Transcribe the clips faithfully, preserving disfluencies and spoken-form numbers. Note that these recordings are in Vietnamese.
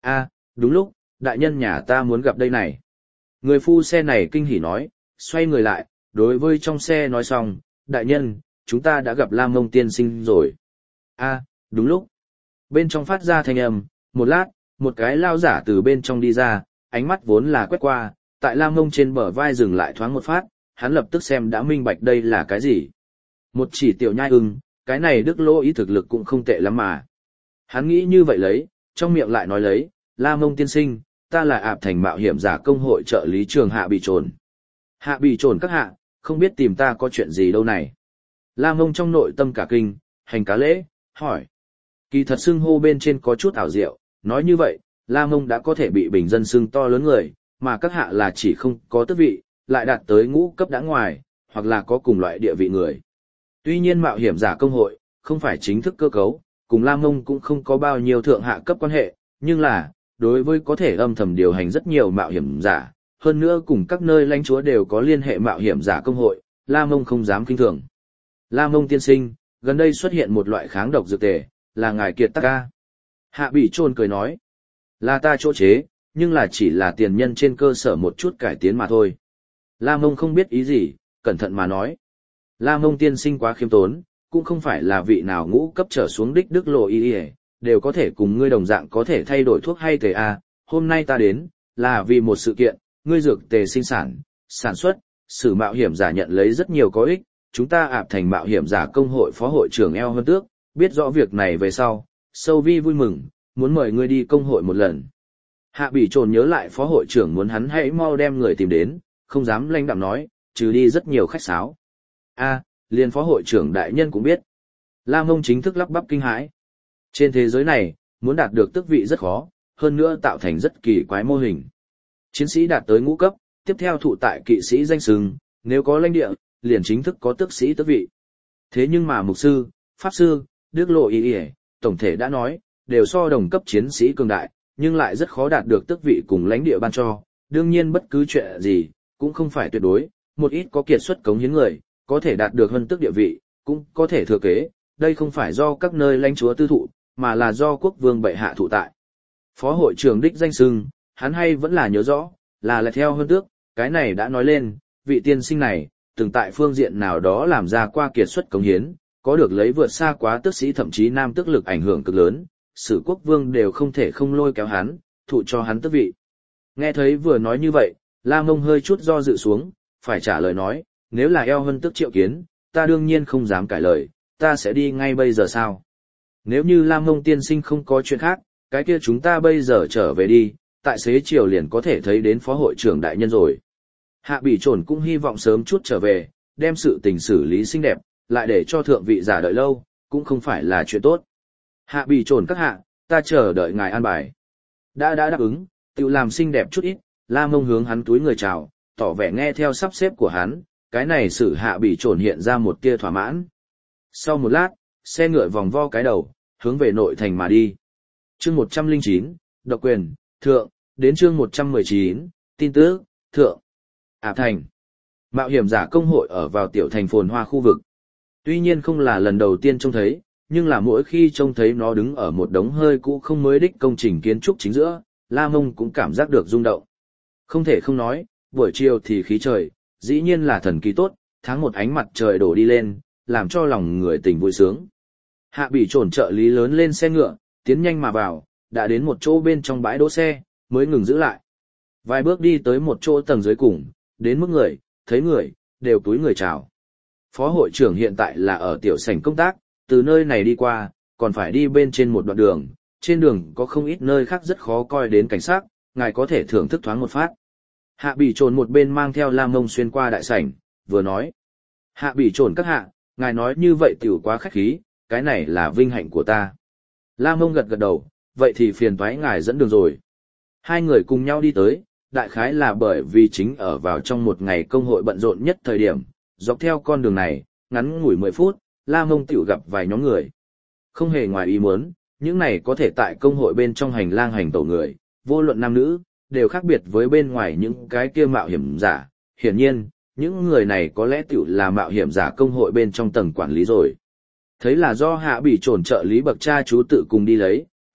A, đúng lúc, đại nhân nhà ta muốn gặp đây này. Người phu xe này kinh hỉ nói, xoay người lại, đối với trong xe nói xong, đại nhân, chúng ta đã gặp Lam Mông tiên sinh rồi. A, đúng lúc. Bên trong phát ra thanh âm, một lát, một cái lao giả từ bên trong đi ra, ánh mắt vốn là quét qua, tại Lam Mông trên bờ vai dừng lại thoáng một phát, hắn lập tức xem đã minh bạch đây là cái gì. Một chỉ tiểu nhai ưng, cái này đức lỗ ý thực lực cũng không tệ lắm mà. Hắn nghĩ như vậy lấy, trong miệng lại nói lấy, Lam Mông tiên sinh, ta là Ạp Thành mạo hiểm giả công hội trợ lý trường Hạ Bị Trồn. Hạ Bị Trồn các hạ, không biết tìm ta có chuyện gì đâu này. Lam Mông trong nội tâm cả kinh, hành cá lễ, hỏi. Kỳ thật xưng hô bên trên có chút ảo diệu, nói như vậy, Lam Mông đã có thể bị bình dân xưng to lớn người, mà các hạ là chỉ không có tước vị, lại đạt tới ngũ cấp đã ngoài, hoặc là có cùng loại địa vị người. Tuy nhiên mạo hiểm giả công hội, không phải chính thức cơ cấu, cùng Lam Mông cũng không có bao nhiêu thượng hạ cấp quan hệ, nhưng là, đối với có thể âm thầm điều hành rất nhiều mạo hiểm giả, hơn nữa cùng các nơi lãnh chúa đều có liên hệ mạo hiểm giả công hội, Lam Mông không dám kinh thường. Lam Mông tiên sinh, gần đây xuất hiện một loại kháng độc dược tề, là ngài kiệt tắc ca. Hạ Bị Trồn cười nói, là ta chỗ chế, nhưng là chỉ là tiền nhân trên cơ sở một chút cải tiến mà thôi. Lam Mông không biết ý gì, cẩn thận mà nói. Lam Mông tiên sinh quá khiêm tốn, cũng không phải là vị nào ngũ cấp trở xuống đích đức lộ y y, đều có thể cùng ngươi đồng dạng có thể thay đổi thuốc hay tề a. Hôm nay ta đến, là vì một sự kiện, ngươi dược tề sinh sản, sản xuất, sử mạo hiểm giả nhận lấy rất nhiều có ích, chúng ta Ạp Thành mạo hiểm giả công hội phó hội trưởng eo hơn tước, biết rõ việc này về sau, sâu vi vui mừng, muốn mời ngươi đi công hội một lần. Hạ Bị Trồn nhớ lại phó hội trưởng muốn hắn hãy mau đem người tìm đến, không dám lãnh đạm nói, trừ đi rất nhiều khách sáo. A, liền phó hội trưởng đại nhân cũng biết. Lam Mông chính thức lắp bắp kinh hãi. Trên thế giới này, muốn đạt được tước vị rất khó, hơn nữa tạo thành rất kỳ quái mô hình. Chiến sĩ đạt tới ngũ cấp, tiếp theo thụ tại kỵ sĩ danh xưng, nếu có lãnh địa, liền chính thức có tước sĩ tước vị. Thế nhưng mà mục sư, pháp sư, đức lộ y y, tổng thể đã nói, đều so đồng cấp chiến sĩ cường đại, nhưng lại rất khó đạt được tước vị cùng lãnh địa ban cho. Đương nhiên bất cứ chuyện gì, cũng không phải tuyệt đối, một ít có kiệt xuất cống hiến người, có thể đạt được hơn tước địa vị, cũng có thể thừa kế, đây không phải do các nơi lãnh chúa tư thụ, mà là do quốc vương bệ hạ thụ tại. Phó hội trưởng đích danh xưng, hắn hay vẫn là nhớ rõ, là lại theo hơn tước, cái này đã nói lên, vị tiên sinh này, từng tại phương diện nào đó làm ra qua kiệt xuất cống hiến, có được lấy vượt xa quá tước sĩ thậm chí nam tước lực ảnh hưởng cực lớn, sử quốc vương đều không thể không lôi kéo hắn, thụ cho hắn tước vị. Nghe thấy vừa nói như vậy, Lam Mông hơi chút do dự xuống, phải trả lời nói, nếu là eo hơn tước triệu kiến, ta đương nhiên không dám cãi lời, ta sẽ đi ngay bây giờ sao. Nếu như Lam Mông tiên sinh không có chuyện khác, cái kia chúng ta bây giờ trở về đi, tại xế chiều liền có thể thấy đến phó hội trưởng đại nhân rồi. Hạ Bị Trồn cũng hy vọng sớm chút trở về, đem sự tình xử lý xinh đẹp, lại để cho thượng vị giả đợi lâu, cũng không phải là chuyện tốt. Hạ Bị Trồn các hạ, ta chờ đợi ngài an bài. Đã đã đáp ứng, tự làm xinh đẹp chút ít, Lam Mông hướng hắn túi người chào, tỏ vẻ nghe theo sắp xếp của hắn, cái này xử Hạ Bị Trồn hiện ra một tia thỏa mãn. Sau một lát, xe ngựa vòng vo cái đầu, hướng về nội thành mà đi. Chương một trăm lẻ chín, độc quyền, thượng, đến chương một trăm mười chín, tin tức, thượng. Ạp Thành. Mạo hiểm giả công hội ở vào tiểu thành phồn hoa khu vực. Tuy nhiên không là lần đầu tiên trông thấy, nhưng là mỗi khi trông thấy nó đứng ở một đống hơi cũ không mới đích công trình kiến trúc chính giữa, La Mông cũng cảm giác được rung động. Không thể không nói, buổi chiều thì khí trời, dĩ nhiên là thần kỳ tốt, tháng một ánh mặt trời đổ đi lên, làm cho lòng người tình vui sướng. Hạ Bị Trồn trợ lý lớn lên xe ngựa, tiến nhanh mà vào, đã đến một chỗ bên trong bãi đỗ xe, mới ngừng giữ lại. Vài bước đi tới một chỗ tầng dưới cùng, đến mức người, thấy người, đều túi người chào. Phó hội trưởng hiện tại là ở tiểu sảnh công tác, từ nơi này đi qua, còn phải đi bên trên một đoạn đường, trên đường có không ít nơi khác rất khó coi đến cảnh sát, ngài có thể thưởng thức thoáng một phát. Hạ Bị Trồn một bên mang theo Lam Mông xuyên qua đại sảnh, vừa nói. Hạ Bị Trồn các hạ, ngài nói như vậy tiểu quá khách khí, cái này là vinh hạnh của ta. Lam Mông gật gật đầu, vậy thì phiền toái ngài dẫn đường rồi. Hai người cùng nhau đi tới, đại khái là bởi vì chính ở vào trong một ngày công hội bận rộn nhất thời điểm, dọc theo con đường này, ngắn ngủi mười phút, Lam Mông tiểu gặp vài nhóm người. Không hề ngoài ý muốn, những này có thể tại công hội bên trong hành lang hành tẩu người, vô luận nam nữ, đều khác biệt với bên ngoài những cái kia mạo hiểm giả. Hiển nhiên, những người này có lẽ tiểu là mạo hiểm giả công hội bên trong tầng quản lý rồi. Thấy là do Hạ Bị Trồn trợ lý bậc cha chú tự cùng đi lấy,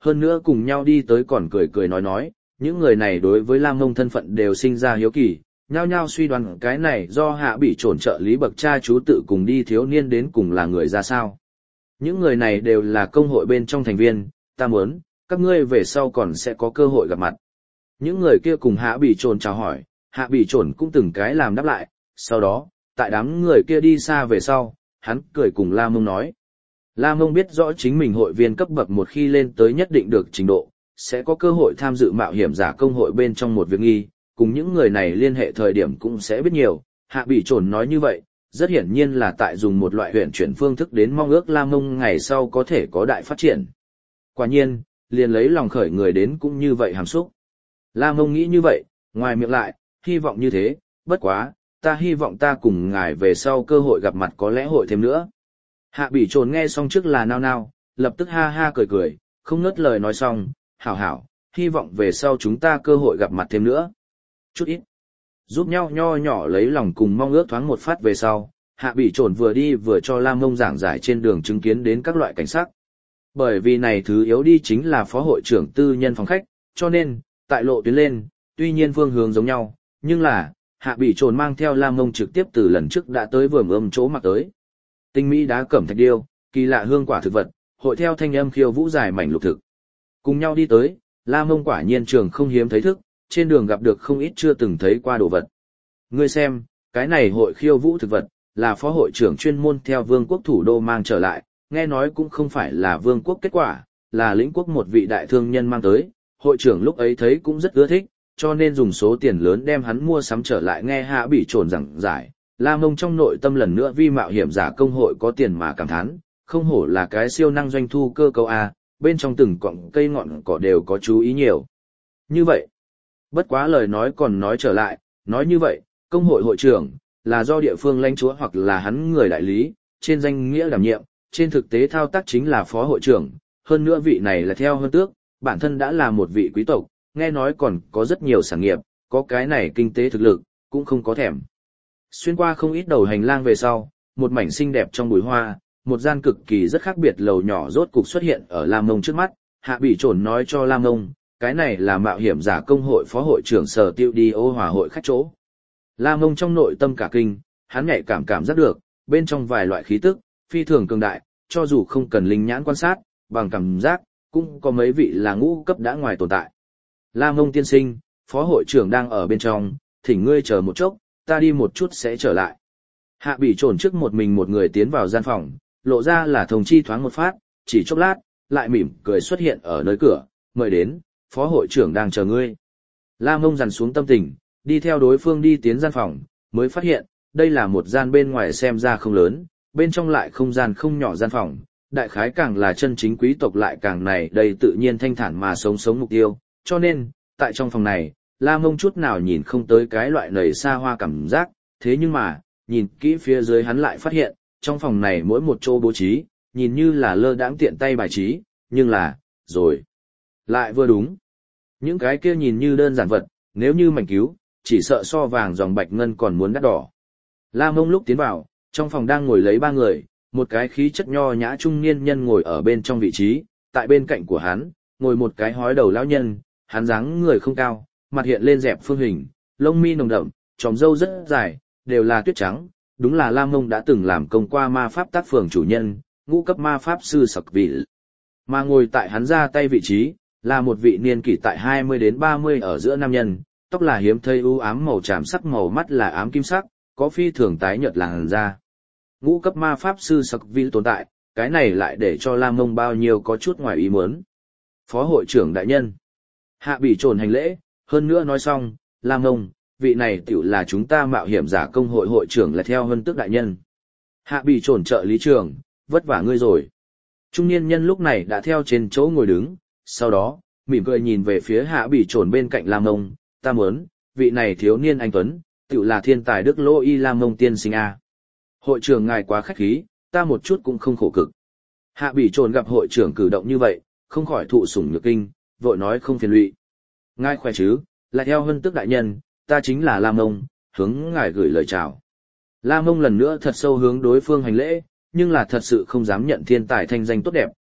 hơn nữa cùng nhau đi tới còn cười cười nói nói, những người này đối với Lam Mông thân phận đều sinh ra hiếu kỳ, nhao nhao suy đoán cái này do Hạ Bỉ Trổn trợ lý bậc cha chú tự cùng đi thiếu niên đến cùng là người ra sao. Những người này đều là công hội bên trong thành viên, ta muốn, các ngươi về sau còn sẽ có cơ hội gặp mặt. Những người kia cùng Hạ Bỉ Trổn chào hỏi, Hạ Bỉ Trổn cũng từng cái làm đáp lại, sau đó, tại đám người kia đi xa về sau, hắn cười cùng La Mông nói. La Mông biết rõ chính mình hội viên cấp bậc một khi lên tới nhất định được trình độ, sẽ có cơ hội tham dự mạo hiểm giả công hội bên trong một việc nghi, cùng những người này liên hệ thời điểm cũng sẽ biết nhiều. Hạ Bỉ Trổn nói như vậy, rất hiển nhiên là tại dùng một loại huyền chuyển phương thức đến mong ước La Mông ngày sau có thể có đại phát triển. Quả nhiên, liền lấy lòng khởi người đến cũng như vậy hàm xúc. La Mông nghĩ như vậy, ngoài miệng lại, hy vọng như thế, bất quá, ta hy vọng ta cùng ngài về sau cơ hội gặp mặt có lẽ hội thêm nữa. Hạ Bỉ Trổn nghe xong trước là nao nao, lập tức ha ha cười cười, không ngớt lời nói xong, hảo hảo, hy vọng về sau chúng ta cơ hội gặp mặt thêm nữa. Chút ít. Giúp nhau nho nhỏ lấy lòng cùng mong ước thoáng một phát về sau, Hạ Bỉ Trổn vừa đi vừa cho Lam Mông giảng giải trên đường chứng kiến đến các loại cảnh sắc. Bởi vì này thứ yếu đi chính là phó hội trưởng tư nhân phòng khách, cho nên, tại lộ tuyến lên, tuy nhiên phương hướng giống nhau, nhưng là, Hạ Bỉ Trổn mang theo Lam Mông trực tiếp từ lần trước đã tới vườn ươm chỗ mặc tới. Tinh mỹ đá cẩm thạch điêu, kỳ lạ hương quả thực vật, hội theo thanh âm khiêu vũ dài mảnh lục thực. Cùng nhau đi tới, Lam Mông quả nhiên trường không hiếm thấy thức, trên đường gặp được không ít chưa từng thấy qua đồ vật. Ngươi xem, cái này hội khiêu vũ thực vật, là phó hội trưởng chuyên môn theo vương quốc thủ đô mang trở lại, nghe nói cũng không phải là vương quốc kết quả, là lĩnh quốc một vị đại thương nhân mang tới, hội trưởng lúc ấy thấy cũng rất ưa thích, cho nên dùng số tiền lớn đem hắn mua sắm trở lại. Nghe Hạ Bỉ Trổn giảng giải, La Mông trong nội tâm lần nữa vi mạo hiểm giả công hội có tiền mà cảm thán, không hổ là cái siêu năng doanh thu cơ cấu A, bên trong từng cọng cây ngọn cỏ đều có chú ý nhiều. Như vậy, bất quá lời nói còn nói trở lại, nói như vậy, công hội hội trưởng, là do địa phương lãnh chúa hoặc là hắn người đại lý, trên danh nghĩa đảm nhiệm, trên thực tế thao tác chính là phó hội trưởng, hơn nữa vị này là theo hơn tước, bản thân đã là một vị quý tộc, nghe nói còn có rất nhiều sản nghiệp, có cái này kinh tế thực lực, cũng không có thèm. Xuyên qua không ít đầu hành lang về sau, một mảnh xinh đẹp trong bụi hoa, một gian cực kỳ rất khác biệt lầu nhỏ rốt cục xuất hiện ở Lam Mông trước mắt. Hạ Bỉ Trổn nói cho Lam Mông, cái này là mạo hiểm giả công hội phó hội trưởng Sở Tiêu Đi Ô hòa hội khách chỗ. Lam Mông trong nội tâm cả kinh, hắn nhạy cảm cảm giác được, bên trong vài loại khí tức, phi thường cường đại, cho dù không cần linh nhãn quan sát, bằng cảm giác, cũng có mấy vị là ngũ cấp đã ngoài tồn tại. Lam Mông tiên sinh, phó hội trưởng đang ở bên trong, thỉnh ngươi chờ một chốc, ta đi một chút sẽ trở lại. Hạ Bỉ Trổn trước một mình một người tiến vào gian phòng, lộ ra là thông chi thoáng một phát, chỉ chốc lát, lại mỉm cười xuất hiện ở nơi cửa, mời đến, phó hội trưởng đang chờ ngươi. Lam Mông dằn xuống tâm tình, đi theo đối phương đi tiến gian phòng, mới phát hiện, đây là một gian bên ngoài xem ra không lớn, bên trong lại không gian không nhỏ gian phòng, đại khái càng là chân chính quý tộc lại càng này đây tự nhiên thanh thản mà sống sống mục tiêu, cho nên, tại trong phòng này, Lam Mông chút nào nhìn không tới cái loại nầy xa hoa cảm giác, thế nhưng mà, nhìn kỹ phía dưới hắn lại phát hiện, trong phòng này mỗi một chỗ bố trí, nhìn như là lơ đãng tiện tay bài trí, nhưng là, rồi, lại vừa đúng. Những cái kia nhìn như đơn giản vật, nếu như mảnh cứu, chỉ sợ so vàng dòng bạch ngân còn muốn đắt đỏ. Lam Mông lúc tiến vào, trong phòng đang ngồi lấy ba người, một cái khí chất nho nhã trung niên nhân ngồi ở bên trong vị trí, tại bên cạnh của hắn, ngồi một cái hói đầu lão nhân, hắn dáng người không cao, mặt hiện lên dẹp phương hình, lông mi nồng đậm, tròm râu rất dài, đều là tuyết trắng, đúng là Lam Mông đã từng làm công qua ma pháp tác phường chủ nhân, ngũ cấp ma pháp sư Sặc Vị. Mà ngồi tại hắn ra tay vị trí, là một vị niên kỷ tại hai mươi đến ba mươi ở giữa nam nhân, tóc là hiếm thấy u ám màu tràm sắc, màu mắt là ám kim sắc, có phi thường tái nhợt làn da. Ngũ cấp ma pháp sư Sặc Vị tồn tại, cái này lại để cho Lam Mông bao nhiêu có chút ngoài ý muốn. Phó hội trưởng đại nhân. Hạ Bỉ Trổn hành lễ, hơn nữa nói xong, Lam Mông, vị này tiểu là chúng ta mạo hiểm giả công hội hội trưởng là theo Hân Tước đại nhân. Hạ Bỉ Trổn trợ lý trưởng, vất vả ngươi rồi. Trung niên nhân lúc này đã theo trên chỗ ngồi đứng, sau đó, mỉm cười nhìn về phía Hạ Bỉ Trổn bên cạnh Lam Mông, ta muốn, vị này thiếu niên anh tuấn, tiểu là thiên tài Đức Lô Y Lam Mông tiên sinh a. Hội trưởng ngài quá khách khí, ta một chút cũng không khổ cực. Hạ Bỉ Trổn gặp hội trưởng cử động như vậy, không khỏi thụ sủng nhược kinh, vội nói không phiền lụy. Ngài khỏe chứ, lại theo Hân Tước đại nhân, ta chính là Lam Mông, hướng ngài gửi lời chào. Lam Mông lần nữa thật sâu hướng đối phương hành lễ, nhưng là thật sự không dám nhận thiên tài thanh danh tốt đẹp,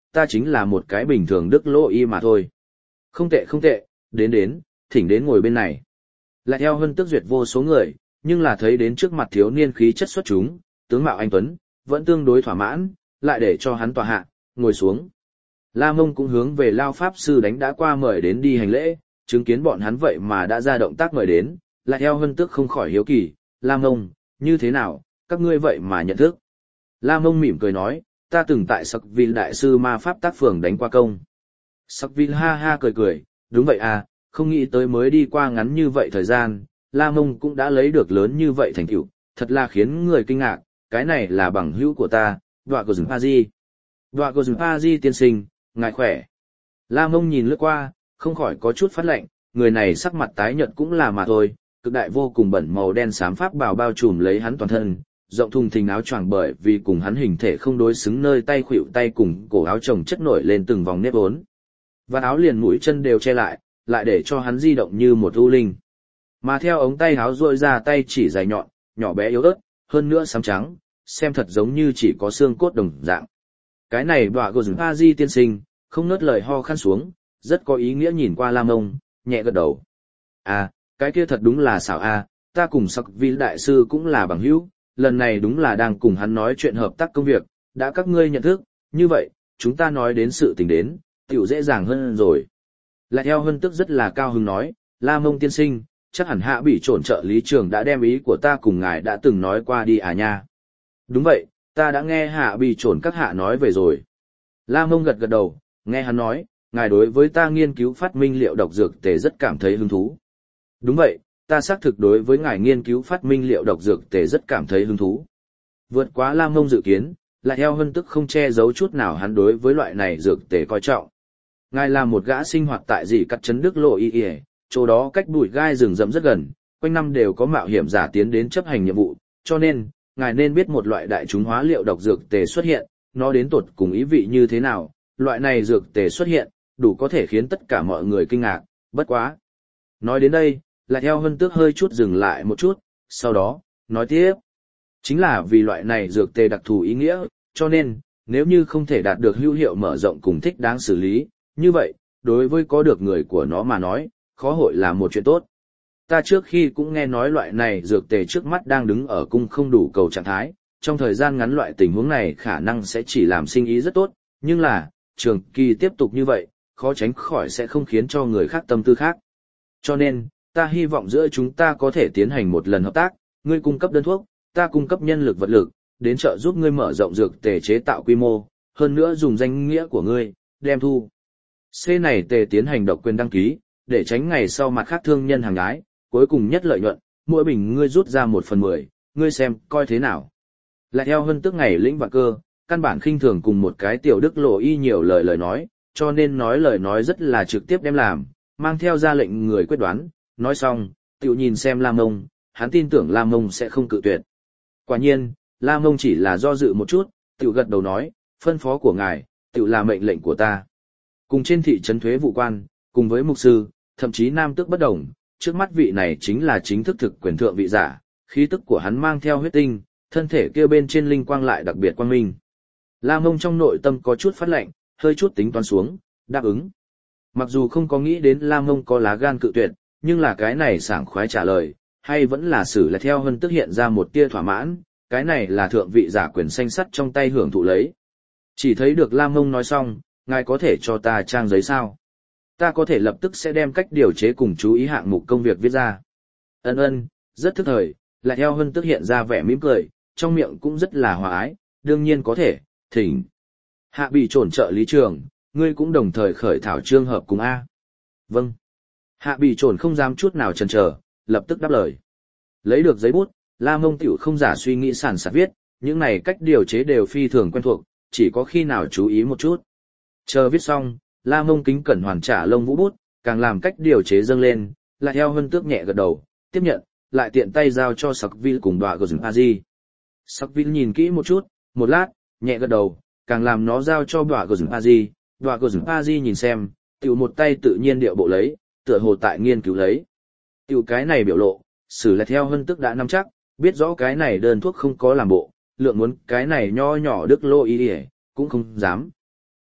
ta chính là một cái bình thường đức lô y mà thôi. Không tệ không tệ, đến đến, thỉnh đến ngồi bên này. Lại theo Hân tức duyệt vô số người, nhưng là thấy đến trước mặt thiếu niên khí chất xuất chúng, tướng mạo anh tuấn, vẫn tương đối thỏa mãn, lại để cho hắn tòa hạ, ngồi xuống. La Mông cũng hướng về Lao Pháp Sư đánh đã qua mời đến đi hành lễ, chứng kiến bọn hắn vậy mà đã ra động tác mời đến, lại theo Hân tức không khỏi hiếu kỳ, La Mông, như thế nào, các ngươi vậy mà nhận thức. La Mông mỉm cười nói, ta từng tại Sackville Đại sư ma pháp tác phường đánh qua công. Sackville ha ha cười cười, đúng vậy à, không nghĩ tới mới đi qua ngắn như vậy thời gian, La Mông cũng đã lấy được lớn như vậy thành tựu, thật là khiến người kinh ngạc, cái này là bằng hữu của ta, Đoạ của rừng Pa-di. Đoạ của rừng Pa-di tiên sinh, ngài khỏe. La Mông nhìn lướt qua, không khỏi có chút phát lạnh, người này sắc mặt tái nhợt cũng là mà thôi, cực đại vô cùng bẩn màu đen xám pháp bào bao trùm lấy hắn toàn thân, rộng thùng thình áo choàng bởi vì cùng hắn hình thể không đối xứng nơi tay khuỷu tay cùng cổ áo chồng chất nổi lên từng vòng nếp vốn. Và áo liền mũi chân đều che lại, lại để cho hắn di động như một u linh. Mà theo ống tay áo duỗi ra tay chỉ dài nhọn, nhỏ bé yếu ớt, hơn nữa xám trắng, xem thật giống như chỉ có xương cốt đồng dạng. Cái này Đoạ của rừng Pa-di tiên sinh, không nớt lời ho khăn xuống, rất có ý nghĩa nhìn qua La Mông, nhẹ gật đầu. À, cái kia thật đúng là xảo a, ta cùng Sackville đại sư cũng là bằng hữu, lần này đúng là đang cùng hắn nói chuyện hợp tác công việc, đã các ngươi nhận thức, như vậy, chúng ta nói đến sự tình đến, tiểu dễ dàng hơn rồi. Lại theo Hân tức rất là cao hứng nói, La Mông tiên sinh, chắc hẳn Hạ Bỉ Trổn trợ lý trưởng đã đem ý của ta cùng ngài đã từng nói qua đi à nha. Đúng vậy, ta đã nghe Hạ Bỉ Trổn các hạ nói về rồi. La Mông gật gật đầu, nghe hắn nói, ngài đối với ta nghiên cứu phát minh liệu độc dược tề rất cảm thấy hứng thú. Đúng vậy, ta xác thực đối với ngài nghiên cứu phát minh liệu độc dược tề rất cảm thấy hứng thú. Vượt quá La Mông dự kiến, lại theo Hân tức không che giấu chút nào hắn đối với loại này dược tề coi trọng. Ngài là một gã sinh hoạt tại dị cắt trấn Đức Lộ Y Y, chỗ đó cách bụi gai rừng rậm rất gần, quanh năm đều có mạo hiểm giả tiến đến chấp hành nhiệm vụ, cho nên, ngài nên biết một loại đại chúng hóa liệu độc dược tề xuất hiện, nó đến tột cùng ý vị như thế nào, loại này dược tề xuất hiện, đủ có thể khiến tất cả mọi người kinh ngạc, bất quá. Nói đến đây, lại theo Hân tước hơi chút dừng lại một chút, sau đó, nói tiếp. Chính là vì loại này dược tề đặc thù ý nghĩa, cho nên, nếu như không thể đạt được hữu hiệu mở rộng cùng thích đáng xử lý, như vậy, đối với có được người của nó mà nói, khó hội là một chuyện tốt. Ta trước khi cũng nghe nói loại này dược tề trước mắt đang đứng ở cung không đủ cầu trạng thái, trong thời gian ngắn loại tình huống này khả năng sẽ chỉ làm sinh ý rất tốt, nhưng là, trường kỳ tiếp tục như vậy, khó tránh khỏi sẽ không khiến cho người khác tâm tư khác. Cho nên, ta hy vọng giữa chúng ta có thể tiến hành một lần hợp tác, ngươi cung cấp đơn thuốc, ta cung cấp nhân lực vật lực, đến trợ giúp ngươi mở rộng dược tề chế tạo quy mô, hơn nữa dùng danh nghĩa của ngươi, đem thu. C này tề tiến hành độc quyền đăng ký, để tránh ngày sau mặt khác thương nhân hàng gái, cuối cùng nhất lợi nhuận, mỗi bình ngươi rút ra một phần mười, ngươi xem, coi thế nào. Lại theo Hân tức ngày lĩnh và cơ, căn bản khinh thường cùng một cái tiểu Đức Lộ Y nhiều lời lời nói, cho nên nói lời nói rất là trực tiếp đem làm, mang theo ra lệnh người quyết đoán, nói xong, tiểu nhìn xem La Mông, hắn tin tưởng La Mông sẽ không cự tuyệt. Quả nhiên, La Mông chỉ là do dự một chút, tiểu gật đầu nói, phân phó của ngài, tiểu là mệnh lệnh của ta. Cùng trên thị trấn thuế vụ quan, cùng với mục sư, thậm chí nam tước bất đồng, trước mắt vị này chính là chính thức thực quyền thượng vị giả, khí tức của hắn mang theo huyết tinh, thân thể kia bên trên linh quang lại đặc biệt quang minh. La Mông trong nội tâm có chút phát lạnh, hơi chút tính toán xuống, đáp ứng. Mặc dù không có nghĩ đến La Mông có lá gan cự tuyệt, nhưng là cái này sảng khoái trả lời, hay vẫn là xử là theo Hân tức hiện ra một tia thỏa mãn, cái này là thượng vị giả quyền xanh sắt trong tay hưởng thụ lấy. Chỉ thấy được La Mông nói xong, ngài có thể cho ta trang giấy sao? Ta có thể lập tức sẽ đem cách điều chế cùng chú ý hạng mục công việc viết ra. Ân ân, rất thức thời, lại theo Hân tức hiện ra vẻ mỉm cười, trong miệng cũng rất là hòa ái, đương nhiên có thể, thỉnh. Hạ Bỉ Trổn trợ lý trường, ngươi cũng đồng thời khởi thảo chương hợp cùng A. Vâng. Hạ Bỉ Trổn không dám chút nào chần chờ, lập tức đáp lời. Lấy được giấy bút, La Mông tiểu không giả suy nghĩ sản sạt viết, những này cách điều chế đều phi thường quen thuộc, chỉ có khi nào chú ý một chút. Chờ viết xong, La Mông kính cẩn hoàn trả lông vũ bút, càng làm cách điều chế dâng lên, lại theo Hân tước nhẹ gật đầu, tiếp nhận, lại tiện tay giao cho Sackville cùng Đoạ của rừng Pa-di. Sackville nhìn kỹ một chút, một lát, nhẹ gật đầu, càng làm nó giao cho Đoạ của rừng Pa-di. Đoạ của rừng Pa-di nhìn xem, tiểu một tay tự nhiên điệu bộ lấy, tựa hồ tại nghiên cứu lấy. Tiểu cái này biểu lộ, xử lại theo Hân tước đã nắm chắc, biết rõ cái này đơn thuốc không có làm bộ, lượng muốn cái này nho nhỏ Đức Lô Y Y, cũng không dám.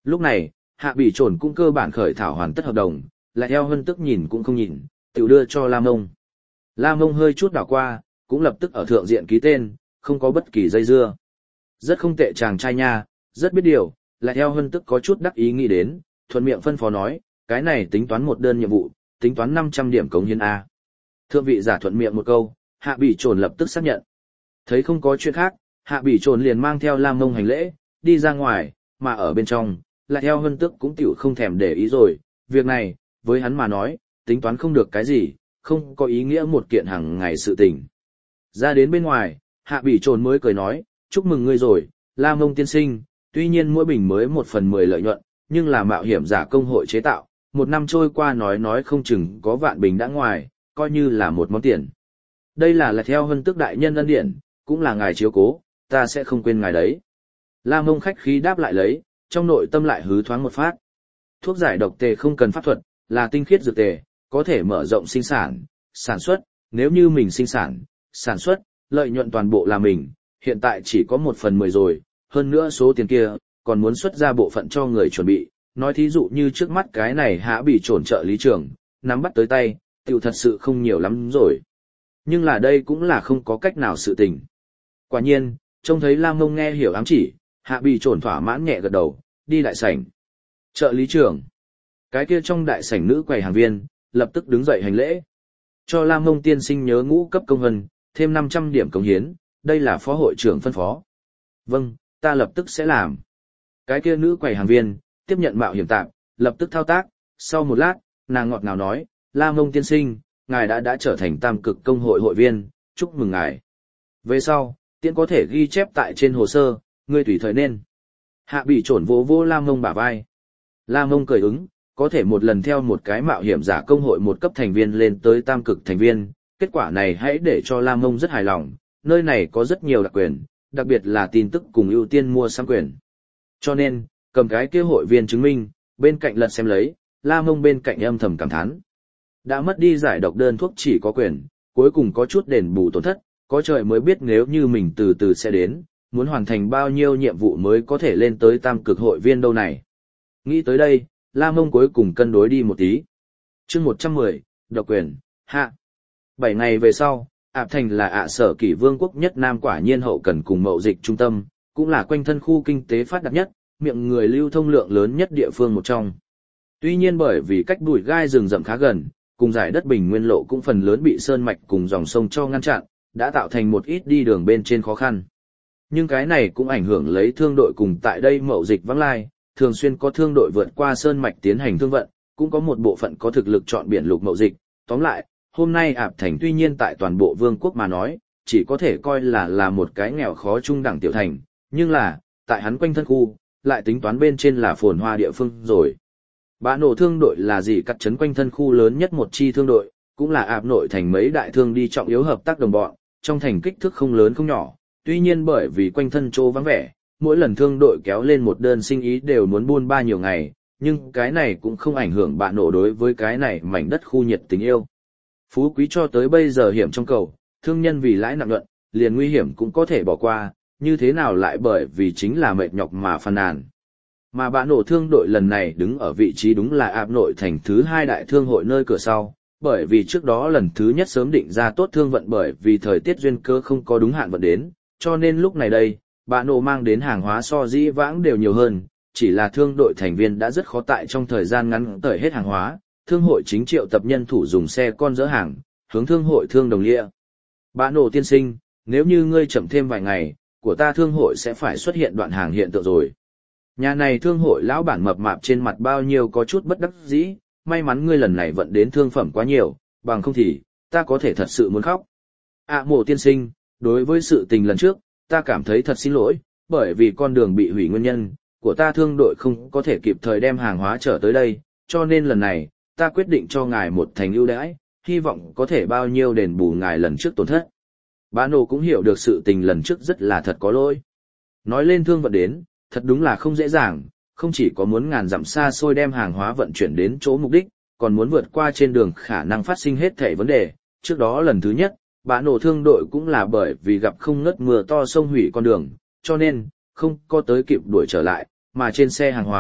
Lúc này, Hạ Bỉ Trồn cũng cơ bản khởi thảo hoàn tất hợp đồng, lại theo Hân Tức nhìn cũng không nhìn, tự đưa cho Lam Mông. Lam Mông hơi chút đảo qua, cũng lập tức ở thượng diện ký tên, không có bất kỳ dây dưa. Rất không tệ chàng trai nha, rất biết điều, lại theo Hân Tức có chút đắc ý nghĩ đến, thuận miệng phân phó nói, cái này tính toán một đơn nhiệm vụ, tính toán năm trăm điểm cống hiến A. Thượng vị giả thuận miệng một câu, Hạ Bỉ Trồn lập tức xác nhận. Thấy không có chuyện khác, Hạ Bỉ Trồn liền mang theo Lam Mông hành lễ, đi ra ngoài, mà ở bên trong, lại theo Hân Tức cũng tiểu không thèm để ý rồi, việc này, với hắn mà nói, tính toán không được cái gì, không có ý nghĩa một kiện hàng ngày sự tình. Ra đến bên ngoài, Hạ Bỉ Trồn mới cười nói, chúc mừng ngươi rồi, Lam Mông tiên sinh, tuy nhiên mỗi bình mới một phần mười lợi nhuận, nhưng là mạo hiểm giả công hội chế tạo, một năm trôi qua nói nói không chừng có vạn bình đã ngoài, coi như là một món tiền. Đây là là theo Hân Tức đại nhân ân điển, cũng là ngài chiếu cố, ta sẽ không quên ngài đấy. Lam Mông khách khí đáp lại lấy, trong nội tâm lại hứ thoáng một phát. Thuốc giải độc tề không cần pháp thuật, là tinh khiết dược tề, có thể mở rộng sinh sản, sản xuất, nếu như mình sinh sản, sản xuất, lợi nhuận toàn bộ là mình, hiện tại chỉ có một phần mười rồi, hơn nữa số tiền kia, còn muốn xuất ra bộ phận cho người chuẩn bị, nói thí dụ như trước mắt cái này Hạ Bỉ Trồn trợ lý trưởng, nắm bắt tới tay, tiểu thật sự không nhiều lắm rồi. Nhưng là đây cũng là không có cách nào sự tình. Quả nhiên, trông thấy Lam Mông nghe hiểu ám chỉ, Hạ Bỉ Trồn thỏa mãn nhẹ gật đầu, đi đại sảnh. Trợ lý trưởng. Cái kia trong đại sảnh nữ quầy hàng viên, lập tức đứng dậy hành lễ. Cho Lam Mông tiên sinh nhớ ngũ cấp công vân, thêm năm trăm điểm cống hiến, đây là phó hội trưởng phân phó. Vâng, ta lập tức sẽ làm. Cái kia nữ quầy hàng viên, tiếp nhận mạo hiểm tạm, lập tức thao tác, sau một lát, nàng ngọt ngào nói, Lam Mông tiên sinh, ngài đã đã trở thành tam cực công hội hội viên, chúc mừng ngài. Về sau, tiện có thể ghi chép tại trên hồ sơ, ngươi tùy thời nên. Hạ Bỉ Trồn vỗ vỗ Lam Mông bả vai. Lam Mông cười ứng, có thể một lần theo một cái mạo hiểm giả công hội một cấp thành viên lên tới tam cực thành viên, kết quả này hãy để cho Lam Mông rất hài lòng, nơi này có rất nhiều đặc quyền, đặc biệt là tin tức cùng ưu tiên mua sắm quyền. Cho nên, cầm cái kia hội viên chứng minh, bên cạnh lật xem lấy, Lam Mông bên cạnh âm thầm cảm thán. Đã mất đi giải độc đơn thuốc chỉ có quyền, cuối cùng có chút đền bù tổn thất, có trời mới biết nếu như mình từ từ sẽ đến, muốn hoàn thành bao nhiêu nhiệm vụ mới có thể lên tới tam cực hội viên đâu này. Nghĩ tới đây, Lam Mông cuối cùng cân đối đi một tí. chương một trăm mười, độc quyền, hạ. Bảy ngày về sau, Ạp Thành là ạ sở kỷ vương quốc nhất Nam quả nhiên hậu cần cùng mậu dịch trung tâm, cũng là quanh thân khu kinh tế phát đạt nhất, miệng người lưu thông lượng lớn nhất địa phương một trong. Tuy nhiên bởi vì cách bụi gai rừng rậm khá gần, cùng giải đất bình nguyên lộ cũng phần lớn bị sơn mạch cùng dòng sông cho ngăn chặn, đã tạo thành một ít đi đường bên trên khó khăn. Nhưng cái này cũng ảnh hưởng lấy thương đội cùng tại đây mậu dịch vắng lai, thường xuyên có thương đội vượt qua sơn mạch tiến hành thương vận, cũng có một bộ phận có thực lực chọn biển lục mậu dịch. Tóm lại, hôm nay Ạp Thành tuy nhiên tại toàn bộ vương quốc mà nói, chỉ có thể coi là là một cái nghèo khó trung đẳng tiểu thành, nhưng là, tại hắn quanh thân khu, lại tính toán bên trên là phồn hoa địa phương rồi. Bã nổ thương đội là gì cắt chấn quanh thân khu lớn nhất một chi thương đội, cũng là Ạp nội thành mấy đại thương đi trọng yếu hợp tác đồng bọn, trong thành kích thước không lớn không nhỏ, tuy nhiên bởi vì quanh thân chỗ vắng vẻ, mỗi lần thương đội kéo lên một đơn sinh ý đều muốn buôn ba nhiều ngày, nhưng cái này cũng không ảnh hưởng bạ nổ đối với cái này mảnh đất khu nhiệt tình yêu. Phú quý cho tới bây giờ hiểm trong cầu, thương nhân vì lãi nặng luận, liền nguy hiểm cũng có thể bỏ qua, như thế nào lại bởi vì chính là mệt nhọc mà phàn nàn. Mà bạ nổ thương đội lần này đứng ở vị trí đúng là Ạp nội thành thứ hai đại thương hội nơi cửa sau, bởi vì trước đó lần thứ nhất sớm định ra tốt thương vận bởi vì thời tiết duyên cơ không có đúng hạn vận đến, cho nên lúc này đây, bạ nổ mang đến hàng hóa so dĩ vãng đều nhiều hơn, chỉ là thương đội thành viên đã rất khó tại trong thời gian ngắn tởi hết hàng hóa, thương hội chính triệu tập nhân thủ dùng xe con dỡ hàng, hướng thương hội thương đồng lịa. Bạ nổ tiên sinh, nếu như ngươi chậm thêm vài ngày, của ta thương hội sẽ phải xuất hiện đoạn hàng hiện tượng rồi. Nhà này thương hội lão bản mập mạp trên mặt bao nhiêu có chút bất đắc dĩ, may mắn ngươi lần này vận đến thương phẩm quá nhiều, bằng không thì, ta có thể thật sự muốn khóc. ạ mộ tiên sinh, đối với sự tình lần trước, ta cảm thấy thật xin lỗi, bởi vì con đường bị hủy nguyên nhân, của ta thương đội không có thể kịp thời đem hàng hóa trở tới đây, cho nên lần này, ta quyết định cho ngài một thành ưu đãi, hy vọng có thể bao nhiêu đền bù ngài lần trước tổn thất. Bá nổ cũng hiểu được sự tình lần trước rất là thật có lỗi. Nói lên thương vận đến, thật đúng là không dễ dàng, không chỉ có muốn ngàn dặm xa xôi đem hàng hóa vận chuyển đến chỗ mục đích, còn muốn vượt qua trên đường khả năng phát sinh hết thảy vấn đề. Trước đó lần thứ nhất, bá nổ thương đội cũng là bởi vì gặp không ngớt mưa to sông hủy con đường, cho nên, không có tới kịp đuổi trở lại, mà trên xe hàng hóa,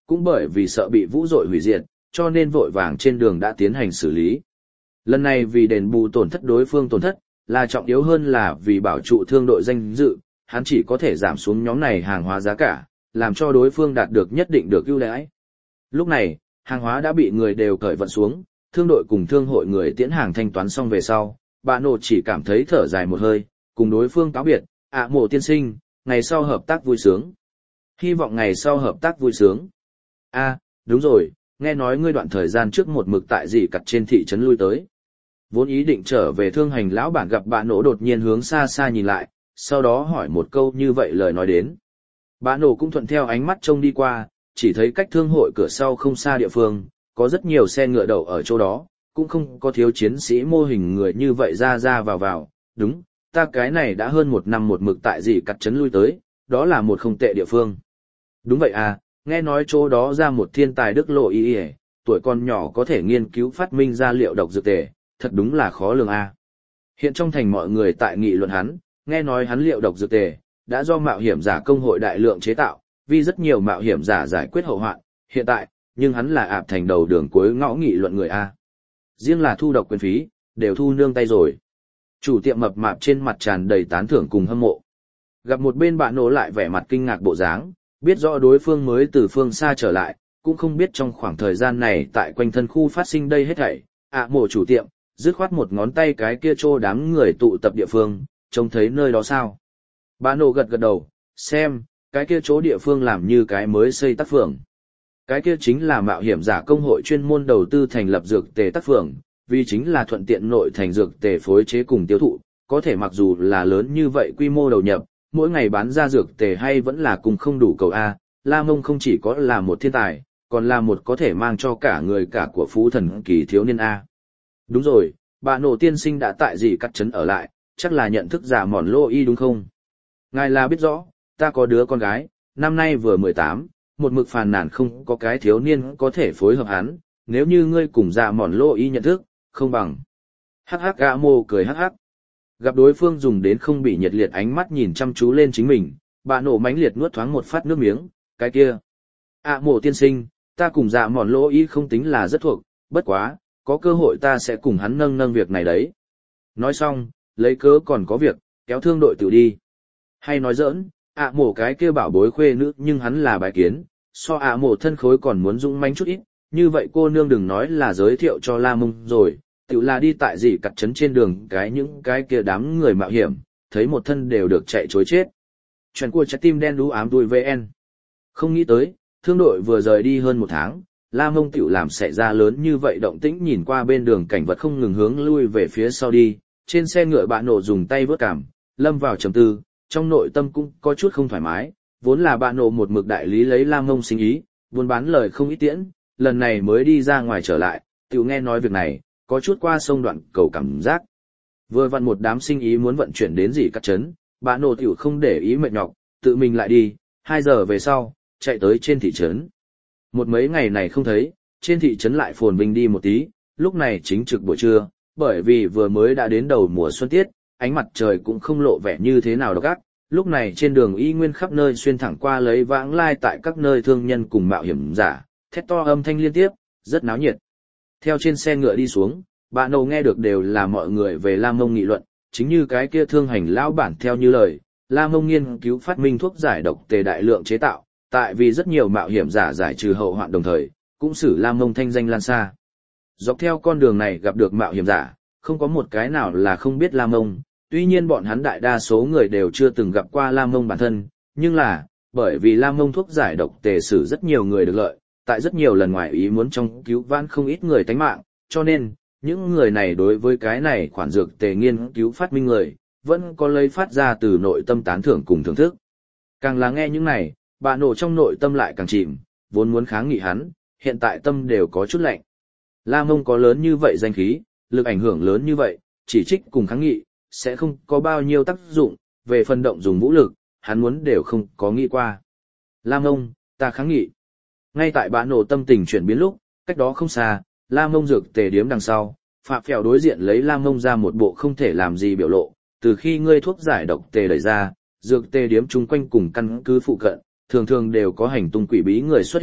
cũng bởi vì sợ bị vũ dội hủy diệt, cho nên vội vàng trên đường đã tiến hành xử lý. Lần này vì đền bù tổn thất đối phương tổn thất, là trọng yếu hơn là vì bảo trụ thương đội danh dự, hắn chỉ có thể giảm xuống nhóm này hàng hóa giá cả, làm cho đối phương đạt được nhất định được ưu đãi. Lúc này, hàng hóa đã bị người đều cởi vận xuống, thương đội cùng thương hội người tiễn hàng thanh toán xong về sau, bà nổ chỉ cảm thấy thở dài một hơi, cùng đối phương cáo biệt, ạ à, mộ tiên sinh, ngày sau hợp tác vui sướng. Hy vọng ngày sau hợp tác vui sướng. A, đúng rồi, nghe nói ngươi đoạn thời gian trước một mực tại gì cặt trên thị trấn lui tới. Vốn ý định trở về thương hành lão bản gặp bà nổ đột nhiên hướng xa xa nhìn lại, sau đó hỏi một câu như vậy lời nói đến. Bà nổ cũng thuận theo ánh mắt trông đi qua, chỉ thấy cách thương hội cửa sau không xa địa phương, có rất nhiều xe ngựa đậu ở chỗ đó, cũng không có thiếu chiến sĩ mô hình người như vậy ra ra vào vào. Đúng, ta cái này đã hơn một năm một mực tại gì cặt trấn lui tới, đó là một không tệ địa phương. Đúng vậy à, nghe nói chỗ đó ra một thiên tài đức lộ y y, tuổi còn nhỏ có thể nghiên cứu phát minh ra liệu độc dược tề, thật đúng là khó lường a. Hiện trong thành mọi người tại nghị luận hắn, nghe nói hắn liệu độc dược tề đã do mạo hiểm giả công hội đại lượng chế tạo, vì rất nhiều mạo hiểm giả giải quyết hậu hoạn, hiện tại, nhưng hắn là ạp thành đầu đường cuối ngõ nghị luận người a. Riêng là thu độc quyền phí, đều thu nương tay rồi. Chủ tiệm mập mạp trên mặt tràn đầy tán thưởng cùng hâm mộ. Gặp một bên bạn nổ lại vẻ mặt kinh ngạc bộ dáng, biết rõ đối phương mới từ phương xa trở lại, cũng không biết trong khoảng thời gian này tại quanh thân khu phát sinh đây hết thảy. ạ à, mộ chủ tiệm, dứt khoát một ngón tay cái kia trô đám người tụ tập địa phương, trông thấy nơi đó sao? Bạn nổ gật gật đầu, xem, cái kia chỗ địa phương làm như cái mới xây tác phường. Cái kia chính là mạo hiểm giả công hội chuyên môn đầu tư thành lập dược tề tác phường, vì chính là thuận tiện nội thành dược tề phối chế cùng tiêu thụ, có thể mặc dù là lớn như vậy quy mô đầu nhập, mỗi ngày bán ra dược tề hay vẫn là cùng không đủ cầu A, La Mông không chỉ có là một thiên tài, còn là một có thể mang cho cả người cả của phú thần kỳ thiếu niên A. Đúng rồi, bà nổ tiên sinh đã tại gì cắt trấn ở lại, chắc là nhận thức giả mòn lô y đúng không? Ngài là biết rõ, ta có đứa con gái, năm nay vừa mười tám, một mực phàn nàn không có cái thiếu niên có thể phối hợp hắn, nếu như ngươi cùng giả mòn lô y nhận thức, không bằng. Hắc hắc gã mô cười hắc hắc. Gặp đối phương dùng đến không bị nhiệt liệt ánh mắt nhìn chăm chú lên chính mình, bà nổ mãnh liệt nuốt thoáng một phát nước miếng, cái kia. À mộ tiên sinh, ta cùng dạ mòn lỗ ý không tính là rất thuộc, bất quá, có cơ hội ta sẽ cùng hắn nâng nâng việc này đấy. Nói xong, lấy cớ còn có việc, kéo thương đội tự đi. Hay nói giỡn, ạ à mộ cái kia bảo bối khuê nữ nhưng hắn là bài kiến, so ạ à mộ thân khối còn muốn dũng manh chút ít, như vậy cô nương đừng nói là giới thiệu cho La Mông rồi. Tự là đi tại gì cặt trấn trên đường cái những cái kia đám người mạo hiểm, thấy một thân đều được chạy chối chết. Chuyện của trái tim đen đú ám đuôi vê en. Không nghĩ tới, thương đội vừa rời đi hơn một tháng, La Mông tiểu làm xảy ra lớn như vậy động tĩnh nhìn qua bên đường cảnh vật không ngừng hướng lui về phía sau đi, trên xe ngựa bạn nổ dùng tay vớt cảm, lâm vào trầm tư, trong nội tâm cũng có chút không thoải mái, vốn là bạn nổ một mực đại lý lấy La Mông sinh ý, buôn bán lời không ít tiễn, lần này mới đi ra ngoài trở lại, tiểu nghe nói việc này. Có chút qua sông đoạn cầu cảm giác. Vừa vặn một đám sinh ý muốn vận chuyển đến gì cắt trấn, bà nổ tiểu không để ý mệt nhọc, tự mình lại đi, hai giờ về sau, chạy tới trên thị trấn. Một mấy ngày này không thấy, trên thị trấn lại phồn vinh đi một tí, lúc này chính trực buổi trưa, bởi vì vừa mới đã đến đầu mùa xuân tiết, ánh mặt trời cũng không lộ vẻ như thế nào độc ác, lúc này trên đường y nguyên khắp nơi xuyên thẳng qua lấy vãng lai tại các nơi thương nhân cùng mạo hiểm giả, thét to âm thanh liên tiếp, rất náo nhiệt. Theo trên xe ngựa đi xuống, bà nổ nghe được đều là mọi người về La Mông nghị luận, chính như cái kia thương hành lão bản theo như lời, La Mông nghiên cứu phát minh thuốc giải độc tề đại lượng chế tạo, tại vì rất nhiều mạo hiểm giả giải trừ hậu hoạn đồng thời, cũng xử La Mông thanh danh lan xa. Dọc theo con đường này gặp được mạo hiểm giả, không có một cái nào là không biết La Mông, tuy nhiên bọn hắn đại đa số người đều chưa từng gặp qua La Mông bản thân, nhưng là, bởi vì La Mông thuốc giải độc tề xử rất nhiều người được lợi, tại rất nhiều lần ngoài ý muốn trong cứu vãn không ít người tánh mạng, cho nên, những người này đối với cái này khoản dược tề nghiên cứu phát minh người, vẫn có lấy phát ra từ nội tâm tán thưởng cùng thưởng thức. Càng là nghe những này, bà nổ trong nội tâm lại càng chìm, vốn muốn kháng nghị hắn, hiện tại tâm đều có chút lạnh. La Mông có lớn như vậy danh khí, lực ảnh hưởng lớn như vậy, chỉ trích cùng kháng nghị, sẽ không có bao nhiêu tác dụng, về phần động dùng vũ lực, hắn muốn đều không có nghĩ qua. La Mông, ta kháng nghị. Ngay tại bà nổ tâm tình chuyển biến lúc, cách đó không xa, La Mông dược tề điếm đằng sau, Phạm Phèo đối diện lấy La Mông ra một bộ không thể làm gì biểu lộ, từ khi ngươi thuốc giải độc tề đẩy ra, dược tề điếm chung quanh cùng căn cứ phụ cận, thường thường đều có hành tung quỷ bí người xuất hiện,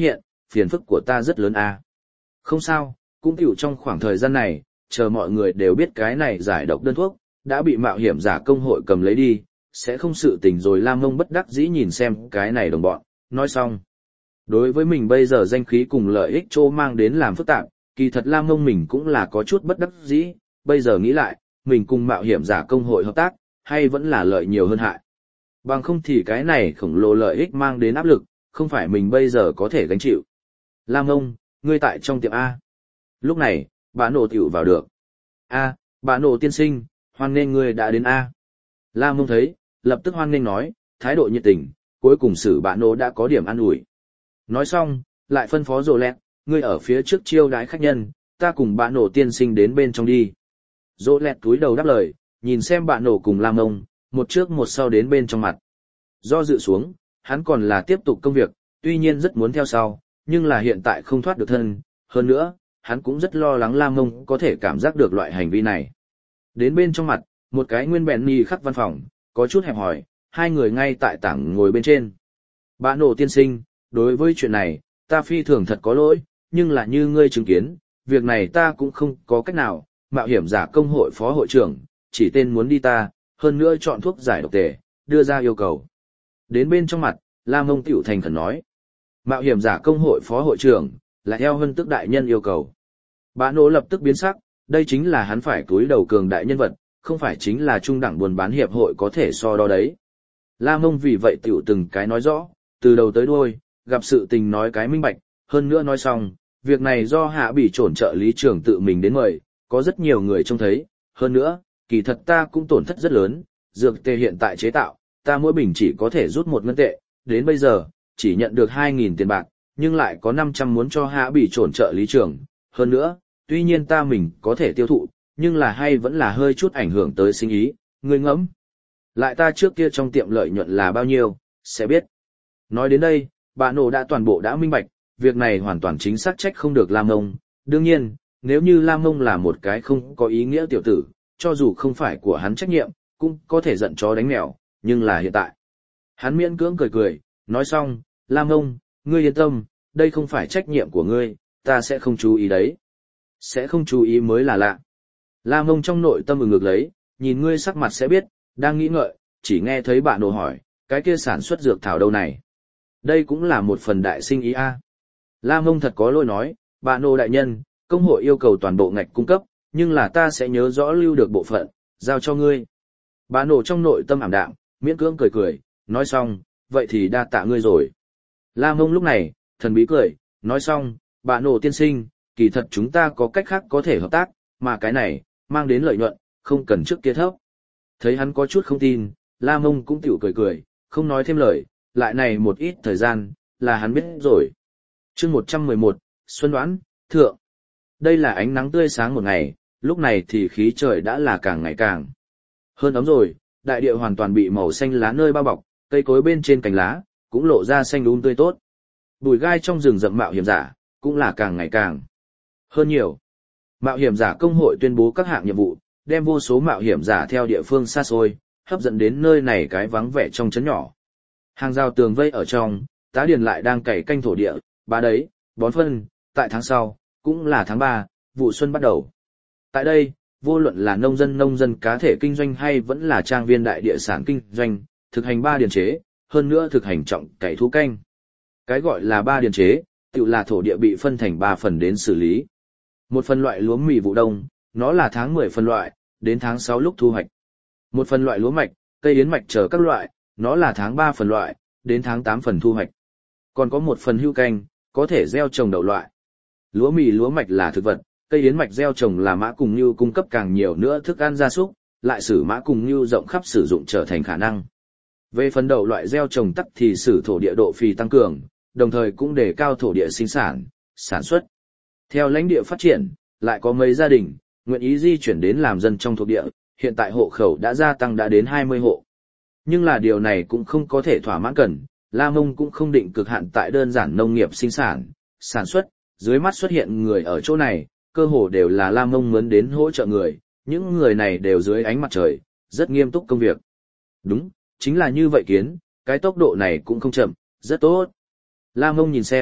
phiền phức của ta rất lớn à. Không sao, cũng tiểu trong khoảng thời gian này, chờ mọi người đều biết cái này giải độc đơn thuốc, đã bị mạo hiểm giả công hội cầm lấy đi, sẽ không sự tình rồi. Lam Mông bất đắc dĩ nhìn xem cái này đồng bọn, nói xong. Đối với mình bây giờ danh khí cùng lợi ích chỗ mang đến làm phức tạp, kỳ thật Lam Mông mình cũng là có chút bất đắc dĩ, bây giờ nghĩ lại, mình cùng mạo hiểm giả công hội hợp tác, hay vẫn là lợi nhiều hơn hại. Bằng không thì cái này khổng lồ lợi ích mang đến áp lực, không phải mình bây giờ có thể gánh chịu. Lam Mông, ngươi tại trong tiệm A. Lúc này, bà nổ tiểu vào được. A, bà nổ tiên sinh, hoan nghênh ngươi đã đến A. Lam Mông thấy, lập tức hoan nghênh nói, thái độ nhiệt tình, cuối cùng xử bà nổ đã có điểm an ủi. Nói xong, lại phân phó Rô Lẹt, ngươi ở phía trước chiêu đái khách nhân, ta cùng bà nổ tiên sinh đến bên trong đi. Rô Lẹt túi đầu đáp lời, nhìn xem bà nổ cùng Lam Mông, một trước một sau đến bên trong mặt. Do dự xuống, hắn còn là tiếp tục công việc, tuy nhiên rất muốn theo sau, nhưng là hiện tại không thoát được thân, hơn nữa, hắn cũng rất lo lắng Lam Mông có thể cảm giác được loại hành vi này. Đến bên trong mặt, một cái nguyên bèn ni khắc văn phòng, có chút hẹp hỏi, hai người ngay tại tảng ngồi bên trên. Bà nổ tiên sinh, đối với chuyện này, ta phi thường thật có lỗi, nhưng là như ngươi chứng kiến, việc này ta cũng không có cách nào, mạo hiểm giả công hội phó hội trưởng, chỉ tên muốn đi ta, hơn nữa chọn thuốc giải độc tề, đưa ra yêu cầu. Đến bên trong mặt, Lam Mông tiểu thành khẩn nói. Mạo hiểm giả công hội phó hội trưởng, là theo hân tức đại nhân yêu cầu. Bà nổ lập tức biến sắc, đây chính là hắn phải túi đầu cường đại nhân vật, không phải chính là trung đẳng buôn bán hiệp hội có thể so đo đấy. Lam Mông vì vậy tiểu từng cái nói rõ, từ đầu tới đuôi, gặp sự tình nói cái minh bạch, hơn nữa nói xong, việc này do hạ bị trổn trợ lý trưởng tự mình đến mời, có rất nhiều người trông thấy, hơn nữa, kỳ thật ta cũng tổn thất rất lớn, dược tê hiện tại chế tạo, ta mỗi bình chỉ có thể rút một ngân tệ, đến bây giờ, chỉ nhận được hai nghìn tiền bạc, nhưng lại có năm trăm muốn cho hạ bị trổn trợ lý trưởng, hơn nữa, tuy nhiên ta mình có thể tiêu thụ, nhưng là hay vẫn là hơi chút ảnh hưởng tới sinh ý, ngươi ngẫm. Lại ta trước kia trong tiệm lợi nhuận là bao nhiêu, sẽ biết. Nói đến đây, bà nổ đã toàn bộ đã minh bạch, việc này hoàn toàn chính xác trách không được Lam Mông. Đương nhiên, nếu như Lam Mông là một cái không có ý nghĩa tiểu tử, cho dù không phải của hắn trách nhiệm, cũng có thể giận chó đánh mèo, nhưng là hiện tại. Hắn miễn cưỡng cười cười, nói xong, Lam Mông, ngươi yên tâm, đây không phải trách nhiệm của ngươi, ta sẽ không chú ý đấy. Sẽ không chú ý mới là lạ. Lam Mông trong nội tâm ừng ngược lấy, nhìn ngươi sắc mặt sẽ biết, đang nghĩ ngợi, chỉ nghe thấy bà nổ hỏi, cái kia sản xuất dược thảo đâu này? Đây cũng là một phần đại sinh ý a. Lam Mông thật có lỗi nói, bà nổ đại nhân, công hội yêu cầu toàn bộ ngạch cung cấp, nhưng là ta sẽ nhớ rõ lưu được bộ phận, giao cho ngươi. Bà nổ trong nội tâm ảm đạm, miễn cưỡng cười cười, nói xong, vậy thì đa tạ ngươi rồi. Lam Mông lúc này, thần bí cười, nói xong, bà nổ tiên sinh, kỳ thật chúng ta có cách khác có thể hợp tác, mà cái này, mang đến lợi nhuận, không cần trước kia thấp. Thấy hắn có chút không tin, Lam Mông cũng tiểu cười cười, không nói thêm lời, lại này một ít thời gian, là hắn biết rồi. chương một trăm mười một, Xuân Đoán, Thượng. Đây là ánh nắng tươi sáng một ngày, lúc này thì khí trời đã là càng ngày càng hơn ấm rồi, đại địa hoàn toàn bị màu xanh lá nơi bao bọc, cây cối bên trên cành lá, cũng lộ ra xanh um tươi tốt. Bùi gai trong rừng rậm mạo hiểm giả, cũng là càng ngày càng hơn nhiều. Mạo hiểm giả công hội tuyên bố các hạng nhiệm vụ, đem vô số mạo hiểm giả theo địa phương xa xôi, hấp dẫn đến nơi này cái vắng vẻ trong trấn nhỏ. Hàng rào tường vây ở trong, tá điền lại đang cày canh thổ địa, bá đấy, bón phân, tại tháng sau, cũng là tháng ba, vụ xuân bắt đầu. Tại đây, vô luận là nông dân nông dân cá thể kinh doanh hay vẫn là trang viên đại địa sản kinh doanh, thực hành ba điền chế, hơn nữa thực hành trọng cày thú canh. Cái gọi là ba điền chế, tự là thổ địa bị phân thành ba phần đến xử lý. Một phần loại lúa mì vụ đông, nó là tháng mười phân loại, đến tháng sáu lúc thu hoạch. Một phần loại lúa mạch, cây yến mạch chờ các loại, nó là tháng ba phần loại, đến tháng tám phần thu hoạch. Còn có một phần hữu canh, có thể gieo trồng đậu loại. Lúa mì lúa mạch là thực vật, cây yến mạch gieo trồng là mã cùng nhưu cung cấp càng nhiều nữa thức ăn gia súc, lại sử mã cùng nhưu rộng khắp sử dụng trở thành khả năng. Về phần đậu loại gieo trồng tắc thì sử thổ địa độ phì tăng cường, đồng thời cũng đề cao thổ địa sinh sản, sản xuất. Theo lãnh địa phát triển, lại có mấy gia đình nguyện ý di chuyển đến làm dân trong thuộc địa, hiện tại hộ khẩu đã gia tăng đã đến hai mươi hộ. Nhưng là điều này cũng không có thể thỏa mãn cần, La Mông cũng không định cực hạn tại đơn giản nông nghiệp sinh sản, sản xuất, dưới mắt xuất hiện người ở chỗ này, cơ hồ đều là La Mông mướn đến hỗ trợ người, những người này đều dưới ánh mặt trời, rất nghiêm túc công việc. Đúng, chính là như vậy kiến, cái tốc độ này cũng không chậm, rất tốt. La Mông nhìn xem,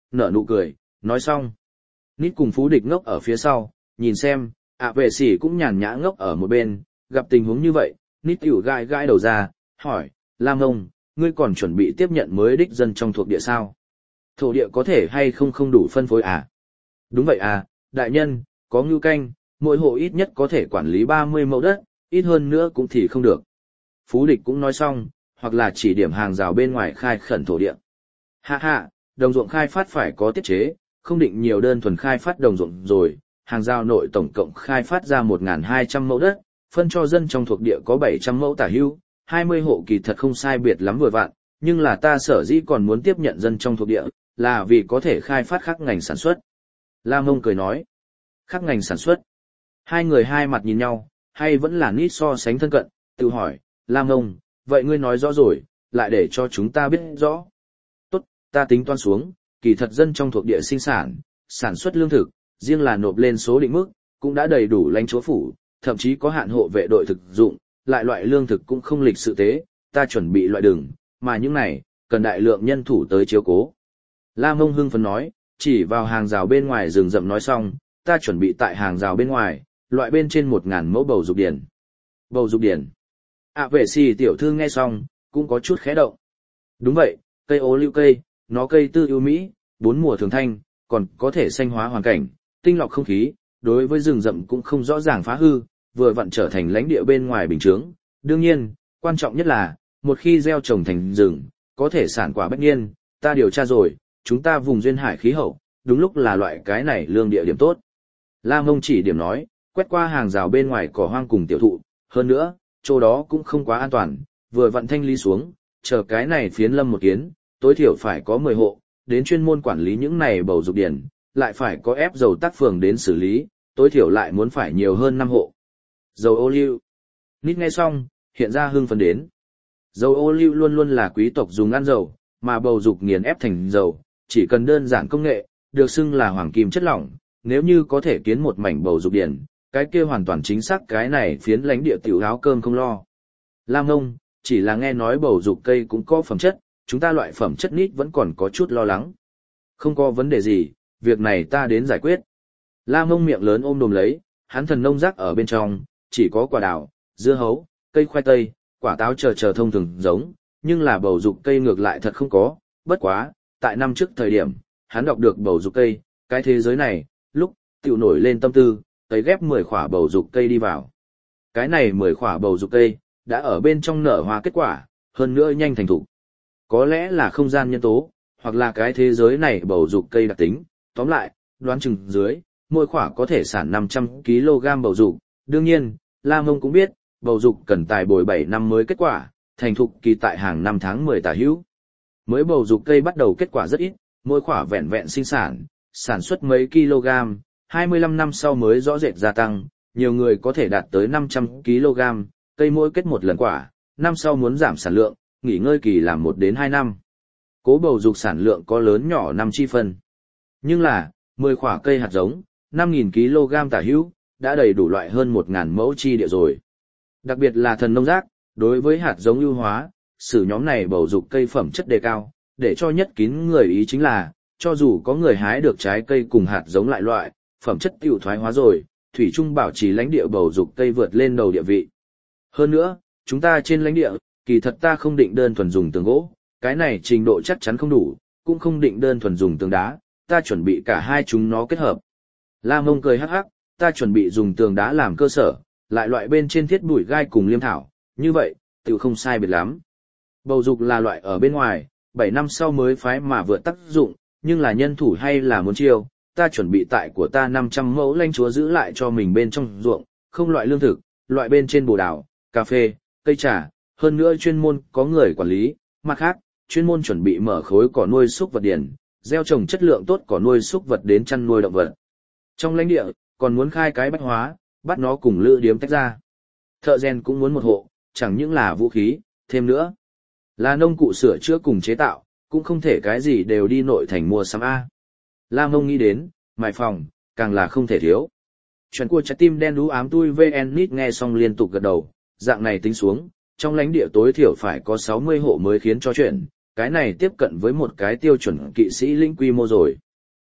nở nụ cười, nói xong. Nít cùng Phú Địch ngốc ở phía sau, nhìn xem, ạ vệ sỉ cũng nhàn nhã ngốc ở một bên, gặp tình huống như vậy, Nít tiểu gai gai đầu ra, hỏi, Lam ông, ngươi còn chuẩn bị tiếp nhận mới đích dân trong thuộc địa sao? Thổ địa có thể hay không không đủ phân phối à? Đúng vậy à, đại nhân, có ngưu canh, mỗi hộ ít nhất có thể quản lý ba mươi mẫu đất, ít hơn nữa cũng thì không được. Phú Địch cũng nói xong, hoặc là chỉ điểm hàng rào bên ngoài khai khẩn thổ địa. Hạ hạ, đồng ruộng khai phát phải có tiết chế, không định nhiều đơn thuần khai phát đồng ruộng rồi, hàng rào nội tổng cộng khai phát ra một nghìn hai trăm mẫu đất, phân cho dân trong thuộc địa có bảy trăm mẫu tả hữu, hai mươi hộ kỳ thật không sai biệt lắm vừa vặn, nhưng là ta sở dĩ còn muốn tiếp nhận dân trong thuộc địa, là vì có thể khai phát khác ngành sản xuất. Lam Mông cười nói, khác ngành sản xuất. Hai người hai mặt nhìn nhau, hay vẫn là Nít so sánh thân cận, tự hỏi, Lam Mông, vậy ngươi nói rõ rồi, lại để cho chúng ta biết rõ. Tốt, ta tính toán xuống, kỳ thật dân trong thuộc địa sinh sản, sản xuất lương thực, riêng là nộp lên số định mức, cũng đã đầy đủ lãnh chúa phủ, thậm chí có hạn hộ vệ đội thực dụng, lại loại lương thực cũng không lịch sự tế, ta chuẩn bị loại đường, mà những này, cần đại lượng nhân thủ tới chiếu cố. La Mông hưng phấn nói, chỉ vào hàng rào bên ngoài rừng rậm nói xong, ta chuẩn bị tại hàng rào bên ngoài, loại bên trên một ngàn mẫu bầu dục điển. Bầu dục điển. À vệ xì tiểu thư nghe xong, cũng có chút khẽ động. Đúng vậy, cây ô liu cây, nó cây tư ưu mỹ, bốn mùa thường thanh, còn có thể xanh hóa hoàn cảnh, tinh lọc không khí, đối với rừng rậm cũng không rõ ràng phá hư, vừa vặn trở thành lãnh địa bên ngoài bình chướng. Đương nhiên, quan trọng nhất là, một khi gieo trồng thành rừng, có thể sản quả bách niên, ta điều tra rồi, chúng ta vùng duyên hải khí hậu, đúng lúc là loại cái này lương địa điểm tốt. La Mông chỉ điểm nói, quét qua hàng rào bên ngoài cỏ hoang cùng tiểu thụ, hơn nữa, chỗ đó cũng không quá an toàn, vừa vặn thanh lý xuống, chờ cái này phiến lâm một kiến, tối thiểu phải có mười hộ, đến chuyên môn quản lý những này bầu dục điển, lại phải có ép dầu tác phường đến xử lý, tối thiểu lại muốn phải nhiều hơn năm hộ. Dầu ô liu. Nít nghe xong, hiện ra hưng phấn đến. Dầu ô liu luôn luôn là quý tộc dùng ăn dầu, mà bầu dục nghiền ép thành dầu, chỉ cần đơn giản công nghệ, được xưng là hoàng kim chất lỏng, nếu như có thể kiến một mảnh bầu dục điển, cái kia hoàn toàn chính xác cái này phiến lãnh địa tiểu áo cơm không lo. Lam Ngông, chỉ là nghe nói bầu dục cây cũng có phẩm chất, chúng ta loại phẩm chất nít vẫn còn có chút lo lắng. Không có vấn đề gì, việc này ta đến giải quyết. Lam Ngông miệng lớn ôm đồm lấy, hắn thần nông rác ở bên trong, chỉ có quả đào, dưa hấu, cây khoai tây, quả táo chờ chờ thông thường giống, nhưng là bầu dục cây ngược lại thật không có, bất quá, tại năm trước thời điểm, hắn đọc được bầu dục cây, cái thế giới này, lúc, tiểu nổi lên tâm tư, tới ghép mười khỏa bầu dục cây đi vào. Cái này mười khỏa bầu dục cây, đã ở bên trong nở hoa kết quả, hơn nữa nhanh thành thục. Có lẽ là không gian nhân tố, hoặc là cái thế giới này bầu dục cây đặc tính, tóm lại, đoán chừng dưới, mỗi khỏa có thể sản năm trăm ki lô gam bầu dục. Đương nhiên, La Mông cũng biết, bầu dục cần tài bồi bảy năm mới kết quả, thành thục kỳ tại hàng năm tháng mười tả hữu. Mới bầu dục cây bắt đầu kết quả rất ít, mỗi khỏa vẹn vẹn sinh sản, sản xuất mấy kg, hai mươi lăm năm sau mới rõ rệt gia tăng, nhiều người có thể đạt tới năm trăm ki lô gam, cây mỗi kết một lần quả, năm sau muốn giảm sản lượng, nghỉ ngơi kỳ làm một đến hai năm. Cố bầu dục sản lượng có lớn nhỏ năm chi phân. Nhưng là, mười khỏa cây hạt giống, năm nghìn ki lô gam tả hữu, đã đầy đủ loại hơn một nghìn mẫu chi địa rồi. Đặc biệt là thần nông giác, đối với hạt giống ưu hóa, sử nhóm này bầu dục cây phẩm chất đề cao, để cho nhất kín người ý chính là, cho dù có người hái được trái cây cùng hạt giống lại loại, phẩm chất tiểu thoái hóa rồi, thủy chung bảo trì lãnh địa bầu dục cây vượt lên đầu địa vị. Hơn nữa, chúng ta trên lãnh địa, kỳ thật ta không định đơn thuần dùng tường gỗ, cái này trình độ chắc chắn không đủ, cũng không định đơn thuần dùng tường đá, ta chuẩn bị cả hai chúng nó kết hợp. La Mông cười hắc hắc, ta chuẩn bị dùng tường đá làm cơ sở, lại loại bên trên thiết bụi gai cùng liêm thảo, như vậy, tiểu không sai biệt lắm. Bầu dục là loại ở bên ngoài, bảy năm sau mới phái mà vượt tác dụng, nhưng là nhân thủ hay là muốn chiêu, ta chuẩn bị tại của ta năm trăm mẫu lãnh chúa giữ lại cho mình bên trong ruộng, không loại lương thực, loại bên trên bồ đào, cà phê, cây trà, hơn nữa chuyên môn có người quản lý, mặt khác, chuyên môn chuẩn bị mở khối cỏ nuôi súc vật điển, gieo trồng chất lượng tốt cỏ nuôi súc vật đến chăn nuôi động vật. Trong lãnh địa, còn muốn khai cái bách hóa, bắt nó cùng lữ điếm tách ra. Thợ rèn cũng muốn một hộ, chẳng những là vũ khí, thêm nữa là nông cụ sửa chữa cùng chế tạo, cũng không thể cái gì đều đi nội thành mua sắm A. La Mông nghĩ đến, mài phòng, càng là không thể thiếu. Chuyện của trái tim đen đú ám tui vê en nít nghe xong liên tục gật đầu, dạng này tính xuống, trong lãnh địa tối thiểu phải có sáu mươi hộ mới khiến cho chuyện, cái này tiếp cận với một cái tiêu chuẩn kỵ sĩ lĩnh quy mô rồi.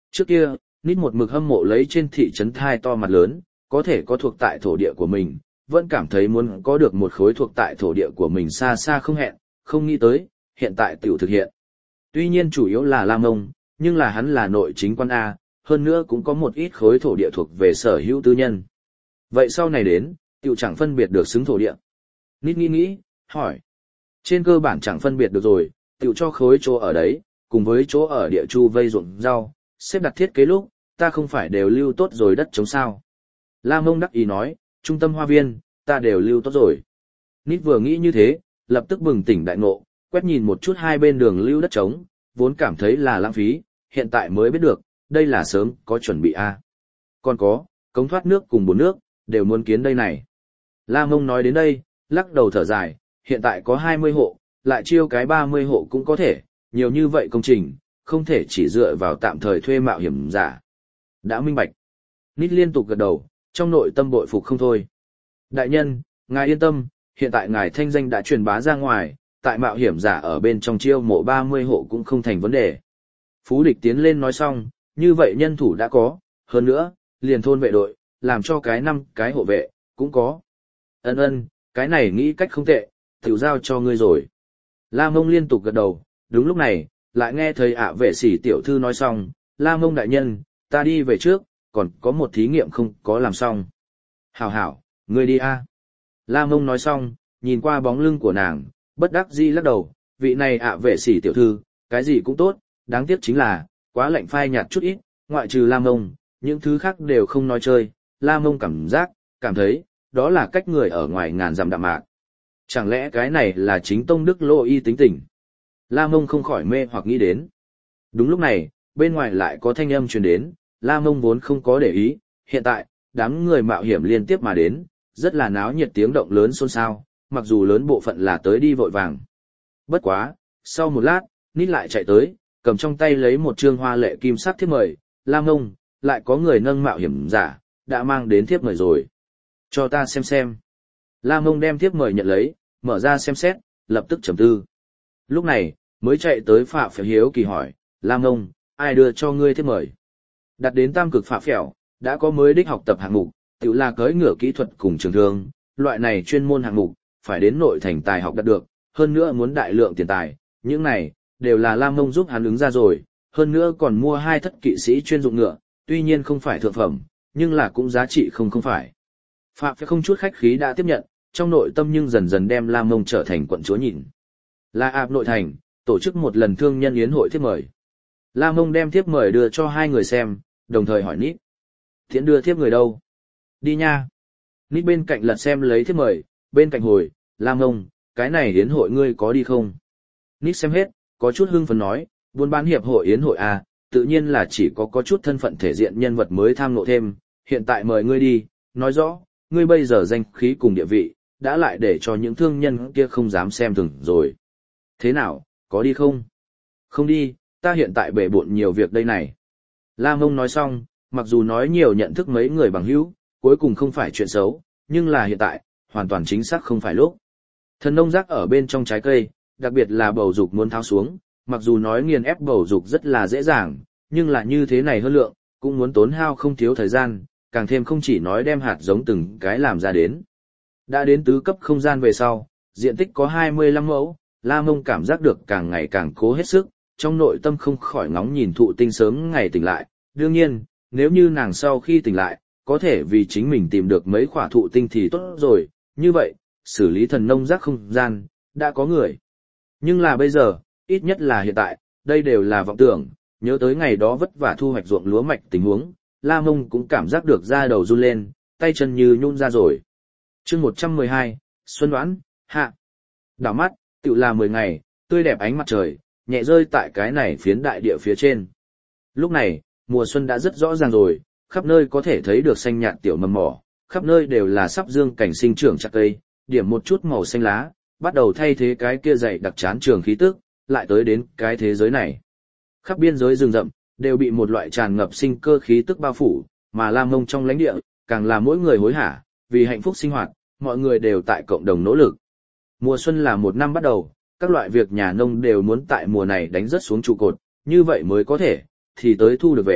Trước kia, Nít một mực hâm mộ lấy trên thị trấn thai to mặt lớn, có thể có thuộc tại thổ địa của mình, vẫn cảm thấy muốn có được một khối thuộc tại thổ địa của mình xa xa không hẹn, không nghĩ tới, hiện tại tiểu thực hiện. Tuy nhiên chủ yếu là La Mông, nhưng là hắn là nội chính quan A, hơn nữa cũng có một ít khối thổ địa thuộc về sở hữu tư nhân. Vậy sau này đến, tiểu chẳng phân biệt được xứng thổ địa. Nít nghĩ nghĩ, hỏi. Trên cơ bản chẳng phân biệt được rồi, tiểu cho khối chỗ ở đấy, cùng với chỗ ở địa chu vây ruộng rau, xếp đặt thiết kế lúc, ta không phải đều lưu tốt rồi đất chống sao. La Mông đắc ý nói, trung tâm hoa viên, ta đều lưu tốt rồi. Nít vừa nghĩ như thế, lập tức bừng tỉnh đại ngộ, quét nhìn một chút hai bên đường lưu đất trống, vốn cảm thấy là lãng phí, hiện tại mới biết được, đây là sớm có chuẩn bị a. Còn có, cống thoát nước cùng bồn nước, đều muốn kiến đây này. La Mông nói đến đây, lắc đầu thở dài, hiện tại có hai mươi hộ, lại chiêu cái ba mươi hộ cũng có thể, nhiều như vậy công trình, không thể chỉ dựa vào tạm thời thuê mạo hiểm giả. Đã minh bạch. Nít liên tục gật đầu, trong nội tâm bội phục không thôi. Đại nhân, ngài yên tâm, hiện tại ngài thanh danh đã truyền bá ra ngoài, tại mạo hiểm giả ở bên trong chiêu mộ ba mươi hộ cũng không thành vấn đề. Phú Địch tiến lên nói xong, như vậy nhân thủ đã có, hơn nữa, liền thôn vệ đội, làm cho cái năm cái hộ vệ, cũng có. Ân ân, cái này nghĩ cách không tệ, tiểu giao cho ngươi rồi. La Mông liên tục gật đầu, đúng lúc này, lại nghe thầy ạ vệ sĩ tiểu thư nói xong, La Mông đại nhân, ta đi về trước, còn có một thí nghiệm không có làm xong. Hảo hảo, ngươi đi a. La Mông nói xong, nhìn qua bóng lưng của nàng, bất đắc dĩ lắc đầu, vị này ạ vệ sĩ tiểu thư, cái gì cũng tốt, đáng tiếc chính là, quá lạnh phai nhạt chút ít, ngoại trừ La Mông, những thứ khác đều không nói chơi, La Mông cảm giác, cảm thấy, đó là cách người ở ngoài ngàn dặm đạm mạc. Chẳng lẽ cái này là chính tông đức lô y tính tình? La Mông không khỏi mê hoặc nghĩ đến. Đúng lúc này, bên ngoài lại có thanh âm truyền đến, La Mông vốn không có để ý, hiện tại, đám người mạo hiểm liên tiếp mà đến, rất là náo nhiệt tiếng động lớn xôn xao, mặc dù lớn bộ phận là tới đi vội vàng. Bất quá, sau một lát, Nít lại chạy tới, cầm trong tay lấy một trương hoa lệ kim sắc thiếp mời, La Mông, lại có người nâng mạo hiểm giả, đã mang đến thiếp mời rồi. Cho ta xem xem. La Mông đem thiếp mời nhận lấy, mở ra xem xét, lập tức trầm tư. Lúc này, mới chạy tới Phạ Phèo hiếu kỳ hỏi, La Mông, ai đưa cho ngươi thiếp mời? Đặt đến tam cực Phạ Phèo, đã có mới đích học tập hạng mục, tự là cưỡi ngựa kỹ thuật cùng trường thương, loại này chuyên môn hạng mục, phải đến nội thành tài học đạt được, hơn nữa muốn đại lượng tiền tài, những này, đều là La Mông giúp hắn ứng ra rồi, hơn nữa còn mua hai thất kỵ sĩ chuyên dụng ngựa, tuy nhiên không phải thượng phẩm, nhưng là cũng giá trị không không phải. Phạm phải không chút khách khí đã tiếp nhận, trong nội tâm nhưng dần dần đem La Mông trở thành quận chúa nhìn. La Áp nội thành, tổ chức một lần thương nhân yến hội thiếp mời. La Mông đem thiếp mời đưa cho hai người xem, đồng thời hỏi Nít. Thiện đưa thiếp người đâu? Đi nha. Nít bên cạnh lật xem lấy thiếp mời, bên cạnh hồi, La Mông, cái này yến hội ngươi có đi không? Nít xem hết, có chút hưng phấn nói, buôn bán hiệp hội yến hội à, tự nhiên là chỉ có có chút thân phận thể diện nhân vật mới tham ngộ thêm, hiện tại mời ngươi đi, nói rõ, ngươi bây giờ danh khí cùng địa vị, đã lại để cho những thương nhân kia không dám xem thường rồi. Thế nào, có đi không? Không đi, ta hiện tại bể bộn nhiều việc đây này. La Mông nói xong, mặc dù nói nhiều nhận thức mấy người bằng hữu, cuối cùng không phải chuyện xấu, nhưng là hiện tại, hoàn toàn chính xác không phải lúc. Thần nông rác ở bên trong trái cây, đặc biệt là bầu dục muốn tháo xuống, mặc dù nói nghiền ép bầu dục rất là dễ dàng, nhưng là như thế này hơn lượng, cũng muốn tốn hao không thiếu thời gian, càng thêm không chỉ nói đem hạt giống từng cái làm ra đến. Đã đến tứ cấp không gian về sau, diện tích có hai mươi lăm mẫu, La Mông cảm giác được càng ngày càng cố hết sức, trong nội tâm không khỏi ngóng nhìn thụ tinh sớm ngày tỉnh lại. Đương nhiên, nếu như nàng sau khi tỉnh lại, có thể vì chính mình tìm được mấy khỏa thụ tinh thì tốt rồi, như vậy, xử lý thần nông rác không gian, đã có người. Nhưng là bây giờ, ít nhất là hiện tại, đây đều là vọng tưởng, nhớ tới ngày đó vất vả thu hoạch ruộng lúa mạch tình huống, La Mông cũng cảm giác được da đầu run lên, tay chân như nhũn ra rồi. Chương một trăm mười hai, Xuân Đoán, hạ. Đảo mắt, tự là mười ngày, tươi đẹp ánh mặt trời, nhẹ rơi tại cái này phiến đại địa phía trên. Lúc này, mùa xuân đã rất rõ ràng rồi, khắp nơi có thể thấy được xanh nhạt tiểu mầm mỏ, khắp nơi đều là sắp dương cảnh sinh trưởng chặt cây, điểm một chút màu xanh lá, bắt đầu thay thế cái kia dày đặc chán trường khí tức, lại tới đến cái thế giới này. Khắp biên giới rừng rậm, đều bị một loại tràn ngập sinh cơ khí tức bao phủ, mà La Mông trong lãnh địa, càng là mỗi người hối hả, vì hạnh phúc sinh hoạt, mọi người đều tại cộng đồng nỗ lực. Mùa xuân là một năm bắt đầu, các loại việc nhà nông đều muốn tại mùa này đánh rất xuống trụ cột, như vậy mới có thể, thì tới thu được về,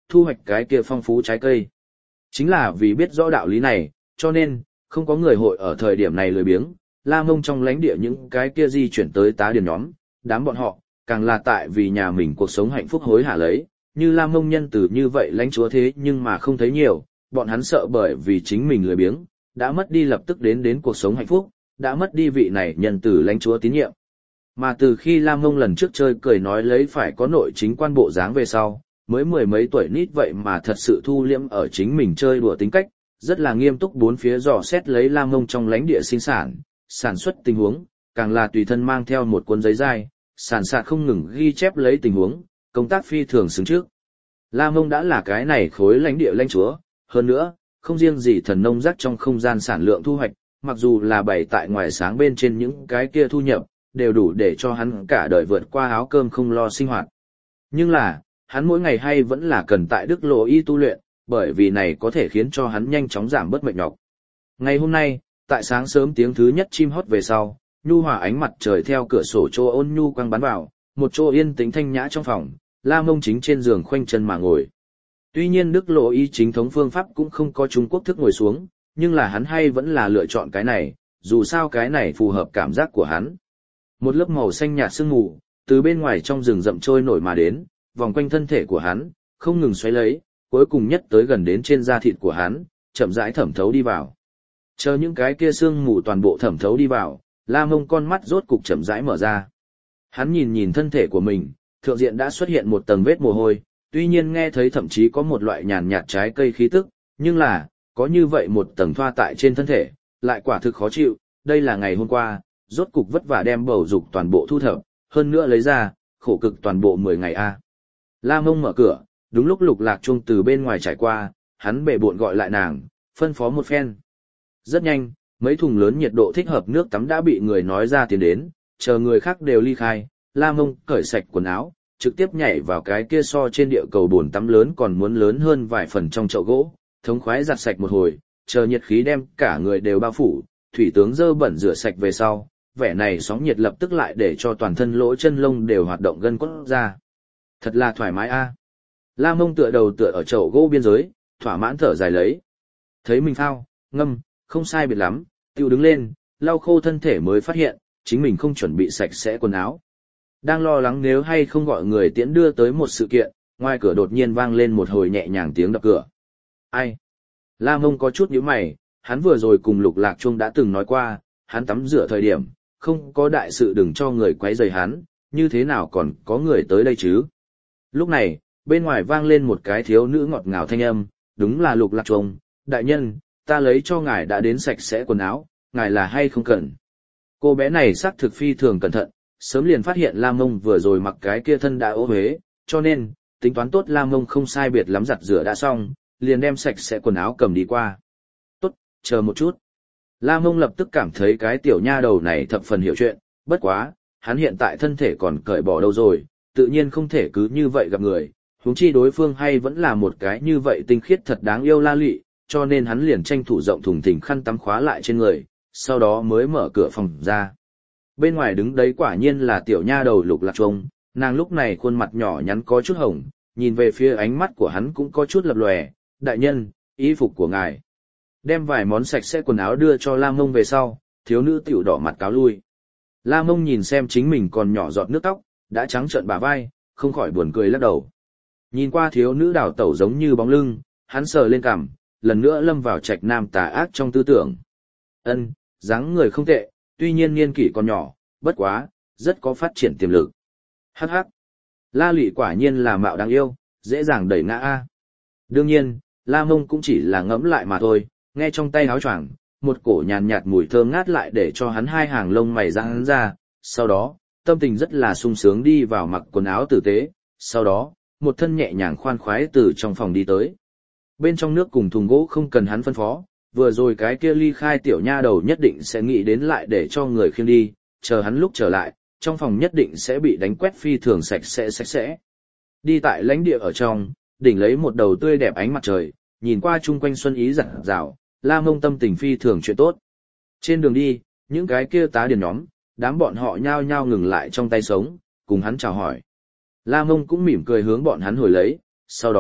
thu hoạch cái kia phong phú trái cây. Chính là vì biết rõ đạo lý này, cho nên, không có người hội ở thời điểm này lười biếng, La Mông trong lãnh địa những cái kia di chuyển tới tá điền nhóm, đám bọn họ, càng là tại vì nhà mình cuộc sống hạnh phúc hối hả lấy, như La Mông nhân từ như vậy lãnh chúa thế nhưng mà không thấy nhiều, bọn hắn sợ bởi vì chính mình lười biếng, đã mất đi lập tức đến đến cuộc sống hạnh phúc, đã mất đi vị này nhân từ lãnh chúa tín nhiệm. Mà từ khi La Mông lần trước chơi cười nói lấy phải có nội chính quan bộ dáng về sau, mới mười mấy tuổi nít vậy mà thật sự thu liễm ở chính mình chơi đùa tính cách, rất là nghiêm túc bốn phía dò xét lấy La Mông trong lãnh địa sinh sản, sản xuất tình huống, càng là tùy thân mang theo một cuốn giấy dai, sản sạt không ngừng ghi chép lấy tình huống, công tác phi thường xứng trước. La Mông đã là cái này khối lãnh địa lãnh chúa, hơn nữa, không riêng gì thần nông giác trong không gian sản lượng thu hoạch, mặc dù là bày tại ngoài sáng bên trên những cái kia thu nhập, đều đủ để cho hắn cả đời vượt qua áo cơm không lo sinh hoạt. Nhưng là, hắn mỗi ngày hay vẫn là cần tại Đức Lộ Y tu luyện, bởi vì này có thể khiến cho hắn nhanh chóng giảm bớt mệt nhọc. Ngày hôm nay, tại sáng sớm tiếng thứ nhất chim hót về sau, nhu hòa ánh mặt trời theo cửa sổ chỗ ôn nhu quang bắn vào, một chỗ yên tĩnh thanh nhã trong phòng, La Mông chính trên giường khoanh chân mà ngồi. Tuy nhiên Đức Lộ Y chính thống phương pháp cũng không có Trung Quốc thức ngồi xuống, nhưng là hắn hay vẫn là lựa chọn cái này, dù sao cái này phù hợp cảm giác của hắn. Một lớp màu xanh nhạt sương mù, từ bên ngoài trong rừng rậm trôi nổi mà đến, vòng quanh thân thể của hắn, không ngừng xoáy lấy, cuối cùng nhất tới gần đến trên da thịt của hắn, chậm rãi thẩm thấu đi vào. Chờ những cái kia sương mù toàn bộ thẩm thấu đi vào, La Mông con mắt rốt cục chậm rãi mở ra. Hắn nhìn nhìn thân thể của mình, thượng diện đã xuất hiện một tầng vết mồ hôi, tuy nhiên nghe thấy thậm chí có một loại nhàn nhạt trái cây khí tức, nhưng là, có như vậy một tầng thoa tại trên thân thể, lại quả thực khó chịu, đây là ngày hôm qua, rốt cục vất vả đem bầu dục toàn bộ thu thập, hơn nữa lấy ra, khổ cực toàn bộ mười ngày a. La Mông mở cửa, đúng lúc Lục Lạc Trung từ bên ngoài trải qua, hắn bệ bộn gọi lại nàng, phân phó một phen. Rất nhanh, mấy thùng lớn nhiệt độ thích hợp nước tắm đã bị người nói ra tiến đến, chờ người khác đều ly khai, La Mông cởi sạch quần áo, trực tiếp nhảy vào cái kia so trên địa cầu bồn tắm lớn còn muốn lớn hơn vài phần trong chậu gỗ, thống khoái giặt sạch một hồi, chờ nhiệt khí đem cả người đều bao phủ, thủy tướng dơ bẩn rửa sạch về sau, vẻ này sóng nhiệt lập tức lại để cho toàn thân lỗ chân lông đều hoạt động gân cốt ra. Thật là thoải mái a. La Mông tựa đầu tựa ở chậu gỗ biên giới, thỏa mãn thở dài lấy. Thấy mình thao, ngâm, không sai biệt lắm, tiêu đứng lên, lau khô thân thể mới phát hiện, chính mình không chuẩn bị sạch sẽ quần áo. Đang lo lắng nếu hay không gọi người tiễn đưa tới một sự kiện, ngoài cửa đột nhiên vang lên một hồi nhẹ nhàng tiếng đập cửa. Ai? La Mông có chút nhíu mày, hắn vừa rồi cùng Lục Lạc Trung đã từng nói qua, hắn tắm rửa thời điểm, không có đại sự đừng cho người quấy rầy hắn, như thế nào còn có người tới đây chứ? Lúc này, bên ngoài vang lên một cái thiếu nữ ngọt ngào thanh âm, đúng là Lục Lạc Trung, đại nhân, ta lấy cho ngài đã đến sạch sẽ quần áo, ngài là hay không cần? Cô bé này xác thực phi thường cẩn thận, sớm liền phát hiện La Mông vừa rồi mặc cái kia thân đã ố huế, cho nên, tính toán tốt La Mông không sai biệt lắm giặt rửa đã xong, liền đem sạch sẽ quần áo cầm đi qua. Tốt, chờ một chút. La Mông lập tức cảm thấy cái tiểu nha đầu này thập phần hiểu chuyện, bất quá, hắn hiện tại thân thể còn cởi bỏ đâu rồi, tự nhiên không thể cứ như vậy gặp người, huống chi đối phương hay vẫn là một cái như vậy tinh khiết thật đáng yêu la lị, cho nên hắn liền tranh thủ rộng thùng thình khăn tắm khóa lại trên người, sau đó mới mở cửa phòng ra. Bên ngoài đứng đấy quả nhiên là tiểu nha đầu Lục Lạc Trung, nàng lúc này khuôn mặt nhỏ nhắn có chút hồng, nhìn về phía ánh mắt của hắn cũng có chút lập lòe, đại nhân, y phục của ngài. Đem vài món sạch sẽ quần áo đưa cho La Mông về sau, thiếu nữ tiểu đỏ mặt cáo lui. La Mông nhìn xem chính mình còn nhỏ giọt nước tóc, đã trắng trợn bả vai, không khỏi buồn cười lắc đầu. Nhìn qua thiếu nữ đảo tẩu giống như bóng lưng, hắn sờ lên cằm, lần nữa lâm vào trạch nam tà ác trong tư tưởng. Ân, dáng người không tệ, tuy nhiên niên kỷ còn nhỏ, bất quá, rất có phát triển tiềm lực. Hắc hắc. La Lị quả nhiên là mạo đáng yêu, dễ dàng đẩy ngã a. Đương nhiên, La Mông cũng chỉ là ngẫm lại mà thôi, nghe trong tay áo choàng, một cổ nhàn nhạt mùi thơm ngát lại để cho hắn hai hàng lông mày giãn ra, sau đó, tâm tình rất là sung sướng đi vào mặc quần áo tử tế, sau đó, một thân nhẹ nhàng khoan khoái từ trong phòng đi tới. Bên trong nước cùng thùng gỗ không cần hắn phân phó, vừa rồi cái kia ly khai tiểu nha đầu nhất định sẽ nghĩ đến lại để cho người khiêng đi, chờ hắn lúc trở lại, trong phòng nhất định sẽ bị đánh quét phi thường sạch sẽ sạch sẽ. Đi tại lãnh địa ở trong, đỉnh lấy một đầu tươi đẹp ánh mặt trời, nhìn qua chung quanh xuân ý rạng rào, La Mông tâm tình phi thường chuyện tốt. Trên đường đi, những cái kia tá điền nhóm, đám bọn họ nhao nhao ngừng lại trong tay sống, cùng hắn chào hỏi. La Mông cũng mỉm cười hướng bọn hắn hồi lấy, sau đó,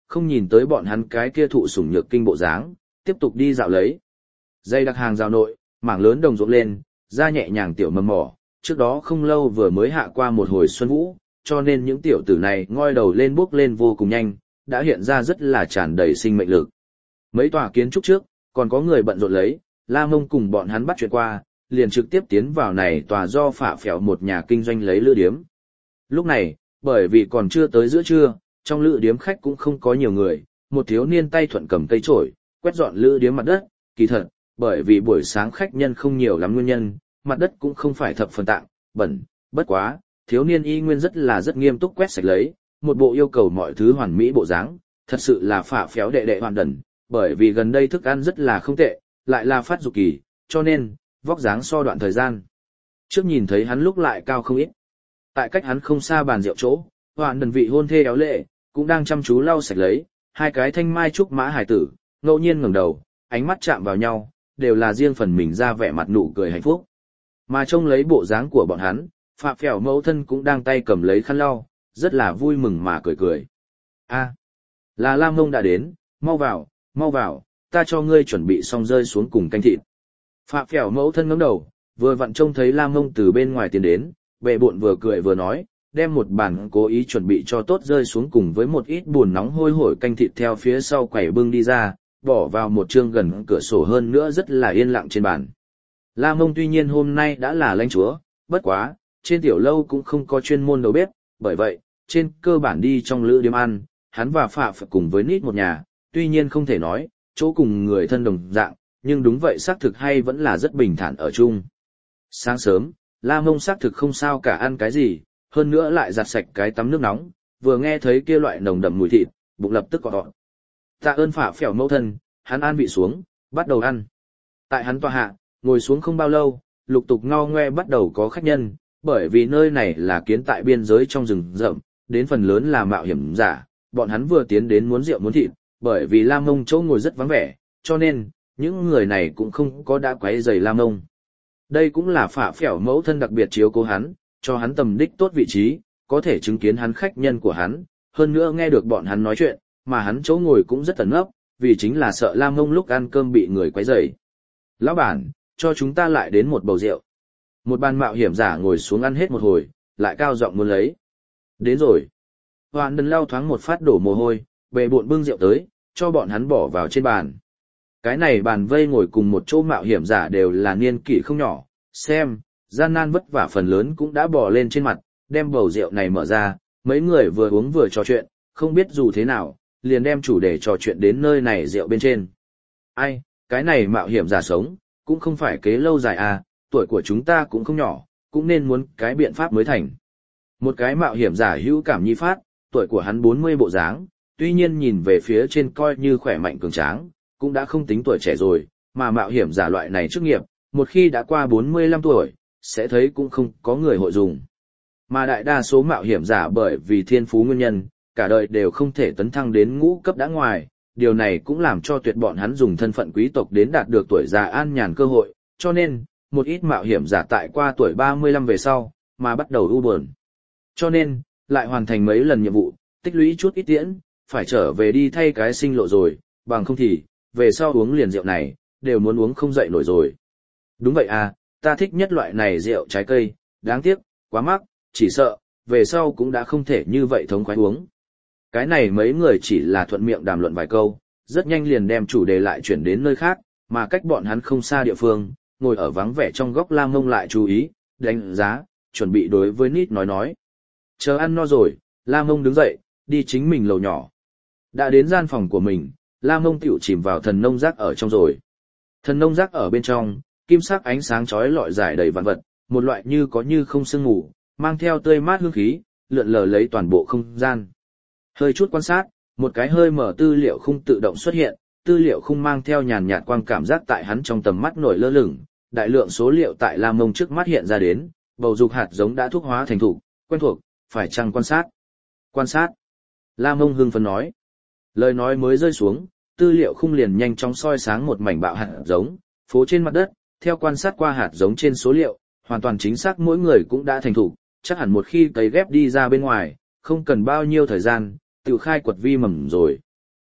không nhìn tới bọn hắn cái kia thụ sủng nhược kinh bộ dáng, tiếp tục đi dạo lấy. Dây đặc hàng rào nội, mảng lớn đồng ruộng lên, ra nhẹ nhàng tiểu mầm mỏ, trước đó không lâu vừa mới hạ qua một hồi xuân vũ, cho nên những tiểu tử này ngoi đầu lên bước lên vô cùng nhanh, đã hiện ra rất là tràn đầy sinh mệnh lực. Mấy tòa kiến trúc trước, còn có người bận rộn lấy, La Mông cùng bọn hắn bắt chuyện qua, liền trực tiếp tiến vào này tòa do Phạ Phèo một nhà kinh doanh lấy lữ điếm. Lúc này, bởi vì còn chưa tới giữa trưa, trong lữ điếm khách cũng không có nhiều người, một thiếu niên tay thuận cầm cây chổi, quét dọn lữ điếm mặt đất, kỳ thật, bởi vì buổi sáng khách nhân không nhiều lắm nguyên nhân, mặt đất cũng không phải thập phần tạng, bẩn, bất quá, thiếu niên y nguyên rất là rất nghiêm túc quét sạch lấy, một bộ yêu cầu mọi thứ hoàn mỹ bộ dáng, thật sự là Phạ Phèo đệ đệ hoàn đần, bởi vì gần đây thức ăn rất là không tệ, lại là phát dục kỳ, cho nên, vóc dáng so đoạn thời gian. Trước nhìn thấy hắn lúc lại cao không ít. Tại cách hắn không xa bàn rượu chỗ, hoàn đần vị hôn thê éo lệ, cũng đang chăm chú lau sạch lấy, hai cái thanh mai trúc mã hải tử, ngẫu nhiên ngẩng đầu, ánh mắt chạm vào nhau, đều là riêng phần mình ra vẻ mặt nụ cười hạnh phúc. Mà trông lấy bộ dáng của bọn hắn, Phạ Phèo mẫu thân cũng đang tay cầm lấy khăn lau, rất là vui mừng mà cười cười. A, là Lam Mông đã đến, mau vào, mau vào, ta cho ngươi chuẩn bị xong rơi xuống cùng canh thịt. Phạ Phèo mẫu thân ngẩng đầu, vừa vặn trông thấy Lam Mông từ bên ngoài tiến đến, bệ bộn vừa cười vừa nói, đem một bàn cố ý chuẩn bị cho tốt rơi xuống cùng với một ít buồn nóng hôi hổi canh thịt theo phía sau quẩy bưng đi ra, bỏ vào một chương gần cửa sổ hơn nữa rất là yên lặng trên bàn. La Mông tuy nhiên hôm nay đã là lãnh chúa, bất quá, trên tiểu lâu cũng không có chuyên môn đầu bếp, bởi vậy, trên cơ bản đi trong lữ điếm ăn, hắn và Phạ Phèo cùng với Nít một nhà, tuy nhiên không thể nói, chỗ cùng người thân đồng dạng, nhưng đúng vậy xác thực hay vẫn là rất bình thản ở chung. Sáng sớm, La Mông xác thực không sao cả ăn cái gì, hơn nữa lại giặt sạch cái tắm nước nóng, vừa nghe thấy kia loại nồng đậm mùi thịt, bụng lập tức gọt. Tạ ơn Phạ Phèo mẫu thân, hắn an vị xuống, bắt đầu ăn. Tại hắn tòa hạ, ngồi xuống không bao lâu, lục tục ngao ngoe bắt đầu có khách nhân, bởi vì nơi này là kiến tại biên giới trong rừng rậm, đến phần lớn là mạo hiểm giả, bọn hắn vừa tiến đến muốn rượu muốn thịt, bởi vì La Mông chỗ ngồi rất vắng vẻ, cho nên, những người này cũng không có đã quấy rầy La Mông. Đây cũng là Phạ Phèo mẫu thân đặc biệt chiếu cố hắn, cho hắn tầm đích tốt vị trí, có thể chứng kiến hắn khách nhân của hắn, hơn nữa nghe được bọn hắn nói chuyện, mà hắn chỗ ngồi cũng rất ẩn ấp, vì chính là sợ La Mông lúc ăn cơm bị người quấy rầy. Lão bản, cho chúng ta lại đến một bầu rượu. Một bàn mạo hiểm giả ngồi xuống ăn hết một hồi, lại cao giọng muốn lấy. Đến rồi. Hoàn đần lao thoáng một phát đổ mồ hôi, bề bộn bưng rượu tới, cho bọn hắn bỏ vào trên bàn. Cái này bàn vây ngồi cùng một chỗ mạo hiểm giả đều là niên kỷ không nhỏ, xem, gian nan vất vả phần lớn cũng đã bò lên trên mặt, đem bầu rượu này mở ra, mấy người vừa uống vừa trò chuyện, không biết dù thế nào, liền đem chủ đề trò chuyện đến nơi này rượu bên trên. Ai, cái này mạo hiểm giả sống, cũng không phải kế lâu dài à, tuổi của chúng ta cũng không nhỏ, cũng nên muốn cái biện pháp mới thành. Một cái mạo hiểm giả hữu cảm nhi phát, tuổi của hắn bốn mươi bộ dáng, tuy nhiên nhìn về phía trên coi như khỏe mạnh cường tráng, cũng đã không tính tuổi trẻ rồi, mà mạo hiểm giả loại này chức nghiệp, một khi đã qua bốn mươi lăm tuổi, sẽ thấy cũng không có người hội dùng. Mà đại đa số mạo hiểm giả bởi vì thiên phú nguyên nhân, cả đời đều không thể tấn thăng đến ngũ cấp đã ngoài, điều này cũng làm cho tuyệt bọn hắn dùng thân phận quý tộc đến đạt được tuổi già an nhàn cơ hội, cho nên, một ít mạo hiểm giả tại qua tuổi ba mươi lăm về sau, mà bắt đầu u buồn. Cho nên, lại hoàn thành mấy lần nhiệm vụ, tích lũy chút ít tiễn, phải trở về đi thay cái sinh lộ rồi, bằng không thì, về sau uống liền rượu này, đều muốn uống không dậy nổi rồi. Đúng vậy à, ta thích nhất loại này rượu trái cây, đáng tiếc, quá mắc, chỉ sợ, về sau cũng đã không thể như vậy thống khoái uống. Cái này mấy người chỉ là thuận miệng đàm luận vài câu, rất nhanh liền đem chủ đề lại chuyển đến nơi khác, mà cách bọn hắn không xa địa phương, ngồi ở vắng vẻ trong góc La Mông lại chú ý, đánh giá, chuẩn bị đối với Nít nói nói. Chờ ăn no rồi, La Mông đứng dậy, đi chính mình lầu nhỏ. Đã đến gian phòng của mình, La Mông tiểu chìm vào thần nông giác ở trong rồi. Thần nông giác ở bên trong, kim sắc ánh sáng chói lọi giải đầy vạn vật, một loại như có như không sương mù, mang theo tươi mát hương khí, lượn lờ lấy toàn bộ không gian. Hơi chút quan sát, một cái hơi mở tư liệu khung tự động xuất hiện, tư liệu khung mang theo nhàn nhạt quang cảm giác tại hắn trong tầm mắt nổi lơ lửng, đại lượng số liệu tại La Mông trước mắt hiện ra đến, bầu dục hạt giống đã thuốc hóa thành thục, quen thuộc, phải chăng quan sát? Quan sát. La Mông hưng phấn nói. Lời nói mới rơi xuống, tư liệu khung liền nhanh chóng soi sáng một mảnh bạo hạt giống, phố trên mặt đất, theo quan sát qua hạt giống trên số liệu, hoàn toàn chính xác mỗi người cũng đã thành thục, chắc hẳn một khi cấy ghép đi ra bên ngoài, không cần bao nhiêu thời gian, tự khai quật vi mầm rồi,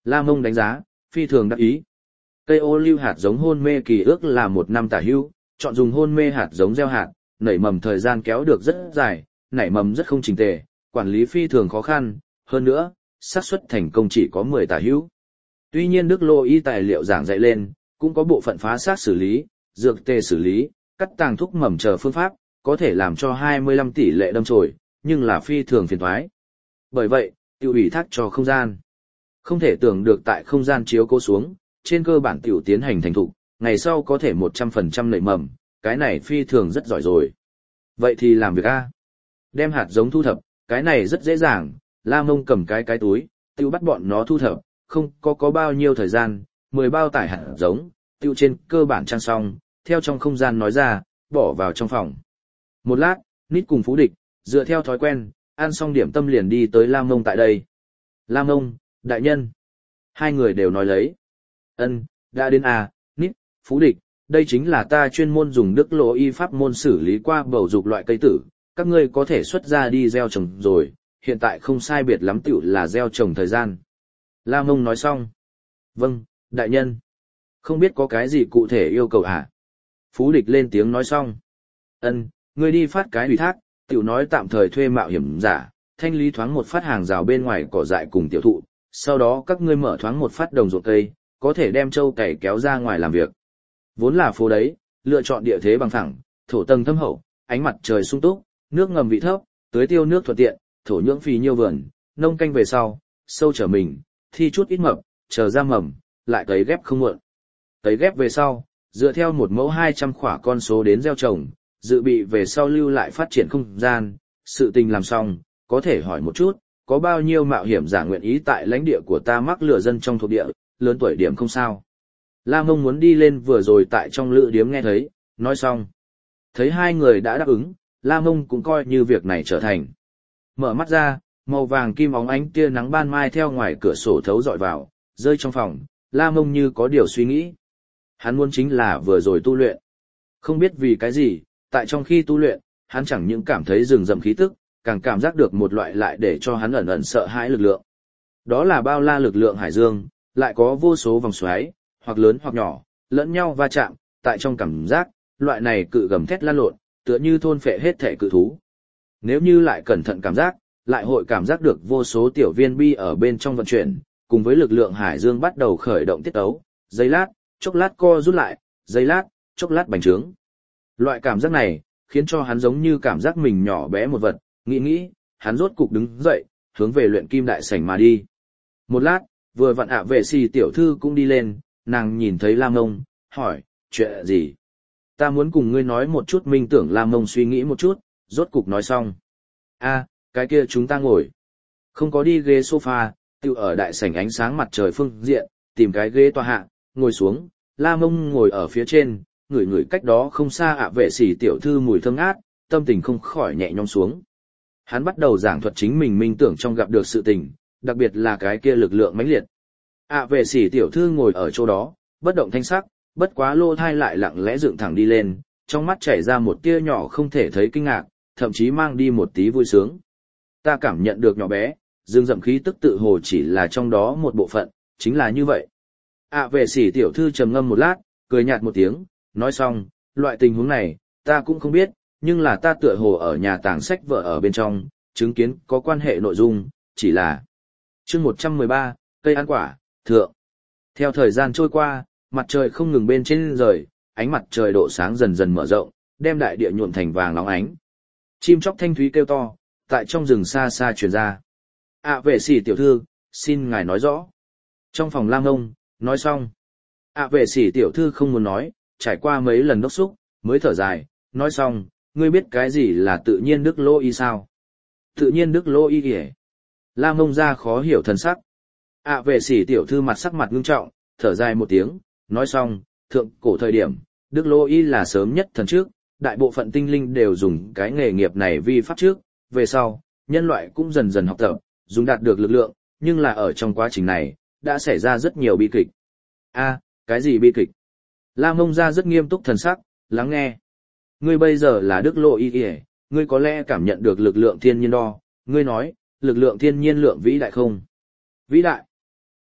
La Mông đánh giá, phi thường đắc ý. Cây ô liu hạt giống hôn mê kỳ ước là một năm tả hữu, chọn dùng hôn mê hạt giống gieo hạt, nảy mầm thời gian kéo được rất dài, nảy mầm rất không chỉnh tề, quản lý phi thường khó khăn, hơn nữa, xác suất thành công chỉ có mười tả hữu. Tuy nhiên Đức Lô y tài liệu giảng dạy lên, cũng có bộ phận phá xác xử lý, dược tê xử lý, cắt tàng thúc mầm chờ phương pháp, có thể làm cho hai mươi lăm tỷ lệ đâm chồi, nhưng là phi thường phiền toái. Bởi vậy, tiêu ủy thác cho không gian. Không thể tưởng được tại không gian chiếu cố xuống, trên cơ bản tiểu tiến hành thành thục, ngày sau có thể một trăm phần trăm nảy mầm, cái này phi thường rất giỏi rồi. Vậy thì làm việc A. Đem hạt giống thu thập, cái này rất dễ dàng, La Mông cầm cái cái túi, tiêu bắt bọn nó thu thập, không có có bao nhiêu thời gian, mười bao tải hạt giống, tiêu trên cơ bản trang xong, theo trong không gian nói ra, bỏ vào trong phòng. Một lát, Nít cùng Phú Địch, dựa theo thói quen, ăn xong điểm tâm liền đi tới La Mông tại đây. La Mông, đại nhân. Hai người đều nói lấy. Ân, đã đến à, Nít, Phú Địch, đây chính là ta chuyên môn dùng Đức Lô y pháp môn xử lý qua bầu dục loại cây tử, các ngươi có thể xuất ra đi gieo trồng rồi, hiện tại không sai biệt lắm tiểu là gieo trồng thời gian. La Mông nói xong. Vâng, đại nhân. Không biết có cái gì cụ thể yêu cầu hả? Phú Địch lên tiếng nói xong. Ân, ngươi đi phát cái ủy thác, tiểu nói tạm thời thuê mạo hiểm giả, thanh lý thoáng một phát hàng rào bên ngoài cỏ dại cùng tiểu thụ, sau đó các ngươi mở thoáng một phát đồng ruộng cây, có thể đem trâu cày kéo ra ngoài làm việc. Vốn là phố đấy, lựa chọn địa thế bằng phẳng, thổ tầng thâm hậu, ánh mặt trời sung túc, nước ngầm vị thấp, tưới tiêu nước thuận tiện, thổ nhưỡng phì nhiêu vườn, nông canh về sau, sâu trở mình, thi chút ít mập, chờ ra mầm, lại cấy ghép không muộn. Cấy ghép về sau, dựa theo một mẫu hai trăm khỏa con số đến gieo trồng, dự bị về sau lưu lại phát triển không gian, sự tình làm xong, có thể hỏi một chút, có bao nhiêu mạo hiểm giả nguyện ý tại lãnh địa của ta mắc lừa dân trong thuộc địa, lớn tuổi điểm không sao. La Mông muốn đi lên vừa rồi tại trong lữ điếm nghe thấy, nói xong. Thấy hai người đã đáp ứng, La Mông cũng coi như việc này trở thành. Mở mắt ra, màu vàng kim óng ánh tia nắng ban mai theo ngoài cửa sổ thấu dọi vào, rơi trong phòng, La Mông như có điều suy nghĩ. Hắn muốn chính là vừa rồi tu luyện. Không biết vì cái gì, tại trong khi tu luyện, hắn chẳng những cảm thấy rừng rậm khí tức, càng cảm giác được một loại lại để cho hắn ẩn ẩn sợ hãi lực lượng. Đó là bao la lực lượng hải dương, lại có vô số vòng xoáy, hoặc lớn hoặc nhỏ, lẫn nhau va chạm, tại trong cảm giác, loại này cự gầm thét lan lộn, tựa như thôn phệ hết thể cự thú. Nếu như lại cẩn thận cảm giác, lại hội cảm giác được vô số tiểu viên bi ở bên trong vận chuyển, cùng với lực lượng hải dương bắt đầu khởi động tiết ấu, giây lát, chốc lát co rút lại, giây lát, chốc lát bành trướng. Loại cảm giác này, khiến cho hắn giống như cảm giác mình nhỏ bé một vật, nghĩ nghĩ, hắn rốt cục đứng dậy, hướng về luyện kim đại sảnh mà đi. Một lát, vừa vặn ạ vệ xì tiểu thư cũng đi lên, nàng nhìn thấy Lam Mông, hỏi, chuyện gì? Ta muốn cùng ngươi nói một chút. Minh Tưởng Lam Mông suy nghĩ một chút, rốt cục nói xong. A, cái kia chúng ta ngồi. Không có đi ghế sofa, tự ở đại sảnh ánh sáng mặt trời phương diện, tìm cái ghế tòa hạ, ngồi xuống, Lam Mông ngồi ở phía trên, ngửi ngửi cách đó không xa ạ vệ xì tiểu thư mùi thơm ngát, tâm tình không khỏi nhẹ nhõm xuống. Hắn bắt đầu giảng thuật chính mình minh tưởng trong gặp được sự tình, đặc biệt là cái kia lực lượng mãnh liệt. ạ vệ xì tiểu thư ngồi ở chỗ đó, bất động thanh sắc, bất quá lô thai lại lặng lẽ dựng thẳng đi lên, trong mắt chảy ra một tia nhỏ không thể thấy kinh ngạc, thậm chí mang đi một tí vui sướng. Ta cảm nhận được nhỏ bé, dương dậm khí tức tự hồ chỉ là trong đó một bộ phận, chính là như vậy. ạ vệ xì tiểu thư trầm ngâm một lát, cười nhạt một tiếng, nói xong, loại tình huống này, ta cũng không biết, nhưng là ta tựa hồ ở nhà tàng sách vợ ở bên trong, chứng kiến có quan hệ nội dung, chỉ là chương một trăm mười ba, cây ăn quả, thượng. Theo thời gian trôi qua, mặt trời không ngừng bên trên rời, ánh mặt trời độ sáng dần dần mở rộng, đem đại địa nhuộm thành vàng óng ánh. Chim chóc thanh thúy kêu to, tại trong rừng xa xa truyền ra. ạ vệ sĩ tiểu thư, xin ngài nói rõ. Trong phòng Lam Mông, nói xong. ạ vệ sĩ tiểu thư không muốn nói, trải qua mấy lần đốc xúc, mới thở dài, nói xong, ngươi biết cái gì là tự nhiên Đức Lô y sao? Tự nhiên Đức Lô y kìa. Lam Mông ra khó hiểu thần sắc. ạ vệ sĩ tiểu thư mặt sắc mặt ngưng trọng, thở dài một tiếng, nói xong, thượng cổ thời điểm, Đức Lô y là sớm nhất thần trước, đại bộ phận tinh linh đều dùng cái nghề nghiệp này vi pháp trước, về sau, nhân loại cũng dần dần học tập, dùng đạt được lực lượng, nhưng là ở trong quá trình này, đã xảy ra rất nhiều bi kịch. A, cái gì bi kịch? Lam Mông ra rất nghiêm túc thần sắc, lắng nghe. Ngươi bây giờ là Đức Lô y kìa, ngươi có lẽ cảm nhận được lực lượng thiên nhiên đo, ngươi nói, lực lượng thiên nhiên lượng vĩ đại không? Vĩ đại.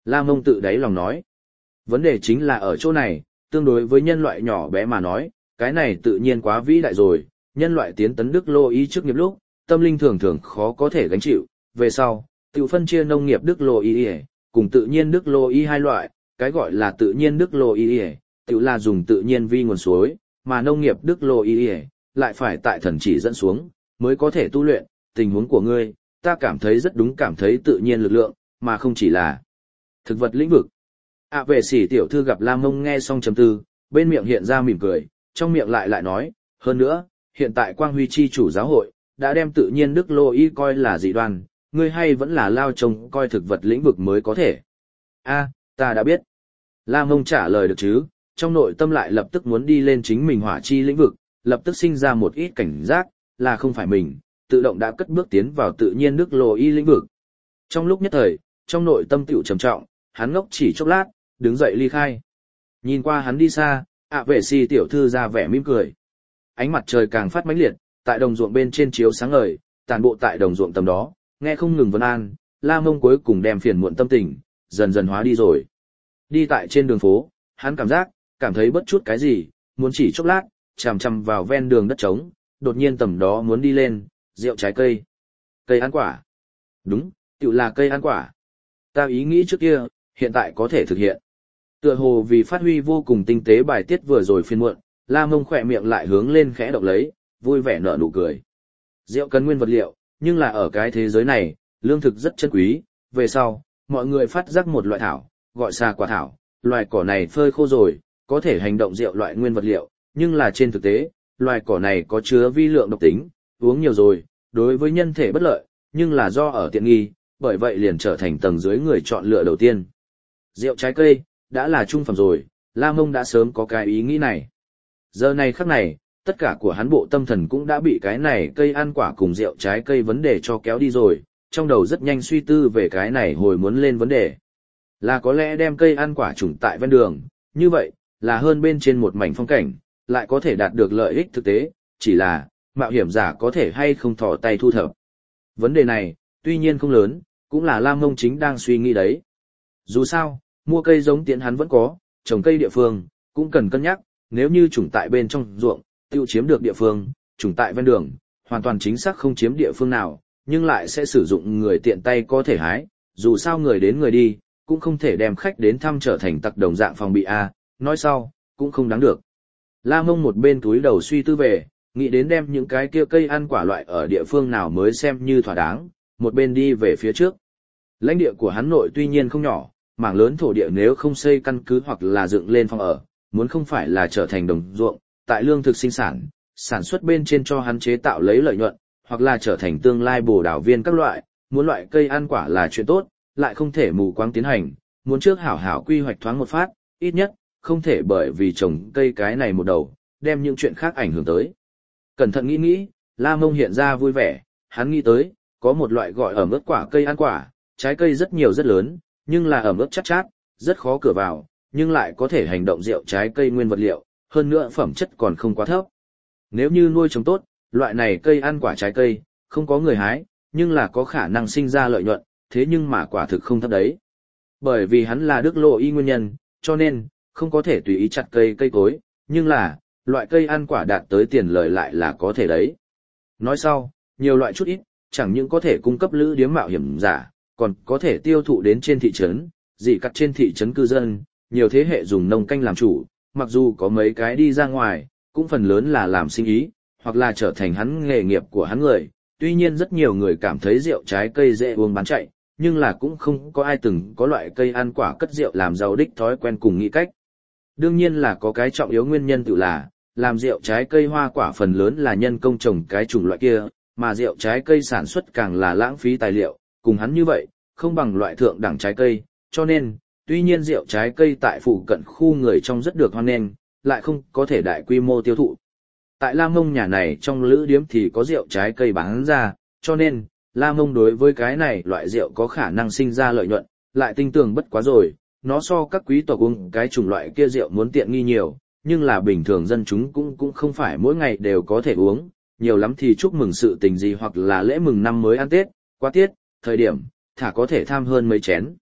La Mông tự đáy lòng nói. Vấn đề chính là ở chỗ này, tương đối với nhân loại nhỏ bé mà nói, cái này tự nhiên quá vĩ đại rồi, nhân loại tiến tấn đức lô y trước nghiệp lúc, tâm linh thường thường khó có thể gánh chịu, về sau, tự phân chia nông nghiệp đức lô y, cùng tự nhiên đức lô y hai loại, cái gọi là tự nhiên đức lô y, tự là dùng tự nhiên vi nguồn suối, mà nông nghiệp đức lô y, lại phải tại thần chỉ dẫn xuống, mới có thể tu luyện, tình huống của ngươi, ta cảm thấy rất đúng cảm thấy tự nhiên lực lượng, mà không chỉ là thực vật lĩnh vực. À vệ sĩ tiểu thư gặp Lam Mông nghe xong chấm tư, bên miệng hiện ra mỉm cười, trong miệng lại lại nói, hơn nữa, hiện tại Quang Huy chi chủ giáo hội, đã đem tự nhiên đức lô y coi là dị đoan, ngươi hay vẫn là lao trông coi thực vật lĩnh vực mới có thể. A, ta đã biết. Lam Mông trả lời được chứ, trong nội tâm lại lập tức muốn đi lên chính mình hỏa chi lĩnh vực, lập tức sinh ra một ít cảnh giác, là không phải mình, tự động đã cất bước tiến vào tự nhiên đức lô y lĩnh vực. Trong lúc nhất thời, trong nội tâm tiểu trầm trọng, hắn ngốc chỉ chốc lát, đứng dậy ly khai. Nhìn qua hắn đi xa, ạ vệ si tiểu thư ra vẻ mỉm cười. Ánh mặt trời càng phát mãnh liệt, tại đồng ruộng bên trên chiếu sáng ngời, tàn bộ tại đồng ruộng tầm đó, nghe không ngừng vấn an, La Mông cuối cùng đem phiền muộn tâm tình, dần dần hóa đi rồi. Đi tại trên đường phố, hắn cảm giác, cảm thấy bất chút cái gì, muốn chỉ chốc lát, chằm chằm vào ven đường đất trống, đột nhiên tầm đó muốn đi lên, rượu trái cây. Cây ăn quả. Đúng, tự là cây ăn quả. Ta ý nghĩ trước kia, hiện tại có thể thực hiện. Tựa hồ vì phát huy vô cùng tinh tế bài tiết vừa rồi phiên muộn, La Mông khỏe miệng lại hướng lên khẽ động lấy, vui vẻ nở nụ cười. Rượu cần nguyên vật liệu, nhưng là ở cái thế giới này, lương thực rất chân quý, về sau, mọi người phát giác một loại thảo, gọi xà quả thảo, loài cỏ này phơi khô rồi, có thể hành động rượu loại nguyên vật liệu, nhưng là trên thực tế, loài cỏ này có chứa vi lượng độc tính, uống nhiều rồi, đối với nhân thể bất lợi, nhưng là do ở tiện nghi, bởi vậy liền trở thành tầng dưới người chọn lựa đầu tiên. Rượu trái cây, đã là trung phẩm rồi, La Mông đã sớm có cái ý nghĩ này. Giờ này khắc này, tất cả của hắn bộ tâm thần cũng đã bị cái này cây ăn quả cùng rượu trái cây vấn đề cho kéo đi rồi, trong đầu rất nhanh suy tư về cái này hồi muốn lên vấn đề. Là có lẽ đem cây ăn quả trùng tại ven đường, như vậy, là hơn bên trên một mảnh phong cảnh, lại có thể đạt được lợi ích thực tế, chỉ là, mạo hiểm giả có thể hay không thò tay thu thập. Vấn đề này, tuy nhiên không lớn, cũng là Lam Mông chính đang suy nghĩ đấy. Dù sao, mua cây giống tiện hắn vẫn có, trồng cây địa phương, cũng cần cân nhắc, nếu như trùng tại bên trong ruộng, tiêu chiếm được địa phương, trùng tại ven đường, hoàn toàn chính xác không chiếm địa phương nào, nhưng lại sẽ sử dụng người tiện tay có thể hái, dù sao người đến người đi, cũng không thể đem khách đến thăm trở thành tặc đồng dạng phòng bị A, nói sau, cũng không đáng được. La Mông một bên túi đầu suy tư về, nghĩ đến đem những cái kia cây ăn quả loại ở địa phương nào mới xem như thỏa đáng, một bên đi về phía trước. Lãnh địa của hắn nội tuy nhiên không nhỏ, mảng lớn thổ địa nếu không xây căn cứ hoặc là dựng lên phòng ở, muốn không phải là trở thành đồng ruộng, tại lương thực sinh sản, sản xuất bên trên cho hắn chế tạo lấy lợi nhuận, hoặc là trở thành tương lai bổ đảo viên các loại, muốn loại cây ăn quả là chuyện tốt, lại không thể mù quáng tiến hành, muốn trước hảo hảo quy hoạch thoáng một phát, ít nhất, không thể bởi vì trồng cây cái này một đầu, đem những chuyện khác ảnh hưởng tới. Cẩn thận nghĩ nghĩ, La Mông hiện ra vui vẻ, hắn nghĩ tới, có một loại gọi ẩm ướt quả cây ăn quả, trái cây rất nhiều rất lớn, nhưng là ẩm ướt chát chát, rất khó cửa vào, nhưng lại có thể hành động rượu trái cây nguyên vật liệu, hơn nữa phẩm chất còn không quá thấp. Nếu như nuôi trồng tốt, loại này cây ăn quả trái cây, không có người hái, nhưng là có khả năng sinh ra lợi nhuận, thế nhưng mà quả thực không thấp đấy. Bởi vì hắn là đức lộ y nguyên nhân, cho nên, không có thể tùy ý chặt cây cây cối, nhưng là, loại cây ăn quả đạt tới tiền lợi lại là có thể đấy. Nói sau, nhiều loại chút ít, chẳng những có thể cung cấp lữ điếm mạo hiểm giả, còn có thể tiêu thụ đến trên thị trấn, dị cắt trên thị trấn cư dân, nhiều thế hệ dùng nông canh làm chủ, mặc dù có mấy cái đi ra ngoài, cũng phần lớn là làm sinh ý, hoặc là trở thành hắn nghề nghiệp của hắn người. Tuy nhiên rất nhiều người cảm thấy rượu trái cây dễ uống bán chạy, nhưng là cũng không có ai từng có loại cây ăn quả cất rượu làm giàu đích thói quen cùng nghĩ cách. Đương nhiên là có cái trọng yếu nguyên nhân tự là, làm rượu trái cây hoa quả phần lớn là nhân công trồng cái chủng loại kia, mà rượu trái cây sản xuất càng là lãng phí tài liệu, cùng hắn như vậy, không bằng loại thượng đẳng trái cây, cho nên, tuy nhiên rượu trái cây tại phụ cận khu người trong rất được hoan nghênh, lại không có thể đại quy mô tiêu thụ. Tại La Mông nhà này trong lữ điếm thì có rượu trái cây bán ra, cho nên, La Mông đối với cái này loại rượu có khả năng sinh ra lợi nhuận, lại tinh tường bất quá rồi, nó so các quý tộc uống cái chủng loại kia rượu muốn tiện nghi nhiều, nhưng là bình thường dân chúng cũng cũng không phải mỗi ngày đều có thể uống, nhiều lắm thì chúc mừng sự tình gì hoặc là lễ mừng năm mới ăn Tết, qua Tết, thời điểm, thả có thể tham hơn mấy chén.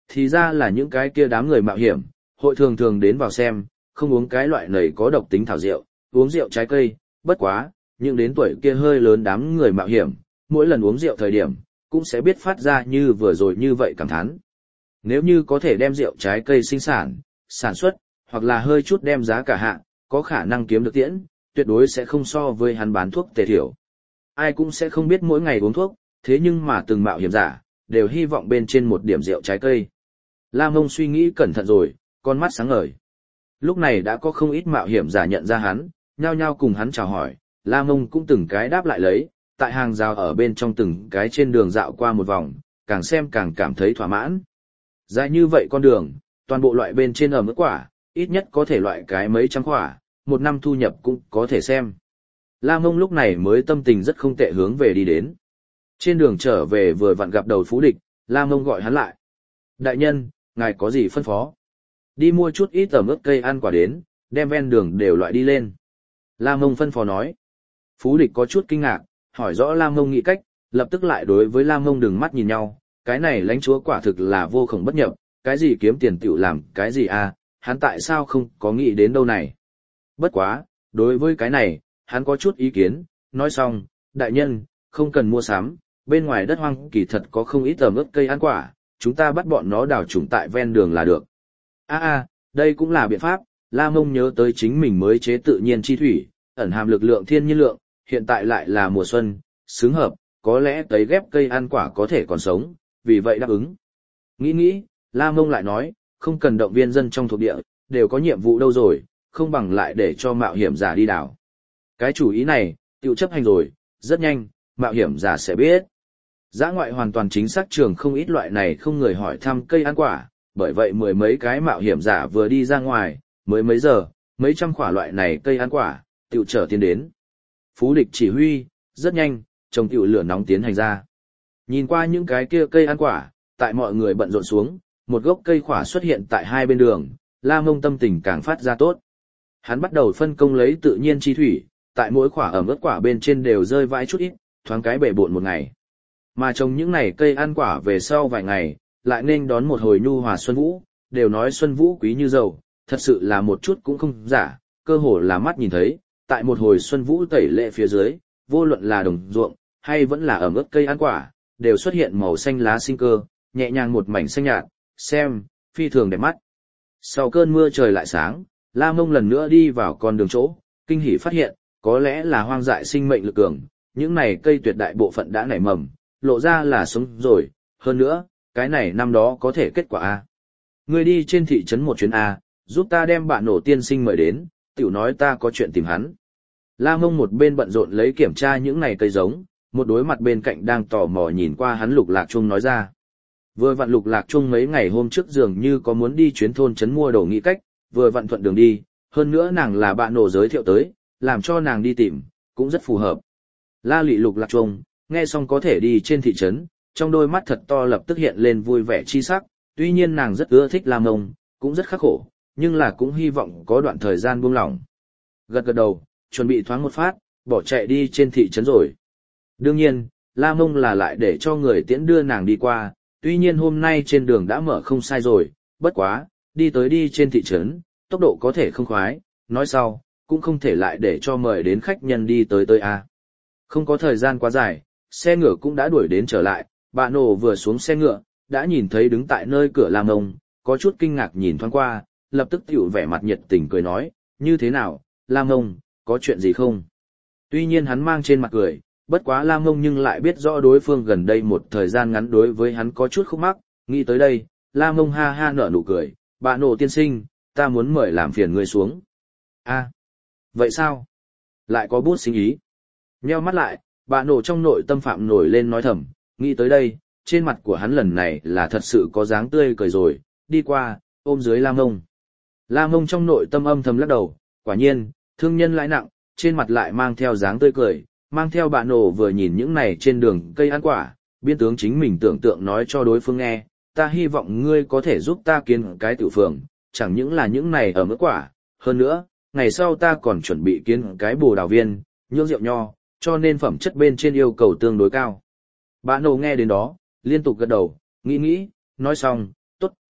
Thì ra là những cái kia đám người mạo hiểm, hội thường thường đến vào xem, không uống cái loại này có độc tính thảo rượu, uống rượu trái cây, bất quá, nhưng đến tuổi kia hơi lớn đám người mạo hiểm, mỗi lần uống rượu thời điểm, cũng sẽ biết phát ra như vừa rồi như vậy cảm thán. Nếu như có thể đem rượu trái cây sinh sản, sản xuất, hoặc là hơi chút đem giá cả hạ, có khả năng kiếm được tiễn, tuyệt đối sẽ không so với hắn bán thuốc tề thiểu. Ai cũng sẽ không biết mỗi ngày uống thuốc, thế nhưng mà từng mạo hiểm giả, đều hy vọng bên trên một điểm rượu trái cây. La Mông suy nghĩ cẩn thận rồi, con mắt sáng ngời. Lúc này đã có không ít mạo hiểm giả nhận ra hắn, nhao nhao cùng hắn chào hỏi, La Mông cũng từng cái đáp lại lấy, tại hàng rào ở bên trong từng cái trên đường dạo qua một vòng, càng xem càng cảm thấy thỏa mãn. Dài như vậy con đường, toàn bộ loại bên trên ẩm ướt quả, ít nhất có thể loại cái mấy trăm quả, một năm thu nhập cũng có thể xem. La Mông lúc này mới tâm tình rất không tệ hướng về đi đến. Trên đường trở về vừa vặn gặp đầu Phú Địch, La Mông gọi hắn lại. Đại nhân, ngài có gì phân phó? Đi mua chút ít ẩm ướt cây ăn quả đến, đem ven đường đều loại đi lên. La Mông phân phó nói. Phú Địch có chút kinh ngạc, hỏi rõ La Mông nghĩ cách, lập tức lại đối với La Mông đừng mắt nhìn nhau. Cái này lãnh chúa quả thực là vô khổng bất nhập, cái gì kiếm tiền tiểu làm, cái gì à, hắn tại sao không có nghĩ đến đâu này. Bất quá, đối với cái này, hắn có chút ý kiến, nói xong, đại nhân, không cần mua sắm, bên ngoài đất hoang kỳ thật có không ít ẩm ướt cây ăn quả, chúng ta bắt bọn nó đào trùng tại ven đường là được. A a, đây cũng là biện pháp, La Mông nhớ tới chính mình mới chế tự nhiên chi thủy, ẩn hàm lực lượng thiên nhiên lượng, hiện tại lại là mùa xuân, xứng hợp, có lẽ tấy ghép cây ăn quả có thể còn sống, vì vậy đáp ứng. Nghĩ nghĩ, La Mông lại nói, không cần động viên dân trong thuộc địa, đều có nhiệm vụ đâu rồi, không bằng lại để cho mạo hiểm giả đi đào. Cái chủ ý này, tiêu chấp hành rồi, rất nhanh, mạo hiểm giả sẽ biết. Dã ngoại hoàn toàn chính xác trường không ít loại này không người hỏi thăm cây ăn quả, bởi vậy mười mấy cái mạo hiểm giả vừa đi ra ngoài, mới mấy giờ, mấy trăm quả loại này cây ăn quả, tiêu trở tiến đến. Phú Địch chỉ huy, rất nhanh, trồng tiêu lửa nóng tiến hành ra. Nhìn qua những cái kia cây ăn quả, tại mọi người bận rộn xuống, một gốc cây quả xuất hiện tại hai bên đường, La Mông tâm tình càng phát ra tốt. Hắn bắt đầu phân công lấy tự nhiên chi thủy, tại mỗi quả ẩm ướt quả bên trên đều rơi vãi chút ít, thoáng cái bể bộn một ngày. Mà trồng những này cây ăn quả về sau vài ngày, lại nên đón một hồi nhu hòa xuân vũ, đều nói xuân vũ quý như dầu, thật sự là một chút cũng không giả, cơ hồ là mắt nhìn thấy, tại một hồi xuân vũ tẩy lệ phía dưới, vô luận là đồng ruộng, hay vẫn là ẩm ướt cây ăn quả, đều xuất hiện màu xanh lá sinh cơ, nhẹ nhàng một mảnh xanh nhạt, xem, phi thường đẹp mắt. Sau cơn mưa trời lại sáng, La Mông lần nữa đi vào con đường chỗ, kinh hỉ phát hiện, có lẽ là hoang dại sinh mệnh lực cường, những này cây tuyệt đại bộ phận đã nảy mầm, lộ ra là sống rồi, hơn nữa, cái này năm đó có thể kết quả A. Ngươi đi trên thị trấn một chuyến A, giúp ta đem bạn nổ tiên sinh mời đến, tiểu nói ta có chuyện tìm hắn. La Mông một bên bận rộn lấy kiểm tra những này cây giống, một đối mặt bên cạnh đang tò mò nhìn qua hắn Lục Lạc Trung nói ra. Vừa vặn Lục Lạc Trung mấy ngày hôm trước dường như có muốn đi chuyến thôn trấn mua đồ nghĩ cách, vừa vặn thuận đường đi, hơn nữa nàng là bạn nổ giới thiệu tới, làm cho nàng đi tìm, cũng rất phù hợp. La lị Lục Lạc Trung, nghe xong có thể đi trên thị trấn, trong đôi mắt thật to lập tức hiện lên vui vẻ chi sắc, tuy nhiên nàng rất ưa thích La Mông, cũng rất khắc khổ, nhưng là cũng hy vọng có đoạn thời gian buông lỏng. Gật gật đầu, chuẩn bị thoáng một phát, bỏ chạy đi trên thị trấn rồi. Đương nhiên, La Mông là lại để cho người tiễn đưa nàng đi qua, tuy nhiên hôm nay trên đường đã mở không sai rồi, bất quá, đi tới đi trên thị trấn, tốc độ có thể không khoái, nói sau, cũng không thể lại để cho mời đến khách nhân đi tới tới a. Không có thời gian quá dài, xe ngựa cũng đã đuổi đến trở lại, bà nổ vừa xuống xe ngựa, đã nhìn thấy đứng tại nơi cửa La Mông, có chút kinh ngạc nhìn thoáng qua, lập tức tiểu vẻ mặt nhiệt tình cười nói, như thế nào, La Mông, có chuyện gì không? Tuy nhiên hắn mang trên mặt cười, bất quá La Mông nhưng lại biết rõ đối phương gần đây một thời gian ngắn đối với hắn có chút khúc mắc, nghĩ tới đây, La Mông ha ha nở nụ cười, bà nổ tiên sinh, ta muốn mời làm phiền ngươi xuống. A, vậy sao? Lại có bút sinh ý. Nheo mắt lại, bà nổ trong nội tâm phạm nổi lên nói thầm, nghĩ tới đây, trên mặt của hắn lần này là thật sự có dáng tươi cười rồi, đi qua, ôm dưới La Mông. La Mông trong nội tâm âm thầm lắc đầu, quả nhiên, thương nhân lãi nặng, trên mặt lại mang theo dáng tươi cười, mang theo bà nổ vừa nhìn những này trên đường cây ăn quả, biên tướng chính mình tưởng tượng nói cho đối phương nghe, ta hy vọng ngươi có thể giúp ta kiến cái tiểu phường, chẳng những là những này ở mức quả, hơn nữa, ngày sau ta còn chuẩn bị kiến cái bồ đào viên, nhưỡng rượu nho, cho nên phẩm chất bên trên yêu cầu tương đối cao. Bà nổ nghe đến đó, liên tục gật đầu, nghĩ nghĩ, nói xong, tốt,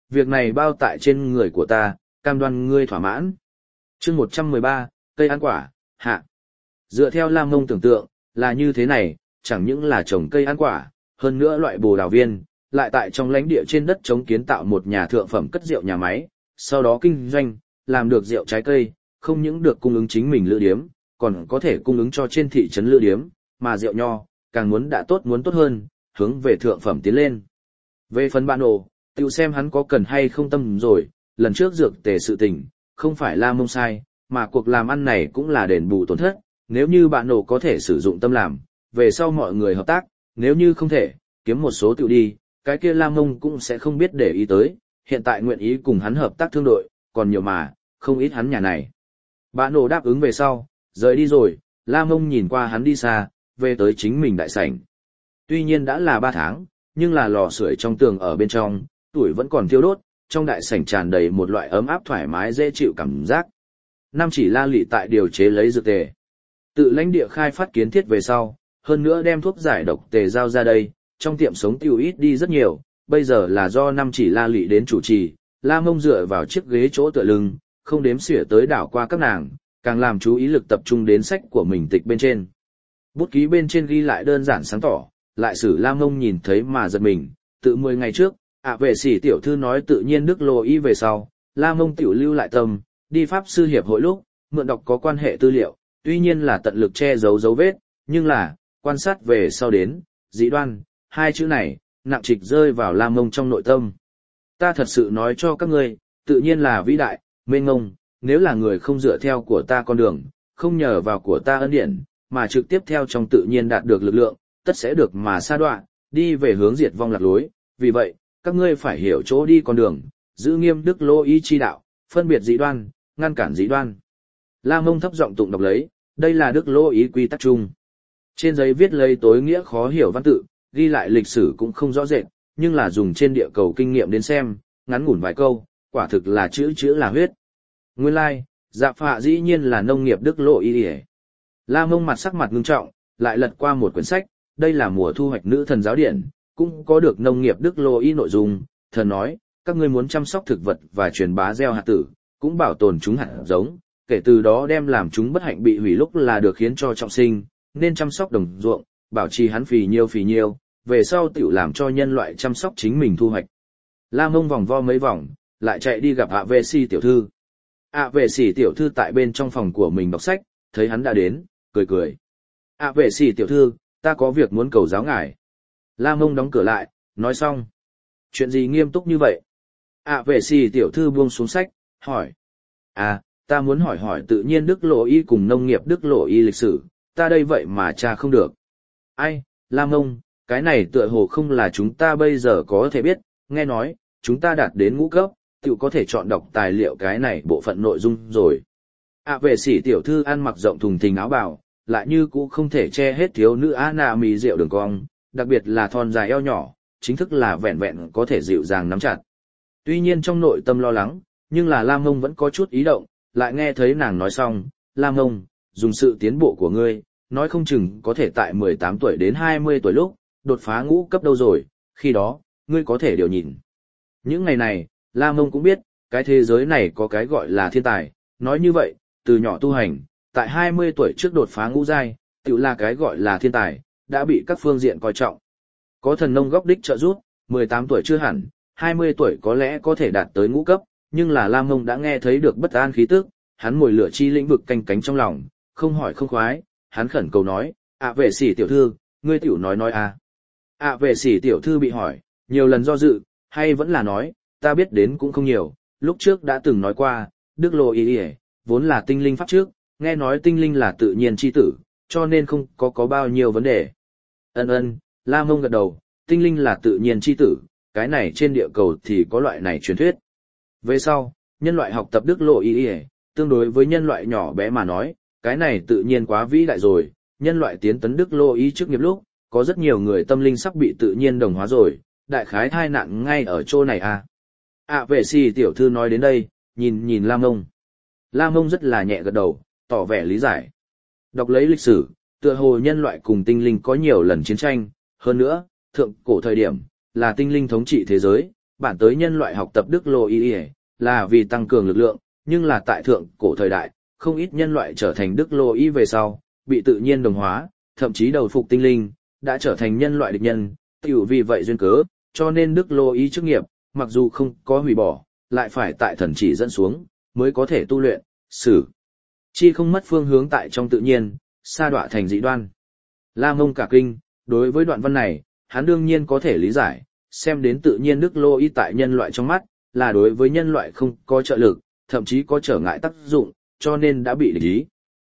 việc này bao tại trên người của ta, cam đoan ngươi thỏa mãn. Chương một trăm mười ba, cây ăn quả, hạ. Dựa theo Lam Mông tưởng tượng, là như thế này, chẳng những là trồng cây ăn quả, hơn nữa loại bồ đào viên, lại tại trong lãnh địa trên đất chống kiến tạo một nhà thượng phẩm cất rượu nhà máy, sau đó kinh doanh, làm được rượu trái cây, không những được cung ứng chính mình lữ điếm, còn có thể cung ứng cho trên thị trấn lữ điếm, mà rượu nho, càng muốn đã tốt muốn tốt hơn, hướng về thượng phẩm tiến lên. Về phần bạn ổ, tự xem hắn có cần hay không tâm rồi, lần trước dược tề sự tình, không phải Lam Mông sai, mà cuộc làm ăn này cũng là đền bù tổn thất, nếu như bạn ổ có thể sử dụng tâm làm, về sau mọi người hợp tác, nếu như không thể, kiếm một số tự đi, cái kia Lam Mông cũng sẽ không biết để ý tới, hiện tại nguyện ý cùng hắn hợp tác thương đội, còn nhiều mà, không ít hắn nhà này. Bạn ổ đáp ứng về sau, rời đi rồi, Lam Mông nhìn qua hắn đi xa, về tới chính mình đại sảnh. Tuy nhiên đã là ba tháng, nhưng là lò sưởi trong tường ở bên trong, tuổi vẫn còn thiêu đốt, trong đại sảnh tràn đầy một loại ấm áp thoải mái dễ chịu cảm giác. Năm chỉ La Lị tại điều chế lấy dược tề. Tự lãnh địa khai phát kiến thiết về sau, hơn nữa đem thuốc giải độc tề giao ra đây, trong tiệm sống tiêu ít đi rất nhiều, bây giờ là do năm chỉ La Lị đến chủ trì, La Mông dựa vào chiếc ghế chỗ tựa lưng, không đếm xỉa tới đảo qua các nàng, càng làm chú ý lực tập trung đến sách của mình tịch bên trên. Bút ký bên trên ghi lại đơn giản sáng tỏ, lại sử La Mông nhìn thấy mà giật mình, tự mười ngày trước, ạ vệ sĩ tiểu thư nói tự nhiên Đức Lô Y về sau, La Mông tiểu lưu lại tâm, đi Pháp sư hiệp hội lúc, mượn đọc có quan hệ tư liệu, tuy nhiên là tận lực che giấu dấu vết, nhưng là, quan sát về sau đến, dĩ đoan, hai chữ này, nặng trịch rơi vào La Mông trong nội tâm. Ta thật sự nói cho các ngươi, tự nhiên là vĩ đại, mênh ngông, nếu là người không dựa theo của ta con đường, không nhờ vào của ta ân điển, mà trực tiếp theo trong tự nhiên đạt được lực lượng, tất sẽ được mà sa đọa, đi về hướng diệt vong lạc lối. Vì vậy, các ngươi phải hiểu chỗ đi con đường, giữ nghiêm Đức Lô Y chi đạo, phân biệt dị đoan, ngăn cản dị đoan. La Mông thấp giọng tụng đọc lấy, đây là Đức Lô Y quy tắc chung. Trên giấy viết lấy tối nghĩa khó hiểu văn tự, ghi lại lịch sử cũng không rõ rệt, nhưng là dùng trên địa cầu kinh nghiệm đến xem, ngắn ngủn vài câu, quả thực là chữ chữ là huyết. Nguyên lai, like, dạ phạ dĩ nhiên là nông nghiệp Đức Lô Y. La Mông mặt sắc mặt ngưng trọng, lại lật qua một quyển sách, đây là mùa thu hoạch nữ thần giáo điển, cũng có được nông nghiệp Đức Lô Y nội dung, thần nói, các ngươi muốn chăm sóc thực vật và truyền bá gieo hạt tử, cũng bảo tồn chúng hạt giống, kể từ đó đem làm chúng bất hạnh bị hủy lúc là được khiến cho trọng sinh, nên chăm sóc đồng ruộng, bảo trì hắn phì nhiêu phì nhiêu, về sau tiểu làm cho nhân loại chăm sóc chính mình thu hoạch. La Mông vòng vo mấy vòng, lại chạy đi gặp ạ vệ sĩ tiểu thư. ạ vệ sĩ tiểu thư tại bên trong phòng của mình đọc sách, thấy hắn đã đến, cười cười. ạ vệ sĩ tiểu thư, ta có việc muốn cầu giáo ngài. La Mông đóng cửa lại, nói xong. Chuyện gì nghiêm túc như vậy? ạ vệ sĩ tiểu thư buông xuống sách, hỏi. À, ta muốn hỏi hỏi tự nhiên Đức Lô Y cùng nông nghiệp Đức Lô Y lịch sử, ta đây vậy mà cha không được. Ai, La Mông, cái này tựa hồ không là chúng ta bây giờ có thể biết, nghe nói, chúng ta đạt đến ngũ cấp, tự có thể chọn đọc tài liệu cái này bộ phận nội dung rồi. ạ vệ sĩ tiểu thư ăn mặc rộng thùng thình áo bào, lại như cũ không thể che hết thiếu nữ á nà mì rượu đường cong, đặc biệt là thon dài eo nhỏ, chính thức là vẹn vẹn có thể dịu dàng nắm chặt. Tuy nhiên trong nội tâm lo lắng, nhưng là Lam Mông vẫn có chút ý động, lại nghe thấy nàng nói xong, Lam Mông, dùng sự tiến bộ của ngươi, nói không chừng có thể tại mười tám tuổi đến hai mươi tuổi lúc, đột phá ngũ cấp đâu rồi, khi đó, ngươi có thể điều nhìn. Những ngày này, Lam Mông cũng biết, cái thế giới này có cái gọi là thiên tài, nói như vậy, từ nhỏ tu hành, tại hai mươi tuổi trước đột phá ngũ giai, tự là cái gọi là thiên tài, đã bị các phương diện coi trọng. Có thần nông góc đích trợ giúp, mười tám tuổi chưa hẳn, hai mươi tuổi có lẽ có thể đạt tới ngũ cấp, nhưng là Lam Mông đã nghe thấy được bất an khí tức, hắn mồi lửa chi lĩnh vực canh cánh trong lòng, không hỏi không khoái, hắn khẩn cầu nói, ạ vệ sĩ tiểu thư, ngươi tiểu nói nói à. ạ vệ sĩ tiểu thư bị hỏi, nhiều lần do dự, hay vẫn là nói, ta biết đến cũng không nhiều, lúc trước đã từng nói qua, Đức Lô Y vốn là tinh linh pháp trước, nghe nói tinh linh là tự nhiên chi tử, cho nên không có có bao nhiêu vấn đề. Ân ân, La Mông gật đầu, tinh linh là tự nhiên chi tử, cái này trên địa cầu thì có loại này truyền thuyết. Về sau, nhân loại học tập Đức Lô Y, tương đối với nhân loại nhỏ bé mà nói, cái này tự nhiên quá vĩ đại rồi, nhân loại tiến tấn Đức Lô Y trước nghiệp lúc, có rất nhiều người tâm linh sắp bị tự nhiên đồng hóa rồi, đại khái thai nạn ngay ở chỗ này à. À vệ sĩ tiểu thư nói đến đây, nhìn nhìn La Mông. La Mông rất là nhẹ gật đầu, tỏ vẻ lý giải. Đọc lấy lịch sử, tựa hồ nhân loại cùng tinh linh có nhiều lần chiến tranh, hơn nữa, thượng cổ thời điểm, là tinh linh thống trị thế giới, bản tới nhân loại học tập Đức Lô Y là vì tăng cường lực lượng, nhưng là tại thượng cổ thời đại, không ít nhân loại trở thành Đức Lô Y về sau, bị tự nhiên đồng hóa, thậm chí đầu phục tinh linh, đã trở thành nhân loại địch nhân, tiểu vì vậy duyên cớ, cho nên Đức Lô Y chức nghiệp, mặc dù không có hủy bỏ, lại phải tại thần chỉ dẫn xuống, mới có thể tu luyện, xử. Chi không mất phương hướng tại trong tự nhiên, sa đọa thành dị đoan. La Mông cả kinh, đối với đoạn văn này, hắn đương nhiên có thể lý giải, xem đến tự nhiên Đức Lô Y tại nhân loại trong mắt, là đối với nhân loại không có trợ lực, thậm chí có trở ngại tác dụng, cho nên đã bị địch ý.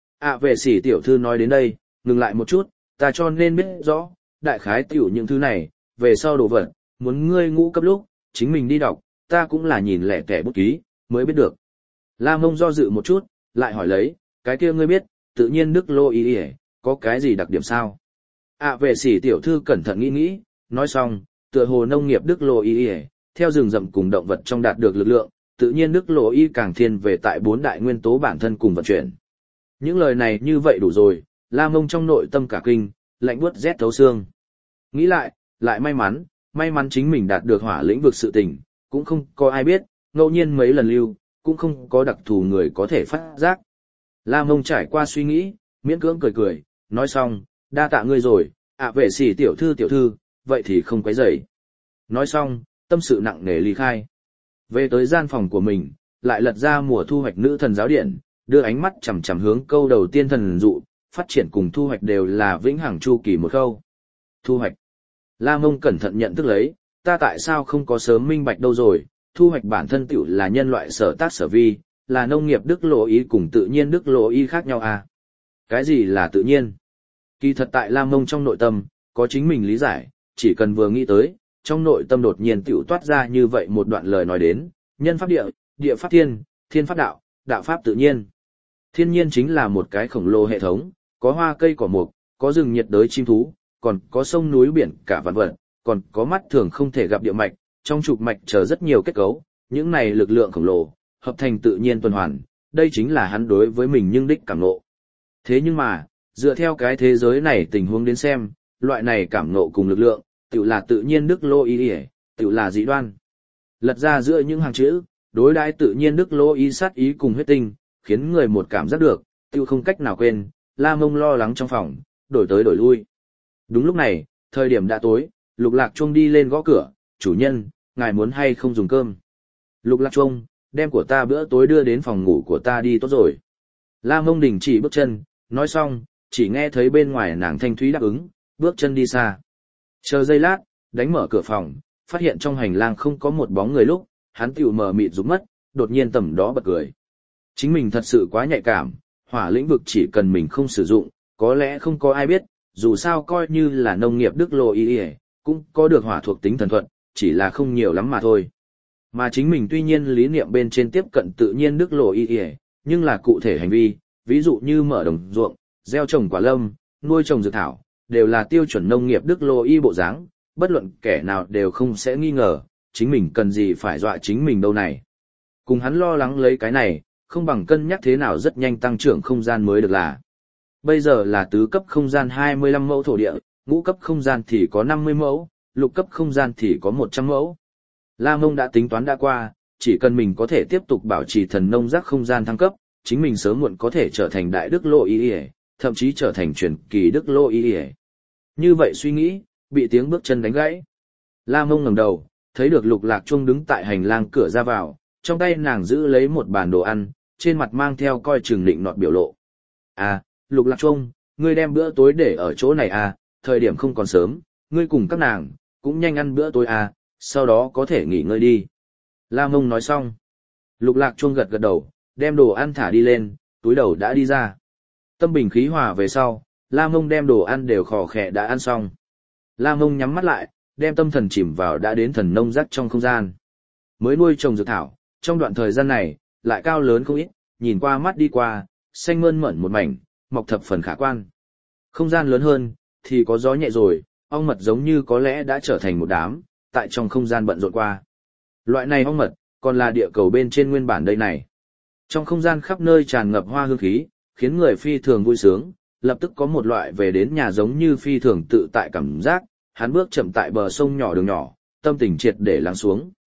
À về sỉ tiểu thư nói đến đây, ngừng lại một chút, ta cho nên biết rõ, đại khái tiểu những thứ này, về sau đồ vật, muốn ngươi ngũ cấp lúc, chính mình đi đọc, ta cũng là nhìn lẻ tẻ bút ký, mới biết được. La Mông do dự một chút, lại hỏi lấy, cái kia ngươi biết, tự nhiên Đức Lô Y có cái gì đặc điểm sao? À về sỉ tiểu thư cẩn thận nghĩ nghĩ, nói xong, tựa hồ nông nghiệp Đức Lô Y theo rừng rậm cùng động vật trong đạt được lực lượng, tự nhiên Đức Lô Y càng thiên về tại bốn đại nguyên tố bản thân cùng vận chuyển. Những lời này như vậy đủ rồi, La Mông trong nội tâm cả kinh, lạnh buốt rét thấu xương. Nghĩ lại, lại may mắn, may mắn chính mình đạt được hỏa lĩnh vực sự tình, cũng không có ai biết, ngẫu nhiên mấy lần lưu, cũng không có đặc thù người có thể phát giác. La Mông trải qua suy nghĩ, miễn cưỡng cười cười, nói xong, đa tạ ngươi rồi, ạ vệ xỉ tiểu thư tiểu thư, vậy thì không quấy rầy. Nói xong, tâm sự nặng nề ly khai. Về tới gian phòng của mình, lại lật ra mùa thu hoạch nữ thần giáo điện, đưa ánh mắt chằm chằm hướng câu đầu tiên thần dụ, phát triển cùng thu hoạch đều là vĩnh hằng chu kỳ một khâu. Thu hoạch. La Mông cẩn thận nhận thức lấy, ta tại sao không có sớm minh bạch đâu rồi, thu hoạch bản thân tiểu là nhân loại sở tác sở vi, là nông nghiệp Đức Lô Y cùng tự nhiên Đức Lô Y khác nhau à? Cái gì là tự nhiên? Kỳ thật tại La Mông trong nội tâm, có chính mình lý giải, chỉ cần vừa nghĩ tới, trong nội tâm đột nhiên tiểu toát ra như vậy một đoạn lời nói đến, nhân pháp địa, địa pháp thiên, thiên pháp đạo, đạo pháp tự nhiên. Thiên nhiên chính là một cái khổng lồ hệ thống, có hoa cây cỏ mục, có rừng nhiệt đới chim thú, còn có sông núi biển cả vạn vật, còn có mắt thường không thể gặp địa mạch, trong trục mạch chờ rất nhiều kết cấu, những này lực lượng khổng lồ, hợp thành tự nhiên tuần hoàn, đây chính là hắn đối với mình nhưng đích cảm ngộ. Thế nhưng mà, dựa theo cái thế giới này tình huống đến xem, loại này cảm ngộ cùng lực lượng, tự là tự nhiên Đức Lô Y, tự là dị đoan. Lật ra giữa những hàng chữ, đối đãi tự nhiên Đức Lô Y sát ý cùng huyết tinh, khiến người một cảm giác được, tự không cách nào quên, La Mông lo lắng trong phòng, đổi tới đổi lui. Đúng lúc này, thời điểm đã tối, Lục Lạc Chuông đi lên gõ cửa, chủ nhân, ngài muốn hay không dùng cơm? Lục Lạc Chuông, đem của ta bữa tối đưa đến phòng ngủ của ta đi tốt rồi. La Mông đình chỉ bước chân, nói xong, chỉ nghe thấy bên ngoài nàng thanh thúy đáp ứng, bước chân đi xa. Chờ giây lát, đánh mở cửa phòng, phát hiện trong hành lang không có một bóng người lúc, hắn tiểu mờ mịt rụng mất, đột nhiên tầm đó bật cười. Chính mình thật sự quá nhạy cảm, hỏa lĩnh vực chỉ cần mình không sử dụng, có lẽ không có ai biết, dù sao coi như là nông nghiệp Đức Lô Y, cũng có được hỏa thuộc tính thần thuận, chỉ là không nhiều lắm mà thôi. Mà chính mình tuy nhiên lý niệm bên trên tiếp cận tự nhiên Đức Lô Y, nhưng là cụ thể hành vi, ví dụ như mở đồng ruộng, gieo trồng quả lâm, nuôi trồng dược thảo, đều là tiêu chuẩn nông nghiệp Đức Lô Y bộ dáng, bất luận kẻ nào đều không sẽ nghi ngờ, chính mình cần gì phải dọa chính mình đâu này. Cùng hắn lo lắng lấy cái này, không bằng cân nhắc thế nào rất nhanh tăng trưởng không gian mới được là. Bây giờ là tứ cấp không gian hai mươi lăm mẫu thổ địa, ngũ cấp không gian thì có năm mươi mẫu, lục cấp không gian thì có một trăm mẫu. La Mông đã tính toán đã qua, chỉ cần mình có thể tiếp tục bảo trì thần nông giác không gian thăng cấp, chính mình sớm muộn có thể trở thành đại Đức Lô Y, thậm chí trở thành truyền kỳ Đức Lô Y. Như vậy suy nghĩ, bị tiếng bước chân đánh gãy. La Mông ngẩng đầu, thấy được Lục Lạc Chuông đứng tại hành lang cửa ra vào, trong tay nàng giữ lấy một bàn đồ ăn, trên mặt mang theo coi chừng định nọt biểu lộ. À, Lục Lạc Chuông, ngươi đem bữa tối để ở chỗ này à, thời điểm không còn sớm, ngươi cùng các nàng, cũng nhanh ăn bữa tối à, sau đó có thể nghỉ ngơi đi. La Mông nói xong. Lục Lạc Chuông gật gật đầu, đem đồ ăn thả đi lên, túi đầu đã đi ra. Tâm bình khí hòa về sau, La Mông đem đồ ăn đều khò khẽ đã ăn xong. La Mông nhắm mắt lại, đem tâm thần chìm vào đã đến thần nông giác trong không gian. Mới nuôi trồng dược thảo, trong đoạn thời gian này, lại cao lớn không ít, nhìn qua mắt đi qua, xanh mơn mởn một mảnh, mọc thập phần khả quan. Không gian lớn hơn, thì có gió nhẹ rồi, ong mật giống như có lẽ đã trở thành một đám, tại trong không gian bận rộn qua. Loại này ong mật, còn là địa cầu bên trên nguyên bản đây này. Trong không gian khắp nơi tràn ngập hoa hương khí, khiến người phi thường vui sướng, lập tức có một loại về đến nhà giống như phi thường tự tại cảm giác, hắn bước chậm tại bờ sông nhỏ đường nhỏ, tâm tình triệt để lắng xuống.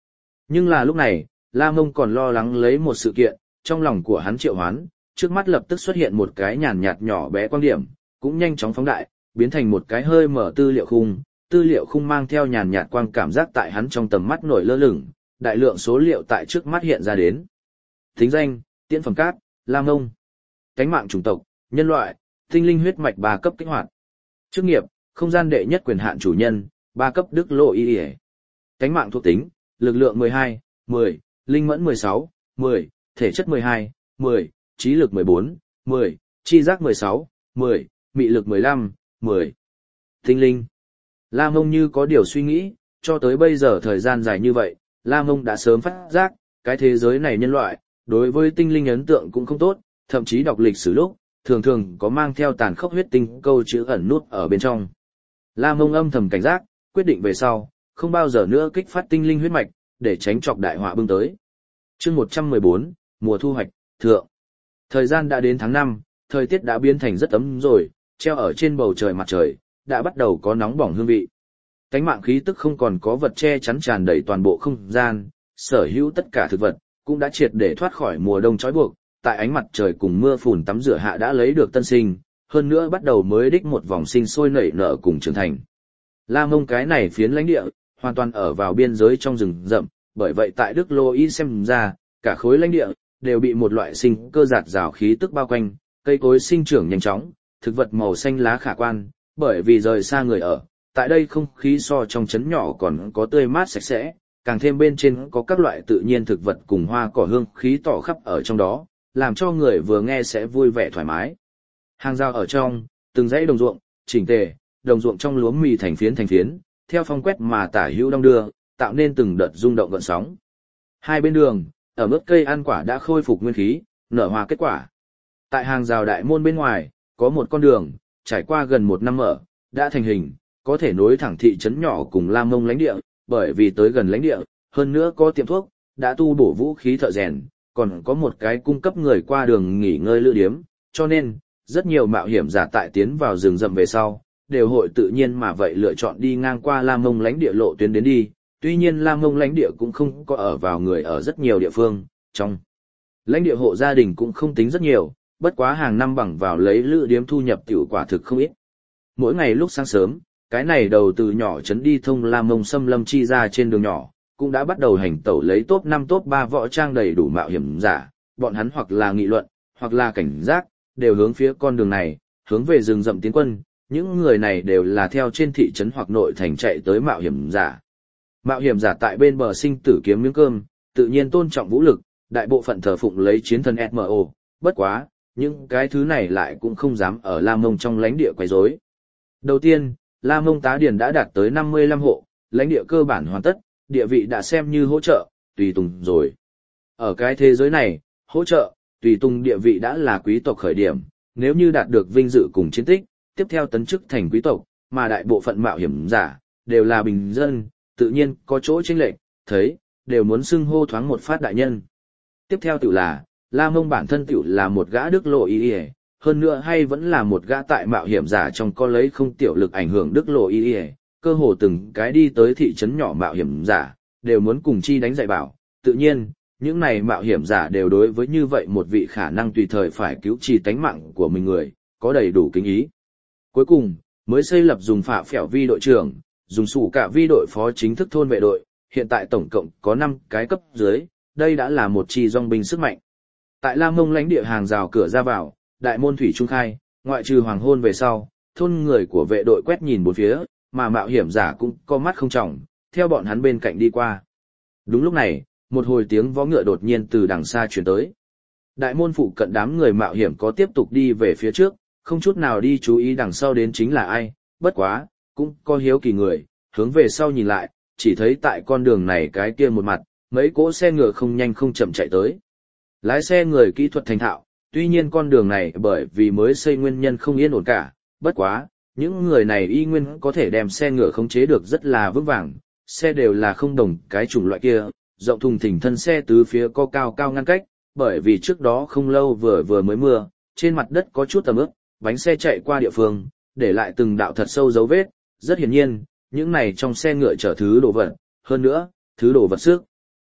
Nhưng là lúc này, La Mông còn lo lắng lấy một sự kiện, trong lòng của hắn triệu hoán, trước mắt lập tức xuất hiện một cái nhàn nhạt nhỏ bé quang điểm, cũng nhanh chóng phóng đại, biến thành một cái hơi mở tư liệu khung, tư liệu khung mang theo nhàn nhạt quang cảm giác tại hắn trong tầm mắt nổi lơ lửng, đại lượng số liệu tại trước mắt hiện ra đến. Tính danh, Tiễn Phẩm Cát, La Mông. Cánh mạng chủng tộc, nhân loại, tinh linh huyết mạch ba cấp kích hoạt. Chức nghiệp, không gian đệ nhất quyền hạn chủ nhân, ba cấp đức lộ y y. Cánh mạng thuộc tính, lực lượng mười hai, mười, linh mẫn mười sáu, mười, thể chất mười hai, mười, trí lực mười bốn, mười, chi giác mười sáu, mười, mị lực mười lăm, mười. Tinh linh. La Mông như có điều suy nghĩ, cho tới bây giờ thời gian dài như vậy, La Mông đã sớm phát giác, cái thế giới này nhân loại, đối với tinh linh ấn tượng cũng không tốt, thậm chí đọc lịch sử lúc, thường thường có mang theo tàn khốc huyết tinh câu chữ ẩn nút ở bên trong. La Mông âm thầm cảnh giác, quyết định về sau, không bao giờ nữa kích phát tinh linh huyết mạch, để tránh chọc đại họa bưng tới. Chương một trăm mười bốn, mùa thu hoạch, thượng. Thời gian đã đến tháng năm, thời tiết đã biến thành rất ấm rồi, treo ở trên bầu trời mặt trời, đã bắt đầu có nóng bỏng hương vị. Cánh mạng khí tức không còn có vật che chắn tràn đầy toàn bộ không gian, sở hữu tất cả thực vật, cũng đã triệt để thoát khỏi mùa đông trói buộc, tại ánh mặt trời cùng mưa phùn tắm rửa hạ đã lấy được tân sinh, hơn nữa bắt đầu mới đích một vòng sinh sôi nảy nở cùng trưởng thành. La Mông cái này phiến lãnh địa, hoàn toàn ở vào biên giới trong rừng rậm, bởi vậy tại Đức Lô Y xem ra, cả khối lãnh địa, đều bị một loại sinh cơ giạt rào khí tức bao quanh, cây cối sinh trưởng nhanh chóng, thực vật màu xanh lá khả quan, bởi vì rời xa người ở, tại đây không khí so trong trấn nhỏ còn có tươi mát sạch sẽ, càng thêm bên trên có các loại tự nhiên thực vật cùng hoa cỏ hương khí tỏ khắp ở trong đó, làm cho người vừa nghe sẽ vui vẻ thoải mái. Hàng rào ở trong, từng dãy đồng ruộng, chỉnh tề, đồng ruộng trong lúa mì thành phiến thành phiến, theo phong quét mà tả hữu đong đưa, tạo nên từng đợt rung động gợn sóng. Hai bên đường, ở mức cây ăn quả đã khôi phục nguyên khí, nở hoa kết quả. Tại hàng rào đại môn bên ngoài, có một con đường, trải qua gần một năm mở, đã thành hình, có thể nối thẳng thị trấn nhỏ cùng La Mông lãnh địa, bởi vì tới gần lãnh địa, hơn nữa có tiệm thuốc, đã tu bổ vũ khí thợ rèn, còn có một cái cung cấp người qua đường nghỉ ngơi lữ điếm, cho nên, rất nhiều mạo hiểm giả tại tiến vào rừng rậm về sau, đều hội tự nhiên mà vậy lựa chọn đi ngang qua La Mông lãnh địa lộ tuyến đến đi, tuy nhiên La Mông lãnh địa cũng không có ở vào người ở rất nhiều địa phương, trong lãnh địa hộ gia đình cũng không tính rất nhiều, bất quá hàng năm bằng vào lấy lữ điếm thu nhập tiểu quả thực không ít. Mỗi ngày lúc sáng sớm, cái này đầu từ nhỏ trấn đi thông La Mông xâm lâm chi ra trên đường nhỏ, cũng đã bắt đầu hành tẩu lấy top năm top ba võ trang đầy đủ mạo hiểm giả, bọn hắn hoặc là nghị luận, hoặc là cảnh giác, đều hướng phía con đường này, hướng về rừng rậm tiến quân, những người này đều là theo trên thị trấn hoặc nội thành chạy tới mạo hiểm giả. Mạo hiểm giả tại bên bờ sinh tử kiếm miếng cơm, tự nhiên tôn trọng vũ lực, đại bộ phận thờ phụng lấy chiến thần ét em o, bất quá, những cái thứ này lại cũng không dám ở La Mông trong lãnh địa quấy rối. Đầu tiên, La Mông tá điền đã đạt tới năm mươi lăm hộ, lãnh địa cơ bản hoàn tất, địa vị đã xem như hỗ trợ, tùy tùng rồi. Ở cái thế giới này, hỗ trợ, tùy tùng địa vị đã là quý tộc khởi điểm, nếu như đạt được vinh dự cùng chiến tích, tiếp theo tấn chức thành quý tộc, mà đại bộ phận mạo hiểm giả, đều là bình dân, tự nhiên có chỗ chênh lệch, thấy, đều muốn xưng hô thoáng một phát đại nhân. Tiếp theo tiểu là, La Mông bản thân tiểu là một gã đức lộ y y, hơn nữa hay vẫn là một gã tại mạo hiểm giả trong có lấy không tiểu lực ảnh hưởng đức lộ y y, cơ hồ từng cái đi tới thị trấn nhỏ mạo hiểm giả, đều muốn cùng chi đánh dạy bảo, tự nhiên, những này mạo hiểm giả đều đối với như vậy một vị khả năng tùy thời phải cứu trì tánh mạng của mình người, có đầy đủ kính ý. Cuối cùng, mới xây lập dùng phạ phẻo vi đội trưởng, dùng sủ cả vi đội phó chính thức thôn vệ đội, hiện tại tổng cộng có năm cái cấp dưới, đây đã là một chi dòng binh sức mạnh. Tại La Mông lãnh địa hàng rào cửa ra vào, đại môn thủy trung khai, ngoại trừ hoàng hôn về sau, thôn người của vệ đội quét nhìn bốn phía, mà mạo hiểm giả cũng có mắt không trọng, theo bọn hắn bên cạnh đi qua. Đúng lúc này, một hồi tiếng vó ngựa đột nhiên từ đằng xa truyền tới. Đại môn phụ cận đám người mạo hiểm có tiếp tục đi về phía trước, không chút nào đi chú ý đằng sau đến chính là ai, bất quá, cũng có hiếu kỳ người, hướng về sau nhìn lại, chỉ thấy tại con đường này cái kia một mặt, mấy cỗ xe ngựa không nhanh không chậm chạy tới. Lái xe người kỹ thuật thành thạo, tuy nhiên con đường này bởi vì mới xây nguyên nhân không yên ổn cả, bất quá, những người này y nguyên có thể đem xe ngựa khống chế được rất là vững vàng, xe đều là không đồng cái chủng loại kia, rộng thùng thình thân xe tứ phía có cao cao ngăn cách, bởi vì trước đó không lâu vừa vừa mới mưa, trên mặt đất có chút tầm ướt, bánh xe chạy qua địa phương, để lại từng đạo thật sâu dấu vết, rất hiển nhiên, những này trong xe ngựa chở thứ đồ vật, hơn nữa, thứ đồ vật sức.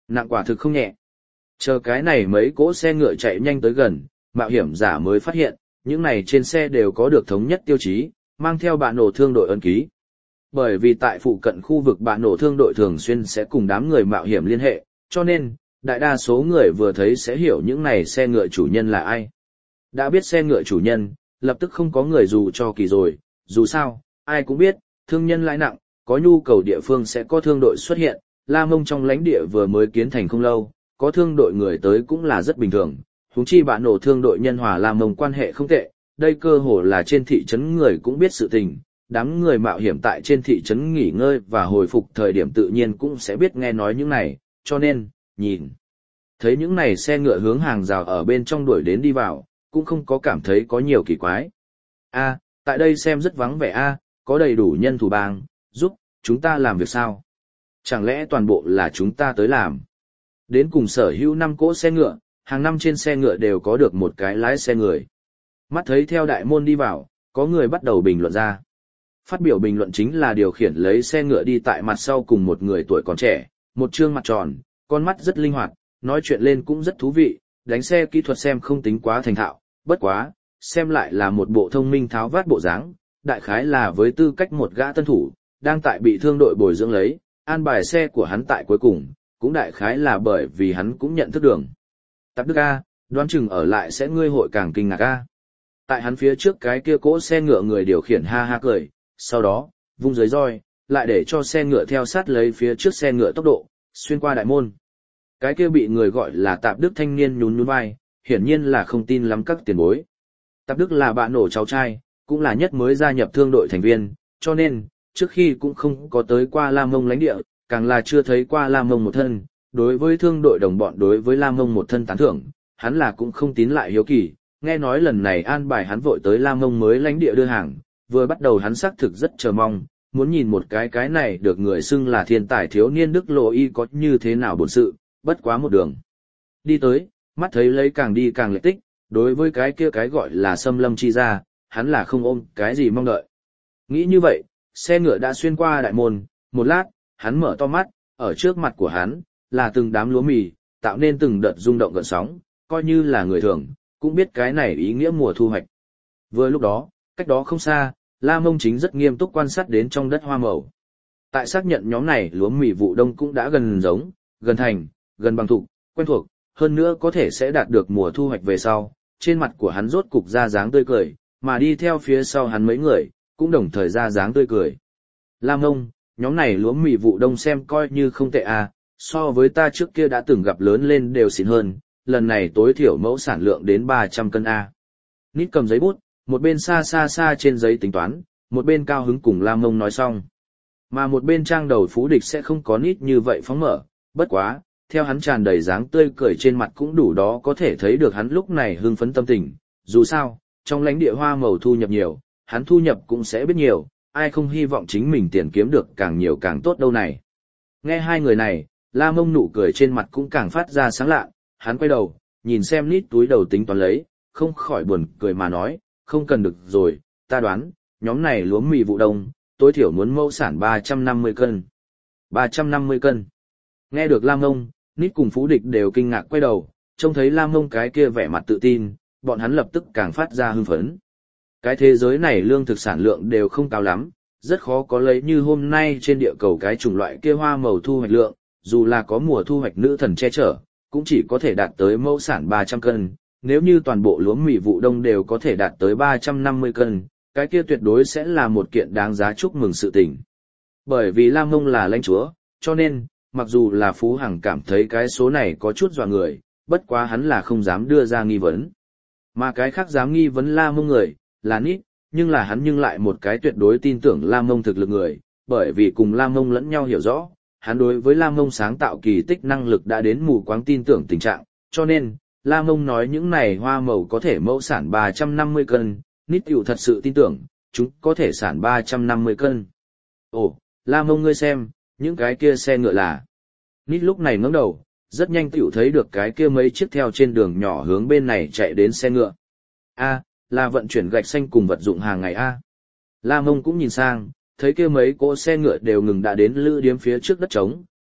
Nặng quả thực không nhẹ. Chờ cái này mấy cỗ xe ngựa chạy nhanh tới gần, mạo hiểm giả mới phát hiện, những này trên xe đều có được thống nhất tiêu chí, mang theo bạ nổ thương đội ấn ký. Bởi vì tại phụ cận khu vực bạ nổ thương đội thường xuyên sẽ cùng đám người mạo hiểm liên hệ, cho nên, đại đa số người vừa thấy sẽ hiểu những này xe ngựa chủ nhân là ai. Đã biết xe ngựa chủ nhân, lập tức không có người dù cho kỳ rồi, dù sao, ai cũng biết, thương nhân lãi nặng, có nhu cầu địa phương sẽ có thương đội xuất hiện, La Mông trong lãnh địa vừa mới kiến thành không lâu, có thương đội người tới cũng là rất bình thường, huống chi bạn nổ thương đội nhân hòa La Mông quan hệ không tệ, đây cơ hồ là trên thị trấn người cũng biết sự tình, đám người mạo hiểm tại trên thị trấn nghỉ ngơi và hồi phục thời điểm tự nhiên cũng sẽ biết nghe nói những này, cho nên, nhìn thấy những này xe ngựa hướng hàng rào ở bên trong đuổi đến đi vào, cũng không có cảm thấy có nhiều kỳ quái. A, tại đây xem rất vắng vẻ a, có đầy đủ nhân thủ bang, giúp chúng ta làm việc sao? Chẳng lẽ toàn bộ là chúng ta tới làm? Đến cùng sở hữu năm cỗ xe ngựa, hàng năm trên xe ngựa đều có được một cái lái xe người. Mắt thấy theo đại môn đi vào, có người bắt đầu bình luận ra. Phát biểu bình luận chính là điều khiển lấy xe ngựa đi tại mặt sau cùng một người tuổi còn trẻ, một trương mặt tròn, con mắt rất linh hoạt, nói chuyện lên cũng rất thú vị, đánh xe kỹ thuật xem không tính quá thành thạo, bất quá, xem lại là một bộ thông minh tháo vát bộ dáng, đại khái là với tư cách một gã tân thủ, đang tại bị thương đội bồi dưỡng lấy, an bài xe của hắn tại cuối cùng, cũng đại khái là bởi vì hắn cũng nhận thức đường. Tạp Đức A, đoán chừng ở lại sẽ ngươi hội càng kinh ngạc A. Tại hắn phía trước cái kia cỗ xe ngựa người điều khiển ha ha cười, sau đó, vung dưới roi, lại để cho xe ngựa theo sát lấy phía trước xe ngựa tốc độ, xuyên qua đại môn. Cái kia bị người gọi là Tạp Đức thanh niên nhún nhún vai, hiển nhiên là không tin lắm các tiền bối. Tạp Đức là bạn nổ cháu trai, cũng là nhất mới gia nhập thương đội thành viên, cho nên, trước khi cũng không có tới qua La Mông lãnh địa, càng là chưa thấy qua La Mông một thân, đối với thương đội đồng bọn đối với La Mông một thân tán thưởng, hắn là cũng không tín lại hiếu kỳ, nghe nói lần này an bài hắn vội tới La Mông mới lãnh địa đưa hàng, vừa bắt đầu hắn xác thực rất chờ mong, muốn nhìn một cái cái này được người xưng là thiên tài thiếu niên Đức Lộ Y có như thế nào bổn sự, bất quá một đường. Đi tới, mắt thấy lấy càng đi càng lệch tích, đối với cái kia cái gọi là xâm lâm chi ra, hắn là không ôm cái gì mong đợi. Nghĩ như vậy, xe ngựa đã xuyên qua đại môn, một lát, hắn mở to mắt, ở trước mặt của hắn, là từng đám lúa mì, tạo nên từng đợt rung động gợn sóng, coi như là người thường, cũng biết cái này ý nghĩa mùa thu hoạch. Vừa lúc đó, cách đó không xa, La Mông chính rất nghiêm túc quan sát đến trong đất hoa màu. Tại xác nhận nhóm này lúa mì vụ đông cũng đã gần giống, gần thành, gần bằng thục, quen thuộc, hơn nữa có thể sẽ đạt được mùa thu hoạch về sau, trên mặt của hắn rốt cục ra dáng tươi cười, mà đi theo phía sau hắn mấy người, cũng đồng thời ra dáng tươi cười. La Mông, nhóm này lúa mì vụ đông xem coi như không tệ à, so với ta trước kia đã từng gặp lớn lên đều xịn hơn, lần này tối thiểu mẫu sản lượng đến ba trăm cân a. Nít cầm giấy bút, một bên xa xa xa trên giấy tính toán, một bên cao hứng cùng La Mông nói xong. Mà một bên trang đầu Phú Địch sẽ không có Nít như vậy phóng mở, bất quá, theo hắn tràn đầy dáng tươi cười trên mặt cũng đủ đó có thể thấy được hắn lúc này hưng phấn tâm tình, dù sao, trong lãnh địa hoa màu thu nhập nhiều, hắn thu nhập cũng sẽ biết nhiều, ai không hy vọng chính mình tiền kiếm được càng nhiều càng tốt đâu này. Nghe hai người này, La Mông nụ cười trên mặt cũng càng phát ra sáng lạ, hắn quay đầu, nhìn xem Nít túi đầu tính toán lấy, không khỏi buồn cười mà nói, không cần được rồi, ta đoán, nhóm này lúa mì vụ đông, tối thiểu muốn mẫu sản ba trăm năm mươi cân. ba trăm năm mươi cân. Nghe được La Mông, Nít cùng Phú Địch đều kinh ngạc quay đầu, trông thấy La Mông cái kia vẻ mặt tự tin, bọn hắn lập tức càng phát ra hưng phấn. Cái thế giới này lương thực sản lượng đều không cao lắm, rất khó có lấy như hôm nay trên địa cầu cái chủng loại kia hoa màu thu hoạch lượng, dù là có mùa thu hoạch nữ thần che chở, cũng chỉ có thể đạt tới mẫu sản ba trăm cân, nếu như toàn bộ lúa mì vụ đông đều có thể đạt tới ba trăm năm mươi cân, cái kia tuyệt đối sẽ là một kiện đáng giá chúc mừng sự tình. Bởi vì La Mông là lãnh chúa, cho nên, mặc dù là Phú Hằng cảm thấy cái số này có chút dọa người, bất quá hắn là không dám đưa ra nghi vấn. Mà cái khác dám nghi vấn La Mông người, là Nít, nhưng là hắn nhưng lại một cái tuyệt đối tin tưởng La Mông thực lực người, bởi vì cùng La Mông lẫn nhau hiểu rõ, hắn đối với La Mông sáng tạo kỳ tích năng lực đã đến mù quáng tin tưởng tình trạng, cho nên, La Mông nói những này hoa màu có thể mẫu sản ba trăm năm mươi cân, Nít tiểu thật sự tin tưởng, chúng có thể sản ba trăm năm mươi cân. Ồ, La Mông ngươi xem, những cái kia xe ngựa là. Nít lúc này ngẩng đầu, rất nhanh tiểu thấy được cái kia mấy chiếc theo trên đường nhỏ hướng bên này chạy đến xe ngựa. A, là vận chuyển gạch xanh cùng vật dụng hàng ngày A. La Mông cũng nhìn sang, thấy kia mấy cỗ xe ngựa đều ngừng đã đến lữ điếm phía trước đất trống,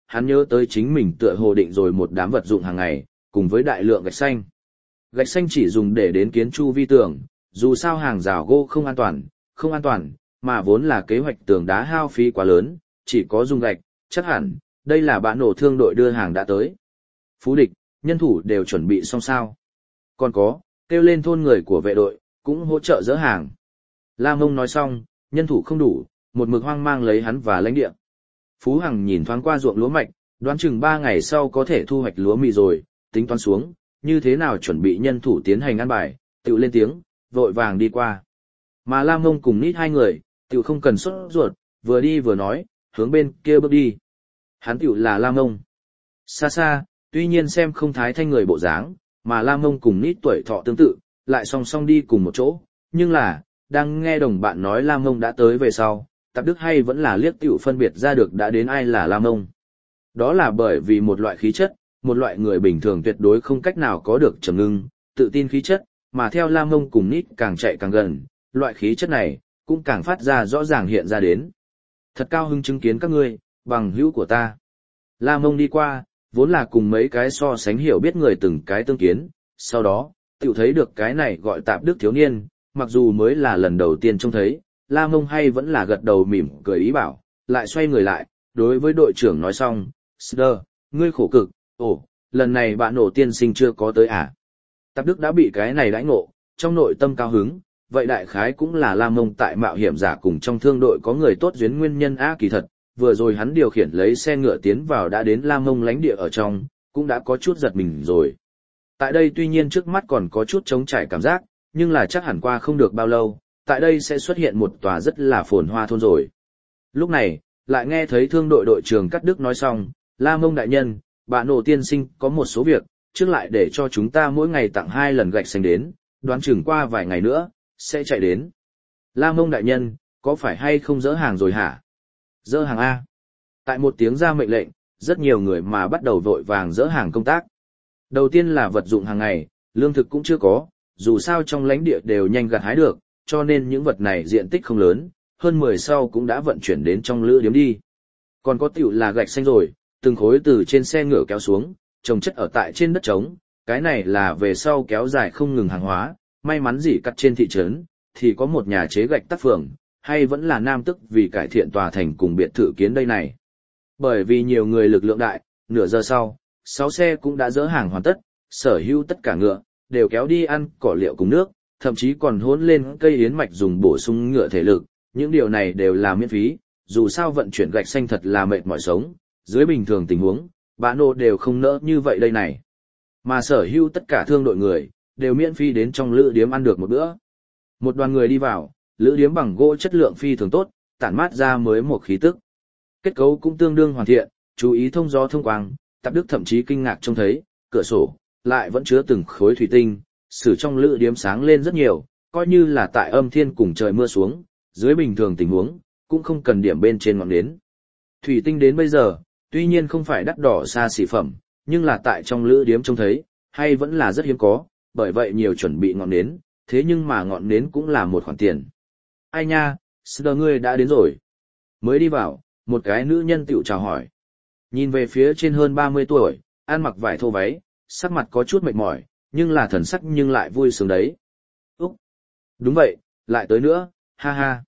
hắn nhớ tới chính mình tựa hồ định rồi một đám vật dụng hàng ngày, cùng với đại lượng gạch xanh. Gạch xanh chỉ dùng để đến kiến chu vi tường, dù sao hàng rào gỗ không an toàn, không an toàn, mà vốn là kế hoạch tường đá hao phí quá lớn, chỉ có dùng gạch, chắc hẳn, đây là bạn nổ thương đội đưa hàng đã tới. Phú địch, nhân thủ đều chuẩn bị xong sao. Còn có, kêu lên thôn người của vệ đội, cũng hỗ trợ dỡ hàng. La Mông nói xong, nhân thủ không đủ, một mực hoang mang lấy hắn và lãnh địa. Phú Hằng nhìn thoáng qua ruộng lúa mạch, đoán chừng ba ngày sau có thể thu hoạch lúa mì rồi, tính toán xuống, như thế nào chuẩn bị nhân thủ tiến hành ăn bài, tự lên tiếng, vội vàng đi qua. Mà La Mông cùng Nít hai người, tự không cần sốt ruột, vừa đi vừa nói, hướng bên kia bước đi. Hắn tự là La Mông. Xa xa, tuy nhiên xem không thái thanh người bộ dáng, mà La Mông cùng Nít tuổi thọ tương tự, lại song song đi cùng một chỗ, nhưng là, đang nghe đồng bạn nói La Mông đã tới về sau, Tạp Đức hay vẫn là liếc tiểu phân biệt ra được đã đến ai là La Mông. Đó là bởi vì một loại khí chất, một loại người bình thường tuyệt đối không cách nào có được trầm ngưng, tự tin khí chất, mà theo La Mông cùng Nít càng chạy càng gần, loại khí chất này, cũng càng phát ra rõ ràng hiện ra đến. Thật cao hứng chứng kiến các ngươi, bằng hữu của ta. La Mông đi qua, vốn là cùng mấy cái so sánh hiểu biết người từng cái tương kiến, sau đó, tiểu thấy được cái này gọi Tạp Đức thiếu niên, mặc dù mới là lần đầu tiên trông thấy, La Mông hay vẫn là gật đầu mỉm cười ý bảo, lại xoay người lại, đối với đội trưởng nói xong, Sơ, ngươi khổ cực, ồ, lần này bạn nổ tiên sinh chưa có tới à? Tạp Đức đã bị cái này đãi ngộ, trong nội tâm cao hứng, vậy đại khái cũng là La Mông tại mạo hiểm giả cùng trong thương đội có người tốt duyên nguyên nhân á kỳ thật, vừa rồi hắn điều khiển lấy xe ngựa tiến vào đã đến La Mông lánh địa ở trong, cũng đã có chút giật mình rồi. Tại đây tuy nhiên trước mắt còn có chút trống trải cảm giác, nhưng là chắc hẳn qua không được bao lâu, tại đây sẽ xuất hiện một tòa rất là phồn hoa thôn rồi. Lúc này, lại nghe thấy thương đội đội trưởng Cắt Đức nói xong, La Mông đại nhân, bạn nổ tiên sinh có một số việc, trước lại để cho chúng ta mỗi ngày tặng hai lần gạch xanh đến, đoán chừng qua vài ngày nữa, sẽ chạy đến. La Mông đại nhân, có phải hay không dỡ hàng rồi hả? Dỡ hàng A. Tại một tiếng ra mệnh lệnh, rất nhiều người mà bắt đầu vội vàng dỡ hàng công tác. Đầu tiên là vật dụng hàng ngày, lương thực cũng chưa có, dù sao trong lãnh địa đều nhanh gặt hái được, cho nên những vật này diện tích không lớn, hơn mười sau cũng đã vận chuyển đến trong lữ điếm đi. Còn có tiểu là gạch xanh rồi, từng khối từ trên xe ngựa kéo xuống, trồng chất ở tại trên đất trống, cái này là về sau kéo dài không ngừng hàng hóa, may mắn gì cắt trên thị trấn, thì có một nhà chế gạch tác phường, hay vẫn là nam tức vì cải thiện tòa thành cùng biệt thự kiến đây này. Bởi vì nhiều người lực lượng đại, nửa giờ sau, sáu xe cũng đã dỡ hàng hoàn tất, sở hữu tất cả ngựa, đều kéo đi ăn cỏ liệu cùng nước, thậm chí còn hỗn lên cây yến mạch dùng bổ sung ngựa thể lực, những điều này đều là miễn phí, dù sao vận chuyển gạch xanh thật là mệt mỏi sống, dưới bình thường tình huống, bạn nô đều không nỡ như vậy đây này. Mà sở hữu tất cả thương đội người, đều miễn phí đến trong lữ điếm ăn được một bữa. Một đoàn người đi vào, lữ điếm bằng gỗ chất lượng phi thường tốt, tản mát ra mới một khí tức. Kết cấu cũng tương đương hoàn thiện, chú ý thông gió thông quang, Tạp Đức thậm chí kinh ngạc trông thấy, cửa sổ, lại vẫn chứa từng khối thủy tinh, sử trong lữ điếm sáng lên rất nhiều, coi như là tại âm thiên cùng trời mưa xuống, dưới bình thường tình huống, cũng không cần điểm bên trên ngọn nến. Thủy tinh đến bây giờ, tuy nhiên không phải đắt đỏ xa xỉ phẩm, nhưng là tại trong lữ điếm trông thấy, hay vẫn là rất hiếm có, bởi vậy nhiều chuẩn bị ngọn nến, thế nhưng mà ngọn nến cũng là một khoản tiền. Ai nha, Sơ ngươi đã đến rồi. Mới đi vào, một cái nữ nhân tiểu chào hỏi. Nhìn về phía trên hơn ba mươi tuổi, ăn mặc vải thô váy, sắc mặt có chút mệt mỏi, nhưng là thần sắc nhưng lại vui sướng đấy. Úc! Đúng vậy, lại tới nữa, ha ha.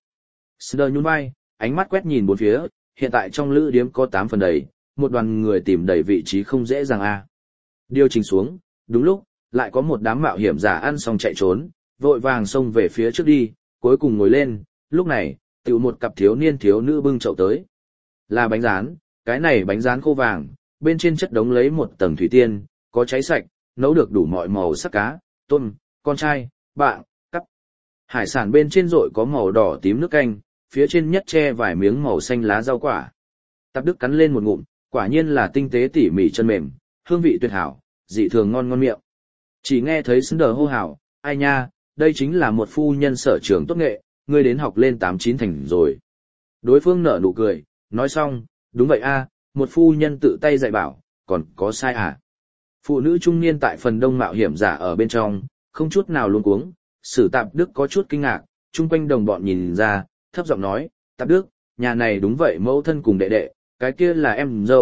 Sơ nhún vai, ánh mắt quét nhìn bốn phía, hiện tại trong lữ điếm có tám phần đầy, một đoàn người tìm đầy vị trí không dễ dàng a. À. Điều chỉnh xuống, đúng lúc, lại có một đám mạo hiểm giả ăn xong chạy trốn, vội vàng xông về phía trước đi, cuối cùng ngồi lên, lúc này, tiểu một cặp thiếu niên thiếu nữ bưng chậu tới. Là bánh rán, cái này bánh rán khô vàng, bên trên chất đống lấy một tầng thủy tiên, có cháy sạch, nấu được đủ mọi màu sắc cá, tôm, con trai, bạng, cắp. Hải sản bên trên rội có màu đỏ tím nước canh, phía trên nhất che vài miếng màu xanh lá rau quả. Tạp Đức cắn lên một ngụm, quả nhiên là tinh tế tỉ mỉ chân mềm, hương vị tuyệt hảo, dị thường ngon ngon miệng. Chỉ nghe thấy Sấn Đờ hô hào, ai nha, đây chính là một phu nhân sở trường tốt nghệ, ngươi đến học lên tám chín thành rồi. Đối phương nở nụ cười, nói xong, đúng vậy a, một phu nhân tự tay dạy bảo, còn có sai à. Phụ nữ trung niên tại phần đông mạo hiểm giả ở bên trong, không chút nào luống cuống, Sử Tạp Đức có chút kinh ngạc, chung quanh đồng bọn nhìn ra, thấp giọng nói, Tạp Đức, nhà này đúng vậy mẫu thân cùng đệ đệ, cái kia là em dâu,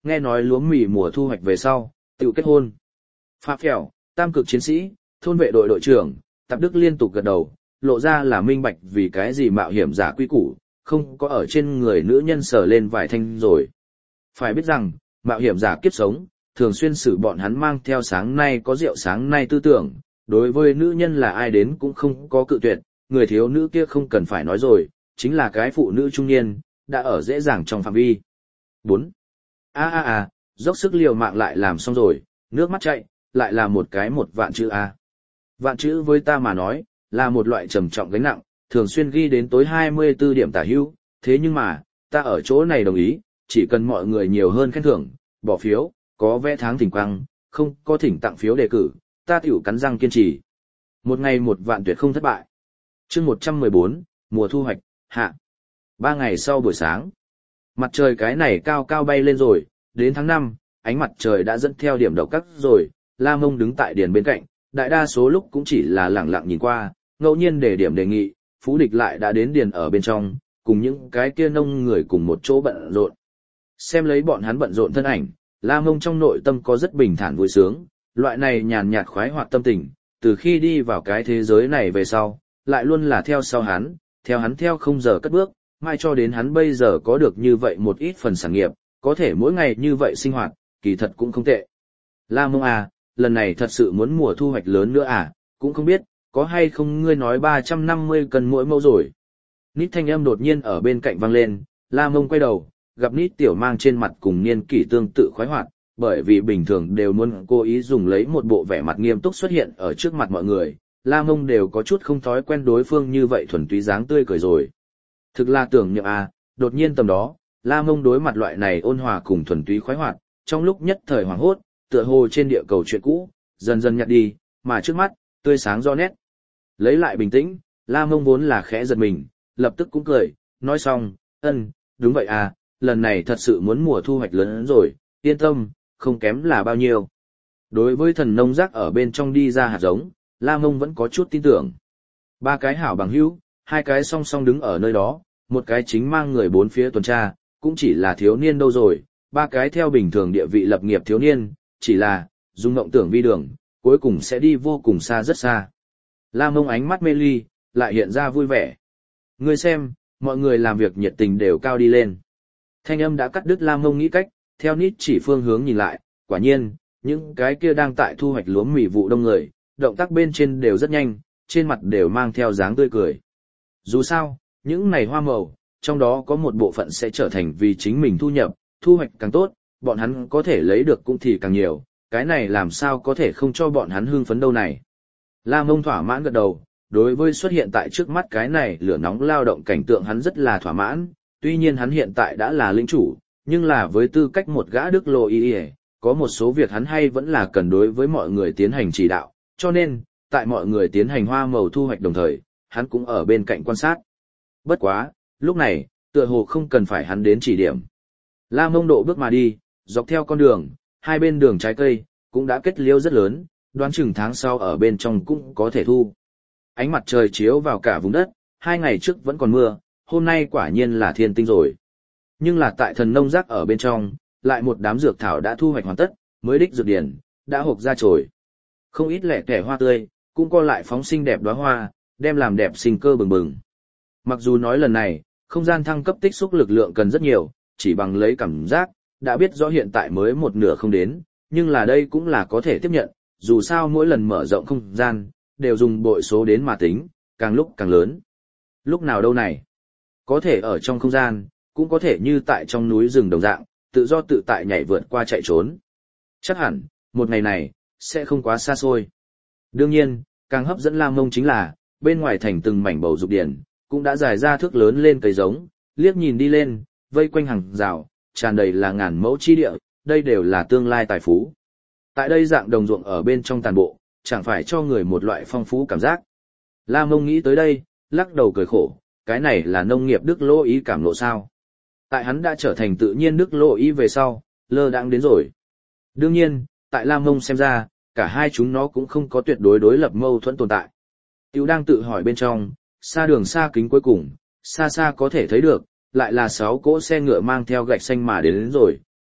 nghe nói lúa mì mùa thu hoạch về sau, tự kết hôn. Phạm Phèo, tam cực chiến sĩ, thôn vệ đội đội trưởng, Tạp Đức liên tục gật đầu, lộ ra là minh bạch vì cái gì mạo hiểm giả quy củ, không có ở trên người nữ nhân sờ lên vài thanh rồi. Phải biết rằng, mạo hiểm giả kiếp sống, thường xuyên xử bọn hắn mang theo sáng nay có rượu sáng nay tư tưởng, đối với nữ nhân là ai đến cũng không có cự tuyệt, người thiếu nữ kia không cần phải nói rồi, chính là cái phụ nữ trung niên, đã ở dễ dàng trong phạm vi. bốn. A a a, dốc sức liều mạng lại làm xong rồi, nước mắt chạy, lại là một cái một vạn chữ A. Vạn chữ với ta mà nói, là một loại trầm trọng gánh nặng, thường xuyên ghi đến tối hai mươi tư điểm tả hữu, thế nhưng mà, ta ở chỗ này đồng ý, chỉ cần mọi người nhiều hơn khen thưởng, bỏ phiếu, có vẽ tháng thỉnh quăng, không có thỉnh tặng phiếu đề cử, ta tiểu cắn răng kiên trì. Một ngày một vạn tuyệt không thất bại. Chương một trăm mười bốn, mùa thu hoạch, hạ. Ba ngày sau buổi sáng, mặt trời cái này cao cao bay lên rồi, đến tháng năm, ánh mặt trời đã dẫn theo điểm độc cắt rồi, La Mông đứng tại điền bên cạnh, đại đa số lúc cũng chỉ là lẳng lặng nhìn qua, ngẫu nhiên để điểm đề nghị, Phú Địch lại đã đến điền ở bên trong, cùng những cái kia nông người cùng một chỗ bận rộn. Xem lấy bọn hắn bận rộn thân ảnh, La Mông trong nội tâm có rất bình thản vui sướng, loại này nhàn nhạt khoái hoạt tâm tình, từ khi đi vào cái thế giới này về sau, lại luôn là theo sau hắn, theo hắn theo không giờ cất bước, mai cho đến hắn bây giờ có được như vậy một ít phần sản nghiệp, có thể mỗi ngày như vậy sinh hoạt, kỳ thật cũng không tệ. La Mông à, lần này thật sự muốn mùa thu hoạch lớn nữa à, cũng không biết, có hay không ngươi nói ba trăm năm mươi cân mỗi mẫu rồi. Nít thanh âm đột nhiên ở bên cạnh vang lên, La Mông quay đầu, gặp Nít tiểu mang trên mặt cùng niên kỷ tương tự khoái hoạt, bởi vì bình thường đều muốn cố ý dùng lấy một bộ vẻ mặt nghiêm túc xuất hiện ở trước mặt mọi người, La Mông đều có chút không thói quen đối phương như vậy thuần túy dáng tươi cười rồi. Thực là tưởng nhượng à, đột nhiên tầm đó, La Mông đối mặt loại này ôn hòa cùng thuần túy khoái hoạt, trong lúc nhất thời hoảng hốt, tựa hồ trên địa cầu chuyện cũ, dần dần nhạt đi, mà trước mắt, tươi sáng rõ nét. Lấy lại bình tĩnh, La Mông vốn là khẽ giật mình, lập tức cũng cười, nói xong, ân, đúng vậy à, lần này thật sự muốn mùa thu hoạch lớn rồi, yên tâm, không kém là bao nhiêu. Đối với thần nông giác ở bên trong đi ra hạt giống, La Mông vẫn có chút tin tưởng. Ba cái hảo bằng hữu, hai cái song song đứng ở nơi đó, một cái chính mang người bốn phía tuần tra, cũng chỉ là thiếu niên đâu rồi, ba cái theo bình thường địa vị lập nghiệp thiếu niên, chỉ là, dùng ngộng tưởng vi đường, cuối cùng sẽ đi vô cùng xa rất xa. La Mông ánh mắt mê ly, lại hiện ra vui vẻ. Ngươi xem, mọi người làm việc nhiệt tình đều cao đi lên. Thanh âm đã cắt đứt La Mông nghĩ cách, theo Nít chỉ phương hướng nhìn lại, quả nhiên, những cái kia đang tại thu hoạch lúa mì vụ đông người, động tác bên trên đều rất nhanh, trên mặt đều mang theo dáng tươi cười. Dù sao, những này hoa màu, trong đó có một bộ phận sẽ trở thành vì chính mình thu nhập, thu hoạch càng tốt, bọn hắn có thể lấy được cũng thì càng nhiều, cái này làm sao có thể không cho bọn hắn hưng phấn đâu này. La Mông thỏa mãn gật đầu, đối với xuất hiện tại trước mắt cái này lửa nóng lao động cảnh tượng hắn rất là thỏa mãn, tuy nhiên hắn hiện tại đã là lĩnh chủ, nhưng là với tư cách một gã đức lô y y, có một số việc hắn hay vẫn là cần đối với mọi người tiến hành chỉ đạo, cho nên, tại mọi người tiến hành hoa màu thu hoạch đồng thời, hắn cũng ở bên cạnh quan sát. Bất quá, lúc này, tựa hồ không cần phải hắn đến chỉ điểm. La Mông độ bước mà đi, dọc theo con đường, hai bên đường trái cây, cũng đã kết liễu rất lớn, đoán chừng tháng sau ở bên trong cũng có thể thu. Ánh mặt trời chiếu vào cả vùng đất, hai ngày trước vẫn còn mưa, hôm nay quả nhiên là thiên tinh rồi. Nhưng là tại thần nông giác ở bên trong, lại một đám dược thảo đã thu hoạch hoàn tất, mới đích dược điển, đã hộp ra chồi. Không ít lẻ tẻ hoa tươi, cũng co lại phóng xinh đẹp đóa hoa, đem làm đẹp sinh cơ bừng bừng. Mặc dù nói lần này, không gian thăng cấp tích xúc lực lượng cần rất nhiều, chỉ bằng lấy cảm giác, đã biết rõ hiện tại mới một nửa không đến, nhưng là đây cũng là có thể tiếp nhận, dù sao mỗi lần mở rộng không gian, đều dùng bội số đến mà tính, càng lúc càng lớn. Lúc nào đâu này? Có thể ở trong không gian, cũng có thể như tại trong núi rừng đồng dạng, tự do tự tại nhảy vượt qua chạy trốn. Chắc hẳn, một ngày này, sẽ không quá xa xôi. Đương nhiên, càng hấp dẫn La Mông chính là, bên ngoài thành từng mảnh bầu dục điển, cũng đã dài ra thước lớn lên cây giống, liếc nhìn đi lên, vây quanh hàng rào, tràn đầy là ngàn mẫu chi địa, đây đều là tương lai tài phú. Tại đây dạng đồng ruộng ở bên trong tàn bộ, chẳng phải cho người một loại phong phú cảm giác. La Mông nghĩ tới đây, lắc đầu cười khổ, cái này là nông nghiệp đức lỗ ý cảm lộ sao. Tại hắn đã trở thành tự nhiên đức lỗ ý về sau, lơ đãng đến rồi. Đương nhiên, tại La Mông xem ra, cả hai chúng nó cũng không có tuyệt đối đối lập mâu thuẫn tồn tại. Tiểu đang tự hỏi bên trong, xa đường xa kính cuối cùng, xa xa có thể thấy được, lại là sáu cỗ xe ngựa mang theo gạch xanh mà đến, đến rồi,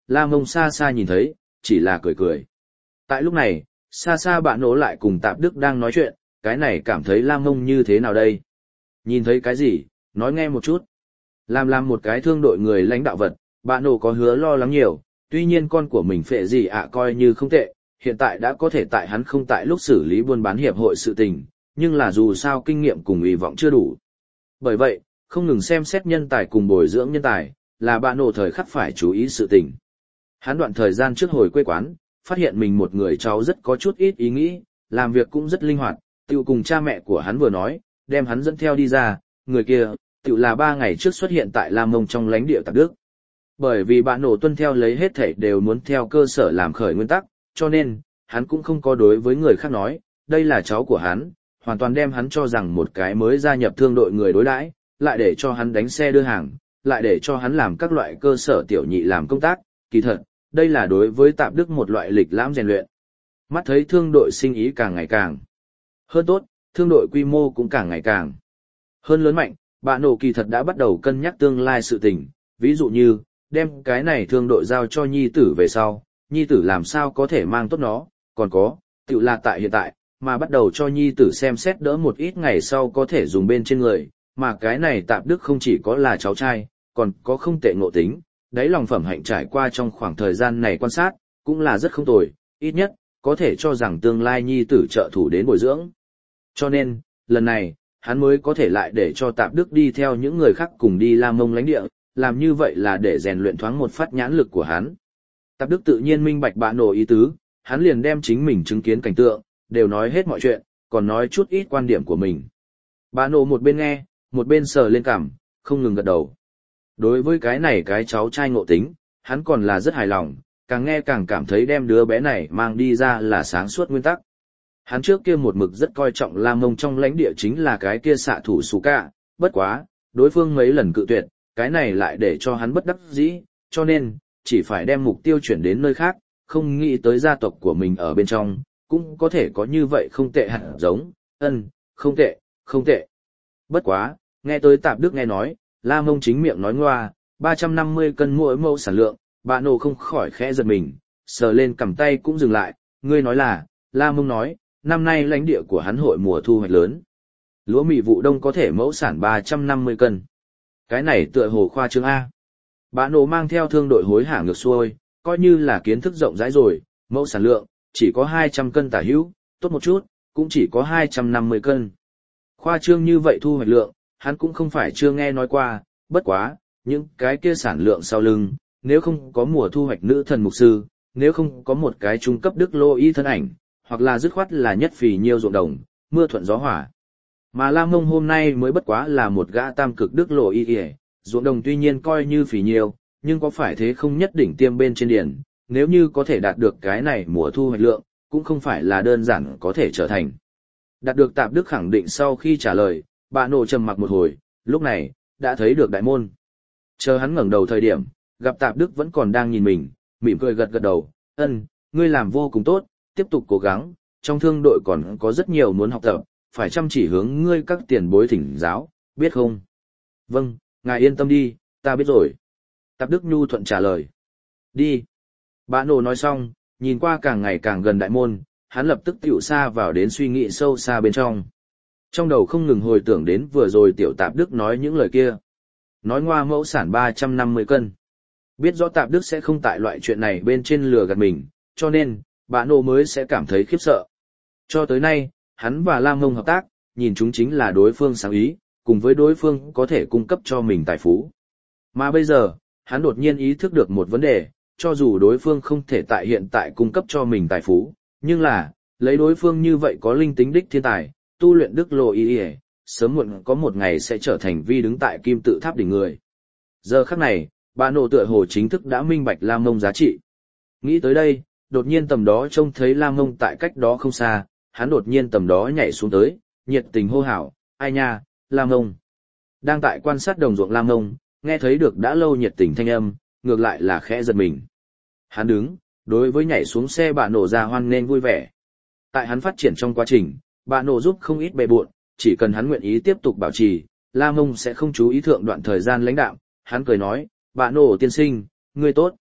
La Mông xa xa nhìn thấy, chỉ là cười cười. Tại lúc này, xa xa bạn nổ lại cùng Tạp Đức đang nói chuyện, cái này cảm thấy La Mông như thế nào đây? Nhìn thấy cái gì, nói nghe một chút. Làm làm một cái thương đội người lãnh đạo vật, bạn nổ có hứa lo lắng nhiều, tuy nhiên con của mình phệ gì ạ coi như không tệ, hiện tại đã có thể tại hắn không tại lúc xử lý buôn bán hiệp hội sự tình, nhưng là dù sao kinh nghiệm cùng hy vọng chưa đủ. Bởi vậy, không ngừng xem xét nhân tài cùng bồi dưỡng nhân tài, là bạn nổ thời khắc phải chú ý sự tình. Hắn đoạn thời gian trước hồi quê quán, phát hiện mình một người cháu rất có chút ít ý nghĩ, làm việc cũng rất linh hoạt, tiểu cùng cha mẹ của hắn vừa nói, đem hắn dẫn theo đi ra, người kia, tiểu là ba ngày trước xuất hiện tại Lam Mông trong lãnh địa Tạp Đức. Bởi vì bạn nổ tuân theo lấy hết thảy đều muốn theo cơ sở làm khởi nguyên tắc, cho nên, hắn cũng không có đối với người khác nói, đây là cháu của hắn, hoàn toàn đem hắn cho rằng một cái mới gia nhập thương đội người đối đãi, lại để cho hắn đánh xe đưa hàng, lại để cho hắn làm các loại cơ sở tiểu nhị làm công tác, kỳ thật, đây là đối với Tạp Đức một loại lịch lãm rèn luyện. Mắt thấy thương đội sinh ý càng ngày càng hơn tốt, thương đội quy mô cũng càng ngày càng hơn lớn mạnh, bạn nổ kỳ thật đã bắt đầu cân nhắc tương lai sự tình, ví dụ như, đem cái này thương đội giao cho nhi tử về sau, nhi tử làm sao có thể mang tốt nó, còn có, tự là tại hiện tại, mà bắt đầu cho nhi tử xem xét đỡ một ít ngày sau có thể dùng bên trên người, mà cái này Tạp Đức không chỉ có là cháu trai, còn có không tệ ngộ tính, đáy lòng phẩm hạnh trải qua trong khoảng thời gian này quan sát, cũng là rất không tồi, ít nhất, có thể cho rằng tương lai nhi tử trợ thủ đến bồi dưỡng. Cho nên, lần này, hắn mới có thể lại để cho Tạp Đức đi theo những người khác cùng đi Lam Mông lãnh địa, làm như vậy là để rèn luyện thoáng một phát nhãn lực của hắn. Tạp Đức tự nhiên minh bạch bạn nổ ý tứ, hắn liền đem chính mình chứng kiến cảnh tượng, đều nói hết mọi chuyện, còn nói chút ít quan điểm của mình. Bạn nổ một bên nghe, một bên sờ lên cằm, không ngừng gật đầu. Đối với cái này cái cháu trai ngộ tính, hắn còn là rất hài lòng, càng nghe càng cảm thấy đem đứa bé này mang đi ra là sáng suốt nguyên tắc. Hắn trước kia một mực rất coi trọng Lam Mông trong lãnh địa chính là cái kia xạ thủ Sú Cả, bất quá, đối phương mấy lần cự tuyệt, cái này lại để cho hắn bất đắc dĩ, cho nên, chỉ phải đem mục tiêu chuyển đến nơi khác, không nghĩ tới gia tộc của mình ở bên trong, cũng có thể có như vậy không tệ hẳn giống, ân, không tệ, không tệ. Bất quá, nghe tới Tạp Đức nghe nói, La Mông chính miệng nói ngoa, ba trăm năm mươi cân mỗi mẫu sản lượng, bạn nổ không khỏi khẽ giật mình, sờ lên cầm tay cũng dừng lại, ngươi nói là, La Mông nói, năm nay lãnh địa của hắn hội mùa thu hoạch lớn. Lúa mì vụ đông có thể mẫu sản ba trăm năm mươi cân. Cái này tựa hồ khoa trương A. Bạn nổ mang theo thương đội hối hả ngược xuôi, coi như là kiến thức rộng rãi rồi, mẫu sản lượng, chỉ có hai trăm cân tả hữu, tốt một chút, cũng chỉ có hai trăm năm mươi cân. Khoa trương như vậy thu hoạch lượng, hắn cũng không phải chưa nghe nói qua, bất quá, những cái kia sản lượng sau lưng, nếu không có mùa thu hoạch nữ thần mục sư, nếu không có một cái trung cấp đức lô y thân ảnh, hoặc là dứt khoát là nhất phì nhiêu ruộng đồng, mưa thuận gió hỏa. Mà Lam Mông hôm nay mới bất quá là một gã tam cực đức lô y y, ruộng đồng tuy nhiên coi như phì nhiêu, nhưng có phải thế không nhất đỉnh tiêm bên trên điển, nếu như có thể đạt được cái này mùa thu hoạch lượng, cũng không phải là đơn giản có thể trở thành. Đạt được Tạp Đức khẳng định sau khi trả lời, bà nổ trầm mặc một hồi, lúc này, đã thấy được đại môn. Chờ hắn ngẩng đầu thời điểm, gặp Tạp Đức vẫn còn đang nhìn mình, mỉm cười gật gật đầu, ân, ngươi làm vô cùng tốt, tiếp tục cố gắng, trong thương đội còn có rất nhiều muốn học tập, phải chăm chỉ hướng ngươi các tiền bối thỉnh giáo, biết không? Vâng, ngài yên tâm đi, ta biết rồi. Tạp Đức nhu thuận trả lời. Đi. Bà nổ nói xong, nhìn qua càng ngày càng gần đại môn, hắn lập tức tiểu xa vào đến suy nghĩ sâu xa bên trong. Trong đầu không ngừng hồi tưởng đến vừa rồi tiểu Tạp Đức nói những lời kia. Nói ngoa mẫu sản ba trăm năm mươi cân. Biết rõ Tạp Đức sẽ không tại loại chuyện này bên trên lừa gạt mình, cho nên, bà nô mới sẽ cảm thấy khiếp sợ. Cho tới nay, hắn và Lam Mông hợp tác, nhìn chúng chính là đối phương sáng ý, cùng với đối phương có thể cung cấp cho mình tài phú. Mà bây giờ, hắn đột nhiên ý thức được một vấn đề, cho dù đối phương không thể tại hiện tại cung cấp cho mình tài phú, nhưng là, lấy đối phương như vậy có linh tính đích thiên tài, tu luyện đức lộ y y, sớm muộn có một ngày sẽ trở thành vi đứng tại kim tự tháp đỉnh người. Giờ khắc này, bà nổ tựa hồ chính thức đã minh bạch Lam Mông giá trị. Nghĩ tới đây, đột nhiên tầm đó trông thấy Lam Mông tại cách đó không xa, hắn đột nhiên tầm đó nhảy xuống tới, nhiệt tình hô hào, ai nha, Lam Mông. Đang tại quan sát đồng ruộng Lam Mông, nghe thấy được đã lâu nhiệt tình thanh âm, ngược lại là khẽ giật mình. Hắn đứng, đối với nhảy xuống xe bà nổ ra hoan nghênh vui vẻ. Tại hắn phát triển trong quá trình, bà nổ giúp không ít bề bộn, chỉ cần hắn nguyện ý tiếp tục bảo trì, Lam Mông sẽ không chú ý thượng đoạn thời gian lãnh đạo. Hắn cười nói, bà nổ tiên sinh, ngươi tốt.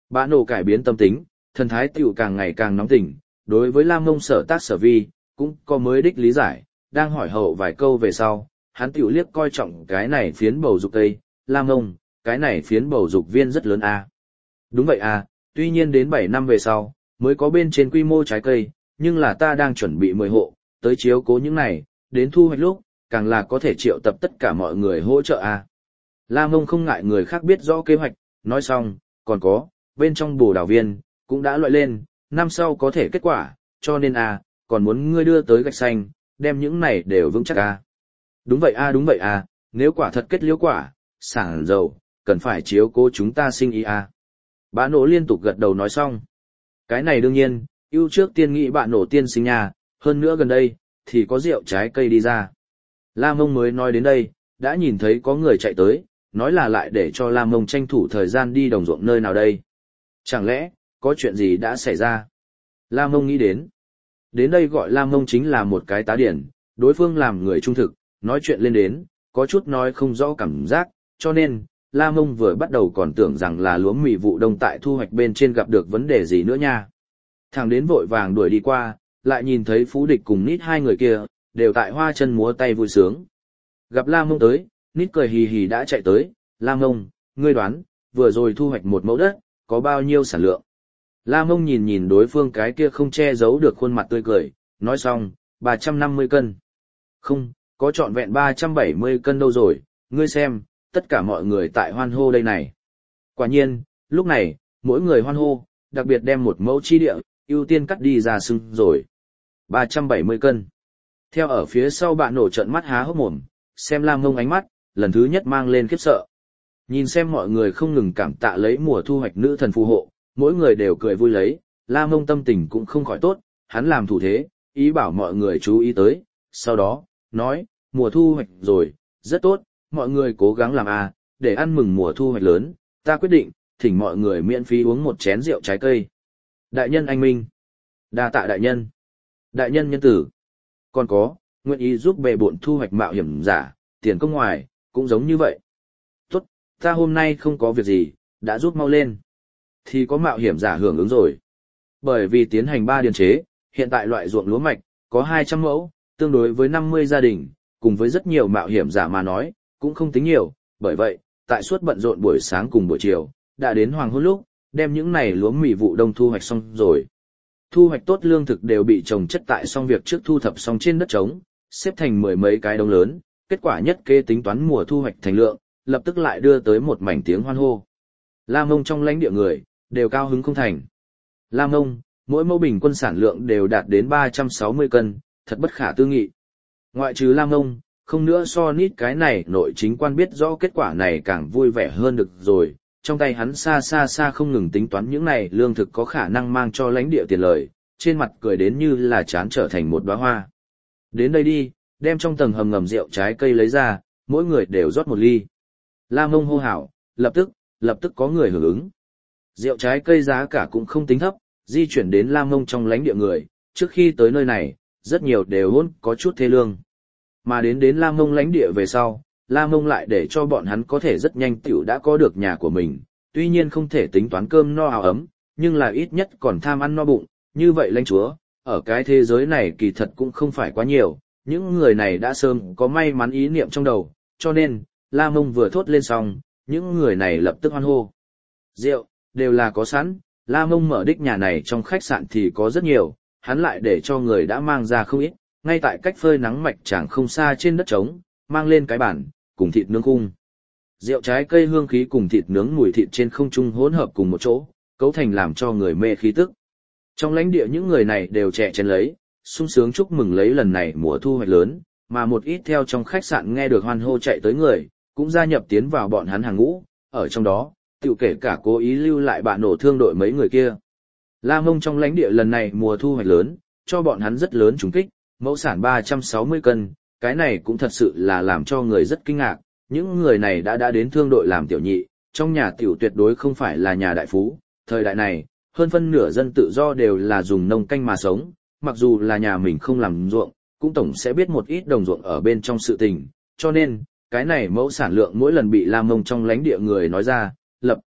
Bã nổ cải biến tâm tính, thần thái tiểu càng ngày càng nóng tỉnh, đối với Lam Mông sở tác sở vi, cũng có mới đích lý giải, đang hỏi hậu vài câu về sau, hắn tiểu liếc coi trọng cái này phiến bầu dục cây, Lam Mông, cái này phiến bầu dục viên rất lớn a. Đúng vậy a, tuy nhiên đến bảy năm về sau, mới có bên trên quy mô trái cây, nhưng là ta đang chuẩn bị mười hộ, tới chiếu cố những này, đến thu hoạch lúc, càng là có thể triệu tập tất cả mọi người hỗ trợ a. Lam Mông không ngại người khác biết rõ kế hoạch, nói xong, còn có, bên trong bồ đào viên, cũng đã loại lên, năm sau có thể kết quả, cho nên a, còn muốn ngươi đưa tới gạch xanh, đem những này đều vững chắc a. Đúng vậy a đúng vậy a, nếu quả thật kết liễu quả, sản dầu, cần phải chiếu cố chúng ta sinh ý a. Bã nổ liên tục gật đầu nói xong. Cái này đương nhiên, ưu trước tiên nghĩ bạn nổ tiên sinh nhà, hơn nữa gần đây, thì có rượu trái cây đi ra. La Mông mới nói đến đây, đã nhìn thấy có người chạy tới, nói là lại để cho La Mông tranh thủ thời gian đi đồng ruộng nơi nào đây. Chẳng lẽ, có chuyện gì đã xảy ra? La Mông nghĩ đến. Đến đây gọi La Mông chính là một cái tá điển, đối phương làm người trung thực, nói chuyện lên đến, có chút nói không rõ cảm giác, cho nên, La Mông vừa bắt đầu còn tưởng rằng là lúa mì vụ đông tại thu hoạch bên trên gặp được vấn đề gì nữa nha. Thằng đến vội vàng đuổi đi qua, lại nhìn thấy Phú Địch cùng Nít hai người kia, đều tại hoa chân múa tay vui sướng. Gặp La Mông tới, Nít cười hì hì đã chạy tới, La Mông, ngươi đoán, vừa rồi thu hoạch một mẫu đất, có bao nhiêu sản lượng. La Mông nhìn nhìn đối phương cái kia không che giấu được khuôn mặt tươi cười, nói xong, ba trăm năm mươi cân. Không, có trọn vẹn ba trăm bảy mươi cân đâu rồi, ngươi xem, tất cả mọi người tại hoan hô đây này. Quả nhiên, lúc này, mỗi người hoan hô, đặc biệt đem một mẫu chi địa, ưu tiên cắt đi ra sưng rồi. ba trăm bảy mươi cân. Theo ở phía sau bạn nổ trận mắt há hốc mồm, xem Lam Mông ánh mắt, lần thứ nhất mang lên khiếp sợ. Nhìn xem mọi người không ngừng cảm tạ lấy mùa thu hoạch nữ thần phù hộ, mỗi người đều cười vui lấy, Lam Mông tâm tình cũng không khỏi tốt, hắn làm thủ thế, ý bảo mọi người chú ý tới, sau đó, nói, mùa thu hoạch rồi, rất tốt, mọi người cố gắng làm a, để ăn mừng mùa thu hoạch lớn, ta quyết định, thỉnh mọi người miễn phí uống một chén rượu trái cây. Đại nhân anh minh. Đa tạ đại nhân. Đại nhân nhân tử. Còn có, nguyện ý giúp bề bộn thu hoạch mạo hiểm giả, tiền công ngoài, cũng giống như vậy. Tốt, ta hôm nay không có việc gì, đã rút mau lên. Thì có mạo hiểm giả hưởng ứng rồi. Bởi vì tiến hành ba điền chế, hiện tại loại ruộng lúa mạch, có hai trăm mẫu, tương đối với năm mươi gia đình, cùng với rất nhiều mạo hiểm giả mà nói, cũng không tính nhiều, bởi vậy, tại suốt bận rộn buổi sáng cùng buổi chiều, đã đến hoàng hôn lúc, đem những này lúa mì vụ đông thu hoạch xong rồi. Thu hoạch tốt lương thực đều bị trồng chất tại xong việc trước thu thập xong trên đất trống, xếp thành mười mấy cái đống lớn, kết quả nhất kê tính toán mùa thu hoạch thành lượng, lập tức lại đưa tới một mảnh tiếng hoan hô. La Mông trong lãnh địa người, đều cao hứng không thành. La Mông, mỗi mẫu bình quân sản lượng đều đạt đến ba trăm sáu mươi cân, thật bất khả tư nghị. Ngoại trừ La Mông, không nữa so nít cái này nội chính quan biết rõ kết quả này càng vui vẻ hơn được rồi, trong tay hắn xa xa xa không ngừng tính toán những này lương thực có khả năng mang cho lãnh địa tiền lời, trên mặt cười đến như là chán trở thành một đóa hoa. Đến đây đi, đem trong tầng hầm ngầm rượu trái cây lấy ra, mỗi người đều rót một ly. La Mông hô hào, lập tức, lập tức có người hưởng ứng. Rượu trái cây giá cả cũng không tính thấp, di chuyển đến La Mông trong lãnh địa người, trước khi tới nơi này, rất nhiều đều hôn có chút thê lương. Mà đến đến La Mông lãnh địa về sau, La Mông lại để cho bọn hắn có thể rất nhanh tiểu đã có được nhà của mình, tuy nhiên không thể tính toán cơm no áo ấm, nhưng là ít nhất còn tham ăn no bụng, như vậy lãnh chúa, ở cái thế giới này kỳ thật cũng không phải quá nhiều, những người này đã sớm có may mắn ý niệm trong đầu, cho nên, La Mông vừa thốt lên xong, những người này lập tức hoan hô. Rượu, đều là có sẵn, La Mông mở đích nhà này trong khách sạn thì có rất nhiều, hắn lại để cho người đã mang ra không ít, ngay tại cách phơi nắng mạch chẳng không xa trên đất trống, mang lên cái bàn, cùng thịt nướng khung. Rượu trái cây hương khí cùng thịt nướng mùi thịt trên không trung hỗn hợp cùng một chỗ, cấu thành làm cho người mê khí tức. Trong lãnh địa những người này đều trẻ chén lấy, sung sướng chúc mừng lấy lần này mùa thu hoạch lớn, mà một ít theo trong khách sạn nghe được hoan hô chạy tới người, cũng gia nhập tiến vào bọn hắn hàng ngũ, ở trong đó, tiểu kể cả cố ý lưu lại bạn nổ thương đội mấy người kia. La Mông trong lãnh địa lần này mùa thu hoạch lớn, cho bọn hắn rất lớn trùng kích, mẫu sản ba trăm sáu mươi cân, cái này cũng thật sự là làm cho người rất kinh ngạc, những người này đã đã đến thương đội làm tiểu nhị, trong nhà tiểu tuyệt đối không phải là nhà đại phú, thời đại này, hơn phân nửa dân tự do đều là dùng nông canh mà sống, mặc dù là nhà mình không làm ruộng, cũng tổng sẽ biết một ít đồng ruộng ở bên trong sự tình, cho nên, cái này mẫu sản lượng mỗi lần bị La Mông trong lãnh địa người nói ra, lập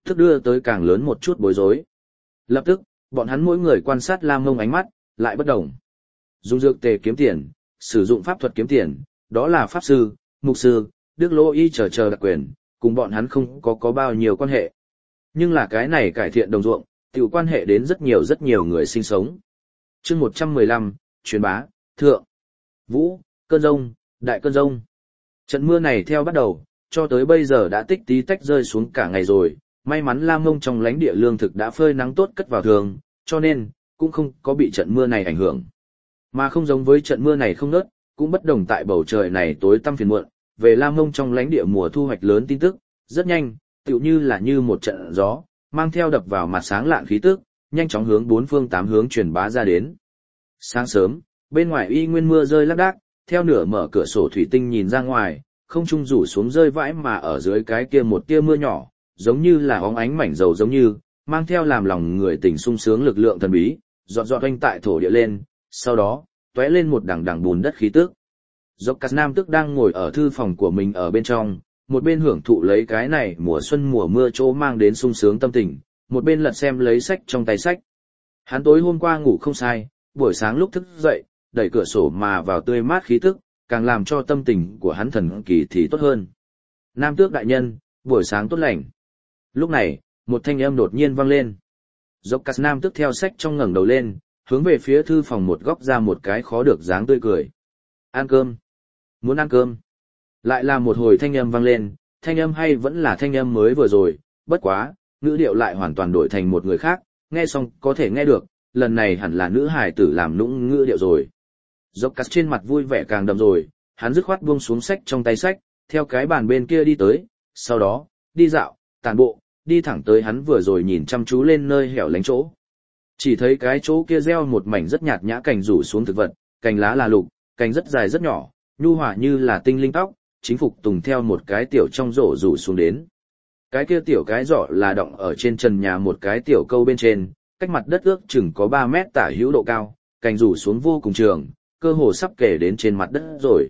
thức đưa tới càng lớn một chút bối rối. Lập tức, bọn hắn mỗi người quan sát Lam Mông ánh mắt, lại bất đồng. Dùng dược tề kiếm tiền, sử dụng pháp thuật kiếm tiền, đó là pháp sư, mục sư, đức lỗ y chờ chờ đặc quyền, cùng bọn hắn không có có bao nhiêu quan hệ. Nhưng là cái này cải thiện đồng ruộng, tiểu quan hệ đến rất nhiều rất nhiều người sinh sống. Chương một trăm mười lăm, truyền bá, thượng, vũ, cơn rông, đại cơn rông. Trận mưa này theo bắt đầu, cho tới bây giờ đã tích tí tách rơi xuống cả ngày rồi, may mắn Lam Mông trong lãnh địa lương thực đã phơi nắng tốt cất vào thường, cho nên, cũng không có bị trận mưa này ảnh hưởng. Mà không giống với trận mưa này không nớt, cũng bất đồng tại bầu trời này tối tăm phiền muộn, về Lam Mông trong lãnh địa mùa thu hoạch lớn tin tức, rất nhanh, tựu như là như một trận gió, mang theo đập vào mặt sáng lạn khí tức, nhanh chóng hướng bốn phương tám hướng truyền bá ra đến. Sáng sớm, bên ngoài y nguyên mưa rơi lác đác, theo nửa mở cửa sổ thủy tinh nhìn ra ngoài, không trung rủ xuống rơi vãi mà ở dưới cái kia một tia mưa nhỏ, giống như là óng ánh mảnh dầu giống như, mang theo làm lòng người tình sung sướng lực lượng thần bí, dọn dọn oanh tại thổ địa lên, sau đó, tóe lên một đằng đằng bùn đất khí tức. Dốc Cát Nam tức đang ngồi ở thư phòng của mình ở bên trong, một bên hưởng thụ lấy cái này mùa xuân mùa mưa chỗ mang đến sung sướng tâm tình, một bên lật xem lấy sách trong tay sách. Hắn tối hôm qua ngủ không sai, buổi sáng lúc thức dậy, đẩy cửa sổ mà vào tươi mát khí tức, càng làm cho tâm tình của hắn thần kỳ thì tốt hơn. Nam tước đại nhân, buổi sáng tốt lành. Lúc này, một thanh âm đột nhiên vang lên. Dốc Cát Nam tức theo sách trong ngẩng đầu lên, hướng về phía thư phòng một góc ra một cái khó được dáng tươi cười. Ăn cơm. Muốn ăn cơm. Lại là một hồi thanh âm vang lên, thanh âm hay vẫn là thanh âm mới vừa rồi, bất quá, ngữ điệu lại hoàn toàn đổi thành một người khác, nghe xong có thể nghe được, lần này hẳn là nữ hài tử làm nũng ngữ điệu rồi. Dốc Cát trên mặt vui vẻ càng đậm rồi, hắn dứt khoát buông xuống sách trong tay sách, theo cái bàn bên kia đi tới, sau đó, đi dạo, tản bộ, đi thẳng tới hắn vừa rồi nhìn chăm chú lên nơi hẻo lánh chỗ. Chỉ thấy cái chỗ kia gieo một mảnh rất nhạt nhã cành rủ xuống thực vật, cành lá là lục, cành rất dài rất nhỏ, nhu hòa như là tinh linh tóc, chính phục tùng theo một cái tiểu trong rổ rủ xuống đến. Cái kia tiểu cái giỏ là đọng ở trên trần nhà một cái tiểu câu bên trên, cách mặt đất ước chừng có ba mét tả hữu độ cao, cành rủ xuống vô cùng trường, cơ hồ sắp kể đến trên mặt đất rồi.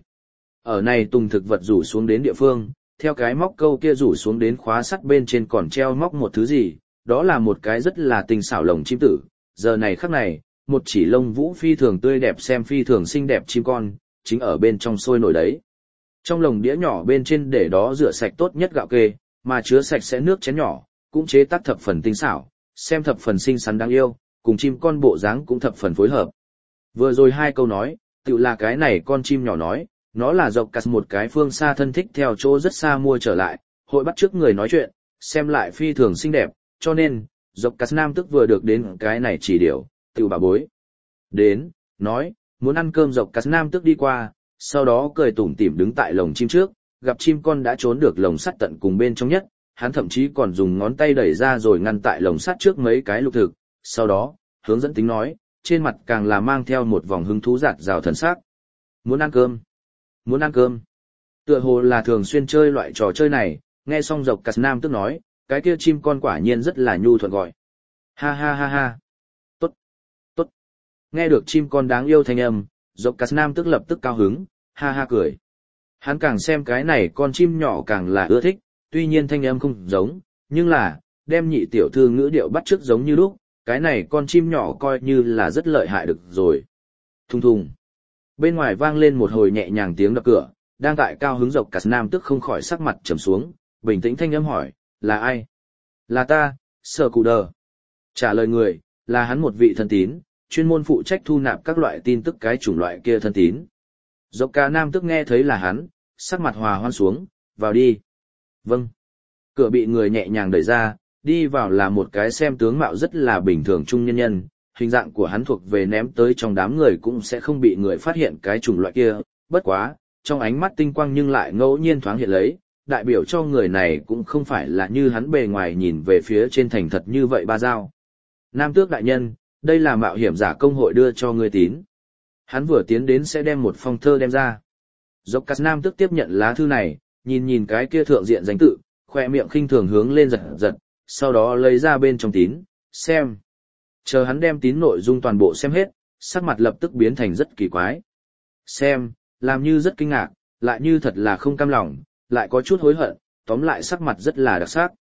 Ở này tùng thực vật rủ xuống đến địa phương, theo cái móc câu kia rủ xuống đến khóa sắt bên trên còn treo móc một thứ gì, đó là một cái rất là tinh xảo lồng chim tử. Giờ này khắc này, một chỉ lông vũ phi thường tươi đẹp xem phi thường xinh đẹp chim con, chính ở bên trong sôi nổi đấy. Trong lồng đĩa nhỏ bên trên để đó rửa sạch tốt nhất gạo kê, mà chứa sạch sẽ nước chén nhỏ, cũng chế tác thập phần tinh xảo, xem thập phần xinh xắn đáng yêu, cùng chim con bộ dáng cũng thập phần phối hợp. Vừa rồi hai câu nói, tự là cái này con chim nhỏ nói, nó là Dốc Cát một cái phương xa thân thích theo chỗ rất xa mua trở lại, hội bắt trước người nói chuyện, xem lại phi thường xinh đẹp, cho nên, Dốc Cát Nam tức vừa được đến cái này chỉ điều, tự bà bối. Đến, nói, muốn ăn cơm. Dốc Cát Nam tức đi qua, sau đó cười tủm tỉm đứng tại lồng chim trước, gặp chim con đã trốn được lồng sắt tận cùng bên trong nhất, hắn thậm chí còn dùng ngón tay đẩy ra rồi ngăn tại lồng sắt trước mấy cái lục thực, sau đó, hướng dẫn tính nói, trên mặt càng là mang theo một vòng hứng thú giạt rào thần sắc. Muốn ăn cơm? Muốn ăn cơm? Tựa hồ là thường xuyên chơi loại trò chơi này, nghe xong Dốc Cát Nam tức nói, cái kia chim con quả nhiên rất là nhu thuận gọi. Ha ha ha ha. Tốt, tốt. Nghe được chim con đáng yêu thanh âm, Dốc Cát Nam tức lập tức cao hứng, ha ha cười. Hắn càng xem cái này con chim nhỏ càng là ưa thích, tuy nhiên thanh âm không giống, nhưng là, đem nhị tiểu thư ngữ điệu bắt chước giống như lúc, cái này con chim nhỏ coi như là rất lợi hại được rồi. Thùng thùng. Bên ngoài vang lên một hồi nhẹ nhàng tiếng đập cửa, đang tại cao hứng Dốc Cát Nam tức không khỏi sắc mặt trầm xuống, bình tĩnh thanh âm hỏi, là ai? Là ta, Sở Cụ Đờ. Trả lời người, là hắn một vị thân tín, chuyên môn phụ trách thu nạp các loại tin tức cái chủng loại kia thân tín. Dốc Cát Nam tức nghe thấy là hắn, sắc mặt hòa hoan xuống, vào đi. Vâng. Cửa bị người nhẹ nhàng đẩy ra, đi vào là một cái xem tướng mạo rất là bình thường trung nhân nhân, hình dạng của hắn thuộc về ném tới trong đám người cũng sẽ không bị người phát hiện cái chủng loại kia, bất quá, trong ánh mắt tinh quang nhưng lại ngẫu nhiên thoáng hiện lấy, đại biểu cho người này cũng không phải là như hắn bề ngoài nhìn về phía trên thành thật như vậy ba dao. Nam tước đại nhân, đây là mạo hiểm giả công hội đưa cho ngươi tín. Hắn vừa tiến đến sẽ đem một phong thơ đem ra. Dốc Cát Nam tước tiếp nhận lá thư này, nhìn nhìn cái kia thượng diện danh tự, khoe miệng khinh thường hướng lên giật giật, sau đó lấy ra bên trong tín, xem. Chờ hắn đem tín nội dung toàn bộ xem hết, sắc mặt lập tức biến thành rất kỳ quái. Xem, làm như rất kinh ngạc, lại như thật là không cam lòng, lại có chút hối hận, tóm lại sắc mặt rất là đặc sắc.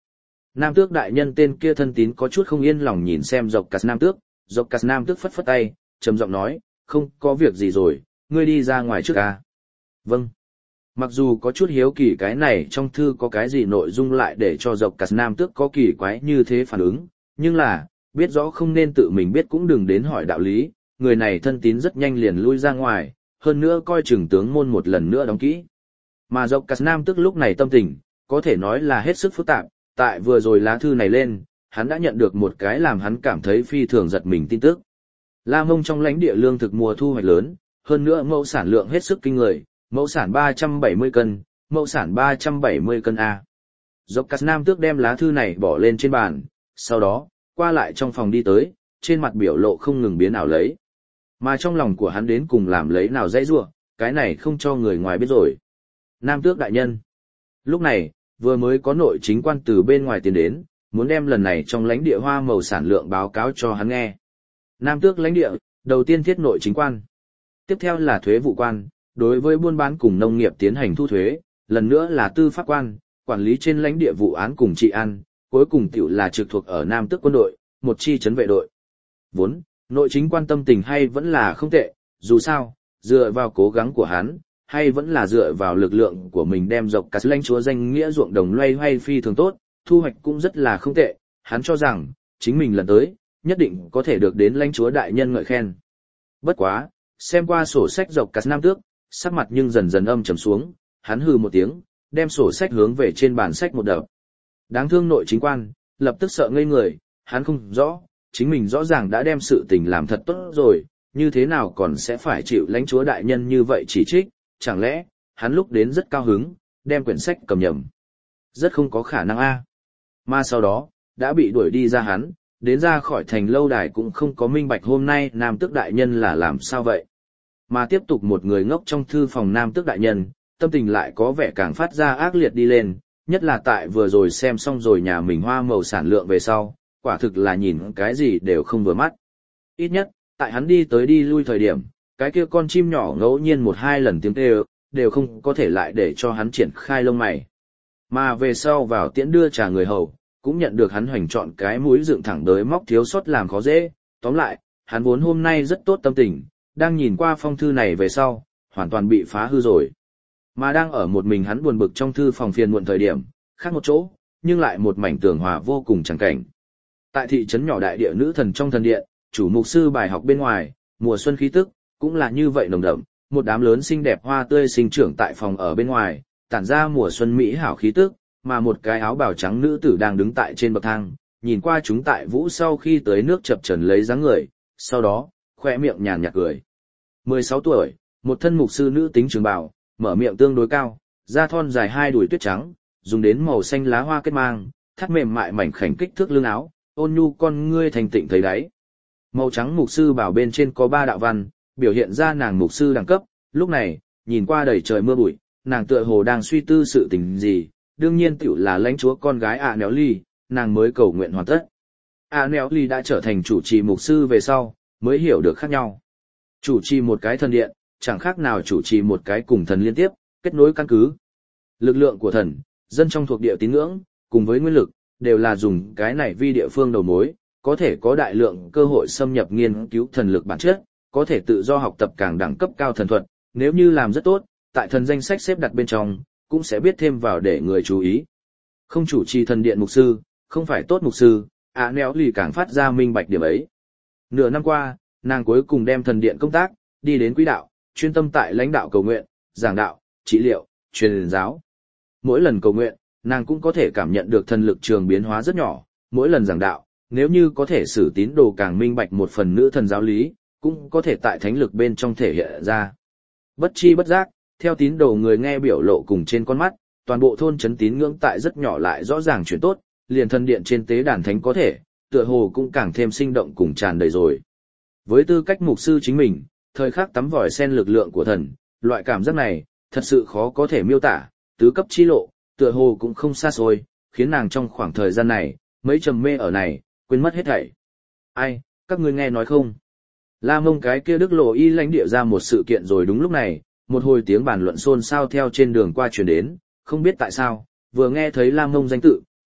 Nam tước đại nhân tên kia thân tín có chút không yên lòng nhìn xem Dọc Cắt Nam tước, Dọc Cắt Nam tước phất phất tay, trầm giọng nói, không có việc gì rồi, ngươi đi ra ngoài trước à. Vâng. Mặc dù có chút hiếu kỳ cái này trong thư có cái gì nội dung lại để cho Dọc Cắt Nam tước có kỳ quái như thế phản ứng, nhưng là, biết rõ không nên tự mình biết cũng đừng đến hỏi đạo lý, người này thân tín rất nhanh liền lui ra ngoài, hơn nữa coi chừng tướng môn một lần nữa đóng kỹ. Mà Dọc Cắt Nam tước lúc này tâm tình, có thể nói là hết sức phức tạp, tại vừa rồi lá thư này lên, hắn đã nhận được một cái làm hắn cảm thấy phi thường giật mình tin tức. La Mông trong lãnh địa lương thực mùa thu hoạch lớn, hơn nữa mẫu sản lượng hết sức kinh người, mẫu sản ba trăm bảy mươi cân, mẫu sản ba trăm bảy mươi cân A. Dọc Cắt Nam tước đem lá thư này bỏ lên trên bàn, sau đó, qua lại trong phòng đi tới, trên mặt biểu lộ không ngừng biến ảo lấy. Mà trong lòng của hắn đến cùng làm lấy nào dãy rủa, cái này không cho người ngoài biết rồi. Nam tước đại nhân. Lúc này, vừa mới có nội chính quan từ bên ngoài tiến đến, muốn đem lần này trong lãnh địa hoa màu sản lượng báo cáo cho hắn nghe. Nam tước lãnh địa, đầu tiên thiết nội chính quan. Tiếp theo là thuế vụ quan, đối với buôn bán cùng nông nghiệp tiến hành thu thuế, lần nữa là tư pháp quan, quản lý trên lãnh địa vụ án cùng trị an, cuối cùng tiểu là trực thuộc ở Nam tước quân đội, một chi trấn vệ đội. Vốn, nội chính quan tâm tình hay vẫn là không tệ, dù sao, dựa vào cố gắng của hắn, hay vẫn là dựa vào lực lượng của mình đem Dọc Cắt lãnh chúa danh nghĩa ruộng đồng loay hoay phi thường tốt, thu hoạch cũng rất là không tệ, hắn cho rằng, chính mình lần tới, nhất định có thể được đến lãnh chúa đại nhân ngợi khen. Bất quá, xem qua sổ sách Dọc Cắt Nam tước, sắc mặt nhưng dần dần âm trầm xuống, hắn hừ một tiếng, đem sổ sách hướng về trên bàn sách một đập. Đáng thương nội chính quan, lập tức sợ ngây người, hắn không rõ, chính mình rõ ràng đã đem sự tình làm thật tốt rồi, như thế nào còn sẽ phải chịu lãnh chúa đại nhân như vậy chỉ trích, chẳng lẽ, hắn lúc đến rất cao hứng, đem quyển sách cầm nhầm. Rất không có khả năng a. Mà sau đó, đã bị đuổi đi ra hắn, đến ra khỏi thành lâu đài cũng không có minh bạch hôm nay Nam tước đại nhân là làm sao vậy. Mà tiếp tục một người ngốc trong thư phòng Nam tước đại nhân, tâm tình lại có vẻ càng phát ra ác liệt đi lên, nhất là tại vừa rồi xem xong rồi nhà mình hoa màu sản lượng về sau, quả thực là nhìn cái gì đều không vừa mắt. Ít nhất, tại hắn đi tới đi lui thời điểm, cái kia con chim nhỏ ngẫu nhiên một hai lần tiếng kêu, đều không có thể lại để cho hắn triển khai lông mày. Mà về sau vào tiễn đưa trà người hầu, cũng nhận được hắn hoành trọn cái mũi dựng thẳng đới móc thiếu sót làm khó dễ, tóm lại, hắn vốn hôm nay rất tốt tâm tình, đang nhìn qua phong thư này về sau, hoàn toàn bị phá hư rồi. Mà đang ở một mình hắn buồn bực trong thư phòng phiền muộn thời điểm, khác một chỗ, nhưng lại một mảnh tường hòa vô cùng chẳng cảnh. Tại thị trấn nhỏ đại địa nữ thần trong thần điện, chủ mục sư bài học bên ngoài, mùa xuân khí tức, cũng là như vậy nồng đậm, một đám lớn xinh đẹp hoa tươi sinh trưởng tại phòng ở bên ngoài, tản ra mùa xuân mỹ hảo khí tức, mà một cái áo bào trắng nữ tử đang đứng tại trên bậc thang, nhìn qua chúng tại vũ sau khi tới nước chập chờn lấy dáng người, sau đó, khoe miệng nhàn nhạt cười. mười sáu tuổi, một thân mục sư nữ tính trường bào, mở miệng tương đối cao, da thon dài hai đùi tuyết trắng, dùng đến màu xanh lá hoa kết mang, thắt mềm mại mảnh khảnh kích thước lưng áo, ôn nhu con ngươi thành tịnh thấy đáy. Màu trắng mục sư bảo bên trên có ba đạo văn, biểu hiện ra nàng mục sư đẳng cấp, lúc này, nhìn qua đầy trời mưa bụi, nàng tựa hồ đang suy tư sự tình gì, đương nhiên tiểu là lãnh chúa con gái ạ Néo Ly, nàng mới cầu nguyện hoàn tất. ạ Néo Ly đã trở thành chủ trì mục sư về sau, mới hiểu được khác nhau. Chủ trì một cái thần điện, chẳng khác nào chủ trì một cái cùng thần liên tiếp, kết nối căn cứ. Lực lượng của thần, dân trong thuộc địa tín ngưỡng, cùng với nguyên lực, đều là dùng cái này vi địa phương đầu mối, có thể có đại lượng cơ hội xâm nhập nghiên cứu thần lực bản chất, có thể tự do học tập càng đẳng cấp cao thần thuật, nếu như làm rất tốt, tại thần danh sách xếp đặt bên trong, cũng sẽ biết thêm vào để người chú ý. Không chủ trì thần điện mục sư, không phải tốt mục sư, ạ Néo Lì càng phát ra minh bạch điểm ấy. Nửa năm qua, nàng cuối cùng đem thần điện công tác, đi đến quỹ đạo, chuyên tâm tại lãnh đạo cầu nguyện, giảng đạo, trị liệu, truyền giáo. Mỗi lần cầu nguyện, nàng cũng có thể cảm nhận được thần lực trường biến hóa rất nhỏ, mỗi lần giảng đạo, nếu như có thể sử tín đồ càng minh bạch một phần nữ thần giáo lý, cũng có thể tại thánh lực bên trong thể hiện ra. Bất chi bất giác, theo tín đồ người nghe biểu lộ cùng trên con mắt, toàn bộ thôn trấn tín ngưỡng tại rất nhỏ lại rõ ràng chuyển tốt, liền thần điện trên tế đàn thánh có thể, tựa hồ cũng càng thêm sinh động cùng tràn đầy rồi. Với tư cách mục sư chính mình, thời khắc tắm vòi sen lực lượng của thần, loại cảm giác này, thật sự khó có thể miêu tả, tứ cấp chi lộ, tựa hồ cũng không xa xôi, khiến nàng trong khoảng thời gian này, mấy trầm mê ở này, quên mất hết thảy. Ai, các ngươi nghe nói không? La Mông cái kia Đức Lộ Y lãnh địa ra một sự kiện rồi đúng lúc này, một hồi tiếng bàn luận xôn xao theo trên đường qua truyền đến, không biết tại sao, vừa nghe thấy La Mông danh tự,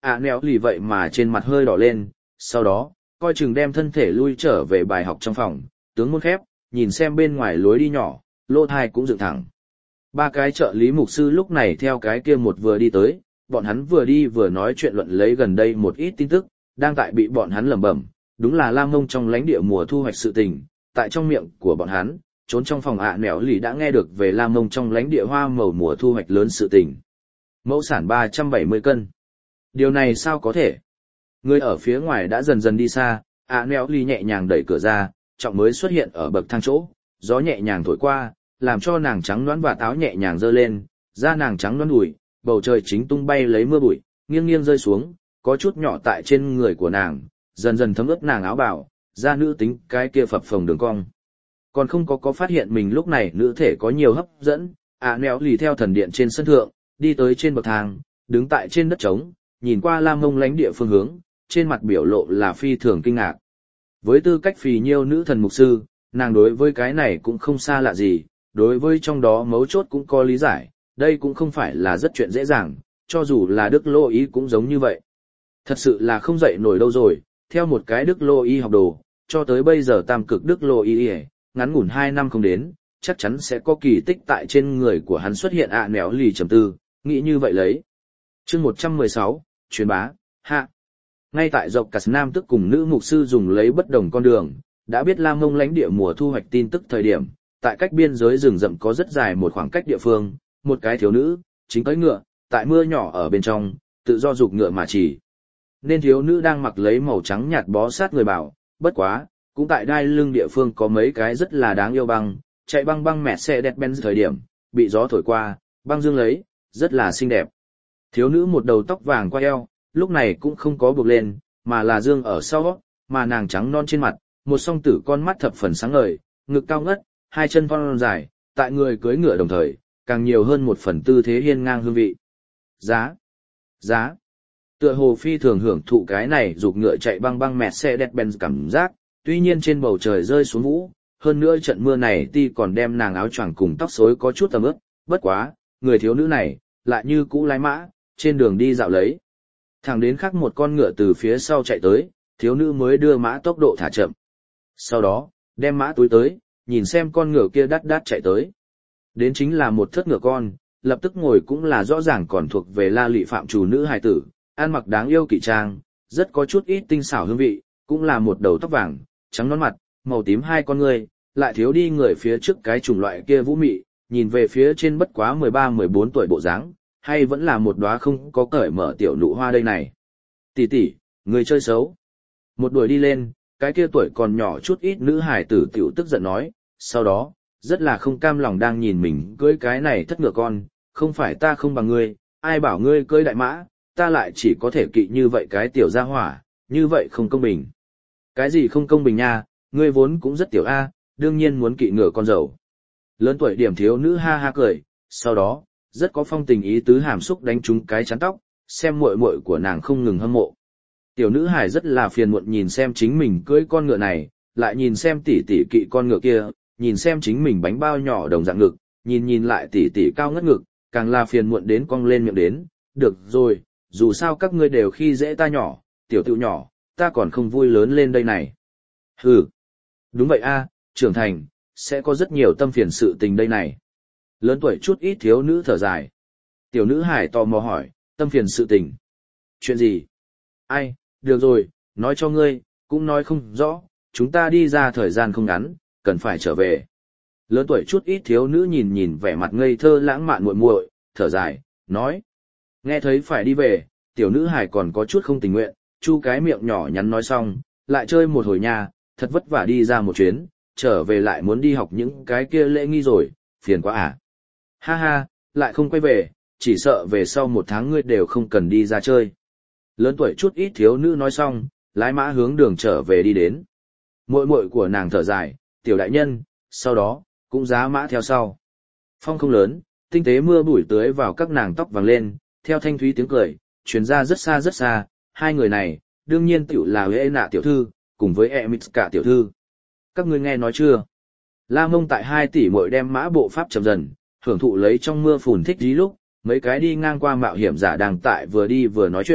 ạ nẹo lì vậy mà trên mặt hơi đỏ lên, sau đó, coi chừng đem thân thể lui trở về bài học trong phòng, tướng môn khép, nhìn xem bên ngoài lối đi nhỏ, lỗ thai cũng dựng thẳng. Ba cái trợ lý mục sư lúc này theo cái kia một vừa đi tới, bọn hắn vừa đi vừa nói chuyện luận lấy gần đây một ít tin tức, đang tại bị bọn hắn lẩm bẩm, đúng là Lam Mông trong lãnh địa mùa thu hoạch sự tình, tại trong miệng của bọn hắn, trốn trong phòng ạ nẻo lì đã nghe được về Lam Mông trong lãnh địa hoa màu mùa thu hoạch lớn sự tình. Mẫu sản ba trăm bảy mươi cân. Điều này sao có thể? Người ở phía ngoài đã dần dần đi xa, ạ nẻo lì nhẹ nhàng đẩy cửa ra, trọng mới xuất hiện ở bậc thang chỗ, gió nhẹ nhàng thổi qua, làm cho nàng trắng nõn và táo nhẹ nhàng giơ lên, da nàng trắng nõn đùi, bầu trời chính tung bay lấy mưa bụi, nghiêng nghiêng rơi xuống, có chút nhỏ tại trên người của nàng, dần dần thấm ướt nàng áo bào, da nữ tính cái kia phập phồng đường cong. Còn không có có phát hiện mình lúc này nữ thể có nhiều hấp dẫn, ạ nẻo lì theo thần điện trên sân thượng, đi tới trên bậc thang, đứng tại trên đất trống, nhìn qua Lam Mông lãnh địa phương hướng, trên mặt biểu lộ là phi thường kinh ngạc. Với tư cách phì nhiêu nữ thần mục sư, nàng đối với cái này cũng không xa lạ gì, đối với trong đó mấu chốt cũng có lý giải, đây cũng không phải là rất chuyện dễ dàng, cho dù là Đức Lô Ý cũng giống như vậy. Thật sự là không dậy nổi đâu rồi, theo một cái Đức Lô Y học đồ, cho tới bây giờ tam cực Đức Lô Y, ngắn ngủn hai năm không đến, chắc chắn sẽ có kỳ tích tại trên người của hắn xuất hiện ạ nẻo lì trầm tư, nghĩ như vậy lấy. Chương một trăm mười sáu, truyền bá, hạ. Ngay tại dọc cả nam tức cùng nữ mục sư dùng lấy bất đồng con đường, đã biết Lam Mông lãnh địa mùa thu hoạch tin tức thời điểm, tại cách biên giới rừng rậm có rất dài một khoảng cách địa phương, một cái thiếu nữ, chính tới ngựa, tại mưa nhỏ ở bên trong, tự do dục ngựa mà chỉ. Nên thiếu nữ đang mặc lấy màu trắng nhạt bó sát người bảo, bất quá, cũng tại đai lưng địa phương có mấy cái rất là đáng yêu băng, chạy băng băng mẹ xe đẹp Benz thời điểm, bị gió thổi qua, băng dương lấy, rất là xinh đẹp. Thiếu nữ một đầu tóc vàng qua eo, lúc này cũng không có buộc lên, mà là dương ở sau, mà nàng trắng non trên mặt, một song tử con mắt thập phần sáng ngời, ngực cao ngất, hai chân thon dài, tại người cưỡi ngựa đồng thời, càng nhiều hơn một phần tư thế hiên ngang hương vị. Giá, giá, tựa hồ phi thường hưởng thụ cái này giục ngựa chạy băng băng mẹt xe đẹp Benz cảm giác, tuy nhiên trên bầu trời rơi xuống vũ, hơn nữa trận mưa này ti còn đem nàng áo choàng cùng tóc rối có chút tầm ướt, bất quá, người thiếu nữ này, lại như cũ lái mã, trên đường đi dạo lấy. Thẳng đến khắc một con ngựa từ phía sau chạy tới, thiếu nữ mới đưa mã tốc độ thả chậm. Sau đó, đem mã túi tới, nhìn xem con ngựa kia đắt đắt chạy tới. Đến chính là một thất ngựa con, lập tức ngồi cũng là rõ ràng còn thuộc về la lị phạm chủ nữ hài tử, ăn mặc đáng yêu kỵ trang, rất có chút ít tinh xảo hương vị, cũng là một đầu tóc vàng, trắng nón mặt, màu tím hai con người, lại thiếu đi người phía trước cái chủng loại kia vũ mị, nhìn về phía trên bất quá mười ba mười bốn tuổi bộ dáng, hay vẫn là một đóa không có cởi mở tiểu nụ hoa đây này. Tỷ tỷ, người chơi xấu. Một đuổi đi lên, cái kia tuổi còn nhỏ chút ít nữ hài tử tiểu tức giận nói, sau đó, rất là không cam lòng đang nhìn mình cưới cái này thất ngựa con, không phải ta không bằng ngươi, ai bảo ngươi cưới đại mã, ta lại chỉ có thể kỵ như vậy cái tiểu gia hỏa, như vậy không công bình. Cái gì không công bình nha, ngươi vốn cũng rất tiểu A, đương nhiên muốn kỵ ngựa con dầu. Lớn tuổi điểm thiếu nữ ha ha cười, sau đó, rất có phong tình ý tứ hàm xúc đánh trúng cái chán tóc, xem muội muội của nàng không ngừng hâm mộ. Tiểu nữ hải rất là phiền muộn nhìn xem chính mình cưỡi con ngựa này, lại nhìn xem tỷ tỷ kỵ con ngựa kia, nhìn xem chính mình bánh bao nhỏ đồng dạng ngực, nhìn nhìn lại tỷ tỷ cao ngất ngực, càng là phiền muộn đến cong lên miệng đến, được rồi, dù sao các ngươi đều khi dễ ta nhỏ, tiểu tiểu nhỏ, ta còn không vui lớn lên đây này. Hừ, đúng vậy a, trưởng thành, sẽ có rất nhiều tâm phiền sự tình đây này. Lớn tuổi chút ít thiếu nữ thở dài. Tiểu nữ hải tò mò hỏi, tâm phiền sự tình. Chuyện gì? Ai, được rồi, nói cho ngươi, cũng nói không rõ, chúng ta đi ra thời gian không ngắn, cần phải trở về. Lớn tuổi chút ít thiếu nữ nhìn nhìn vẻ mặt ngây thơ lãng mạn muội muội, thở dài, nói. Nghe thấy phải đi về, tiểu nữ hải còn có chút không tình nguyện, chu cái miệng nhỏ nhắn nói xong, lại chơi một hồi nha, thật vất vả đi ra một chuyến, trở về lại muốn đi học những cái kia lễ nghi rồi, phiền quá à. Ha ha, lại không quay về, chỉ sợ về sau một tháng ngươi đều không cần đi ra chơi. Lớn tuổi chút ít thiếu nữ nói xong, lái mã hướng đường trở về đi đến. Muội muội của nàng thở dài, tiểu đại nhân, sau đó, cũng giá mã theo sau. Phong không lớn, tinh tế mưa bụi tưới vào các nàng tóc vàng lên, theo thanh thúy tiếng cười, truyền ra rất xa rất xa, hai người này, đương nhiên tiểu là Huệ Nạ tiểu thư, cùng với Emitska tiểu thư. Các ngươi nghe nói chưa? La Mông tại hai tỷ muội đem mã bộ pháp chậm dần, hưởng thụ lấy trong mưa phùn thích dí lúc, mấy cái đi ngang qua mạo hiểm giả đang tại vừa đi vừa nói chuyện,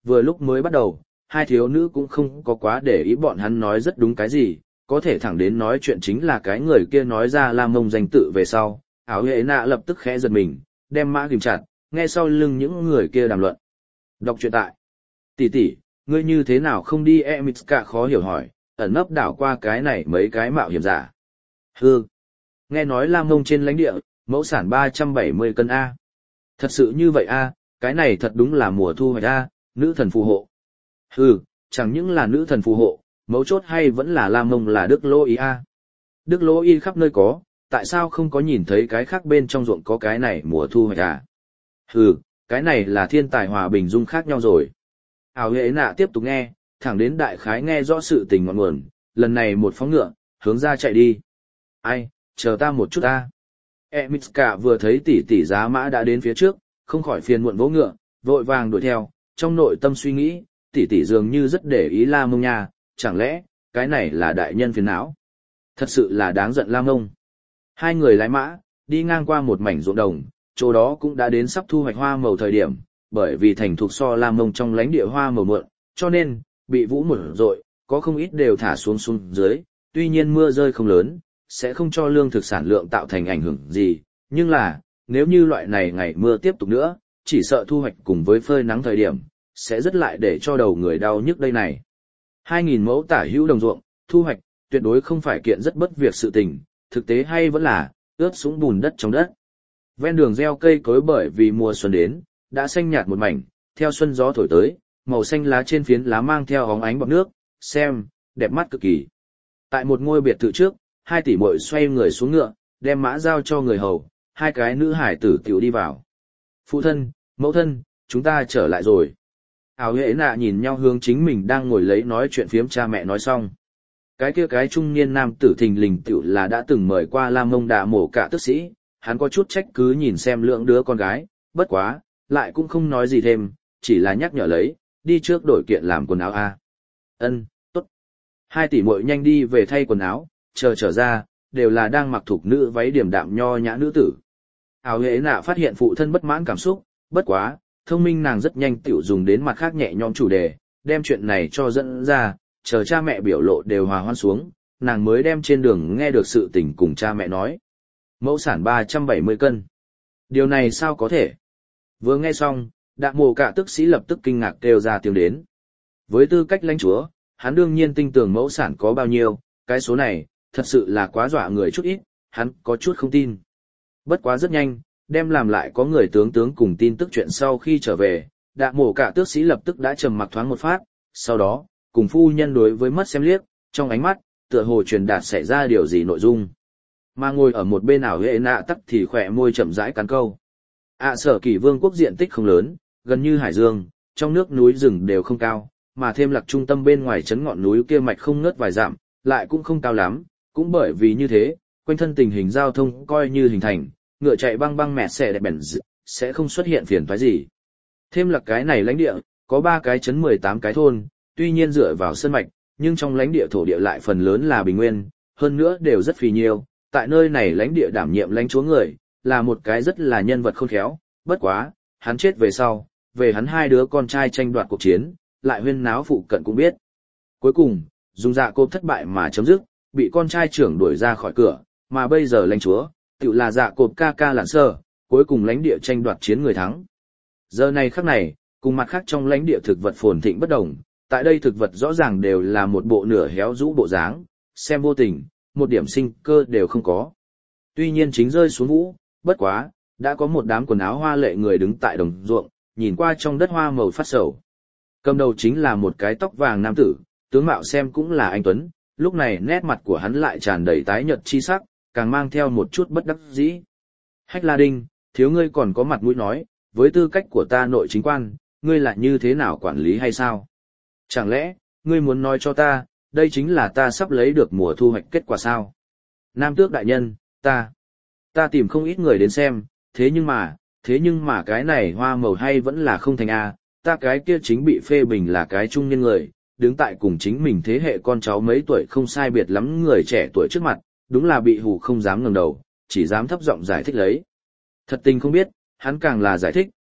vừa lúc mới bắt đầu, hai thiếu nữ cũng không có quá để ý bọn hắn nói rất đúng cái gì, có thể thẳng đến nói chuyện chính là cái người kia nói ra Lam Mông danh tự về sau, áo hệ nạ lập tức khẽ giật mình, đem mã ghim chặt, nghe sau lưng những người kia đàm luận. Đọc truyện tại. Tỷ tỷ, ngươi như thế nào không đi e Mitska khó hiểu hỏi, ẩn nấp đảo qua cái này mấy cái mạo hiểm giả. Hừ. Nghe nói Lam Mông trên lãnh địa, mẫu sản ba trăm bảy mươi cân A. Thật sự như vậy A, cái này thật đúng là mùa thu hoạch A, nữ thần phù hộ. Hừ, chẳng những là nữ thần phù hộ, mấu chốt hay vẫn là Lam Mông là Đức Lô Y A. Đức Lô Y khắp nơi có, tại sao không có nhìn thấy cái khác bên trong ruộng có cái này mùa thu hoạch à? Hừ, cái này là thiên tài hòa bình dung khác nhau rồi. Ảo hệ nạ tiếp tục nghe, thẳng đến đại khái nghe rõ sự tình ngọn nguồn, lần này một phóng ngựa, hướng ra chạy đi. Ai, chờ ta một chút ta. E Mitska vừa thấy tỷ tỷ giá mã đã đến phía trước, không khỏi phiền muộn vỗ ngựa, vội vàng đuổi theo, trong nội tâm suy nghĩ, tỷ tỷ dường như rất để ý La Mông nha, chẳng lẽ, cái này là đại nhân phiền não. Thật sự là đáng giận La Mông. Hai người lái mã, đi ngang qua một mảnh ruộng đồng, chỗ đó cũng đã đến sắp thu hoạch hoa màu thời điểm, bởi vì thành thuộc so Lam Mông trong lãnh địa hoa màu muộn, cho nên, bị vũ một rội, có không ít đều thả xuống xuống dưới, tuy nhiên mưa rơi không lớn, sẽ không cho lương thực sản lượng tạo thành ảnh hưởng gì, nhưng là, nếu như loại này ngày mưa tiếp tục nữa, chỉ sợ thu hoạch cùng với phơi nắng thời điểm, sẽ rất lại để cho đầu người đau nhức đây này. Hai nghìn mẫu tả hữu đồng ruộng, thu hoạch, tuyệt đối không phải kiện rất bất việc sự tình, thực tế hay vẫn là, ướt sũng bùn đất trong đất. Ven đường gieo cây cối bởi vì mùa xuân đến, đã xanh nhạt một mảnh, theo xuân gió thổi tới, màu xanh lá trên phiến lá mang theo óng ánh bọt nước, xem, đẹp mắt cực kỳ. Tại một ngôi biệt thự trước, hai tỷ muội xoay người xuống ngựa, đem mã giao cho người hầu, hai cái nữ hải tử tiểu đi vào. Phụ thân, mẫu thân, chúng ta trở lại rồi. Áo hệ nạ nhìn nhau hướng chính mình đang ngồi lấy nói chuyện phiếm cha mẹ nói xong. Cái kia cái trung niên nam tử thình lình tiểu là đã từng mời qua Lam Mông đạ mổ cả tước sĩ, hắn có chút trách cứ nhìn xem lượng đứa con gái, bất quá, lại cũng không nói gì thêm, chỉ là nhắc nhở lấy, đi trước đổi kiện làm quần áo a. Ân, tốt. Hai tỷ muội nhanh đi về thay quần áo, chờ trở ra, đều là đang mặc thục nữ váy điểm đạm nho nhã nữ tử. Áo hệ nạ phát hiện phụ thân bất mãn cảm xúc, bất quá, thông minh nàng rất nhanh tiểu dùng đến mặt khác nhẹ nhõm chủ đề, đem chuyện này cho dẫn ra, chờ cha mẹ biểu lộ đều hòa hoan xuống, nàng mới đem trên đường nghe được sự tình cùng cha mẹ nói. Mẫu sản ba trăm bảy mươi cân. Điều này sao có thể? Vừa nghe xong, đạ mồ cả tức sĩ lập tức kinh ngạc kêu ra tiếng đến. Với tư cách lãnh chúa, hắn đương nhiên tin tưởng mẫu sản có bao nhiêu, cái số này, thật sự là quá dọa người chút ít, hắn có chút không tin. Bất quá rất nhanh, đem làm lại có người tướng tướng cùng tin tức chuyện sau khi trở về, đạ mổ cả tước sĩ lập tức đã trầm mặc thoáng một phát, sau đó, cùng phu nhân đối với mất xem liếc, trong ánh mắt, tựa hồ truyền đạt xảy ra điều gì nội dung. Mà ngồi ở một bên ảo hệ nạ tắc thì khỏe môi chậm rãi cắn câu. ạ sở kỷ vương quốc diện tích không lớn, gần như hải dương, trong nước núi rừng đều không cao, mà thêm lạc trung tâm bên ngoài chấn ngọn núi kia mạch không ngớt vài dặm, lại cũng không cao lắm, cũng bởi vì như thế, quanh thân tình hình giao thông coi như hình thành, ngựa chạy băng băng mẹ xe đẹp bèn dị, sẽ không xuất hiện phiền toái gì. Thêm là cái này lãnh địa, có ba cái chấn mười tám cái thôn, tuy nhiên dựa vào sơn mạch, nhưng trong lãnh địa thổ địa lại phần lớn là bình nguyên, hơn nữa đều rất phì nhiêu, tại nơi này lãnh địa đảm nhiệm lãnh chúa người, là một cái rất là nhân vật khôn khéo, bất quá, hắn chết về sau, về hắn hai đứa con trai tranh đoạt cuộc chiến, lại huyên náo phụ cận cũng biết. Cuối cùng, dùng dạ cộp thất bại mà chấm dứt, bị con trai trưởng đuổi ra khỏi cửa, mà bây giờ lãnh chúa, tự là dạ cộp ca ca lạn sơ, cuối cùng lãnh địa tranh đoạt chiến người thắng. Giờ này khắc này, cùng mặt khác trong lãnh địa thực vật phồn thịnh bất đồng, tại đây thực vật rõ ràng đều là một bộ nửa héo rũ bộ dáng, xem vô tình, một điểm sinh cơ đều không có. Tuy nhiên chính rơi xuống vũ, bất quá, đã có một đám quần áo hoa lệ người đứng tại đồng ruộng, nhìn qua trong đất hoa màu phát sầu. Cầm đầu chính là một cái tóc vàng nam tử, tướng mạo xem cũng là anh tuấn, lúc này nét mặt của hắn lại tràn đầy tái nhợt chi sắc, càng mang theo một chút bất đắc dĩ. Hách La Đinh, thiếu ngươi còn có mặt mũi nói, với tư cách của ta nội chính quan, ngươi là như thế nào quản lý hay sao? Chẳng lẽ, ngươi muốn nói cho ta, đây chính là ta sắp lấy được mùa thu hoạch kết quả sao? Nam tước đại nhân, ta, ta tìm không ít người đến xem, thế nhưng mà, thế nhưng mà cái này hoa màu hay vẫn là không thành A, ta cái kia chính bị phê bình là cái trung niên người, đứng tại cùng chính mình thế hệ con cháu mấy tuổi không sai biệt lắm người trẻ tuổi trước mặt, đúng là bị hù không dám ngẩng đầu, chỉ dám thấp giọng giải thích lấy. Thật tình không biết, hắn càng là giải thích,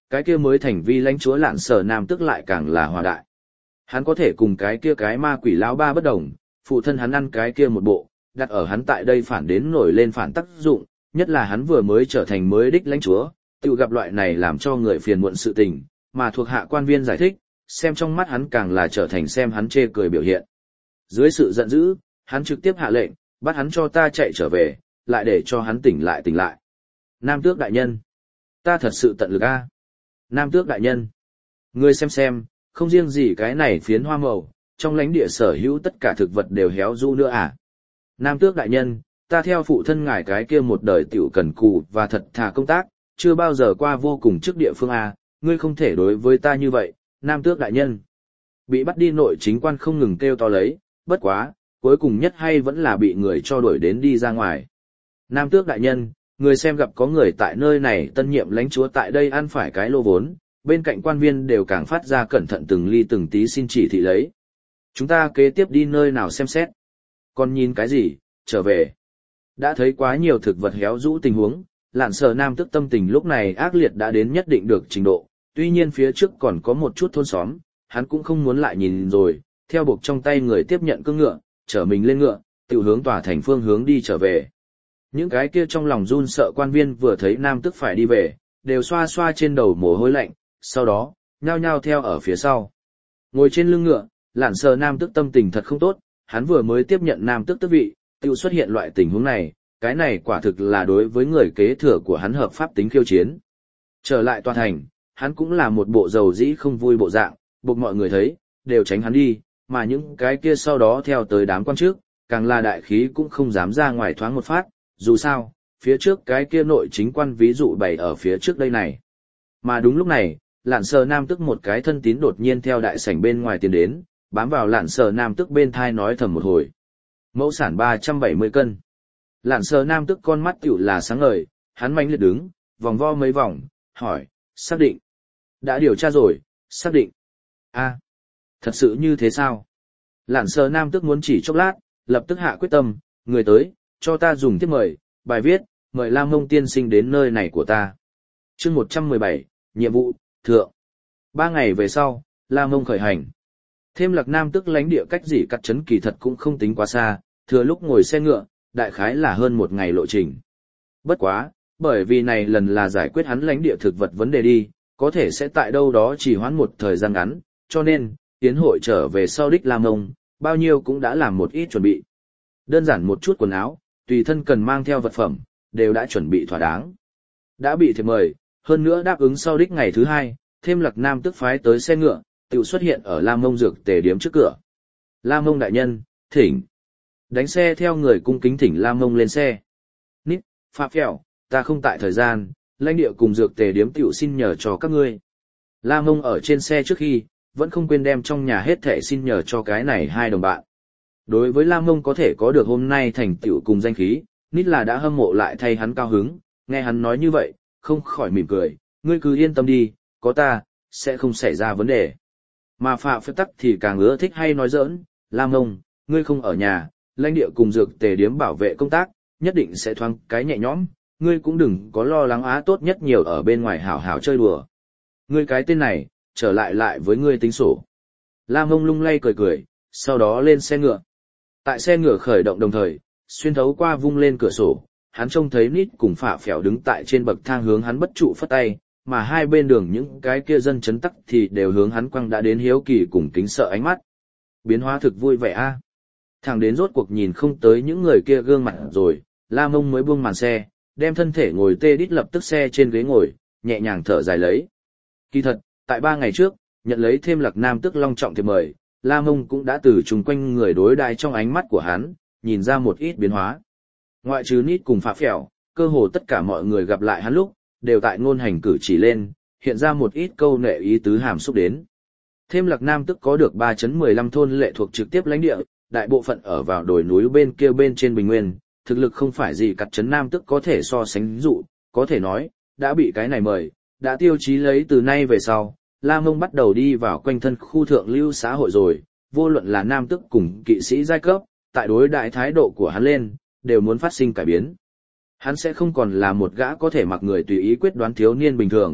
cái kia mới thành vi lãnh chúa Lạn Sở Nam Tước lại càng là hòa đại. Hắn có thể cùng cái kia cái ma quỷ lão ba bất đồng, phụ thân hắn ăn cái kia một bộ, đặt ở hắn tại đây phản đến nổi lên phản tác dụng, nhất là hắn vừa mới trở thành mới đích lãnh chúa, tự gặp loại này làm cho người phiền muộn sự tình, mà thuộc hạ quan viên giải thích, xem trong mắt hắn càng là trở thành xem hắn chê cười biểu hiện. Dưới sự giận dữ, hắn trực tiếp hạ lệnh, bắt hắn cho ta chạy trở về, lại để cho hắn tỉnh lại tỉnh lại. Nam Tước đại nhân, ta thật sự tận lực a. Nam Tước đại nhân, ngươi xem xem, không riêng gì cái này phiến hoa màu, trong lãnh địa sở hữu tất cả thực vật đều héo rũ nữa à. Nam Tước đại nhân, ta theo phụ thân ngài cái kia một đời tiểu cần cù và thật thà công tác, chưa bao giờ qua vô cùng trước địa phương à, ngươi không thể đối với ta như vậy, Nam Tước đại nhân. Bị bắt đi nội chính quan không ngừng kêu to lấy, bất quá, cuối cùng nhất hay vẫn là bị người cho đuổi đến đi ra ngoài. Nam Tước đại nhân, người xem gặp có người tại nơi này tân nhiệm lãnh chúa tại đây ăn phải cái lô vốn, bên cạnh quan viên đều càng phát ra cẩn thận từng ly từng tí xin chỉ thị lấy. Chúng ta kế tiếp đi nơi nào xem xét. Còn nhìn cái gì, trở về. Đã thấy quá nhiều thực vật héo rũ tình huống, Lạn Sở Nam Tước tâm tình lúc này ác liệt đã đến nhất định được trình độ, tuy nhiên phía trước còn có một chút thôn xóm, hắn cũng không muốn lại nhìn rồi, theo buộc trong tay người tiếp nhận cưỡng ngựa, chở mình lên ngựa, tự hướng tòa thành phương hướng đi trở về. Những cái kia trong lòng run sợ quan viên vừa thấy Nam Tước phải đi về, đều xoa xoa trên đầu mồ hôi lạnh, sau đó, nhao nhao theo ở phía sau. Ngồi trên lưng ngựa, Lạn Sở Nam Tước tâm tình thật không tốt, hắn vừa mới tiếp nhận Nam Tước tước vị, tự xuất hiện loại tình huống này, cái này quả thực là đối với người kế thừa của hắn hợp pháp tính khiêu chiến. Trở lại tòa thành, hắn cũng là một bộ dầu dĩ không vui bộ dạng, buộc mọi người thấy, đều tránh hắn đi, mà những cái kia sau đó theo tới đám quan trước, càng là đại khí cũng không dám ra ngoài thoáng một phát, dù sao, phía trước cái kia nội chính quan ví dụ bày ở phía trước đây này. Mà đúng lúc này, Lạn Sở Nam Tước một cái thân tín đột nhiên theo đại sảnh bên ngoài tiến đến, bám vào Lạn Sở Nam Tước bên thai nói thầm một hồi. Mẫu sản ba trăm bảy mươi cân. Lạn Sở Nam Tước con mắt tiểu là sáng ngời, hắn mãnh liệt đứng, vòng vo mấy vòng, hỏi, xác định. Đã điều tra rồi, xác định. A, thật sự như thế sao? Lạn Sở Nam Tước muốn chỉ chốc lát, lập tức hạ quyết tâm, người tới, cho ta dùng tiếp mời, bài viết, mời Lam Mông tiên sinh đến nơi này của ta. Chương một trăm mười bảy, nhiệm vụ, thượng. Ba ngày về sau, Lam Mông khởi hành. Thêm Lạc Nam Tước lãnh địa cách gì cắt trấn kỳ thật cũng không tính quá xa, thừa lúc ngồi xe ngựa, đại khái là hơn một ngày lộ trình. Bất quá, bởi vì này lần là giải quyết hắn lãnh địa thực vật vấn đề đi, có thể sẽ tại đâu đó chỉ hoãn một thời gian ngắn, cho nên, tiến hội trở về sau đích Lam Mông, bao nhiêu cũng đã làm một ít chuẩn bị. Đơn giản một chút quần áo, tùy thân cần mang theo vật phẩm, đều đã chuẩn bị thỏa đáng. Đã bị thiệp mời, hơn nữa đáp ứng sau đích ngày thứ hai, thêm Lạc Nam Tước phái tới xe ngựa, tự xuất hiện ở Lam Mông dược tề điếm trước cửa. Lam Mông đại nhân, thỉnh. Đánh xe theo người cung kính thỉnh Lam Mông lên xe. Nít, Phạm Phèo, ta không tại thời gian, lãnh địa cùng dược tề điếm tiểu xin nhờ cho các ngươi. Lam Mông ở trên xe trước khi, vẫn không quên đem trong nhà hết thẻ xin nhờ cho cái này hai đồng bạn. Đối với Lam Mông có thể có được hôm nay thành tựu cùng danh khí, Nít là đã hâm mộ lại thay hắn cao hứng, nghe hắn nói như vậy, không khỏi mỉm cười, ngươi cứ yên tâm đi, có ta, sẽ không xảy ra vấn đề. Mà Phạm Phép Tắc thì càng ưa thích hay nói giỡn, Lam Mông, ngươi không ở nhà, lãnh địa cùng dược tề điếm bảo vệ công tác, nhất định sẽ thoáng cái nhẹ nhõm, ngươi cũng đừng có lo lắng á, tốt nhất nhiều ở bên ngoài hảo hảo chơi đùa. Ngươi cái tên này, trở lại lại với ngươi tính sổ. Lam Mông lung lay cười cười, sau đó lên xe ngựa. Tại xe ngựa khởi động đồng thời, xuyên thấu qua vung lên cửa sổ, hắn trông thấy Nít cùng Phạ Phèo đứng tại trên bậc thang hướng hắn bất trụ phất tay, mà hai bên đường những cái kia dân chấn tắc thì đều hướng hắn quăng đã đến hiếu kỳ cùng kính sợ ánh mắt. Biến hóa thực vui vẻ a. Thằng đến rốt cuộc nhìn không tới những người kia gương mặt rồi, Lam Mông mới buông màn xe, đem thân thể ngồi tê đít lập tức xe trên ghế ngồi, nhẹ nhàng thở dài lấy. Kỳ thật, tại ba ngày trước, nhận lấy thêm Lạc Nam Tước long trọng thiệp mời, Lam Mông cũng đã từ chung quanh người đối đãi trong ánh mắt của hắn, nhìn ra một ít biến hóa. Ngoại trừ Nít cùng Phạ Phèo, cơ hồ tất cả mọi người gặp lại hắn lúc, đều tại ngôn hành cử chỉ lên, hiện ra một ít câu nệ ý tứ hàm xúc đến. Thêm Lạc Nam Tước có được ba chấm mười lăm thôn lệ thuộc trực tiếp lãnh địa, đại bộ phận ở vào đồi núi bên kia bên trên bình nguyên, thực lực không phải gì cắt chấn Nam Tước có thể so sánh dụ, có thể nói, đã bị cái này mời, đã tiêu chí lấy từ nay về sau, Lam Mông bắt đầu đi vào quanh thân khu thượng lưu xã hội rồi, vô luận là Nam Tước cùng kỵ sĩ giai cấp, tại đối đại thái độ của hắn lên, đều muốn phát sinh cải biến. Hắn sẽ không còn là một gã có thể mặc người tùy ý quyết đoán thiếu niên bình thường,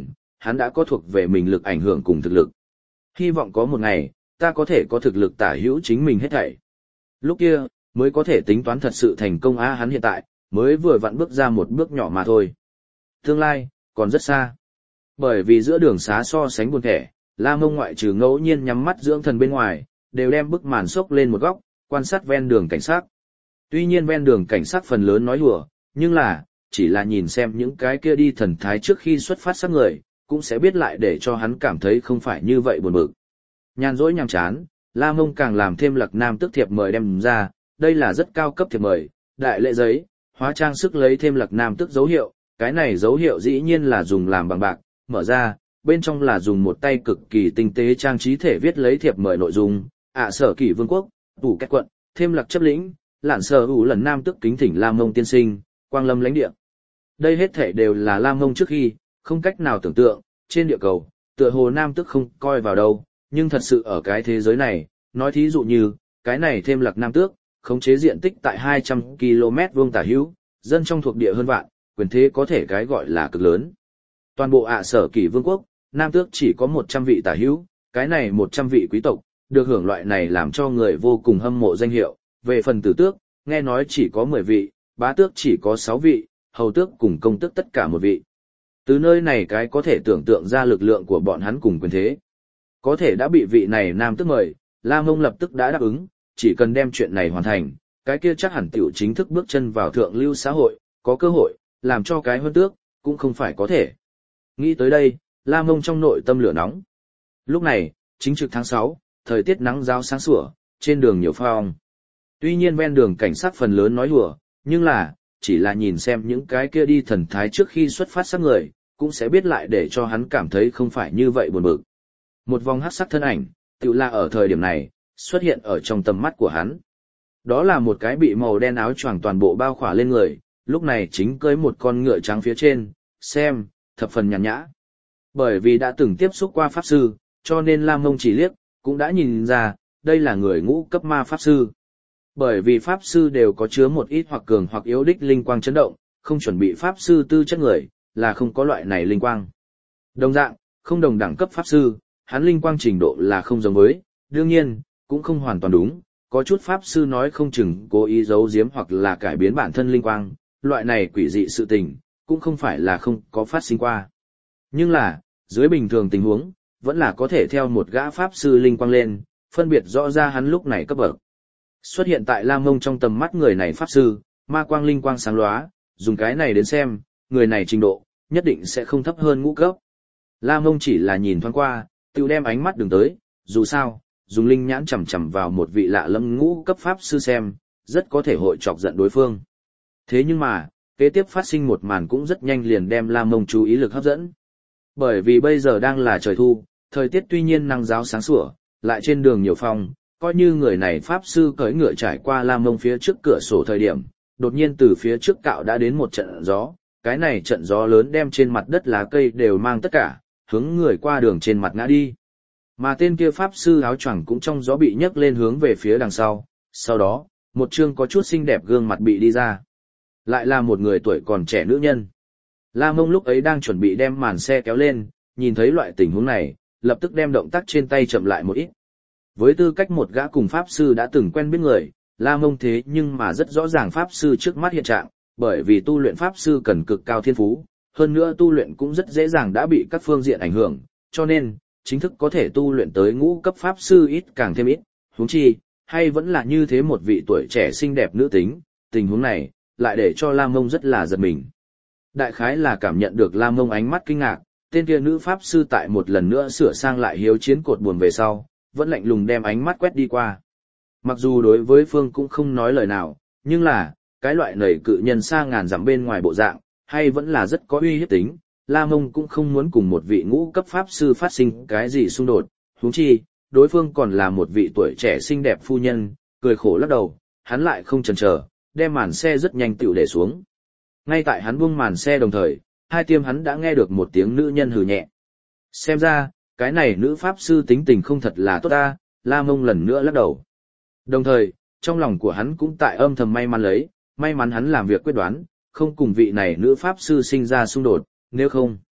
hắn đã có thuộc về mình lực ảnh hưởng cùng thực lực. Hy vọng có một ngày, ta có thể có thực lực tả hữu chính mình hết thảy. Lúc kia, mới có thể tính toán thật sự thành công á hắn hiện tại, mới vừa vặn bước ra một bước nhỏ mà thôi. Tương lai, còn rất xa. Bởi vì giữa đường xá so sánh buồn thẻ, La Mông ngoại trừ ngẫu nhiên nhắm mắt dưỡng thần bên ngoài, đều đem bức màn xốc lên một góc, quan sát ven đường cảnh sát. Tuy nhiên ven đường cảnh sát phần lớn nói hùa, nhưng là, chỉ là nhìn xem những cái kia đi thần thái trước khi xuất phát sát người, cũng sẽ biết lại để cho hắn cảm thấy không phải như vậy buồn bực. Nhàn rỗi nhàm chán, La Mông càng làm thêm Lạc Nam Tước thiệp mời đem ra, đây là rất cao cấp thiệp mời, đại lễ giấy, hóa trang sức lấy thêm Lạc Nam Tước dấu hiệu, cái này dấu hiệu dĩ nhiên là dùng làm bằng bạc, mở ra, bên trong là dùng một tay cực kỳ tinh tế trang trí thể viết lấy thiệp mời nội dung, ạ sở kỷ vương quốc, tủ cách quận, thêm Lạc chấp lĩnh, lạn sở hữu lần Nam Tước kính thỉnh La Mông tiên sinh, quang lâm lãnh địa. Đây hết thể đều là La Mông trước khi, không cách nào tưởng tượng, trên địa cầu, tựa hồ Nam Tước không coi vào đâu, nhưng thật sự ở cái thế giới này, nói thí dụ như, cái này thêm Lạc Nam Tước, khống chế diện tích tại hai trăm ki lô mét vuông tả hữu, dân trong thuộc địa hơn vạn, quyền thế có thể cái gọi là cực lớn. Toàn bộ ạ sở kỷ vương quốc, Nam Tước chỉ có một trăm vị tả hữu, cái này một trăm vị quý tộc, được hưởng loại này làm cho người vô cùng hâm mộ danh hiệu, về phần tử tước, nghe nói chỉ có mười vị, bá tước chỉ có sáu vị, hầu tước cùng công tước tất cả một vị. Từ nơi này cái có thể tưởng tượng ra lực lượng của bọn hắn cùng quyền thế. Có thể đã bị vị này Nam Tước mời, La Mông lập tức đã đáp ứng, chỉ cần đem chuyện này hoàn thành, cái kia chắc hẳn tiểu chính thức bước chân vào thượng lưu xã hội, có cơ hội, làm cho cái hơn tước, cũng không phải có thể. Nghĩ tới đây, La Mông trong nội tâm lửa nóng. Lúc này, chính trực tháng sáu, thời tiết nắng giáo sáng sủa, trên đường nhiều phong. Tuy nhiên ven đường cảnh sát phần lớn nói hùa, nhưng là, chỉ là nhìn xem những cái kia đi thần thái trước khi xuất phát sắc người, cũng sẽ biết lại để cho hắn cảm thấy không phải như vậy buồn bực. Một vòng hắc sắc thân ảnh, tự là ở thời điểm này, xuất hiện ở trong tầm mắt của hắn. Đó là một cái bị màu đen áo choàng toàn bộ bao khỏa lên người, lúc này chính cưỡi một con ngựa trắng phía trên, xem, thập phần nhàn nhã. Bởi vì đã từng tiếp xúc qua pháp sư, cho nên Lam Mông chỉ liếc, cũng đã nhìn ra, đây là người ngũ cấp ma pháp sư. Bởi vì pháp sư đều có chứa một ít hoặc cường hoặc yếu đích linh quang chấn động, không chuẩn bị pháp sư tư chất người, là không có loại này linh quang. Đồng dạng, không đồng đẳng cấp pháp sư, hắn linh quang trình độ là không giống với, đương nhiên, cũng không hoàn toàn đúng, có chút pháp sư nói không chừng cố ý giấu giếm hoặc là cải biến bản thân linh quang, loại này quỷ dị sự tình, cũng không phải là không có phát sinh qua. Nhưng là, dưới bình thường tình huống, vẫn là có thể theo một gã pháp sư linh quang lên, phân biệt rõ ra hắn lúc này cấp bậc. Xuất hiện tại Lam Mông trong tầm mắt người này pháp sư, ma quang linh quang sáng lóa, dùng cái này đến xem, người này trình độ, nhất định sẽ không thấp hơn ngũ cấp. Lam Mông chỉ là nhìn thoáng qua, tiêu đem ánh mắt đường tới, dù sao, dùng linh nhãn chằm chằm vào một vị lạ lẫm ngũ cấp pháp sư xem, rất có thể hội chọc giận đối phương. Thế nhưng mà, kế tiếp phát sinh một màn cũng rất nhanh liền đem Lam Mông chú ý lực hấp dẫn. Bởi vì bây giờ đang là trời thu, thời tiết tuy nhiên nắng ráo sáng sủa, lại trên đường nhiều phong, coi như người này pháp sư cưỡi ngựa trải qua Lam Mông phía trước cửa sổ thời điểm, đột nhiên từ phía trước cạo đã đến một trận gió, cái này trận gió lớn đem trên mặt đất lá cây đều mang tất cả, hướng người qua đường trên mặt ngã đi. Mà tên kia pháp sư áo choàng cũng trong gió bị nhấc lên hướng về phía đằng sau, sau đó, một trương có chút xinh đẹp gương mặt bị đi ra. Lại là một người tuổi còn trẻ nữ nhân. La Mông lúc ấy đang chuẩn bị đem màn xe kéo lên, nhìn thấy loại tình huống này, lập tức đem động tác trên tay chậm lại một ít. Với tư cách một gã cùng pháp sư đã từng quen biết người, La Mông thế nhưng mà rất rõ ràng pháp sư trước mắt hiện trạng, bởi vì tu luyện pháp sư cần cực cao thiên phú, hơn nữa tu luyện cũng rất dễ dàng đã bị các phương diện ảnh hưởng, cho nên, chính thức có thể tu luyện tới ngũ cấp pháp sư ít càng thêm ít, huống chi, hay vẫn là như thế một vị tuổi trẻ xinh đẹp nữ tính, tình huống này, lại để cho La Mông rất là giật mình. Đại khái là cảm nhận được La Mông ánh mắt kinh ngạc, tên kia nữ pháp sư tại một lần nữa sửa sang lại hiếu chiến cột buồm về sau, vẫn lạnh lùng đem ánh mắt quét đi qua. Mặc dù đối với Phương cũng không nói lời nào, nhưng là, cái loại nảy cự nhân xa ngàn dặm bên ngoài bộ dạng, hay vẫn là rất có uy hiếp tính, La Mông cũng không muốn cùng một vị ngũ cấp pháp sư phát sinh cái gì xung đột, huống chi, đối phương còn là một vị tuổi trẻ xinh đẹp phu nhân, cười khổ lắc đầu, hắn lại không chần chờ, đem màn xe rất nhanh tựu để xuống. Ngay tại hắn buông màn xe đồng thời, hai tiêm hắn đã nghe được một tiếng nữ nhân hừ nhẹ. Xem ra, cái này nữ pháp sư tính tình không thật là tốt ta, La Mông lần nữa lắc đầu. Đồng thời, trong lòng của hắn cũng tại âm thầm may mắn lấy, may mắn hắn làm việc quyết đoán, không cùng vị này nữ pháp sư sinh ra xung đột, nếu không.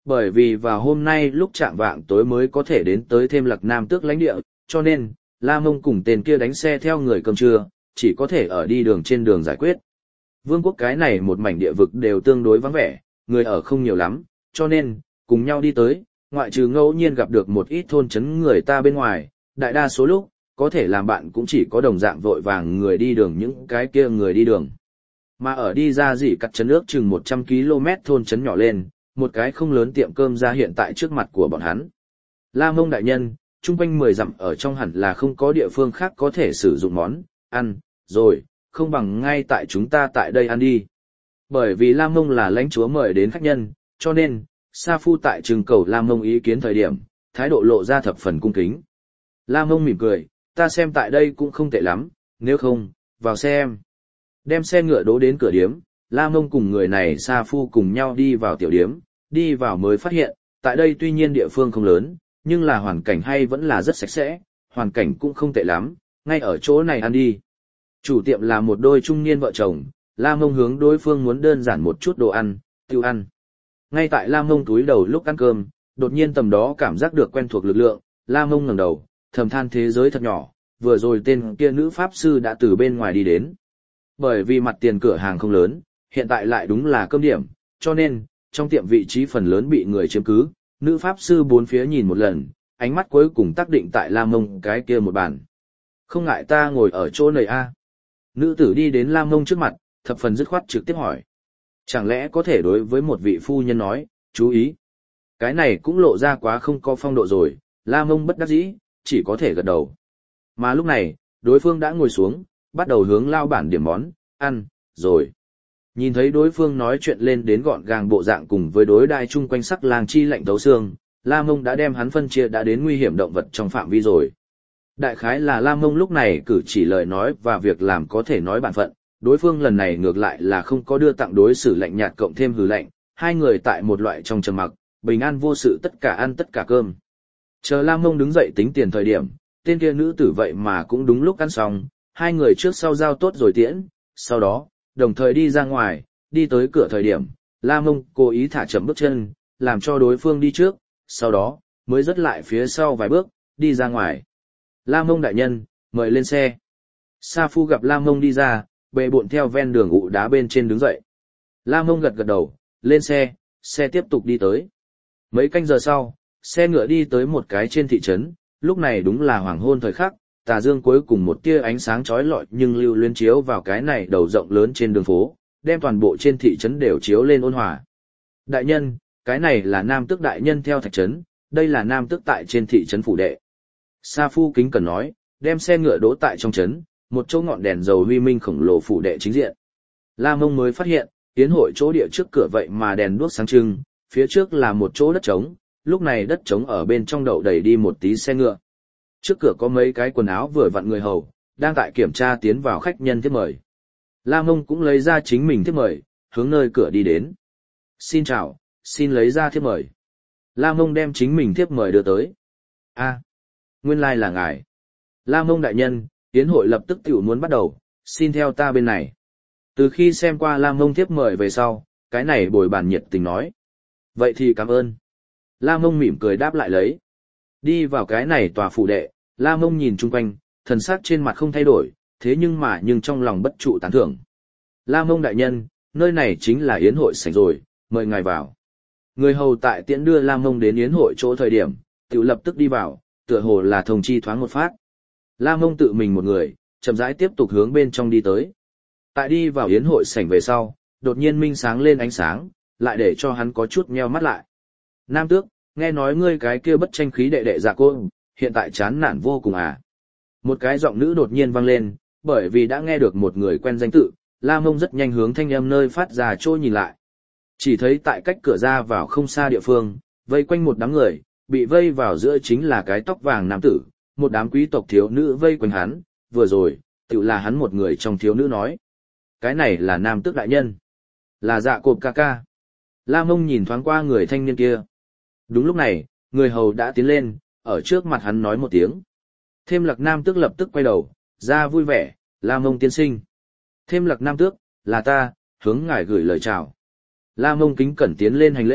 Bởi vì vào hôm nay lúc chạm vạng tối mới có thể đến tới thêm Lạc Nam Tước lãnh địa, cho nên, La Mông cùng tên kia đánh xe theo người cơm trưa, chỉ có thể ở đi đường trên đường giải quyết. Vương quốc cái này một mảnh địa vực đều tương đối vắng vẻ, người ở không nhiều lắm, cho nên, cùng nhau đi tới, ngoại trừ ngẫu nhiên gặp được một ít thôn trấn người ta bên ngoài, đại đa số lúc, có thể làm bạn cũng chỉ có đồng dạng vội vàng người đi đường những cái kia người đi đường. Mà ở đi ra dị cắt trấn ước chừng một trăm ki lô mét thôn trấn nhỏ lên, một cái không lớn tiệm cơm ra hiện tại trước mặt của bọn hắn. La Mông đại nhân, chung quanh mười dặm ở trong hẳn là không có địa phương khác có thể sử dụng món, ăn, rồi, không bằng ngay tại chúng ta tại đây ăn đi. Bởi vì La Mông là lãnh chúa mời đến khách nhân, cho nên, Sa Phu tại trưng cầu La Mông ý kiến thời điểm, thái độ lộ ra thập phần cung kính. La Mông mỉm cười, ta xem tại đây cũng không tệ lắm, nếu không, vào xem. Đem xe ngựa đỗ đến cửa điếm, La Mông cùng người này Sa Phu cùng nhau đi vào tiểu điếm, đi vào mới phát hiện, tại đây tuy nhiên địa phương không lớn, nhưng là hoàn cảnh hay vẫn là rất sạch sẽ, hoàn cảnh cũng không tệ lắm, ngay ở chỗ này ăn đi. Chủ tiệm là một đôi trung niên vợ chồng, La Mông hướng đối phương muốn đơn giản một chút đồ ăn, tiêu ăn. Ngay tại La Mông túi đầu lúc ăn cơm, đột nhiên tầm đó cảm giác được quen thuộc lực lượng, La Mông ngẩng đầu, thầm than thế giới thật nhỏ, vừa rồi tên kia nữ pháp sư đã từ bên ngoài đi đến. Bởi vì mặt tiền cửa hàng không lớn, hiện tại lại đúng là cơm điểm, cho nên, trong tiệm vị trí phần lớn bị người chiếm cứ, nữ pháp sư bốn phía nhìn một lần, ánh mắt cuối cùng tác định tại La Mông cái kia một bàn. Không ngại ta ngồi ở chỗ này a? Nữ tử đi đến La Mông trước mặt, thập phần dứt khoát trực tiếp hỏi. Chẳng lẽ có thể đối với một vị phu nhân nói, chú ý. Cái này cũng lộ ra quá không có phong độ rồi, La Mông bất đắc dĩ, chỉ có thể gật đầu. Mà lúc này, đối phương đã ngồi xuống, bắt đầu hướng lao bản điểm món, ăn, rồi. Nhìn thấy đối phương nói chuyện lên đến gọn gàng bộ dạng cùng với đối đai chung quanh sắc làng chi lạnh thấu xương, La Mông đã đem hắn phân chia đã đến nguy hiểm động vật trong phạm vi rồi. Đại khái là La Mông lúc này cử chỉ lời nói và việc làm có thể nói bản phận, đối phương lần này ngược lại là không có đưa tặng đối xử lạnh nhạt cộng thêm hừ lạnh, hai người tại một loại trong trầm mặc, bình an vô sự tất cả ăn tất cả cơm. Chờ La Mông đứng dậy tính tiền thời điểm, tên kia nữ tử vậy mà cũng đúng lúc ăn xong, hai người trước sau giao tốt rồi tiễn, sau đó, đồng thời đi ra ngoài, đi tới cửa thời điểm, La Mông cố ý thả chậm bước chân, làm cho đối phương đi trước, sau đó, mới dứt lại phía sau vài bước, đi ra ngoài. La Mông đại nhân, mời lên xe. Sa Phu gặp La Mông đi ra, bệ bộn theo ven đường ụ đá bên trên đứng dậy. La Mông gật gật đầu, lên xe, xe tiếp tục đi tới. Mấy canh giờ sau, xe ngựa đi tới một cái trên thị trấn, lúc này đúng là hoàng hôn thời khắc, tà dương cuối cùng một tia ánh sáng chói lọi nhưng lưu luyến chiếu vào cái này đầu rộng lớn trên đường phố, đem toàn bộ trên thị trấn đều chiếu lên ôn hòa. Đại nhân, cái này là Nam Tước đại nhân theo thạch trấn, đây là Nam Tước tại trên thị trấn phủ đệ. Sa Phu kính cần nói, đem xe ngựa đỗ tại trong trấn, một chỗ ngọn đèn dầu huy minh khổng lồ phủ đệ chính diện. La Mông mới phát hiện, tiến hội chỗ địa trước cửa vậy mà đèn đuốc sáng trưng, phía trước là một chỗ đất trống, lúc này đất trống ở bên trong đậu đầy đi một tí xe ngựa. Trước cửa có mấy cái quần áo vừa vặn người hầu, đang tại kiểm tra tiến vào khách nhân thiếp mời. La Mông cũng lấy ra chính mình thiếp mời, hướng nơi cửa đi đến. Xin chào, xin lấy ra thiếp mời. La Mông đem chính mình thiếp mời đưa tới. A, nguyên lai là ngài. La Mông đại nhân, tiến hội lập tức tiểu muốn bắt đầu, xin theo ta bên này. Từ khi xem qua La Mông thiếp mời về sau, cái này bồi bàn nhiệt tình nói. Vậy thì cảm ơn. La Mông mỉm cười đáp lại lấy. Đi vào cái này tòa phủ đệ, La Mông nhìn chung quanh, thần sắc trên mặt không thay đổi, thế nhưng mà nhưng trong lòng bất trụ tán thưởng. La Mông đại nhân, nơi này chính là yến hội sảnh rồi, mời ngài vào. Người hầu tại tiễn đưa La Mông đến yến hội chỗ thời điểm, tự lập tức đi vào, tựa hồ là thông chi thoáng một phát. La Mông tự mình một người, chậm rãi tiếp tục hướng bên trong đi tới. Tại đi vào yến hội sảnh về sau, đột nhiên minh sáng lên ánh sáng, lại để cho hắn có chút nheo mắt lại. Nam Tước, nghe nói ngươi cái kia bất tranh khí đệ đệ dạ cô, hiện tại chán nản vô cùng à. Một cái giọng nữ đột nhiên vang lên, bởi vì đã nghe được một người quen danh tự, La Mông rất nhanh hướng thanh âm nơi phát ra trôi nhìn lại. Chỉ thấy tại cách cửa ra vào không xa địa phương, vây quanh một đám người, bị vây vào giữa chính là cái tóc vàng nam tử, một đám quý tộc thiếu nữ vây quanh hắn, vừa rồi, tự là hắn một người trong thiếu nữ nói. Cái này là Nam Tước đại nhân, là dạ cộp ca ca. La Mông nhìn thoáng qua người thanh niên kia. Đúng lúc này, người hầu đã tiến lên, ở trước mặt hắn nói một tiếng. Thêm Lạc Nam Tước lập tức quay đầu, ra vui vẻ, La Mông tiên sinh. Thêm Lạc Nam Tước, là ta, hướng ngài gửi lời chào. La Mông kính cẩn tiến lên hành lễ,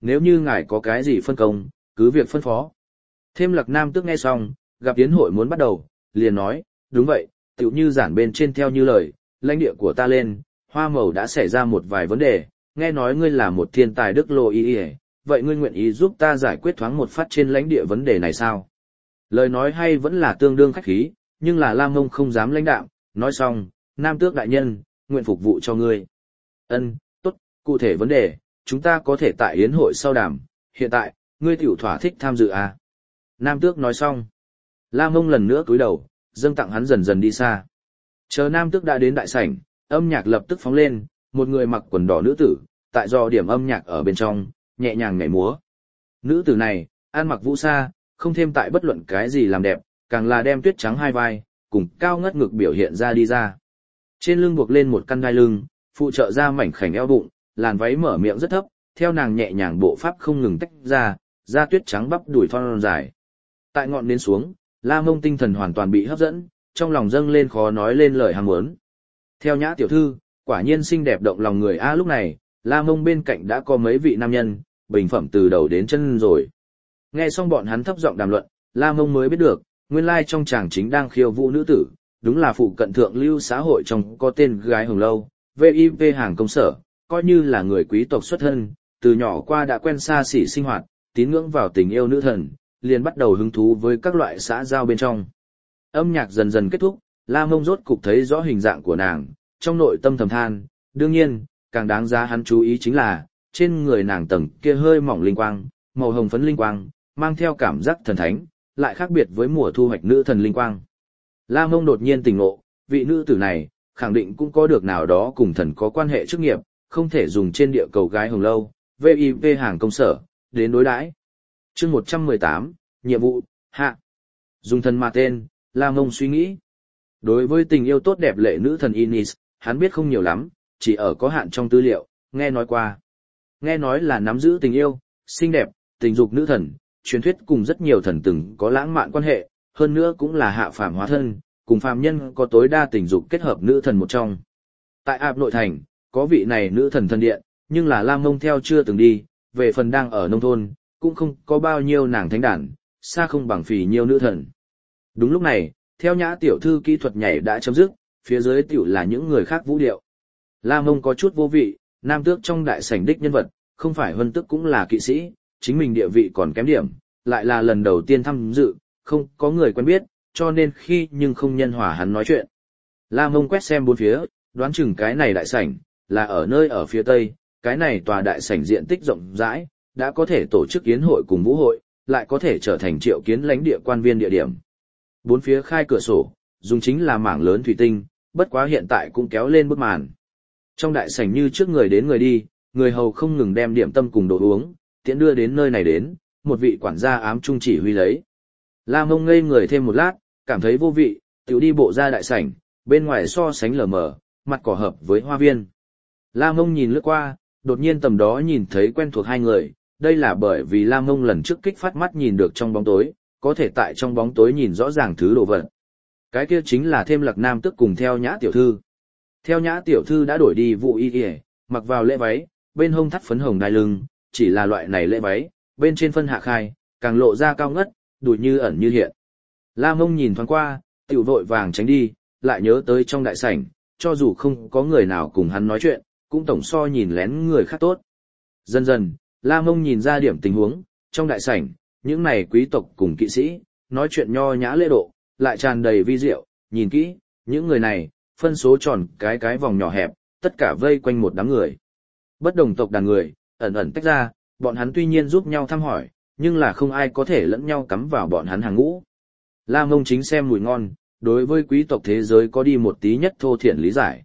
nếu như ngài có cái gì phân công, cứ việc phân phó. Thêm Lạc Nam Tước nghe xong, gặp yến hội muốn bắt đầu, liền nói, đúng vậy, tựu như giản bên trên theo như lời, lãnh địa của ta lên, hoa màu đã xảy ra một vài vấn đề, nghe nói ngươi là một thiên tài đức lô y y, vậy ngươi nguyện ý giúp ta giải quyết thoáng một phát trên lãnh địa vấn đề này sao? Lời nói hay vẫn là tương đương khách khí, nhưng là Lam Mông không dám lãnh đạm, nói xong, Nam Tước đại nhân, nguyện phục vụ cho ngươi. Ân, tốt, cụ thể vấn đề, chúng ta có thể tại yến hội sau đàm, hiện tại, ngươi tiểu thỏa thích tham dự à? Nam Tước nói xong. Lam Mông lần nữa cúi đầu, dâng tặng hắn dần dần đi xa. Chờ Nam Tước đã đến đại sảnh, âm nhạc lập tức phóng lên, một người mặc quần đỏ nữ tử, tại do điểm âm nhạc ở bên trong, nhẹ nhàng nhảy múa. Nữ tử này, ăn mặc vũ sa, không thêm tại bất luận cái gì làm đẹp, càng là đem tuyết trắng hai vai, cùng cao ngất ngực biểu hiện ra đi ra. Trên lưng buộc lên một căn đai lưng, phụ trợ ra mảnh khảnh eo bụng, làn váy mở miệng rất thấp, theo nàng nhẹ nhàng bộ pháp không ngừng tách ra, da tuyết trắng bắp đùi thon dài. Tại ngọn nến xuống, La Mông tinh thần hoàn toàn bị hấp dẫn, trong lòng dâng lên khó nói lên lời ham muốn. Theo Nhã tiểu thư, quả nhiên xinh đẹp động lòng người a. Lúc này, La Mông bên cạnh đã có mấy vị nam nhân, bình phẩm từ đầu đến chân rồi. Nghe xong bọn hắn thấp giọng đàm luận, La Mông mới biết được, nguyên lai trong chàng chính đang khiêu vũ nữ tử, đúng là phụ cận thượng lưu xã hội trong có tên gái Hồng Lâu, vê i pê hàng công sở, coi như là người quý tộc xuất thân, từ nhỏ qua đã quen xa xỉ sinh hoạt, tín ngưỡng vào tình yêu nữ thần, liền bắt đầu hứng thú với các loại xã giao bên trong. Âm nhạc dần dần kết thúc, La Mông rốt cục thấy rõ hình dạng của nàng, trong nội tâm thầm than, đương nhiên, càng đáng giá hắn chú ý chính là, trên người nàng tầng kia hơi mỏng linh quang, màu hồng phấn linh quang, mang theo cảm giác thần thánh, lại khác biệt với mùa thu hoạch nữ thần linh quang. La Mông đột nhiên tỉnh ngộ, vị nữ tử này, khẳng định cũng có được nào đó cùng thần có quan hệ chức nghiệp, không thể dùng trên địa cầu gái Hồng Lâu, vê i pê hàng công sở, đến đối đãi. Chương một trăm mười tám, nhiệm vụ, hạ. Dùng thần mà tên, La Mông suy nghĩ. Đối với tình yêu tốt đẹp lệ nữ thần Inis, hắn biết không nhiều lắm, chỉ ở có hạn trong tư liệu, nghe nói qua. Nghe nói là nắm giữ tình yêu, xinh đẹp, tình dục nữ thần, truyền thuyết cùng rất nhiều thần từng có lãng mạn quan hệ, hơn nữa cũng là hạ phàm hóa thân, cùng phàm nhân có tối đa tình dục kết hợp nữ thần một trong. Tại Áp Nội Thành, có vị này nữ thần thần điện, nhưng là Lam Mông theo chưa từng đi, về phần đang ở nông thôn, cũng không có bao nhiêu nàng thánh đàn, xa không bằng phì nhiêu nữ thần. Đúng lúc này, theo Nhã tiểu thư kỹ thuật nhảy đã chấm dứt, phía dưới tiểu là những người khác vũ điệu. Lam Mông có chút vô vị, nam tước trong đại sảnh đích nhân vật, không phải huân tước cũng là kỵ sĩ, chính mình địa vị còn kém điểm, lại là lần đầu tiên tham dự, không có người quen biết, cho nên khi nhưng không nhân hòa hắn nói chuyện. Lam Mông quét xem bốn phía, đoán chừng cái này đại sảnh, là ở nơi ở phía tây, cái này tòa đại sảnh diện tích rộng rãi, đã có thể tổ chức yến hội cùng vũ hội, lại có thể trở thành triệu kiến lãnh địa quan viên địa điểm. Bốn phía khai cửa sổ, dùng chính là mảng lớn thủy tinh, bất quá hiện tại cũng kéo lên bức màn. Trong đại sảnh như trước người đến người đi, người hầu không ngừng đem điểm tâm cùng đồ uống, tiễn đưa đến nơi này đến, một vị quản gia ám trung chỉ huy lấy. La Mông ngây người thêm một lát, cảm thấy vô vị, tiểu đi bộ ra đại sảnh, bên ngoài so sánh lờ mờ, mặt cỏ hợp với hoa viên. La Mông nhìn lướt qua, đột nhiên tầm đó nhìn thấy quen thuộc hai người, đây là bởi vì La Mông lần trước kích phát mắt nhìn được trong bóng tối, có thể tại trong bóng tối nhìn rõ ràng thứ đồ vật. Cái kia chính là Thêm Lạc Nam Tước cùng Theo Nhã tiểu thư. Theo Nhã tiểu thư đã đổi đi vụ y y, mặc vào lễ váy, bên hông thắt phấn hồng đai lưng, chỉ là loại này lễ váy, bên trên phân hạ khai, càng lộ ra cao ngất, đùi như ẩn như hiện. La Mông nhìn thoáng qua, tiểu vội vàng tránh đi, lại nhớ tới trong đại sảnh, cho dù không có người nào cùng hắn nói chuyện, cũng tổng so nhìn lén người khác tốt. Dần dần, La Mông nhìn ra điểm tình huống, trong đại sảnh, những này quý tộc cùng kỵ sĩ, nói chuyện nho nhã lễ độ, lại tràn đầy vi diệu, nhìn kỹ, những người này, phân số tròn cái cái vòng nhỏ hẹp, tất cả vây quanh một đám người. Bất đồng tộc đàn người, ẩn ẩn tách ra, bọn hắn tuy nhiên giúp nhau thăm hỏi, nhưng là không ai có thể lẫn nhau cắm vào bọn hắn hàng ngũ. La Mông chính xem mùi ngon, đối với quý tộc thế giới có đi một tí nhất thô thiển lý giải.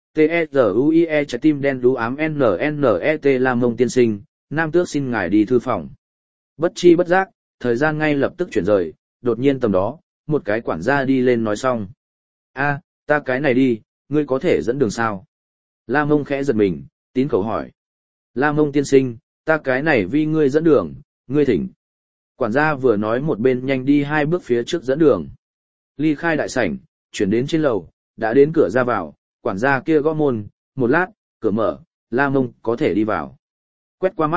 T-E-Z-U-I-E trái tim đen đú ám N-N-E-T La Mông tiên sinh, Nam Tước xin ngài đi thư phòng. Bất chi bất giác, thời gian ngay lập tức chuyển rời, đột nhiên tầm đó, một cái quản gia đi lên nói xong. A, ta cái này đi, ngươi có thể dẫn đường sao? La Mông khẽ giật mình, tín khẩu hỏi. La Mông tiên sinh, ta cái này vì ngươi dẫn đường, ngươi thỉnh. Quản gia vừa nói một bên nhanh đi hai bước phía trước dẫn đường. Ly khai đại sảnh, chuyển đến trên lầu, đã đến cửa ra vào, quản gia kia gõ môn, một lát, cửa mở, La Mông có thể đi vào. Quét qua mắt,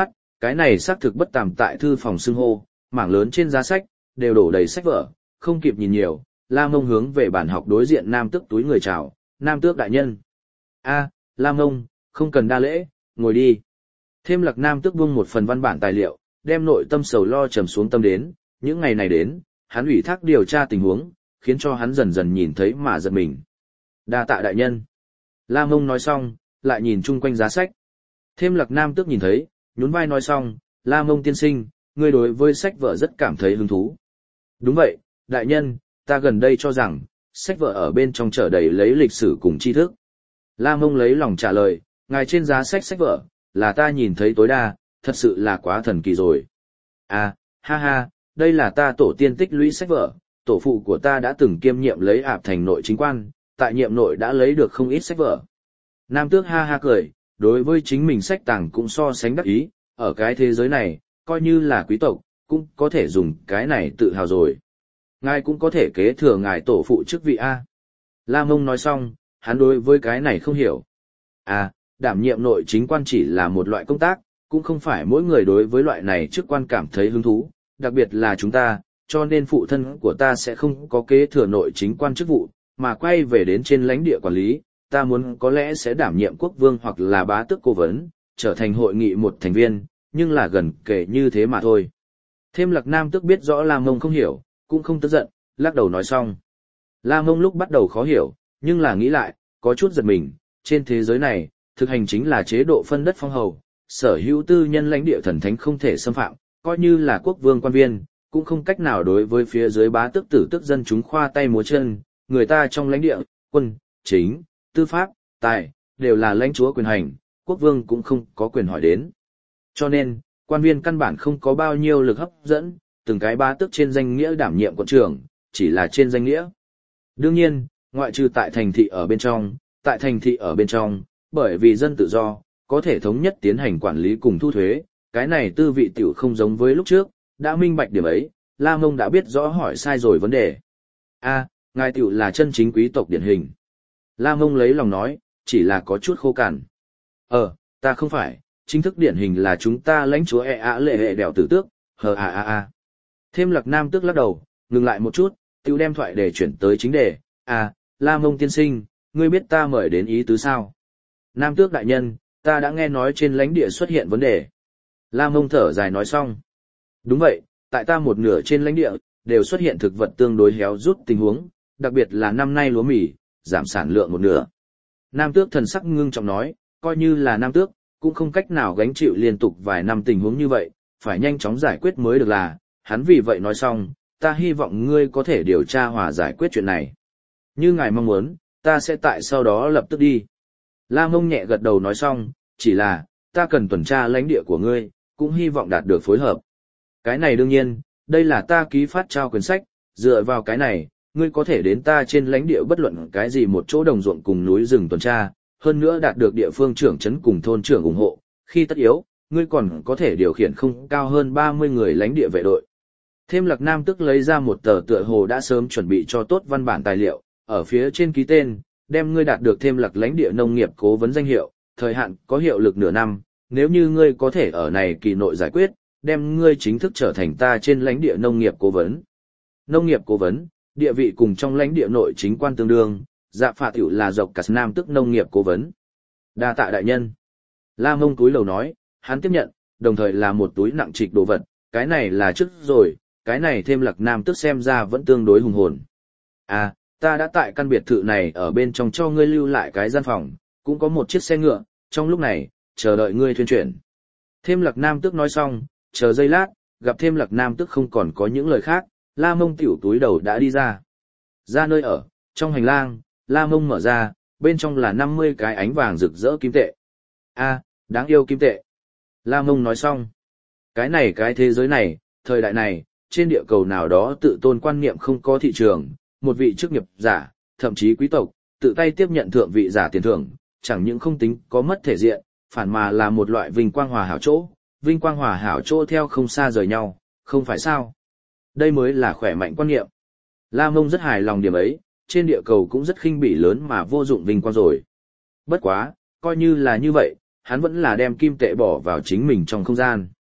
Cái này xác thực bất tàm tại thư phòng xưng hô, mảng lớn trên giá sách, đều đổ đầy sách vở, không kịp nhìn nhiều, La Mông hướng về bàn học đối diện Nam Tước túi người chào, Nam Tước đại nhân. A, La Mông, không cần đa lễ, ngồi đi. Thêm Lặc Nam Tước vung một phần văn bản tài liệu, đem nội tâm sầu lo trầm xuống tâm đến, những ngày này đến, hắn ủy thác điều tra tình huống, khiến cho hắn dần dần nhìn thấy mà giật mình. Đa tạ đại nhân. La Mông nói xong, lại nhìn chung quanh giá sách. Thêm Lặc Nam Tước nhìn thấy, nhún vai nói xong, La Mông tiên sinh, ngươi đối với sách vở rất cảm thấy hứng thú. Đúng vậy, đại nhân, ta gần đây cho rằng, sách vở ở bên trong chở đầy lấy lịch sử cùng tri thức. La Mông lấy lòng trả lời, ngài trên giá sách sách vở, là ta nhìn thấy tối đa, thật sự là quá thần kỳ rồi. À, ha ha, đây là ta tổ tiên tích lũy sách vở, tổ phụ của ta đã từng kiêm nhiệm lấy ạp thành nội chính quan, tại nhiệm nội đã lấy được không ít sách vở. Nam Tước ha ha cười, đối với chính mình sách tàng cũng so sánh đắc ý, ở cái thế giới này, coi như là quý tộc, cũng có thể dùng cái này tự hào rồi. Ngài cũng có thể kế thừa ngài tổ phụ chức vị A. La Mông nói xong, hắn đối với cái này không hiểu. À, đảm nhiệm nội chính quan chỉ là một loại công tác, cũng không phải mỗi người đối với loại này chức quan cảm thấy hứng thú, đặc biệt là chúng ta, cho nên phụ thân của ta sẽ không có kế thừa nội chính quan chức vụ, mà quay về đến trên lãnh địa quản lý, ta muốn có lẽ sẽ đảm nhiệm quốc vương hoặc là bá tước cố vấn, trở thành hội nghị một thành viên, nhưng là gần kể như thế mà thôi. Thêm Lặc Nam Tước biết rõ La Mông không hiểu, cũng không tức giận, lắc đầu nói xong. La Mông lúc bắt đầu khó hiểu, nhưng là nghĩ lại, có chút giật mình, trên thế giới này, thực hành chính là chế độ phân đất phong hầu, sở hữu tư nhân lãnh địa thần thánh không thể xâm phạm, coi như là quốc vương quan viên, cũng không cách nào đối với phía dưới bá tước tử tước dân chúng khoa tay múa chân, người ta trong lãnh địa, quân, chính, tư pháp, tài, đều là lãnh chúa quyền hành, quốc vương cũng không có quyền hỏi đến. Cho nên, quan viên căn bản không có bao nhiêu lực hấp dẫn, từng cái bá tước trên danh nghĩa đảm nhiệm quận trưởng, chỉ là trên danh nghĩa. Đương nhiên, ngoại trừ tại thành thị ở bên trong, tại thành thị ở bên trong, bởi vì dân tự do, có thể thống nhất tiến hành quản lý cùng thu thuế, cái này tư vị tiểu không giống với lúc trước, đã minh bạch điểm ấy, La Mông đã biết rõ hỏi sai rồi vấn đề. A, ngài tiểu là chân chính quý tộc điển hình. La Mông lấy lòng nói, chỉ là có chút khô cằn. Ờ, ta không phải, chính thức điển hình là chúng ta lãnh chúa e ạ lệ hệ đèo tử tước, hờ à à à. Thêm Lặc Nam Tước lắc đầu, ngừng lại một chút, tiểu đem thoại để chuyển tới chính đề. À, La Mông tiên sinh, ngươi biết ta mời đến ý tứ sao? Nam Tước đại nhân, ta đã nghe nói trên lãnh địa xuất hiện vấn đề. La Mông thở dài nói xong. Đúng vậy, tại ta một nửa trên lãnh địa, đều xuất hiện thực vật tương đối héo rút tình huống, đặc biệt là năm nay lúa mì, giảm sản lượng một nửa. Nam Tước thần sắc ngưng trọng nói, coi như là Nam Tước, cũng không cách nào gánh chịu liên tục vài năm tình huống như vậy, phải nhanh chóng giải quyết mới được là, hắn vì vậy nói xong, ta hy vọng ngươi có thể điều tra hòa giải quyết chuyện này. Như ngài mong muốn, ta sẽ tại sau đó lập tức đi. La Mông nhẹ gật đầu nói xong, chỉ là, ta cần tuần tra lãnh địa của ngươi, cũng hy vọng đạt được phối hợp. Cái này đương nhiên, đây là ta ký phát trao quyển sách, dựa vào cái này, ngươi có thể đến ta trên lãnh địa bất luận cái gì một chỗ đồng ruộng cùng núi rừng tuần tra, hơn nữa đạt được địa phương trưởng trấn cùng thôn trưởng ủng hộ, khi tất yếu, ngươi còn có thể điều khiển không cao hơn ba mươi người lãnh địa vệ đội. Thêm Lặc Nam Tước lấy ra một tờ tựa hồ đã sớm chuẩn bị cho tốt văn bản tài liệu, ở phía trên ký tên, đem ngươi đạt được Thêm Lặc lãnh địa nông nghiệp cố vấn danh hiệu, thời hạn có hiệu lực nửa năm, nếu như ngươi có thể ở này kỳ nội giải quyết, đem ngươi chính thức trở thành ta trên lãnh địa nông nghiệp cố vấn. Nông nghiệp cố vấn, địa vị cùng trong lãnh địa nội chính quan tương đương, dạ phạ tiểu là dọc cả Nam Tước nông nghiệp cố vấn. Đa tạ đại nhân. La Mông túi lầu nói, hắn tiếp nhận, đồng thời là một túi nặng trịch đồ vật, cái này là trước rồi, cái này Thêm Lặc Nam Tước xem ra vẫn tương đối hùng hồn. À, ta đã tại căn biệt thự này ở bên trong cho ngươi lưu lại cái gian phòng, cũng có một chiếc xe ngựa, trong lúc này, chờ đợi ngươi thuyên chuyển. Thêm Lặc Nam Tước nói xong, chờ giây lát, gặp Thêm Lặc Nam Tước không còn có những lời khác, La Mông tiểu túi đầu đã đi ra. Ra nơi ở, trong hành lang, La Mông mở ra, bên trong là năm mươi cái ánh vàng rực rỡ kim tệ. A, đáng yêu kim tệ. La Mông nói xong. Cái này cái thế giới này, thời đại này, trên địa cầu nào đó tự tôn quan niệm không có thị trường, một vị chức nghiệp giả, thậm chí quý tộc, tự tay tiếp nhận thượng vị giả tiền thưởng, chẳng những không tính có mất thể diện, phản mà là một loại vinh quang hòa hảo chỗ, vinh quang hòa hảo chỗ theo không xa rời nhau, không phải sao? Đây mới là khỏe mạnh quan niệm. La Mông rất hài lòng điểm ấy, trên địa cầu cũng rất khinh bỉ lớn mà vô dụng vinh quang rồi. Bất quá, coi như là như vậy, hắn vẫn là đem kim tệ bỏ vào chính mình trong không gian.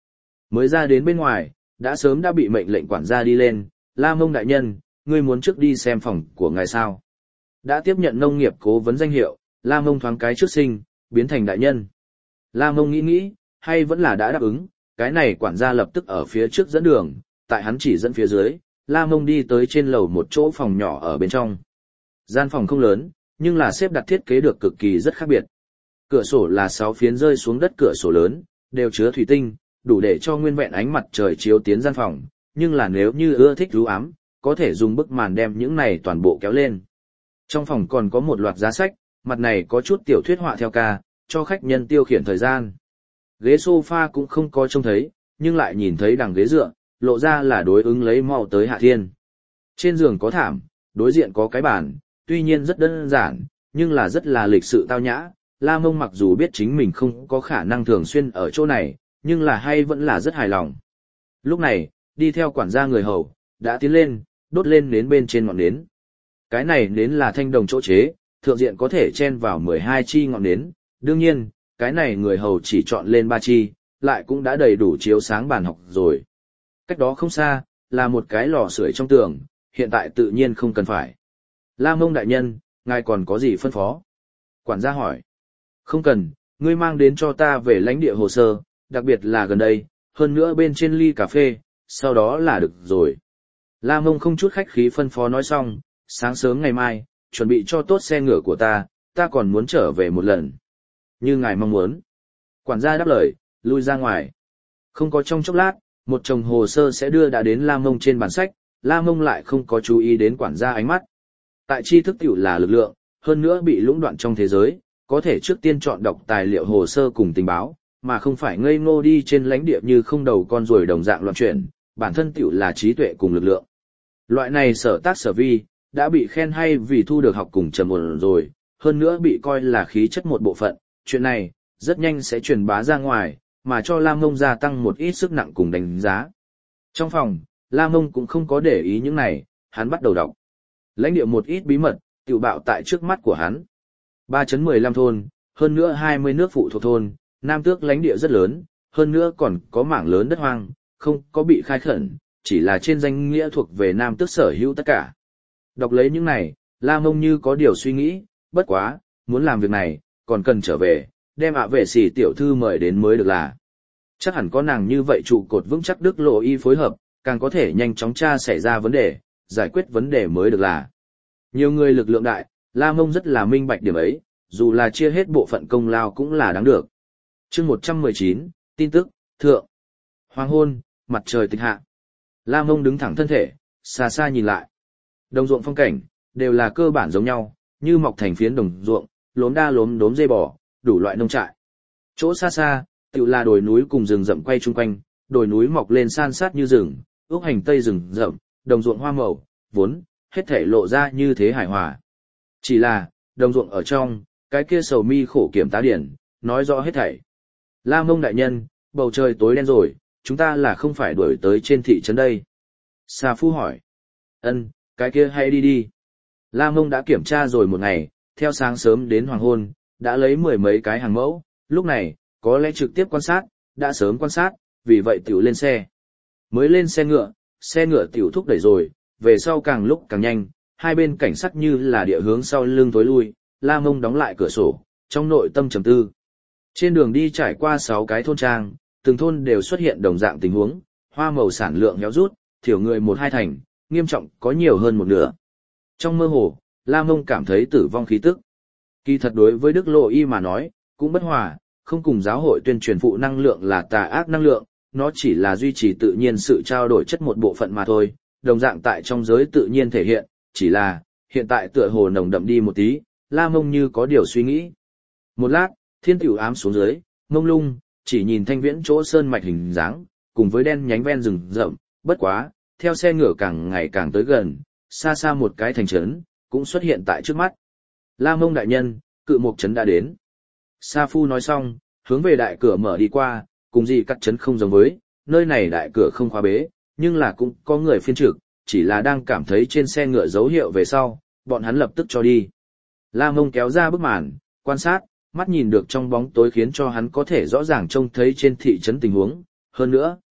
Mới ra đến bên ngoài, đã sớm đã bị mệnh lệnh quản gia đi lên, La Mông đại nhân, ngươi muốn trước đi xem phòng của ngài sao. Đã tiếp nhận nông nghiệp cố vấn danh hiệu, La Mông thoáng cái trước sinh, biến thành đại nhân. La Mông nghĩ nghĩ, hay vẫn là đã đáp ứng, cái này quản gia lập tức ở phía trước dẫn đường, tại hắn chỉ dẫn phía dưới, La Mông đi tới trên lầu một chỗ phòng nhỏ ở bên trong. Gian phòng không lớn, nhưng là xếp đặt thiết kế được cực kỳ rất khác biệt. Cửa sổ là sáu phiến rơi xuống đất cửa sổ lớn, đều chứa thủy tinh, đủ để cho nguyên vẹn ánh mặt trời chiếu tiến gian phòng, nhưng là nếu như ưa thích rú ám, có thể dùng bức màn đem những này toàn bộ kéo lên. Trong phòng còn có một loạt giá sách, mặt này có chút tiểu thuyết họa theo ca, cho khách nhân tiêu khiển thời gian. Ghế sofa cũng không có trông thấy, nhưng lại nhìn thấy đằng ghế dựa, lộ ra là đối ứng lấy mau tới Hạ Thiên. Trên giường có thảm, đối diện có cái bàn, tuy nhiên rất đơn giản, nhưng là rất là lịch sự tao nhã. La Mông mặc dù biết chính mình không có khả năng thường xuyên ở chỗ này, nhưng là hay vẫn là rất hài lòng. Lúc này, đi theo quản gia người hầu, đã tiến lên, đốt lên nến bên trên ngọn nến. Cái này nến là thanh đồng chỗ chế, thượng diện có thể chen vào mười hai chi ngọn nến, đương nhiên, cái này người hầu chỉ chọn lên ba chi, lại cũng đã đầy đủ chiếu sáng bàn học rồi. Cách đó không xa, là một cái lò sưởi trong tường, hiện tại tự nhiên không cần phải. La Mông đại nhân, ngài còn có gì phân phó? Quản gia hỏi. Không cần, ngươi mang đến cho ta về lãnh địa hồ sơ, đặc biệt là gần đây, hơn nữa bên trên ly cà phê, sau đó là được rồi. La Mông không chút khách khí phân phó nói xong, sáng sớm ngày mai, chuẩn bị cho tốt xe ngựa của ta, ta còn muốn trở về một lần. Như ngài mong muốn. Quản gia đáp lời, lui ra ngoài. Không có trong chốc lát, một chồng hồ sơ sẽ đưa đã đến La Mông trên bàn sách, La Mông lại không có chú ý đến quản gia ánh mắt. Tại tri thức tiểu là lực lượng, hơn nữa bị lũng đoạn trong thế giới, có thể trước tiên chọn đọc tài liệu hồ sơ cùng tình báo, mà không phải ngây ngô đi trên lãnh địa như không đầu con ruồi đồng dạng loạn chuyển, bản thân tiểu là trí tuệ cùng lực lượng. Loại này sở tác sở vi, đã bị khen hay vì thu được học cùng trầm ổn rồi, hơn nữa bị coi là khí chất một bộ phận, chuyện này, rất nhanh sẽ truyền bá ra ngoài, mà cho La Mông gia tăng một ít sức nặng cùng đánh giá. Trong phòng, La Mông cũng không có để ý những này, hắn bắt đầu đọc. Lãnh địa một ít bí mật, tiểu bạo tại trước mắt của hắn. ba chấm mười lăm thôn, hơn nữa hai mươi nước phụ thuộc thôn, Nam Tước lãnh địa rất lớn, hơn nữa còn có mảng lớn đất hoang, không có bị khai khẩn, chỉ là trên danh nghĩa thuộc về Nam Tước sở hữu tất cả. Đọc lấy những này, La Mông như có điều suy nghĩ, bất quá, muốn làm việc này, còn cần trở về, đem ạ vệ sĩ tiểu thư mời đến mới được là. Chắc hẳn có nàng như vậy trụ cột vững chắc Đức Lộ Y phối hợp, càng có thể nhanh chóng tra xảy ra vấn đề, giải quyết vấn đề mới được là. Nhiều người lực lượng đại, La Mông rất là minh bạch điểm ấy, dù là chia hết bộ phận công lao cũng là đáng được. Chương một trăm mười chín, tin tức, thượng. Hoàng hôn, mặt trời tịch hạ. La Mông đứng thẳng thân thể, xa xa nhìn lại. Đồng ruộng phong cảnh, đều là cơ bản giống nhau, như mọc thành phiến đồng ruộng, lốm đa lốm đốm dây bò, đủ loại nông trại. Chỗ xa xa, tự là đồi núi cùng rừng rậm quay chung quanh, đồi núi mọc lên san sát như rừng, ước hành tây rừng rậm, đồng ruộng hoa màu, vốn, hết thể lộ ra như thế hài hòa. Chỉ là, đồng ruộng ở trong, cái kia sầu mi khổ kiểm tá điển, nói rõ hết thảy. La Mông đại nhân, bầu trời tối đen rồi, chúng ta là không phải đuổi tới trên thị trấn đây. Sa Phu hỏi. Ân, cái kia hay đi đi. La Mông đã kiểm tra rồi một ngày, theo sáng sớm đến hoàng hôn, đã lấy mười mấy cái hàng mẫu, lúc này, có lẽ trực tiếp quan sát, đã sớm quan sát, vì vậy tiểu lên xe. Mới lên xe ngựa, xe ngựa tiểu thúc đẩy rồi, về sau càng lúc càng nhanh, hai bên cảnh sắc như là địa hướng sau lưng tối lui, La Mông đóng lại cửa sổ, trong nội tâm trầm tư. Trên đường đi trải qua sáu cái thôn trang, từng thôn đều xuất hiện đồng dạng tình huống, hoa màu sản lượng héo rút, thiểu người một hai thành, nghiêm trọng có nhiều hơn một nửa. Trong mơ hồ, La Mông cảm thấy tử vong khí tức. Kỳ thật đối với Đức Lộ Y mà nói, cũng bất hòa, không cùng giáo hội tuyên truyền phụ năng lượng là tà ác năng lượng, nó chỉ là duy trì tự nhiên sự trao đổi chất một bộ phận mà thôi, đồng dạng tại trong giới tự nhiên thể hiện, chỉ là, hiện tại tựa hồ nồng đậm đi một tí, La Mông như có điều suy nghĩ. Một lát, thiên tiểu ám xuống dưới, mông lung, chỉ nhìn thanh viễn chỗ sơn mạch hình dáng, cùng với đen nhánh ven rừng rậm, bất quá, theo xe ngựa càng ngày càng tới gần, xa xa một cái thành trấn cũng xuất hiện tại trước mắt. La Mông đại nhân, cự mục trấn đã đến. Sa Phu nói xong, hướng về đại cửa mở đi qua, cùng gì cắt trấn không giống với, nơi này đại cửa không khóa bế, nhưng là cũng có người phiên trực, chỉ là đang cảm thấy trên xe ngựa dấu hiệu về sau, bọn hắn lập tức cho đi. La Mông kéo ra bức màn, quan sát, mắt nhìn được trong bóng tối khiến cho hắn có thể rõ ràng trông thấy trên thị trấn tình huống, hơn nữa,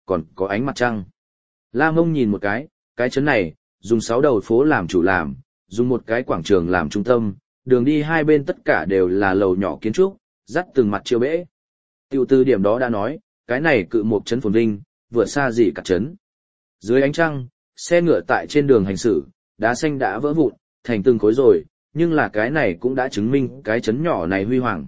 còn có ánh mặt trăng. La Mông nhìn một cái, cái trấn này, dùng sáu đầu phố làm chủ làm, dùng một cái quảng trường làm trung tâm, đường đi hai bên tất cả đều là lầu nhỏ kiến trúc, dắt từng mặt chiêu bể. Tiểu từ điểm đó đã nói, cái này cự một trấn phồn vinh, vừa xa gì cả trấn. Dưới ánh trăng, xe ngựa tại trên đường hành xử, đá xanh đã vỡ vụn, thành từng khối rồi, nhưng là cái này cũng đã chứng minh cái trấn nhỏ này huy hoàng.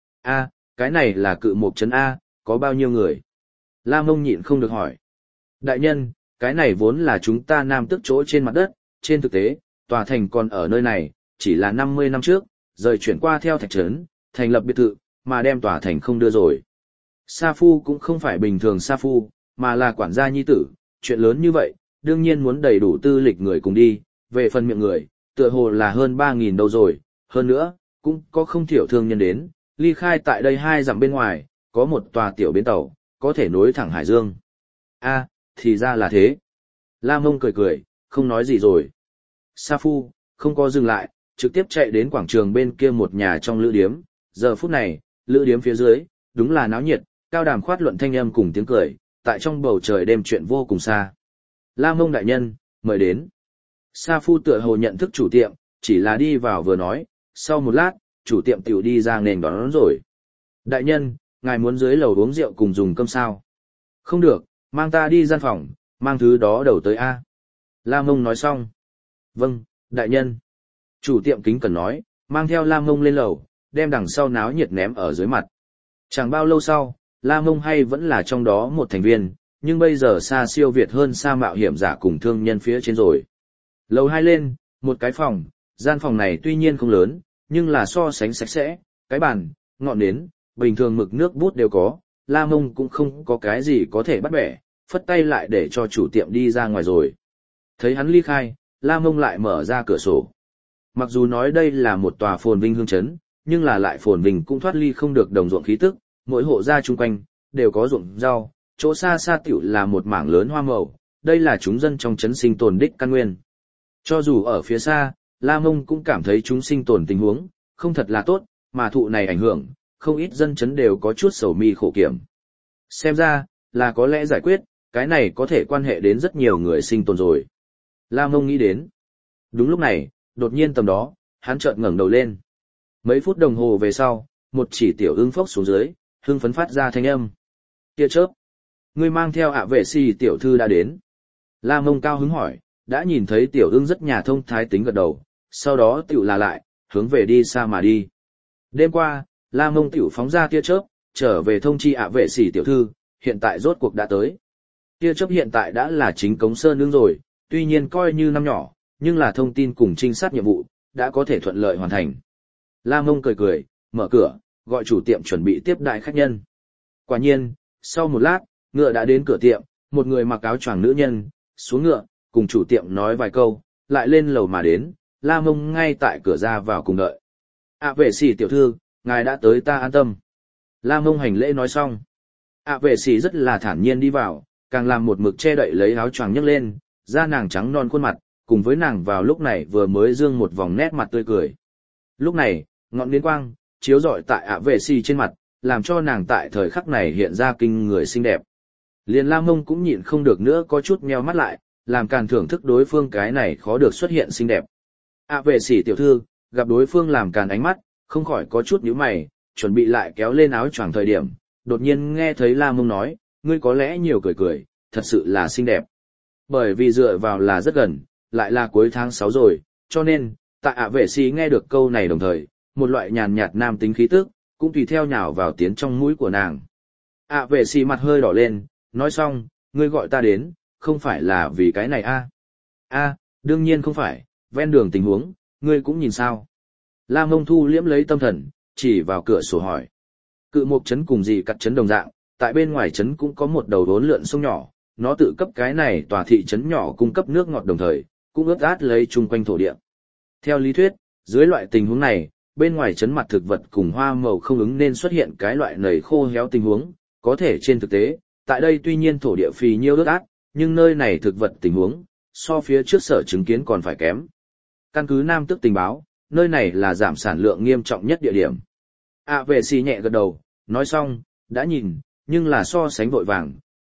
A, cái này là cự một trấn A, có bao nhiêu người? La Mông nhịn không được hỏi. Đại nhân, cái này vốn là chúng ta nam tước chỗ trên mặt đất, trên thực tế, tòa thành còn ở nơi này, chỉ là năm mươi năm trước, rời chuyển qua theo thạch trấn, thành lập biệt thự, mà đem tòa thành không đưa rồi. Sa Phu cũng không phải bình thường Sa Phu, mà là quản gia nhi tử, chuyện lớn như vậy, đương nhiên muốn đầy đủ tư lịch người cùng đi, về phần miệng người, tựa hồ là hơn ba nghìn đâu rồi, hơn nữa, cũng có không thiểu thương nhân đến, ly khai tại đây hai dặm bên ngoài, có một tòa tiểu bến tàu, có thể nối thẳng Hải Dương. A, thì ra là thế. La Mông cười cười, không nói gì rồi. Sa Phu, không có dừng lại, trực tiếp chạy đến quảng trường bên kia một nhà trong lữ điếm. Giờ phút này, lữ điếm phía dưới, đúng là náo nhiệt, cao đàm khoát luận thanh âm cùng tiếng cười, tại trong bầu trời đêm chuyện vô cùng xa. La Mông đại nhân, mời đến. Sa Phu tựa hồ nhận thức chủ tiệm, chỉ là đi vào vừa nói, sau một lát, chủ tiệm tiểu đi ra nền đón, đón rồi. Đại nhân, ngài muốn dưới lầu uống rượu cùng dùng cơm sao? Không được, mang ta đi gian phòng, mang thứ đó đầu tới A. La Mông nói xong. Vâng, đại nhân. Chủ tiệm kính cần nói, mang theo La Mông lên lầu, đem đằng sau náo nhiệt ném ở dưới mặt. Chẳng bao lâu sau, La Mông hay vẫn là trong đó một thành viên, nhưng bây giờ xa siêu việt hơn xa mạo hiểm giả cùng thương nhân phía trên rồi. Lầu hai lên, một cái phòng, gian phòng này tuy nhiên không lớn, nhưng là so sánh sạch sẽ, cái bàn, ngọn nến, bình thường mực nước bút đều có, La Mông cũng không có cái gì có thể bắt bẻ, phất tay lại để cho chủ tiệm đi ra ngoài rồi. Thấy hắn ly khai, La Mông lại mở ra cửa sổ. Mặc dù nói đây là một tòa phồn vinh hương trấn, nhưng là lại phồn vinh cũng thoát ly không được đồng ruộng khí tức, mỗi hộ gia chung quanh, đều có ruộng rau, chỗ xa xa tiểu là một mảng lớn hoa màu, đây là chúng dân trong trấn sinh tồn đích căn nguyên. Cho dù ở phía xa, La Mông cũng cảm thấy chúng sinh tồn tình huống, không thật là tốt, mà thụ này ảnh hưởng, không ít dân trấn đều có chút sầu mi khổ kiểm. Xem ra, là có lẽ giải quyết, cái này có thể quan hệ đến rất nhiều người sinh tồn rồi. La Mông nghĩ đến. Đúng lúc này, đột nhiên tầm đó, hắn chợt ngẩng đầu lên. Mấy phút đồng hồ về sau, một chỉ tiểu ưng phốc xuống dưới, hưng phấn phát ra thanh âm. Tia chớp. Ngươi mang theo ạ vệ si tiểu thư đã đến. La Mông cao hứng hỏi, đã nhìn thấy tiểu ưng rất nhà thông thái tính gật đầu, sau đó tiểu là lại, hướng về đi xa mà đi. Đêm qua, La Mông tiểu phóng ra tia chớp, trở về thông chi ạ vệ sĩ tiểu thư, hiện tại rốt cuộc đã tới. Tia chớp hiện tại đã là chính cống sơn nương rồi, tuy nhiên coi như năm nhỏ, nhưng là thông tin cùng trinh sát nhiệm vụ, đã có thể thuận lợi hoàn thành. La Mông cười cười, mở cửa, gọi chủ tiệm chuẩn bị tiếp đại khách nhân. Quả nhiên, sau một lát, ngựa đã đến cửa tiệm, một người mặc áo choàng nữ nhân, xuống ngựa, cùng chủ tiệm nói vài câu, lại lên lầu mà đến, La Mông ngay tại cửa ra vào cùng đợi. ạ vệ sĩ tiểu thư, ngài đã tới ta an tâm. La Mông hành lễ nói xong. ạ vệ sĩ rất là thản nhiên đi vào, càng làm một mực che đậy lấy áo choàng nhấc lên, da nàng trắng non khuôn mặt, cùng với nàng vào lúc này vừa mới dương một vòng nét mặt tươi cười. Lúc này, ngọn nến quang, chiếu rọi tại ạ vệ sĩ trên mặt, làm cho nàng tại thời khắc này hiện ra kinh người xinh đẹp. Liền La Mông cũng nhịn không được nữa có chút nheo mắt lại, làm càng thưởng thức đối phương cái này khó được xuất hiện xinh đẹp. ạ vệ sĩ tiểu thư, gặp đối phương làm càn ánh mắt, không khỏi có chút nhíu mày, chuẩn bị lại kéo lên áo choàng thời điểm, đột nhiên nghe thấy La Mông nói, ngươi có lẽ nhiều cười cười, thật sự là xinh đẹp. Bởi vì dựa vào là rất gần, lại là cuối tháng sáu rồi, cho nên, tại ạ vệ sĩ nghe được câu này đồng thời, một loại nhàn nhạt nam tính khí tức, cũng tùy theo nhào vào tiến trong mũi của nàng. ạ vệ sĩ mặt hơi đỏ lên, nói xong, ngươi gọi ta đến, không phải là vì cái này a? A, đương nhiên không phải, ven đường tình huống, ngươi cũng nhìn sao. La Mông thu liễm lấy tâm thần, chỉ vào cửa sổ hỏi. Cự Mộc trấn cùng gì cắt trấn đồng dạng, tại bên ngoài trấn cũng có một đầu đốn lượn sông nhỏ, nó tự cấp cái này tòa thị trấn nhỏ cung cấp nước ngọt đồng thời, cũng ướt át lấy chung quanh thổ địa. Theo lý thuyết, dưới loại tình huống này, bên ngoài trấn mặt thực vật cùng hoa màu không ứng nên xuất hiện cái loại nầy khô héo tình huống, có thể trên thực tế, tại đây tuy nhiên thổ địa phì nhiêu ướt át, nhưng nơi này thực vật tình huống, so phía trước sở chứng kiến còn phải kém. Căn cứ Nam Tước tình báo, nơi này là giảm sản lượng nghiêm trọng nhất địa điểm. ạ vệ sĩ nhẹ gật đầu, nói xong, đã nhìn, nhưng là so sánh vội vàng,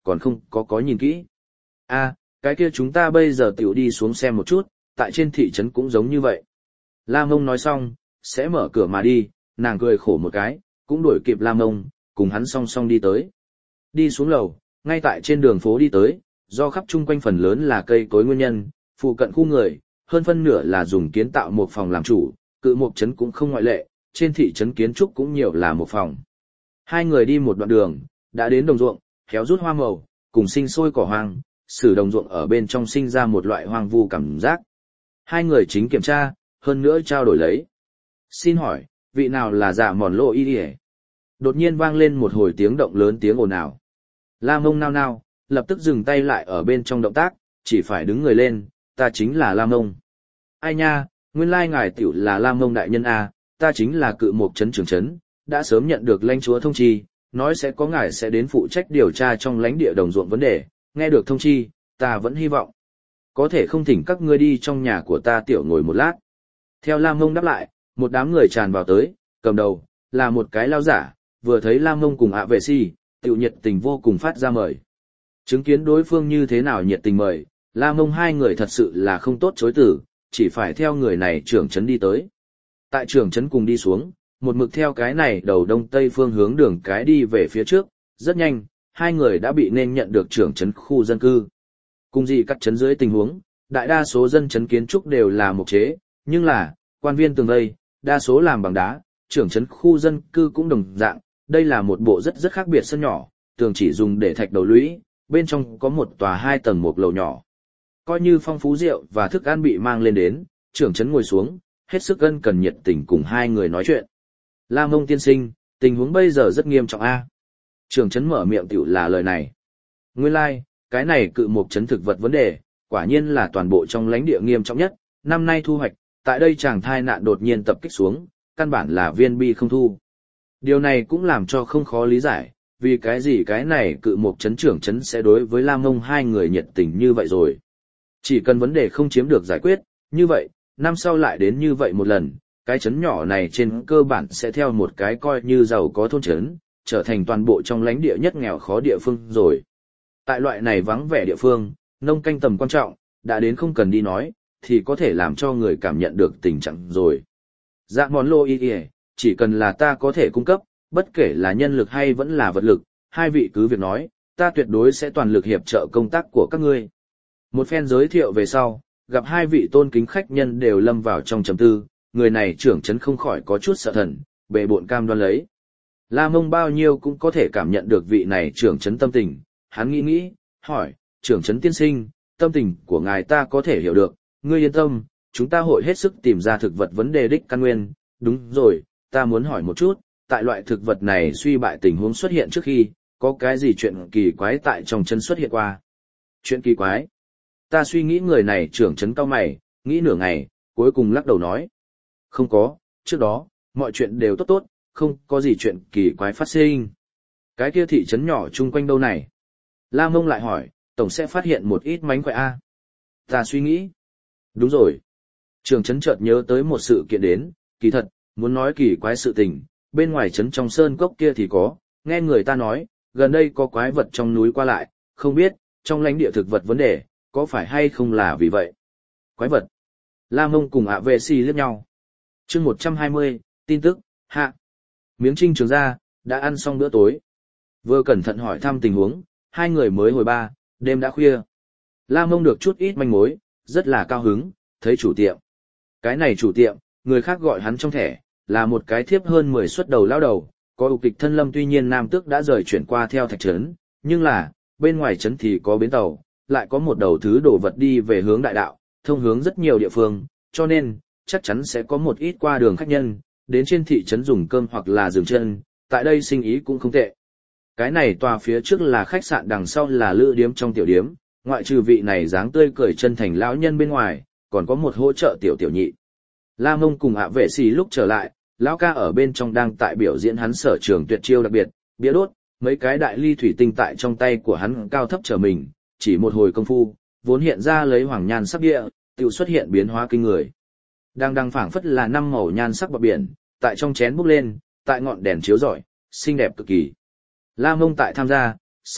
còn không có có nhìn kỹ. A, cái kia chúng ta bây giờ tiểu đi xuống xem một chút, tại trên thị trấn cũng giống như vậy. La Mông nói xong, sẽ mở cửa mà đi, nàng cười khổ một cái, cũng đuổi kịp La Mông, cùng hắn song song đi tới. Đi xuống lầu, ngay tại trên đường phố đi tới, do khắp chung quanh phần lớn là cây cối nguyên nhân, phụ cận khu người, hơn phân nửa là dùng kiến tạo một phòng làm chủ, cự một trấn cũng không ngoại lệ, trên thị trấn kiến trúc cũng nhiều là một phòng. Hai người đi một đoạn đường, đã đến đồng ruộng, khéo rút hoa màu, cùng sinh sôi cỏ hoang, sử đồng ruộng ở bên trong sinh ra một loại hoang vu cảm giác. Hai người chính kiểm tra, hơn nữa trao đổi lấy. Xin hỏi, vị nào là Dạ Mòn Lộ Y Y? Đột nhiên vang lên một hồi tiếng động lớn tiếng ồn ào. La Mông nao nao, lập tức dừng tay lại ở bên trong động tác, chỉ phải đứng người lên, ta chính là La Mông. Ai nha, nguyên lai ngài tiểu là La Mông đại nhân a, ta chính là cự mục trấn trưởng trấn, đã sớm nhận được lãnh chúa thông chi, nói sẽ có ngài sẽ đến phụ trách điều tra trong lãnh địa đồng ruộng vấn đề, nghe được thông chi, ta vẫn hy vọng. Có thể không thỉnh các ngươi đi trong nhà của ta tiểu ngồi một lát. Theo La Mông đáp lại, một đám người tràn vào tới, cầm đầu, là một cái lao giả, vừa thấy La Mông cùng ạ vệ si, tiểu nhiệt tình vô cùng phát ra mời. Chứng kiến đối phương như thế nào nhiệt tình mời, La Mông hai người thật sự là không tốt chối từ, chỉ phải theo người này trưởng trấn đi tới. Tại trưởng trấn cùng đi xuống, một mực theo cái này đầu đông tây phương hướng đường cái đi về phía trước, rất nhanh, hai người đã bị nên nhận được trưởng trấn khu dân cư. Cùng gì cắt trấn dưới tình huống, đại đa số dân trấn kiến trúc đều là mục chế, nhưng là, quan viên tường vây, đa số làm bằng đá, trưởng trấn khu dân cư cũng đồng dạng, đây là một bộ rất rất khác biệt sân nhỏ, tường chỉ dùng để thạch đầu lũy, bên trong có một tòa hai tầng một lầu nhỏ. Coi như phong phú rượu và thức ăn bị mang lên đến, trưởng trấn ngồi xuống, hết sức ân cần nhiệt tình cùng hai người nói chuyện. La Mông tiên sinh, tình huống bây giờ rất nghiêm trọng a. Trưởng trấn mở miệng tiểu là lời này. Nguyên lai, like, cái này cự một trấn thực vật vấn đề, quả nhiên là toàn bộ trong lãnh địa nghiêm trọng nhất, năm nay thu hoạch, tại đây chàng thai nạn đột nhiên tập kích xuống, căn bản là viên bi không thu. Điều này cũng làm cho không khó lý giải, vì cái gì cái này cự một trấn trưởng trấn sẽ đối với La Mông hai người nhiệt tình như vậy rồi. Chỉ cần vấn đề không chiếm được giải quyết, như vậy, năm sau lại đến như vậy một lần, cái trấn nhỏ này trên cơ bản sẽ theo một cái coi như giàu có thôn trấn, trở thành toàn bộ trong lãnh địa nhất nghèo khó địa phương rồi. Tại loại này vắng vẻ địa phương, nông canh tầm quan trọng, đã đến không cần đi nói, thì có thể làm cho người cảm nhận được tình trạng rồi. Dạ Mòn Lộ Y Y, chỉ cần là ta có thể cung cấp, bất kể là nhân lực hay vẫn là vật lực, hai vị cứ việc nói, ta tuyệt đối sẽ toàn lực hiệp trợ công tác của các ngươi. Một phen giới thiệu về sau, gặp hai vị tôn kính khách nhân đều lâm vào trong trầm tư, người này trưởng trấn không khỏi có chút sợ thần, bệ bộn cam đoan lấy. La Mông bao nhiêu cũng có thể cảm nhận được vị này trưởng trấn tâm tình, hắn nghĩ nghĩ, hỏi, trưởng trấn tiên sinh, tâm tình của ngài ta có thể hiểu được, ngươi yên tâm, chúng ta hội hết sức tìm ra thực vật vấn đề đích căn nguyên, đúng rồi, ta muốn hỏi một chút, tại loại thực vật này suy bại tình huống xuất hiện trước khi, có cái gì chuyện kỳ quái tại trong trấn xuất hiện qua? Chuyện kỳ quái? Ta suy nghĩ người này trưởng trấn cao mày, nghĩ nửa ngày, cuối cùng lắc đầu nói. Không có, trước đó, mọi chuyện đều tốt tốt, không có gì chuyện kỳ quái phát sinh. Cái kia thị trấn nhỏ chung quanh đâu này? La Mông lại hỏi, tổng sẽ phát hiện một ít mánh khỏe a. Ta suy nghĩ. Đúng rồi. Trưởng trấn chợt nhớ tới một sự kiện đến, kỳ thật, muốn nói kỳ quái sự tình, bên ngoài trấn trong sơn cốc kia thì có, nghe người ta nói, gần đây có quái vật trong núi qua lại, không biết, trong lãnh địa thực vật vấn đề, có phải hay không là vì vậy? Quái vật. La Mông cùng ạ vệ si liếc nhau. Chương một trăm hai mươi, tin tức, hạ. Miếng trinh trường ra, đã ăn xong bữa tối. Vừa cẩn thận hỏi thăm tình huống, hai người mới hồi ba, đêm đã khuya. La Mông được chút ít manh mối, rất là cao hứng, thấy chủ tiệm. Cái này chủ tiệm, người khác gọi hắn trong thẻ, là một cái thiếp hơn mười suất đầu lao đầu, có ục kịch thân lâm, tuy nhiên nam tước đã rời chuyển qua theo thạch trấn, nhưng là, bên ngoài trấn thì có bến tàu, lại có một đầu thứ đổ vật đi về hướng đại đạo, thông hướng rất nhiều địa phương, cho nên, chắc chắn sẽ có một ít qua đường khách nhân, đến trên thị trấn dùng cơm hoặc là dừng chân, tại đây sinh ý cũng không tệ. Cái này tòa phía trước là khách sạn, đằng sau là lữ điếm trong tiểu điếm, ngoại trừ vị này dáng tươi cười chân thành lão nhân bên ngoài, còn có một hỗ trợ tiểu tiểu nhị. La Mông cùng ạ vệ xì lúc trở lại, lão ca ở bên trong đang tại biểu diễn hắn sở trường tuyệt chiêu đặc biệt, bia đốt, mấy cái đại ly thủy tinh tại trong tay của hắn cao thấp trở mình, chỉ một hồi công phu, vốn hiện ra lấy hoàng nhan sắc địa, tự xuất hiện biến hóa kinh người. Đang đang phảng phất là năm màu nhan sắc bờ biển, tại trong chén bốc lên, tại ngọn đèn chiếu rọi, xinh đẹp cực kỳ. La Mông tại tham gia, xâm,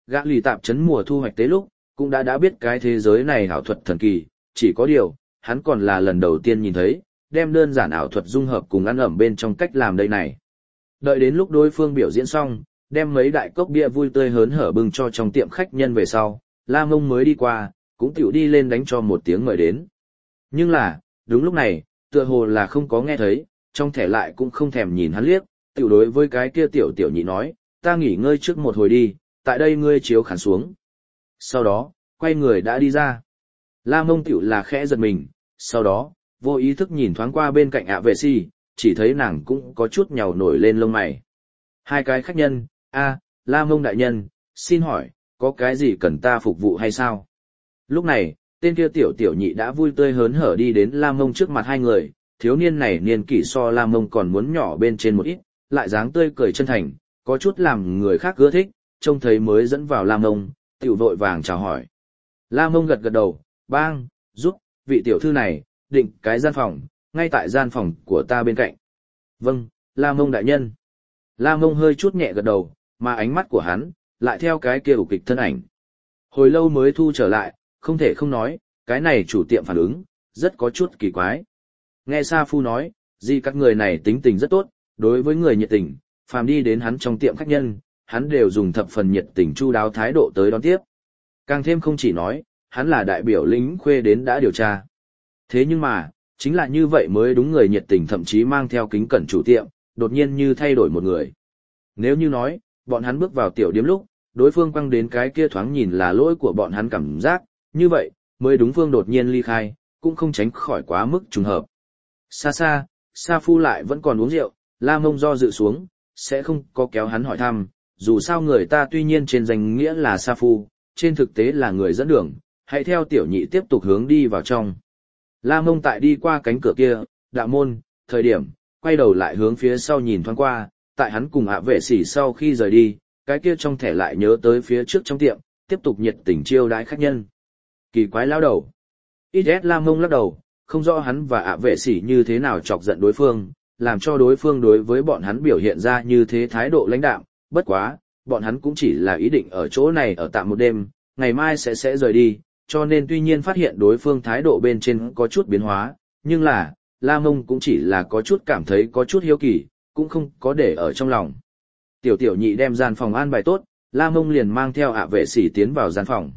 Gã lì tạp chấn mùa thu hoạch tế lúc, cũng đã đã biết cái thế giới này ảo thuật thần kỳ, chỉ có điều, hắn còn là lần đầu tiên nhìn thấy, đem đơn giản ảo thuật dung hợp cùng ăn ẩm bên trong cách làm đây này. Đợi đến lúc đối phương biểu diễn xong, đem mấy đại cốc bia vui tươi hớn hở bưng cho trong tiệm khách nhân về sau, La Mông mới đi qua, cũng tiểu đi lên đánh cho một tiếng mời đến. Nhưng là, đúng lúc này, tựa hồ là không có nghe thấy, trong thẻ lại cũng không thèm nhìn hắn liếc, tiểu đối với cái kia tiểu tiểu nhị nói, ta nghỉ ngơi trước một hồi đi, tại đây ngươi chiếu khán xuống. Sau đó, quay người đã đi ra. La Mông tiểu là khẽ giật mình, sau đó, vô ý thức nhìn thoáng qua bên cạnh ạ vệ si, chỉ thấy nàng cũng có chút nhàu nổi lên lông mày. Hai cái khách nhân, a, La Mông đại nhân, xin hỏi, có cái gì cần ta phục vụ hay sao? Lúc này, tên kia tiểu tiểu nhị đã vui tươi hớn hở đi đến La Mông trước mặt hai người, thiếu niên này niên kỷ so La Mông còn muốn nhỏ bên trên một ít, lại dáng tươi cười chân thành, có chút làm người khác ưa thích, trông thấy mới dẫn vào La Mông, tiểu vội vàng chào hỏi. La Mông gật gật đầu, bang, giúp, vị tiểu thư này, định cái gian phòng, ngay tại gian phòng của ta bên cạnh. Vâng, La Mông đại nhân. La Mông hơi chút nhẹ gật đầu, mà ánh mắt của hắn, lại theo cái kia ủ kịch thân ảnh. Hồi lâu mới thu trở lại, không thể không nói, cái này chủ tiệm phản ứng, rất có chút kỳ quái. Nghe Sa Phu nói, gì các người này tính tình rất tốt, đối với người nhiệt tình, phàm đi đến hắn trong tiệm khách nhân, hắn đều dùng thập phần nhiệt tình chu đáo thái độ tới đón tiếp. Càng thêm không chỉ nói, hắn là đại biểu lính khuê đến đã điều tra. Thế nhưng mà, chính là như vậy mới đúng người nhiệt tình thậm chí mang theo kính cẩn chủ tiệm, đột nhiên như thay đổi một người. Nếu như nói, bọn hắn bước vào tiểu điếm lúc, đối phương quăng đến cái kia thoáng nhìn là lỗi của bọn hắn cảm giác, như vậy, mới đúng phương đột nhiên ly khai, cũng không tránh khỏi quá mức trùng hợp. Xa xa, Sa Phu lại vẫn còn uống rượu, La Mông do dự xuống, sẽ không có kéo hắn hỏi thăm, dù sao người ta tuy nhiên trên danh nghĩa là Sa Phu, trên thực tế là người dẫn đường, hãy theo tiểu nhị tiếp tục hướng đi vào trong. La Mông tại đi qua cánh cửa kia, đạo môn, thời điểm, quay đầu lại hướng phía sau nhìn thoáng qua, tại hắn cùng ạ vệ sĩ sau khi rời đi, cái kia trong thẻ lại nhớ tới phía trước trong tiệm, tiếp tục nhiệt tình chiêu đãi khách nhân. Kỳ quái lao đầu. ít ét La Mông lắc đầu, không rõ hắn và ạ vệ sĩ như thế nào chọc giận đối phương, làm cho đối phương đối với bọn hắn biểu hiện ra như thế thái độ lãnh đạm, bất quá, bọn hắn cũng chỉ là ý định ở chỗ này ở tạm một đêm, ngày mai sẽ sẽ rời đi, cho nên tuy nhiên phát hiện đối phương thái độ bên trên có chút biến hóa, nhưng là, La Mông cũng chỉ là có chút cảm thấy có chút hiếu kỳ, cũng không có để ở trong lòng. Tiểu tiểu nhị đem gian phòng an bài tốt, La Mông liền mang theo ạ vệ sĩ tiến vào gian phòng.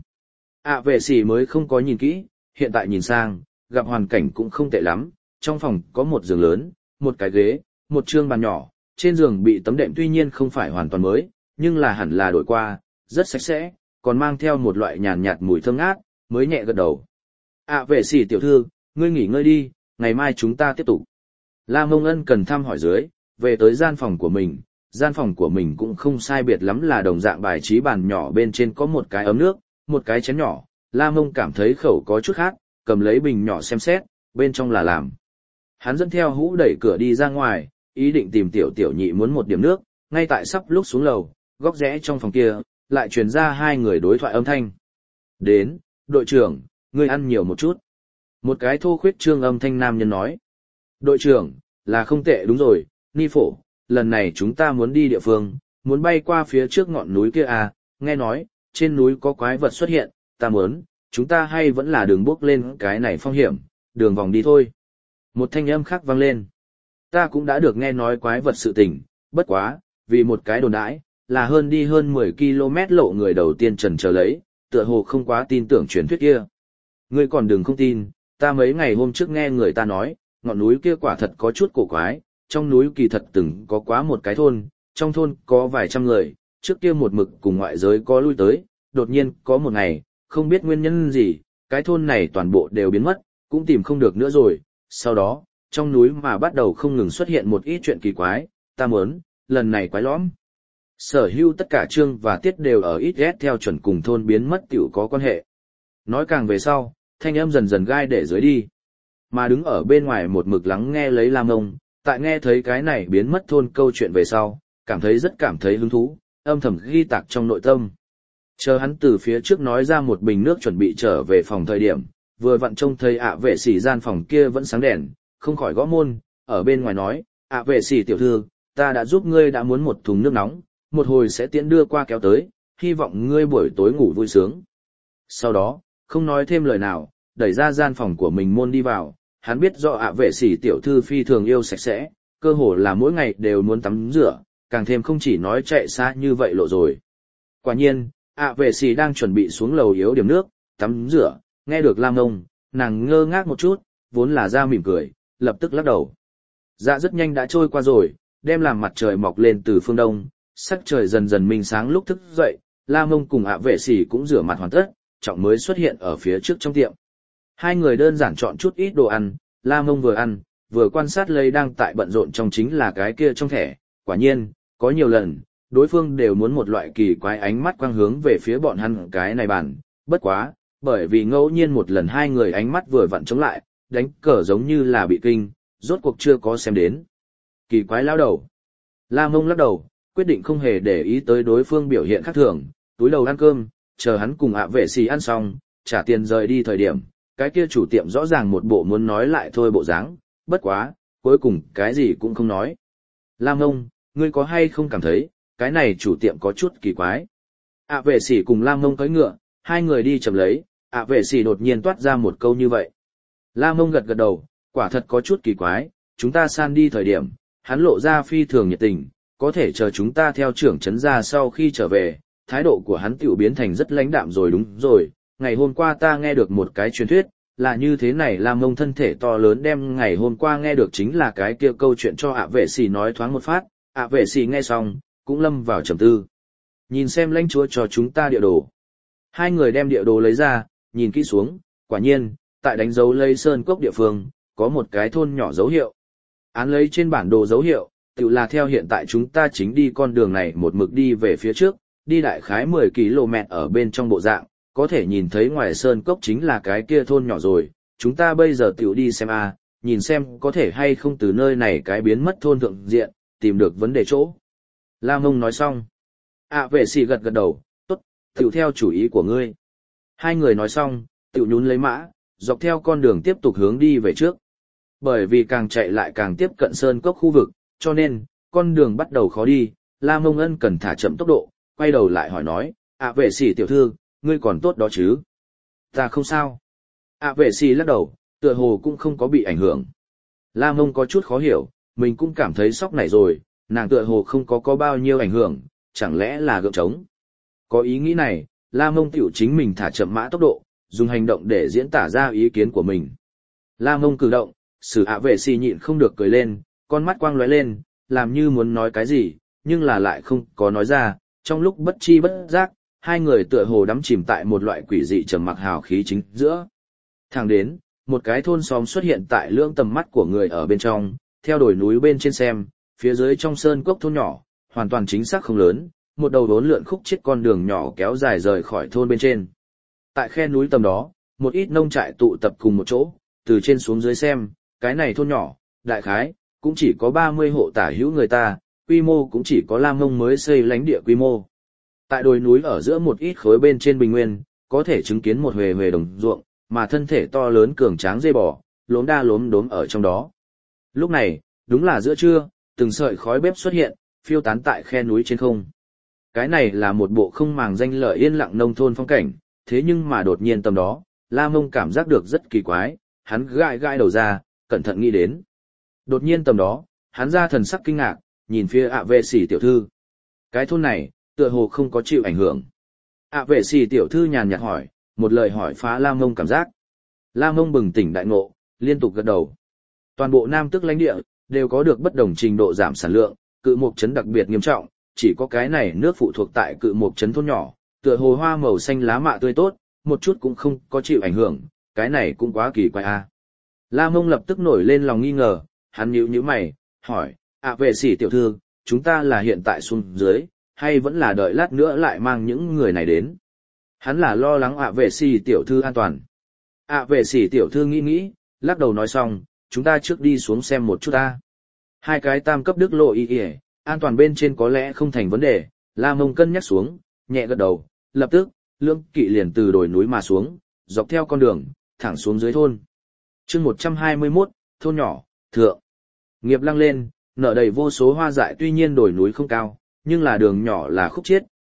ạ vệ sĩ mới không có nhìn kỹ, hiện tại nhìn sang, gặp hoàn cảnh cũng không tệ lắm, trong phòng có một giường lớn, một cái ghế, một trương bàn nhỏ, trên giường bị tấm đệm tuy nhiên không phải hoàn toàn mới, nhưng là hẳn là đổi qua, rất sạch sẽ, còn mang theo một loại nhàn nhạt mùi thơm ngát, mới nhẹ gật đầu. ạ vệ sĩ tiểu thư, ngươi nghỉ ngơi đi, ngày mai chúng ta tiếp tục. La Mông ân cần thăm hỏi dưới, về tới gian phòng của mình, gian phòng của mình cũng không sai biệt lắm là đồng dạng bài trí bàn nhỏ bên trên có một cái ấm nước, một cái chén nhỏ, La Mông cảm thấy khẩu có chút khác, cầm lấy bình nhỏ xem xét, bên trong là làm. Hắn dẫn theo hũ đẩy cửa đi ra ngoài, ý định tìm tiểu tiểu nhị muốn một điểm nước, ngay tại sắp lúc xuống lầu, góc rẽ trong phòng kia, lại truyền ra hai người đối thoại âm thanh. Đến, đội trưởng, ngươi ăn nhiều một chút. Một cái thô khuyết trương âm thanh nam nhân nói. Đội trưởng, là không tệ đúng rồi, Ni Phổ, lần này chúng ta muốn đi địa phương, muốn bay qua phía trước ngọn núi kia à, nghe nói, trên núi có quái vật xuất hiện, ta muốn, chúng ta hay vẫn là đường bước lên cái này phong hiểm, đường vòng đi thôi. Một thanh âm khác vang lên. Ta cũng đã được nghe nói quái vật sự tình, bất quá, vì một cái đồn đãi, là hơn đi hơn mười ki lô mét lộ người đầu tiên trần chờ lấy, tựa hồ không quá tin tưởng truyền thuyết kia. Ngươi còn đừng không tin, ta mấy ngày hôm trước nghe người ta nói, ngọn núi kia quả thật có chút cổ quái, trong núi kỳ thật từng có quá một cái thôn, trong thôn có vài trăm người, trước kia một mực cùng ngoại giới có lui tới, đột nhiên có một ngày, không biết nguyên nhân gì, cái thôn này toàn bộ đều biến mất, cũng tìm không được nữa rồi, sau đó, trong núi mà bắt đầu không ngừng xuất hiện một ít chuyện kỳ quái, ta muốn, lần này quái lõm. Sở hữu tất cả chương và tiết đều ở ít ghét theo chuẩn cùng thôn biến mất tiểu có quan hệ. Nói càng về sau, thanh âm dần dần gai để dưới đi. Mà đứng ở bên ngoài một mực lắng nghe lấy La Mông, tại nghe thấy cái này biến mất thôn câu chuyện về sau, cảm thấy rất cảm thấy hứng thú, âm thầm ghi tạc trong nội tâm. Chờ hắn từ phía trước nói ra một bình nước chuẩn bị trở về phòng thời điểm, vừa vặn trông thấy ạ vệ sĩ gian phòng kia vẫn sáng đèn, không khỏi gõ môn, ở bên ngoài nói, ạ vệ sĩ tiểu thư, ta đã giúp ngươi đã muốn một thùng nước nóng, một hồi sẽ tiễn đưa qua kéo tới, hy vọng ngươi buổi tối ngủ vui sướng. Sau đó, không nói thêm lời nào, đẩy ra gian phòng của mình môn đi vào, hắn biết do ạ vệ sĩ tiểu thư phi thường yêu sạch sẽ, cơ hồ là mỗi ngày đều muốn tắm rửa, càng thêm không chỉ nói chạy xa như vậy lộ rồi. Quả nhiên, ạ vệ sĩ đang chuẩn bị xuống lầu yếu điểm nước, tắm rửa, nghe được Lam Ngông, nàng ngơ ngác một chút, vốn là ra mỉm cười, lập tức lắc đầu. Dạ rất nhanh đã trôi qua rồi, đem làm mặt trời mọc lên từ phương đông, sắc trời dần dần minh sáng lúc thức dậy, Lam Ngông cùng ạ vệ sĩ cũng rửa mặt hoàn tất, trọng mới xuất hiện ở phía trước trong tiệm. Hai người đơn giản chọn chút ít đồ ăn, Lam Ngông vừa ăn, vừa quan sát lấy đang tại bận rộn trong chính là cái kia trong thẻ, quả nhiên, có nhiều lần, đối phương đều muốn một loại kỳ quái ánh mắt quang hướng về phía bọn hắn cái này bàn, bất quá, bởi vì ngẫu nhiên một lần hai người ánh mắt vừa vặn chống lại, đánh cờ giống như là bị kinh, rốt cuộc chưa có xem đến. Kỳ quái lao đầu. Lam Ngông lắc đầu, quyết định không hề để ý tới đối phương biểu hiện khác thường, túi đầu ăn cơm, chờ hắn cùng ạ vệ sĩ ăn xong, trả tiền rời đi thời điểm, cái kia chủ tiệm rõ ràng một bộ muốn nói lại thôi bộ dáng, bất quá, cuối cùng cái gì cũng không nói. Lam Ngông, ngươi có hay không cảm thấy, cái này chủ tiệm có chút kỳ quái. ạ vệ sĩ cùng Lam Ngông cưỡi ngựa, hai người đi chậm lấy, ạ vệ sĩ đột nhiên toát ra một câu như vậy. Lam Ngông gật gật đầu, quả thật có chút kỳ quái, chúng ta san đi thời điểm, hắn lộ ra phi thường nhiệt tình, có thể chờ chúng ta theo trưởng trấn ra sau khi trở về, thái độ của hắn tiểu biến thành rất lãnh đạm rồi. Đúng rồi, ngày hôm qua ta nghe được một cái truyền thuyết, là như thế này. Lam Ngông thân thể to lớn đem ngày hôm qua nghe được chính là cái kia câu chuyện cho ạ vệ sĩ nói thoáng một phát, ạ vệ sĩ nghe xong, cũng lâm vào trầm tư. Nhìn xem lãnh chúa cho chúng ta địa đồ. Hai người đem địa đồ lấy ra, nhìn kỹ xuống, quả nhiên, tại đánh dấu lấy sơn cốc địa phương, có một cái thôn nhỏ dấu hiệu. Án lấy trên bản đồ dấu hiệu, tự là theo hiện tại chúng ta chính đi con đường này một mực đi về phía trước, đi đại khái mười ki lô mét ở bên trong bộ dạng, có thể nhìn thấy ngoài sơn cốc chính là cái kia thôn nhỏ rồi, chúng ta bây giờ tiểu đi xem a, nhìn xem có thể hay không từ nơi này cái biến mất thôn thượng diện, tìm được vấn đề chỗ. Lam Ngông nói xong. ạ vệ sĩ gật gật đầu, tốt, tiểu theo chủ ý của ngươi. Hai người nói xong, tiểu nhún lấy mã, dọc theo con đường tiếp tục hướng đi về trước. Bởi vì càng chạy lại càng tiếp cận sơn cốc khu vực, cho nên, con đường bắt đầu khó đi, Lam Ngông ân cần thả chậm tốc độ, quay đầu lại hỏi nói, ạ vệ sĩ tiểu thư, ngươi còn tốt đó chứ? Ta không sao. ạ vệ sĩ lắc đầu, tựa hồ cũng không có bị ảnh hưởng. Lam Ngông có chút khó hiểu, mình cũng cảm thấy sốc này rồi, nàng tựa hồ không có có bao nhiêu ảnh hưởng, chẳng lẽ là gượng trống. Có ý nghĩ này, Lam Ngông tiểu chính mình thả chậm mã tốc độ, dùng hành động để diễn tả ra ý kiến của mình. Lam Ngông cử động, sử ạ vệ sĩ nhịn không được cười lên, con mắt quang lóe lên, làm như muốn nói cái gì, nhưng là lại không có nói ra, trong lúc bất chi bất giác, hai người tựa hồ đắm chìm tại một loại quỷ dị trầm mặc hào khí chính giữa. Thẳng đến, một cái thôn xóm xuất hiện tại lưỡng tầm mắt của người ở bên trong, theo đồi núi bên trên xem, phía dưới trong sơn cốc thôn nhỏ, hoàn toàn chính xác không lớn, một đầu đốn lượn khúc chiết con đường nhỏ kéo dài rời khỏi thôn bên trên. Tại khe núi tầm đó, một ít nông trại tụ tập cùng một chỗ, từ trên xuống dưới xem, cái này thôn nhỏ, đại khái, cũng chỉ có ba mươi hộ tả hữu người ta, quy mô cũng chỉ có Lam Ngông mới xây lánh địa quy mô. Tại đồi núi ở giữa một ít khối bên trên bình nguyên, có thể chứng kiến một huề huề đồng ruộng, mà thân thể to lớn cường tráng dây bò, lốm đa lốm đốm ở trong đó. Lúc này, đúng là giữa trưa, từng sợi khói bếp xuất hiện, phiêu tán tại khe núi trên không. Cái này là một bộ không màng danh lợi yên lặng nông thôn phong cảnh, thế nhưng mà đột nhiên tầm đó, Lam Ngông cảm giác được rất kỳ quái, hắn gãi gãi đầu ra, cẩn thận nghĩ đến. Đột nhiên tầm đó, hắn ra thần sắc kinh ngạc, nhìn phía ạ vệ sĩ tiểu thư. Cái thôn này, tựa hồ không có chịu ảnh hưởng. ạ vệ sĩ tiểu thư nhàn nhạt hỏi, một lời hỏi phá Lam Ngông cảm giác. Lam Ngông bừng tỉnh đại ngộ, liên tục gật đầu. Toàn bộ Nam Tức lãnh địa, đều có được bất đồng trình độ giảm sản lượng, cự mục trấn đặc biệt nghiêm trọng, chỉ có cái này nước phụ thuộc tại cự mục trấn thôn nhỏ, tựa hồ hoa màu xanh lá mạ tươi tốt, một chút cũng không có chịu ảnh hưởng, cái này cũng quá kỳ quái a. Lam Ngông lập tức nổi lên lòng nghi ngờ, hắn nhíu nhíu mày, hỏi, ạ vệ sĩ tiểu thư, chúng ta là hiện tại xuống dưới, hay vẫn là đợi lát nữa lại mang những người này đến? Hắn là lo lắng ạ vệ sĩ tiểu thư an toàn. ạ vệ sĩ tiểu thư nghĩ nghĩ, lắc đầu nói xong, chúng ta trước đi xuống xem một chút ta. Hai cái tam cấp đức lộ y y, an toàn bên trên có lẽ không thành vấn đề, Lam Ngông cân nhắc xuống, nhẹ gật đầu, lập tức, lưỡng kỵ liền từ đồi núi mà xuống, dọc theo con đường, thẳng xuống dưới thôn. chương một trăm hai mươi mốt, thôn nhỏ, thượng. Nghiệp lăng lên, nở đầy vô số hoa dại tuy nhiên đồi núi không cao, nhưng là đường nhỏ là khúc chiết,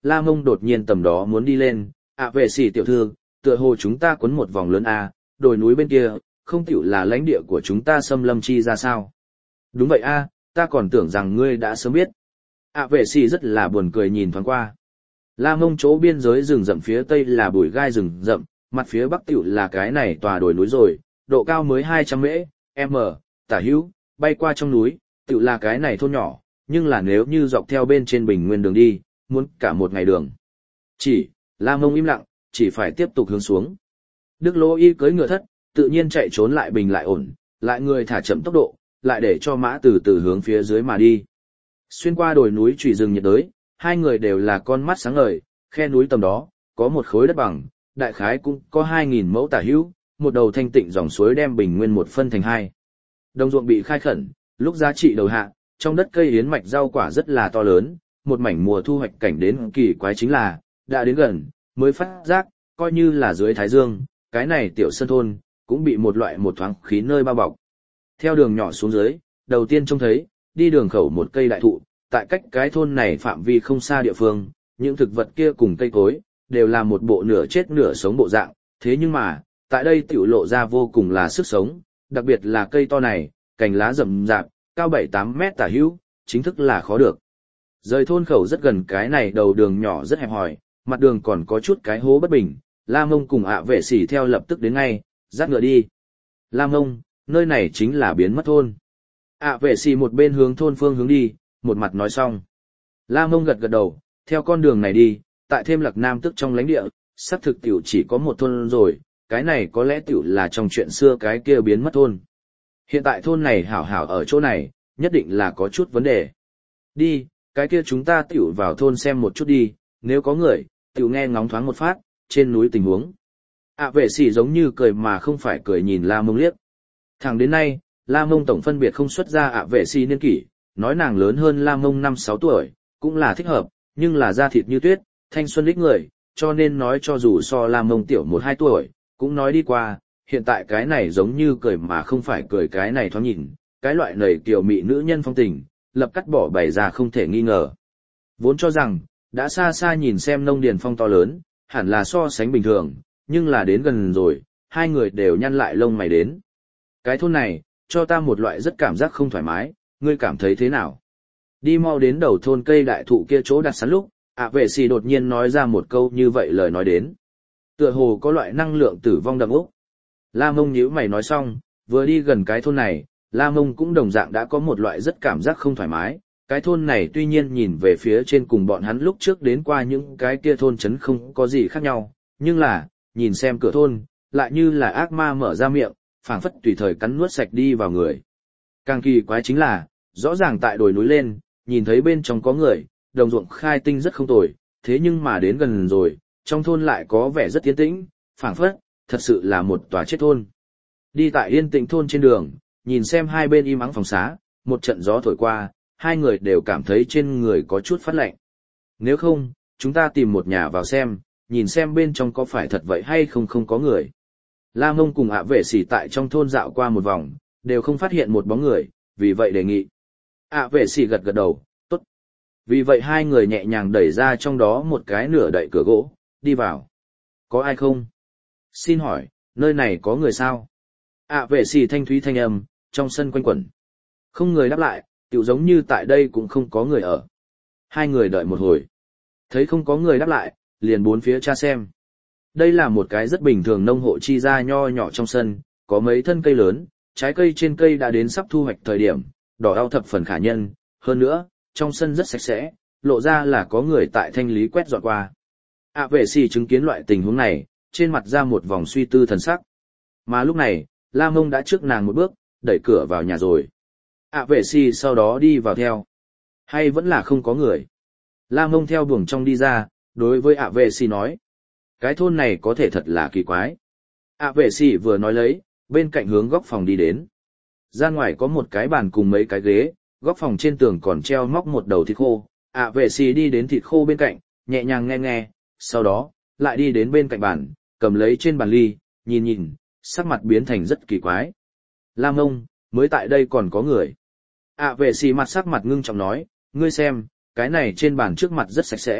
La Mông đột nhiên tầm đó muốn đi lên, ạ vệ sĩ tiểu thư, tựa hồ chúng ta quấn một vòng lớn a, đồi núi bên kia, không tiểu là lãnh địa của chúng ta xâm lâm chi ra sao? Đúng vậy a, ta còn tưởng rằng ngươi đã sớm biết. ạ vệ sĩ rất là buồn cười nhìn thoáng qua. La Mông chỗ biên giới rừng rậm phía tây là bụi gai rừng rậm, mặt phía bắc tiểu là cái này tòa đồi núi rồi, độ cao mới hai trăm mễ, m, tả hữu, bay qua trong núi, tiểu là cái này thôn nhỏ, nhưng là nếu như dọc theo bên trên bình nguyên đường đi, muốn cả một ngày đường. Chỉ, La Mông im lặng, chỉ phải tiếp tục hướng xuống. Đức Lỗ Y cưỡi ngựa thất, tự nhiên chạy trốn lại bình lại ổn, lại người thả chậm tốc độ, lại để cho mã từ từ hướng phía dưới mà đi. Xuyên qua đồi núi trụy rừng nhiệt đới, hai người đều là con mắt sáng ngời, khe núi tầm đó, có một khối đất bằng, đại khái cũng có hai nghìn mẫu tả hữu, một đầu thanh tịnh dòng suối đem bình nguyên một phân thành hai. Đồng ruộng bị khai khẩn, lúc giá trị đầu hạ, trong đất cây yến mạch rau quả rất là to lớn, một mảnh mùa thu hoạch cảnh đến kỳ quái chính là, đã đến gần, mới phát giác, coi như là dưới thái dương, cái này tiểu sơn thôn, cũng bị một loại một thoáng khí nơi bao bọc. Theo đường nhỏ xuống dưới, đầu tiên trông thấy, đi đường khẩu một cây đại thụ, tại cách cái thôn này phạm vi không xa địa phương, những thực vật kia cùng cây cối, đều là một bộ nửa chết nửa sống bộ dạng, thế nhưng mà, tại đây tiểu lộ ra vô cùng là sức sống, đặc biệt là cây to này, cành lá rậm rạp, cao bảy tám mét tả hữu, chính thức là khó được. Rời thôn khẩu rất gần cái này đầu đường nhỏ rất hẹp hòi, mặt đường còn có chút cái hố bất bình, La Mông cùng ạ vệ sĩ theo lập tức đến ngay, dắt ngựa đi. La Mông, nơi này chính là biến mất thôn. ạ vệ sĩ một bên hướng thôn phương hướng đi, một mặt nói xong. La Mông gật gật đầu, theo con đường này đi, tại thêm Lạc Nam tức trong lãnh địa, xác thực tiểu chỉ có một thôn rồi, cái này có lẽ tiểu là trong chuyện xưa cái kia biến mất thôn. Hiện tại thôn này hảo hảo ở chỗ này, nhất định là có chút vấn đề. Đi, cái kia chúng ta tiểu vào thôn xem một chút đi, nếu có người, tiểu nghe ngóng thoáng một phát, trên núi tình huống. ạ vệ sĩ giống như cười mà không phải cười nhìn La Mông liếc. Thẳng đến nay, La Mông tổng phân biệt không xuất ra ạ vệ sĩ niên kỷ, nói nàng lớn hơn La Mông năm sáu tuổi, cũng là thích hợp, nhưng là da thịt như tuyết, thanh xuân lích người, cho nên nói cho dù so La Mông tiểu một hai tuổi, cũng nói đi qua, hiện tại cái này giống như cười mà không phải cười cái này thoáng nhìn, cái loại nầy kiểu mị nữ nhân phong tình, lập cắt bỏ bày ra không thể nghi ngờ. Vốn cho rằng, đã xa xa nhìn xem nông điền phong to lớn, hẳn là so sánh bình thường, nhưng là đến gần rồi, hai người đều nhăn lại lông mày đến. Cái thôn này, cho ta một loại rất cảm giác không thoải mái, ngươi cảm thấy thế nào? Đi mau đến đầu thôn cây đại thụ kia chỗ đặt sẵn lúc, ạ vệ sĩ đột nhiên nói ra một câu như vậy lời nói đến. Tựa hồ có loại năng lượng tử vong đậm úc. La Mông nhíu mày nói xong, vừa đi gần cái thôn này, La Mông cũng đồng dạng đã có một loại rất cảm giác không thoải mái. Cái thôn này tuy nhiên nhìn về phía trên cùng bọn hắn lúc trước đến qua những cái kia thôn trấn không có gì khác nhau, nhưng là, nhìn xem cửa thôn, lại như là ác ma mở ra miệng, phảng phất tùy thời cắn nuốt sạch đi vào người. Càng kỳ quái chính là, rõ ràng tại đồi núi lên, nhìn thấy bên trong có người, đồng ruộng khai tinh rất không tồi, thế nhưng mà đến gần rồi, trong thôn lại có vẻ rất yên tĩnh, phảng phất, thật sự là một tòa chết thôn. Đi tại yên tĩnh thôn trên đường, nhìn xem hai bên im ắng phòng xá, một trận gió thổi qua, hai người đều cảm thấy trên người có chút phát lạnh. Nếu không, chúng ta tìm một nhà vào xem, nhìn xem bên trong có phải thật vậy hay không không có người. La Mông cùng ạ vệ sĩ tại trong thôn dạo qua một vòng, đều không phát hiện một bóng người, vì vậy đề nghị. ạ vệ sĩ gật gật đầu, tốt. Vì vậy hai người nhẹ nhàng đẩy ra trong đó một cái nửa đậy cửa gỗ, đi vào. Có ai không? Xin hỏi, nơi này có người sao? ạ vệ sĩ thanh thúy thanh âm, trong sân quanh quẩn. Không người đáp lại, tiểu giống như tại đây cũng không có người ở. Hai người đợi một hồi. Thấy không có người đáp lại, liền bốn phía tra xem. Đây là một cái rất bình thường nông hộ chi ra nho nhỏ trong sân, có mấy thân cây lớn, trái cây trên cây đã đến sắp thu hoạch thời điểm, đỏ đau thập phần khả nhân, hơn nữa, trong sân rất sạch sẽ, lộ ra là có người tại thanh lý quét dọn qua. ạ vệ sĩ chứng kiến loại tình huống này, trên mặt ra một vòng suy tư thần sắc. Mà lúc này, La Mông đã trước nàng một bước, đẩy cửa vào nhà rồi. ạ vệ sĩ sau đó đi vào theo. Hay vẫn là không có người. La Mông theo buồng trong đi ra, đối với ạ vệ sĩ nói. Cái thôn này có thể thật là kỳ quái. ạ vệ sĩ vừa nói lấy, bên cạnh hướng góc phòng đi đến. Ra ngoài có một cái bàn cùng mấy cái ghế, góc phòng trên tường còn treo móc một đầu thịt khô. ạ vệ sĩ đi đến thịt khô bên cạnh, nhẹ nhàng nghe nghe, sau đó, lại đi đến bên cạnh bàn, cầm lấy trên bàn ly, nhìn nhìn, sắc mặt biến thành rất kỳ quái. La Mông, mới tại đây còn có người. ạ vệ sĩ mặt sắc mặt ngưng trọng nói, ngươi xem, cái này trên bàn trước mặt rất sạch sẽ,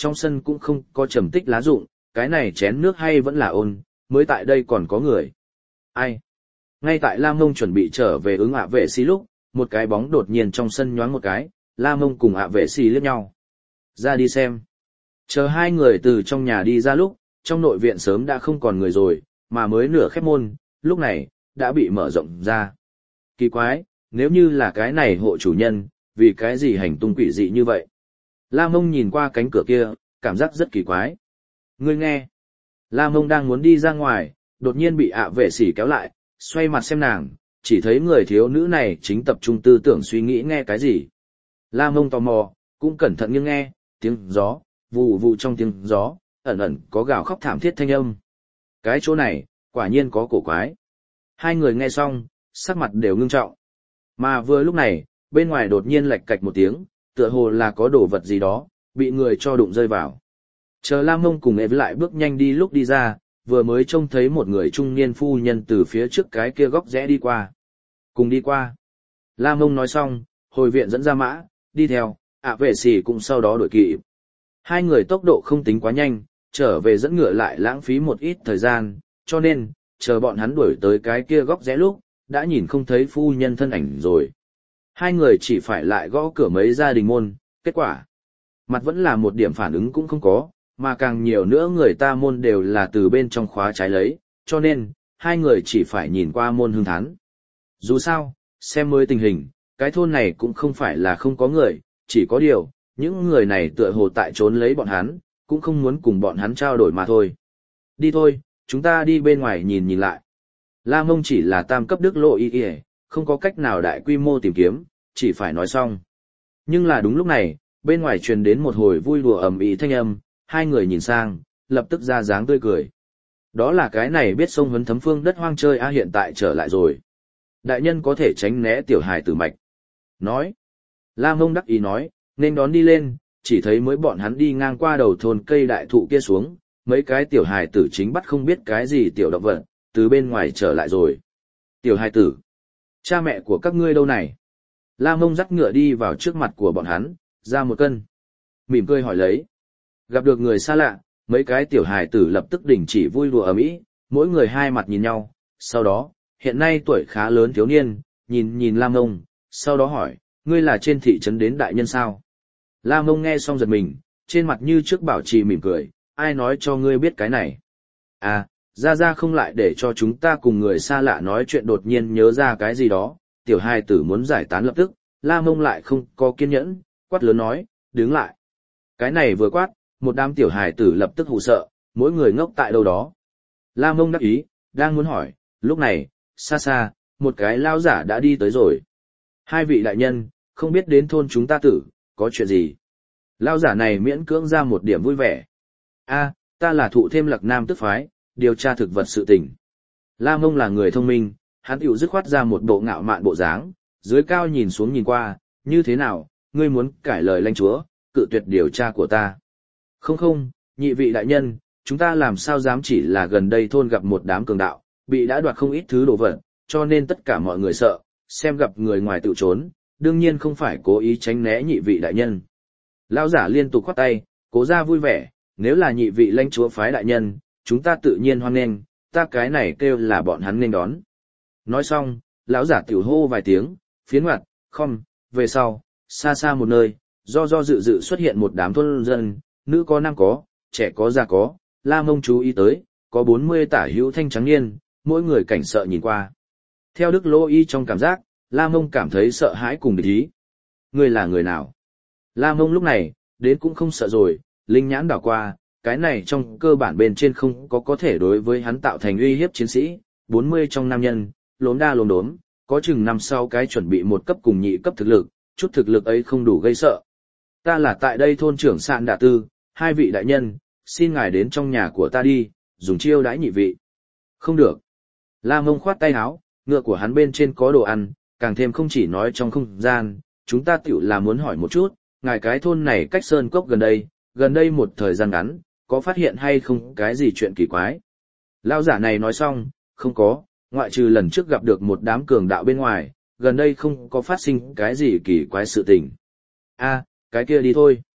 trong sân cũng không có trầm tích lá rụng, cái này chén nước hay vẫn là ôn, mới tại đây còn có người. Ai? Ngay tại La Mông chuẩn bị trở về ứng ạ vệ sĩ lúc, một cái bóng đột nhiên trong sân nhoáng một cái, La Mông cùng ạ vệ sĩ liếc nhau. Ra đi xem. Chờ hai người từ trong nhà đi ra lúc, trong nội viện sớm đã không còn người rồi, mà mới nửa khép môn, lúc này, đã bị mở rộng ra. Kỳ quái, nếu như là cái này hộ chủ nhân, vì cái gì hành tung quỷ dị như vậy? La Mông nhìn qua cánh cửa kia, cảm giác rất kỳ quái. Ngươi nghe. La Mông đang muốn đi ra ngoài, đột nhiên bị ạ vệ sĩ kéo lại, xoay mặt xem nàng, chỉ thấy người thiếu nữ này chính tập trung tư tưởng suy nghĩ nghe cái gì. La Mông tò mò, cũng cẩn thận nghiêng nghe, tiếng gió, vù vù trong tiếng gió, ẩn ẩn có gào khóc thảm thiết thanh âm. Cái chỗ này, quả nhiên có cổ quái. Hai người nghe xong, sắc mặt đều ngưng trọng. Mà vừa lúc này, bên ngoài đột nhiên lạch cạch một tiếng, tựa hồ là có đồ vật gì đó, bị người cho đụng rơi vào. Chờ Lam Mông cùng Eve lại bước nhanh đi lúc đi ra, vừa mới trông thấy một người trung niên phu nhân từ phía trước cái kia góc rẽ đi qua. Cùng đi qua. Lam Mông nói xong, hồi viện dẫn ra mã, đi theo, ạ vệ sĩ cũng sau đó đuổi kịp. Hai người tốc độ không tính quá nhanh, trở về dẫn ngựa lại lãng phí một ít thời gian, cho nên, chờ bọn hắn đuổi tới cái kia góc rẽ lúc, đã nhìn không thấy phu nhân thân ảnh rồi. Hai người chỉ phải lại gõ cửa mấy gia đình môn, kết quả. Mặt vẫn là một điểm phản ứng cũng không có, mà càng nhiều nữa người ta môn đều là từ bên trong khóa trái lấy, cho nên, hai người chỉ phải nhìn qua môn hương thán. Dù sao, xem mới tình hình, cái thôn này cũng không phải là không có người, chỉ có điều, những người này tựa hồ tại trốn lấy bọn hắn, cũng không muốn cùng bọn hắn trao đổi mà thôi. Đi thôi, chúng ta đi bên ngoài nhìn nhìn lại. La Mông chỉ là tam cấp đức lộ y y, không có cách nào đại quy mô tìm kiếm, chỉ phải nói xong. Nhưng là đúng lúc này, bên ngoài truyền đến một hồi vui đùa ầm ĩ thanh âm, hai người nhìn sang, lập tức ra dáng tươi cười. Đó là cái này biết sông huấn thấm phương đất hoang chơi a hiện tại trở lại rồi. Đại nhân có thể tránh né tiểu hài tử mạch. Nói. La Mông đắc ý nói, nên đón đi lên, chỉ thấy mới bọn hắn đi ngang qua đầu thôn cây đại thụ kia xuống, mấy cái tiểu hài tử chính bắt không biết cái gì tiểu động vật, từ bên ngoài trở lại rồi. Tiểu hài tử. Cha mẹ của các ngươi đâu này? La Mông dắt ngựa đi vào trước mặt của bọn hắn, ra một cân. Mỉm cười hỏi lấy. Gặp được người xa lạ, mấy cái tiểu hài tử lập tức đình chỉ vui đùa ầm ĩ, mỗi người hai mặt nhìn nhau. Sau đó, hiện nay tuổi khá lớn thiếu niên, nhìn nhìn La Mông, sau đó hỏi, ngươi là trên thị trấn đến đại nhân sao? La Mông nghe xong giật mình, trên mặt như trước bảo trì mỉm cười, ai nói cho ngươi biết cái này? À, ra ra không lại để cho chúng ta cùng người xa lạ nói chuyện đột nhiên nhớ ra cái gì đó, tiểu hài tử muốn giải tán lập tức, La Mông lại không có kiên nhẫn, quát lớn nói, đứng lại. Cái này vừa quát, một đám tiểu hài tử lập tức hù sợ, mỗi người ngốc tại đâu đó. La Mông đắc ý, đang muốn hỏi, lúc này, xa xa, một cái lao giả đã đi tới rồi. Hai vị đại nhân, không biết đến thôn chúng ta tử, có chuyện gì? Lao giả này miễn cưỡng ra một điểm vui vẻ. A, ta là thụ thêm Lạc Nam tức phái, điều tra thực vật sự tình. La Mông là người thông minh, hắn tiểu dứt khoát ra một bộ ngạo mạn bộ dáng, dưới cao nhìn xuống nhìn qua, như thế nào, ngươi muốn cải lời lãnh chúa, cự tuyệt điều tra của ta. Không không, nhị vị đại nhân, chúng ta làm sao dám chỉ là gần đây thôn gặp một đám cường đạo, bị đã đoạt không ít thứ đồ vật, cho nên tất cả mọi người sợ, xem gặp người ngoài tự trốn, đương nhiên không phải cố ý tránh né nhị vị đại nhân. Lão giả liên tục khoát tay, cố ra vui vẻ, nếu là nhị vị lãnh chúa phái đại nhân, chúng ta tự nhiên hoan nghênh, ta cái này kêu là bọn hắn nên đón. Nói xong, lão giả tiểu hô vài tiếng, phiến ngoặt, không, về sau, xa xa một nơi, do do dự dự xuất hiện một đám thôn dân, nữ có nam có, trẻ có già có, La Mông chú ý tới, có bốn mươi tả hữu thanh trắng niên, mỗi người cảnh sợ nhìn qua. Theo Đức Lô Y trong cảm giác, La Mông cảm thấy sợ hãi cùng địch ý. Ngươi là người nào? La Mông lúc này, đến cũng không sợ rồi, linh nhãn đảo qua, cái này trong cơ bản bên trên không có có thể đối với hắn tạo thành uy hiếp chiến sĩ, bốn mươi trong nam nhân, lốm đa lốm đốm, có chừng năm sau cái chuẩn bị một cấp cùng nhị cấp thực lực, chút thực lực ấy không đủ gây sợ. Ta là tại đây thôn trưởng Sạn Đạ Tư, hai vị đại nhân, xin ngài đến trong nhà của ta đi, dùng chiêu đãi nhị vị. Không được. La Mông khoát tay áo, ngựa của hắn bên trên có đồ ăn, càng thêm không chỉ nói trong không gian, chúng ta tiểu là muốn hỏi một chút, ngài cái thôn này cách sơn cốc gần đây, gần đây một thời gian ngắn, có phát hiện hay không cái gì chuyện kỳ quái. Lão giả này nói xong, không có, ngoại trừ lần trước gặp được một đám cường đạo bên ngoài, gần đây không có phát sinh cái gì kỳ quái sự tình. A, cái kia đi thôi.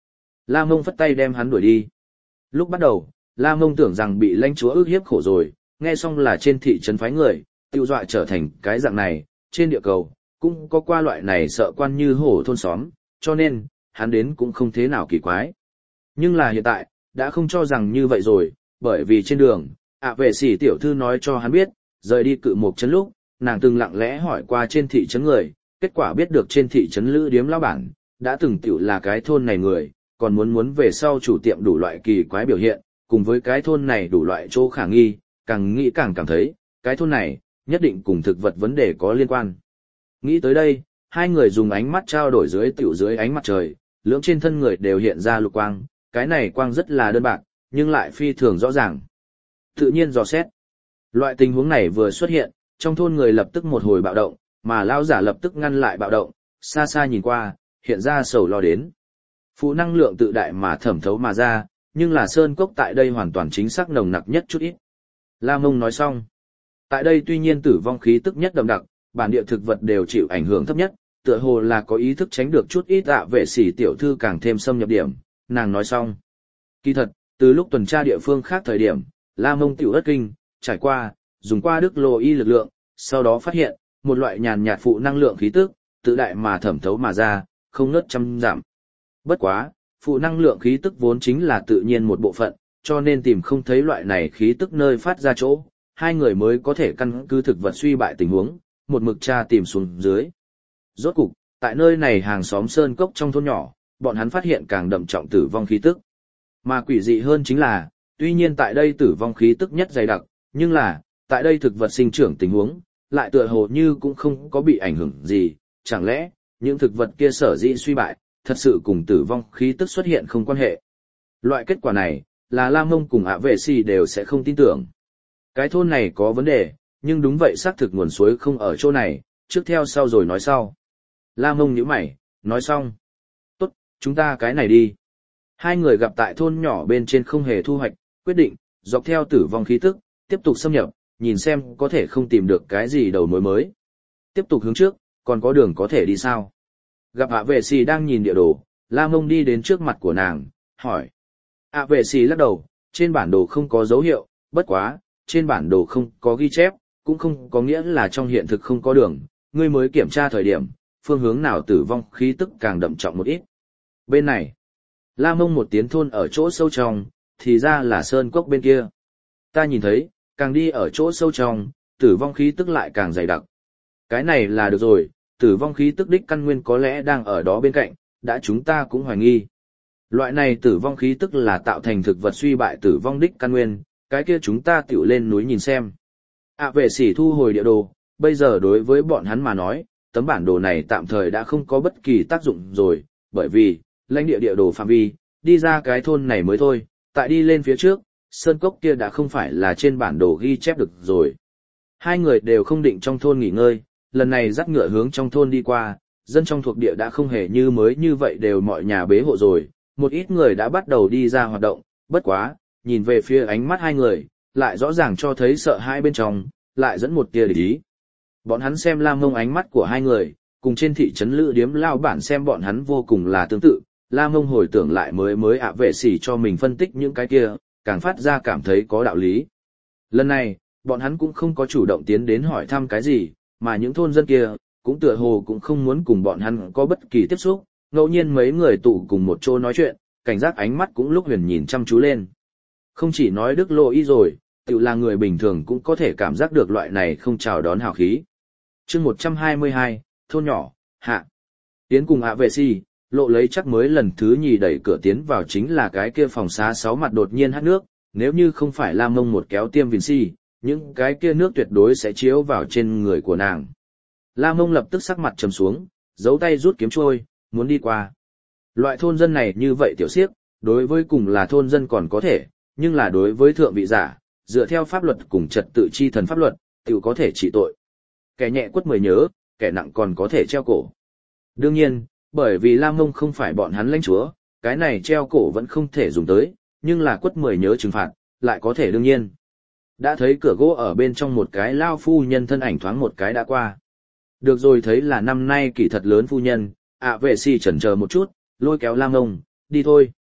La Mông phất tay đem hắn đuổi đi. Lúc bắt đầu, La Mông tưởng rằng bị lãnh chúa ức hiếp khổ rồi, nghe xong là trên thị trấn phái người, tiêu dọa trở thành cái dạng này, trên địa cầu, cũng có qua loại này sợ quan như hổ thôn xóm, cho nên, hắn đến cũng không thế nào kỳ quái. Nhưng là hiện tại, đã không cho rằng như vậy rồi, bởi vì trên đường, ạ vệ sĩ tiểu thư nói cho hắn biết, rời đi cự một trấn lúc, nàng từng lặng lẽ hỏi qua trên thị trấn người, kết quả biết được trên thị trấn lữ điếm lão bản, đã từng tiểu là cái thôn này người, còn muốn muốn về sau chủ tiệm đủ loại kỳ quái biểu hiện, cùng với cái thôn này đủ loại chỗ khả nghi, càng nghĩ càng cảm thấy, cái thôn này, nhất định cùng thực vật vấn đề có liên quan. Nghĩ tới đây, hai người dùng ánh mắt trao đổi dưới tiểu dưới ánh mặt trời, lưỡng trên thân người đều hiện ra lục quang, cái này quang rất là đơn bạc, nhưng lại phi thường rõ ràng. Tự nhiên dò xét. Loại tình huống này vừa xuất hiện, trong thôn người lập tức một hồi bạo động, mà lão giả lập tức ngăn lại bạo động, xa xa nhìn qua, hiện ra sầu lo đến. Phụ năng lượng tự đại mà thẩm thấu mà ra, nhưng là sơn cốc tại đây hoàn toàn chính xác nồng nặc nhất chút ít. La Mông nói xong. Tại đây tuy nhiên tử vong khí tức nhất đậm đặc, bản địa thực vật đều chịu ảnh hưởng thấp nhất, tựa hồ là có ý thức tránh được chút ít ạ vệ sĩ tiểu thư càng thêm xâm nhập điểm, nàng nói xong. Kỳ thật, từ lúc tuần tra địa phương khác thời điểm, La Mông tiểu ất kinh, trải qua, dùng qua đức lô y lực lượng, sau đó phát hiện, một loại nhàn nhạt phụ năng lượng khí tức, tự đại mà thẩm thấu mà ra, không ngớt trăm giảm. Bất quá, phụ năng lượng khí tức vốn chính là tự nhiên một bộ phận, cho nên tìm không thấy loại này khí tức nơi phát ra chỗ, hai người mới có thể căn cứ thực vật suy bại tình huống, một mực tra tìm xuống dưới. Rốt cục, tại nơi này hàng xóm sơn cốc trong thôn nhỏ, bọn hắn phát hiện càng đậm trọng tử vong khí tức. Mà quỷ dị hơn chính là, tuy nhiên tại đây tử vong khí tức nhất dày đặc, nhưng là, tại đây thực vật sinh trưởng tình huống, lại tựa hồ như cũng không có bị ảnh hưởng gì, chẳng lẽ, những thực vật kia sở dĩ suy bại, thật sự cùng tử vong khí tức xuất hiện không quan hệ. Loại kết quả này, là La Mông cùng ạ vệ sĩ đều sẽ không tin tưởng. Cái thôn này có vấn đề, nhưng đúng vậy xác thực nguồn suối không ở chỗ này, trước theo sau rồi nói sau. La Mông nhíu mày, nói xong. Tốt, chúng ta cái này đi. Hai người gặp tại thôn nhỏ bên trên không hề thu hoạch, quyết định, dọc theo tử vong khí tức, tiếp tục xâm nhập, nhìn xem có thể không tìm được cái gì đầu mối mới. Tiếp tục hướng trước, còn có đường có thể đi sao? Gặp ạ vệ sĩ đang nhìn địa đồ, La Mông đi đến trước mặt của nàng, hỏi. ạ vệ sĩ lắc đầu, trên bản đồ không có dấu hiệu, bất quá, trên bản đồ không có ghi chép, cũng không có nghĩa là trong hiện thực không có đường, ngươi mới kiểm tra thời điểm, phương hướng nào tử vong khí tức càng đậm trọng một ít. Bên này, La Mông một tiến thôn ở chỗ sâu trong, thì ra là sơn cốc bên kia. Ta nhìn thấy, càng đi ở chỗ sâu trong, tử vong khí tức lại càng dày đặc. Cái này là được rồi, tử vong khí tức đích căn nguyên có lẽ đang ở đó bên cạnh, đã chúng ta cũng hoài nghi. Loại này tử vong khí tức là tạo thành thực vật suy bại tử vong đích căn nguyên, cái kia chúng ta tiểu lên núi nhìn xem. ạ vệ sĩ thu hồi địa đồ, bây giờ đối với bọn hắn mà nói, tấm bản đồ này tạm thời đã không có bất kỳ tác dụng rồi, bởi vì, lãnh địa địa đồ phạm vi, đi ra cái thôn này mới thôi, tại đi lên phía trước, sơn cốc kia đã không phải là trên bản đồ ghi chép được rồi. Hai người đều không định trong thôn nghỉ ngơi, lần này dắt ngựa hướng trong thôn đi qua, dân trong thuộc địa đã không hề như mới như vậy đều mọi nhà bế hộ rồi, một ít người đã bắt đầu đi ra hoạt động, bất quá, nhìn về phía ánh mắt hai người, lại rõ ràng cho thấy sợ hãi bên trong, lại dẫn một tia để ý. Bọn hắn xem La Mông ánh mắt của hai người, cùng trên thị trấn lữ điếm lao bản xem bọn hắn vô cùng là tương tự, La Mông hồi tưởng lại mới mới ạ vệ sĩ cho mình phân tích những cái kia, càng phát ra cảm thấy có đạo lý. Lần này, bọn hắn cũng không có chủ động tiến đến hỏi thăm cái gì, mà những thôn dân kia, cũng tựa hồ cũng không muốn cùng bọn hắn có bất kỳ tiếp xúc, ngẫu nhiên mấy người tụ cùng một chỗ nói chuyện, cảnh giác ánh mắt cũng lúc huyền nhìn chăm chú lên. Không chỉ nói đức lộ y rồi, tự là người bình thường cũng có thể cảm giác được loại này không chào đón hào khí. chương một trăm hai mươi hai, thôn nhỏ, hạ. Tiến cùng ạ vệ sĩ, lộ lấy chắc mới lần thứ nhì đẩy cửa tiến vào chính là cái kia phòng xá sáu mặt đột nhiên hát nước, nếu như không phải La Mông một kéo tiêm vìn si, những cái kia nước tuyệt đối sẽ chiếu vào trên người của nàng. La Mông lập tức sắc mặt trầm xuống, giấu tay rút kiếm trôi, muốn đi qua. Loại thôn dân này như vậy tiểu siếc, đối với cùng là thôn dân còn có thể, nhưng là đối với thượng vị giả, dựa theo pháp luật cùng trật tự chi thần pháp luật, tiểu có thể trị tội. Kẻ nhẹ quất mười nhớ, kẻ nặng còn có thể treo cổ. Đương nhiên, bởi vì La Mông không phải bọn hắn lãnh chúa, cái này treo cổ vẫn không thể dùng tới, nhưng là quất mười nhớ trừng phạt, lại có thể đương nhiên. Đã thấy cửa gỗ ở bên trong một cái lao phu nhân thân ảnh thoáng một cái đã qua. Được rồi, thấy là năm nay kỷ thật lớn phu nhân, ạ vệ sĩ chần chờ một chút, lôi kéo La Mông, đi thôi.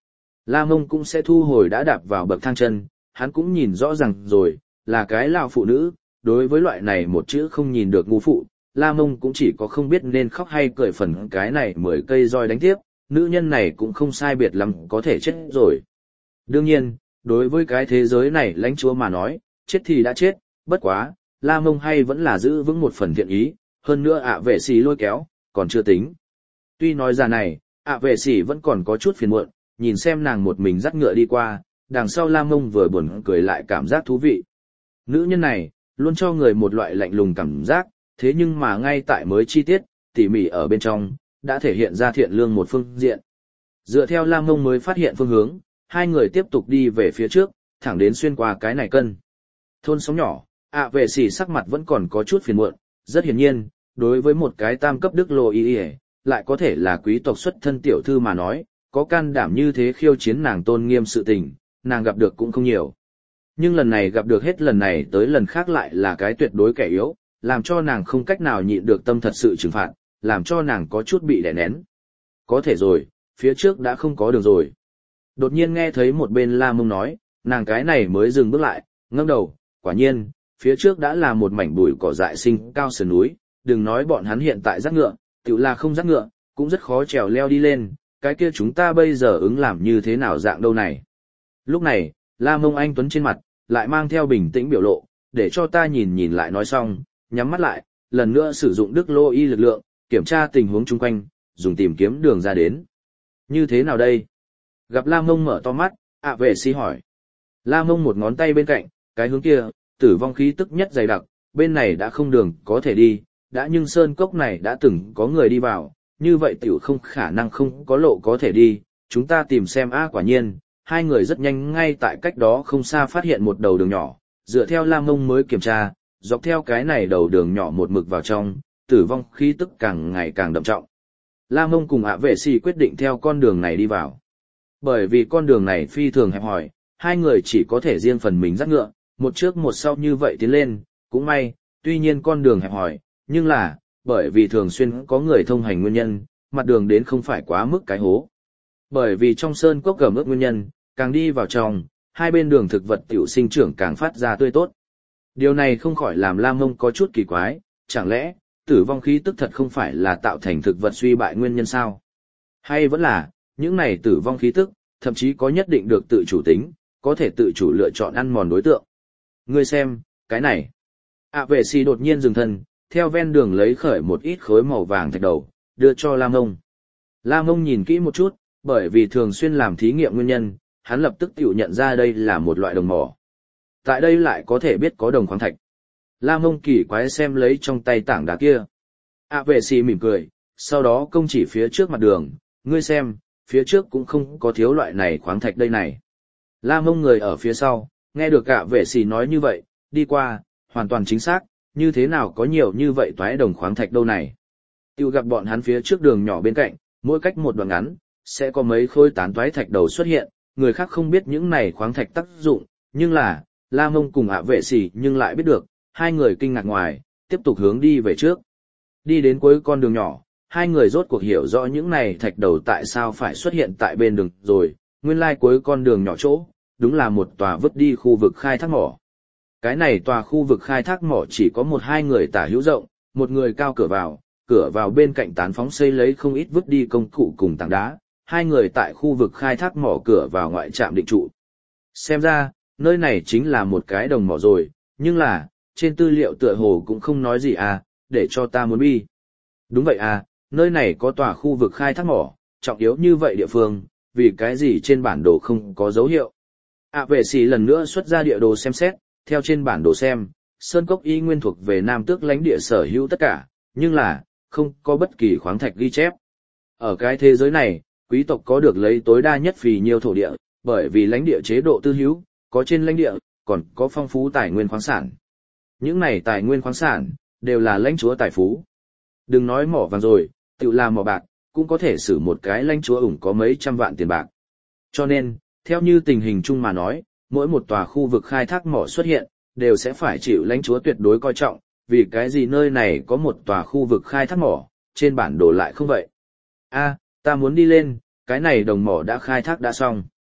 La Mông cũng sẽ thu hồi đã đạp vào bậc thang chân, hắn cũng nhìn rõ ràng rồi, là cái lão phụ nữ, đối với loại này một chữ không nhìn được ngu phụ, La Mông cũng chỉ có không biết nên khóc hay cười phần cái này mười cây roi đánh tiếp, nữ nhân này cũng không sai biệt lắm có thể chết rồi. Đương nhiên, đối với cái thế giới này lãnh chúa mà nói, chết thì đã chết, bất quá, La Mông hay vẫn là giữ vững một phần thiện ý, hơn nữa ạ vệ sĩ lôi kéo, còn chưa tính. Tuy nói ra này, ạ vệ sĩ vẫn còn có chút phiền muộn, nhìn xem nàng một mình dắt ngựa đi qua, đằng sau La Mông vừa buồn cười lại cảm giác thú vị. Nữ nhân này, luôn cho người một loại lạnh lùng cảm giác, thế nhưng mà ngay tại mới chi tiết, tỉ mỉ ở bên trong, đã thể hiện ra thiện lương một phương diện. Dựa theo La Mông mới phát hiện phương hướng, hai người tiếp tục đi về phía trước, thẳng đến xuyên qua cái này cân. Thôn xóm nhỏ, ạ vệ sĩ sắc mặt vẫn còn có chút phiền muộn, rất hiển nhiên, đối với một cái tam cấp đức lô y y, lại có thể là quý tộc xuất thân tiểu thư mà nói, có can đảm như thế khiêu chiến nàng tôn nghiêm sự tình, nàng gặp được cũng không nhiều. Nhưng lần này gặp được hết lần này tới lần khác lại là cái tuyệt đối kẻ yếu, làm cho nàng không cách nào nhịn được tâm thật sự trừng phạt, làm cho nàng có chút bị đè nén. Có thể rồi, phía trước đã không có đường rồi. Đột nhiên nghe thấy một bên La Mông nói, nàng cái này mới dừng bước lại, ngẩng đầu, quả nhiên, phía trước đã là một mảnh bụi cỏ dại sinh cao sườn núi, đừng nói bọn hắn hiện tại dắt ngựa, tự là không dắt ngựa, cũng rất khó trèo leo đi lên, cái kia chúng ta bây giờ ứng làm như thế nào dạng đâu này. Lúc này, La Mông anh tuấn trên mặt, lại mang theo bình tĩnh biểu lộ, để cho ta nhìn nhìn lại nói xong, nhắm mắt lại, lần nữa sử dụng đức lô y lực lượng, kiểm tra tình huống chung quanh, dùng tìm kiếm đường ra đến. Như thế nào đây? Gặp La Mông mở to mắt, ạ vệ sĩ hỏi. La Mông một ngón tay bên cạnh, cái hướng kia, tử vong khí tức nhất dày đặc, bên này đã không đường có thể đi, đã nhưng sơn cốc này đã từng có người đi vào, như vậy tiểu không khả năng không có lộ có thể đi, chúng ta tìm xem a quả nhiên, hai người rất nhanh ngay tại cách đó không xa phát hiện một đầu đường nhỏ, dựa theo La Mông mới kiểm tra, dọc theo cái này đầu đường nhỏ một mực vào trong, tử vong khí tức càng ngày càng đậm trọng. La Mông cùng ạ vệ sĩ quyết định theo con đường này đi vào. Bởi vì con đường này phi thường hẹp hòi, hai người chỉ có thể riêng phần mình dắt ngựa, một trước một sau như vậy tiến lên, cũng may, tuy nhiên con đường hẹp hòi, nhưng là, bởi vì thường xuyên có người thông hành nguyên nhân, mặt đường đến không phải quá mức cái hố. Bởi vì trong sơn cốc gầm ướt nguyên nhân, càng đi vào trong, hai bên đường thực vật tiểu sinh trưởng càng phát ra tươi tốt. Điều này không khỏi làm La Mông có chút kỳ quái, chẳng lẽ, tử vong khí tức thật không phải là tạo thành thực vật suy bại nguyên nhân sao? Hay vẫn là, những này tử vong khí tức, thậm chí có nhất định được tự chủ tính, có thể tự chủ lựa chọn ăn mòn đối tượng. Ngươi xem, cái này. ạ vệ sĩ đột nhiên dừng thân, theo ven đường lấy khởi một ít khối màu vàng thạch đầu, đưa cho La Mông. La Mông nhìn kỹ một chút, bởi vì thường xuyên làm thí nghiệm nguyên nhân, hắn lập tức tự nhận ra đây là một loại đồng mỏ. Tại đây lại có thể biết có đồng khoáng thạch. La Mông kỳ quái xem lấy trong tay tảng đá kia. ạ vệ sĩ mỉm cười, sau đó công chỉ phía trước mặt đường, ngươi xem, phía trước cũng không có thiếu loại này khoáng thạch đây này. La Mông người ở phía sau, nghe được ạ vệ sĩ nói như vậy, đi qua, hoàn toàn chính xác, như thế nào có nhiều như vậy toái đồng khoáng thạch đâu này. Tiêu gặp bọn hắn phía trước đường nhỏ bên cạnh, mỗi cách một đoạn ngắn, sẽ có mấy khối tán toái thạch đầu xuất hiện, người khác không biết những này khoáng thạch tác dụng, nhưng là, La Mông cùng ạ vệ sĩ nhưng lại biết được, hai người kinh ngạc ngoài, tiếp tục hướng đi về trước. Đi đến cuối con đường nhỏ, hai người rốt cuộc hiểu rõ những này thạch đầu tại sao phải xuất hiện tại bên đường rồi, nguyên lai cuối con đường nhỏ chỗ, đúng là một tòa vứt đi khu vực khai thác mỏ. Cái này tòa khu vực khai thác mỏ chỉ có một hai người tả hữu rộng, một người cao cửa vào, cửa vào bên cạnh tán phóng xây lấy không ít vứt đi công cụ cùng tảng đá, hai người tại khu vực khai thác mỏ cửa vào ngoại trạm định trụ. Xem ra, nơi này chính là một cái đồng mỏ rồi, nhưng là, trên tư liệu tựa hồ cũng không nói gì à, để cho ta muốn bi. Đúng vậy à, nơi này có tòa khu vực khai thác mỏ, trọng yếu như vậy địa phương, vì cái gì trên bản đồ không có dấu hiệu. ạ vệ sĩ lần nữa xuất ra địa đồ xem xét, theo trên bản đồ xem, Sơn Cốc y nguyên thuộc về Nam Tước lãnh địa sở hữu tất cả, nhưng là, không có bất kỳ khoáng thạch ghi chép. Ở cái thế giới này, quý tộc có được lấy tối đa nhất phì nhiêu thổ địa, bởi vì lãnh địa chế độ tư hữu, có trên lãnh địa, còn có phong phú tài nguyên khoáng sản. Những này tài nguyên khoáng sản, đều là lãnh chúa tài phú. Đừng nói mỏ vàng rồi, tự làm mỏ bạc, cũng có thể xử một cái lãnh chúa ủng có mấy trăm vạn tiền bạc. Cho nên, theo như tình hình chung mà nói, mỗi một tòa khu vực khai thác mỏ xuất hiện, đều sẽ phải chịu lãnh chúa tuyệt đối coi trọng, vì cái gì nơi này có một tòa khu vực khai thác mỏ, trên bản đồ lại không vậy. A, ta muốn đi lên, cái này đồng mỏ đã khai thác đã xong.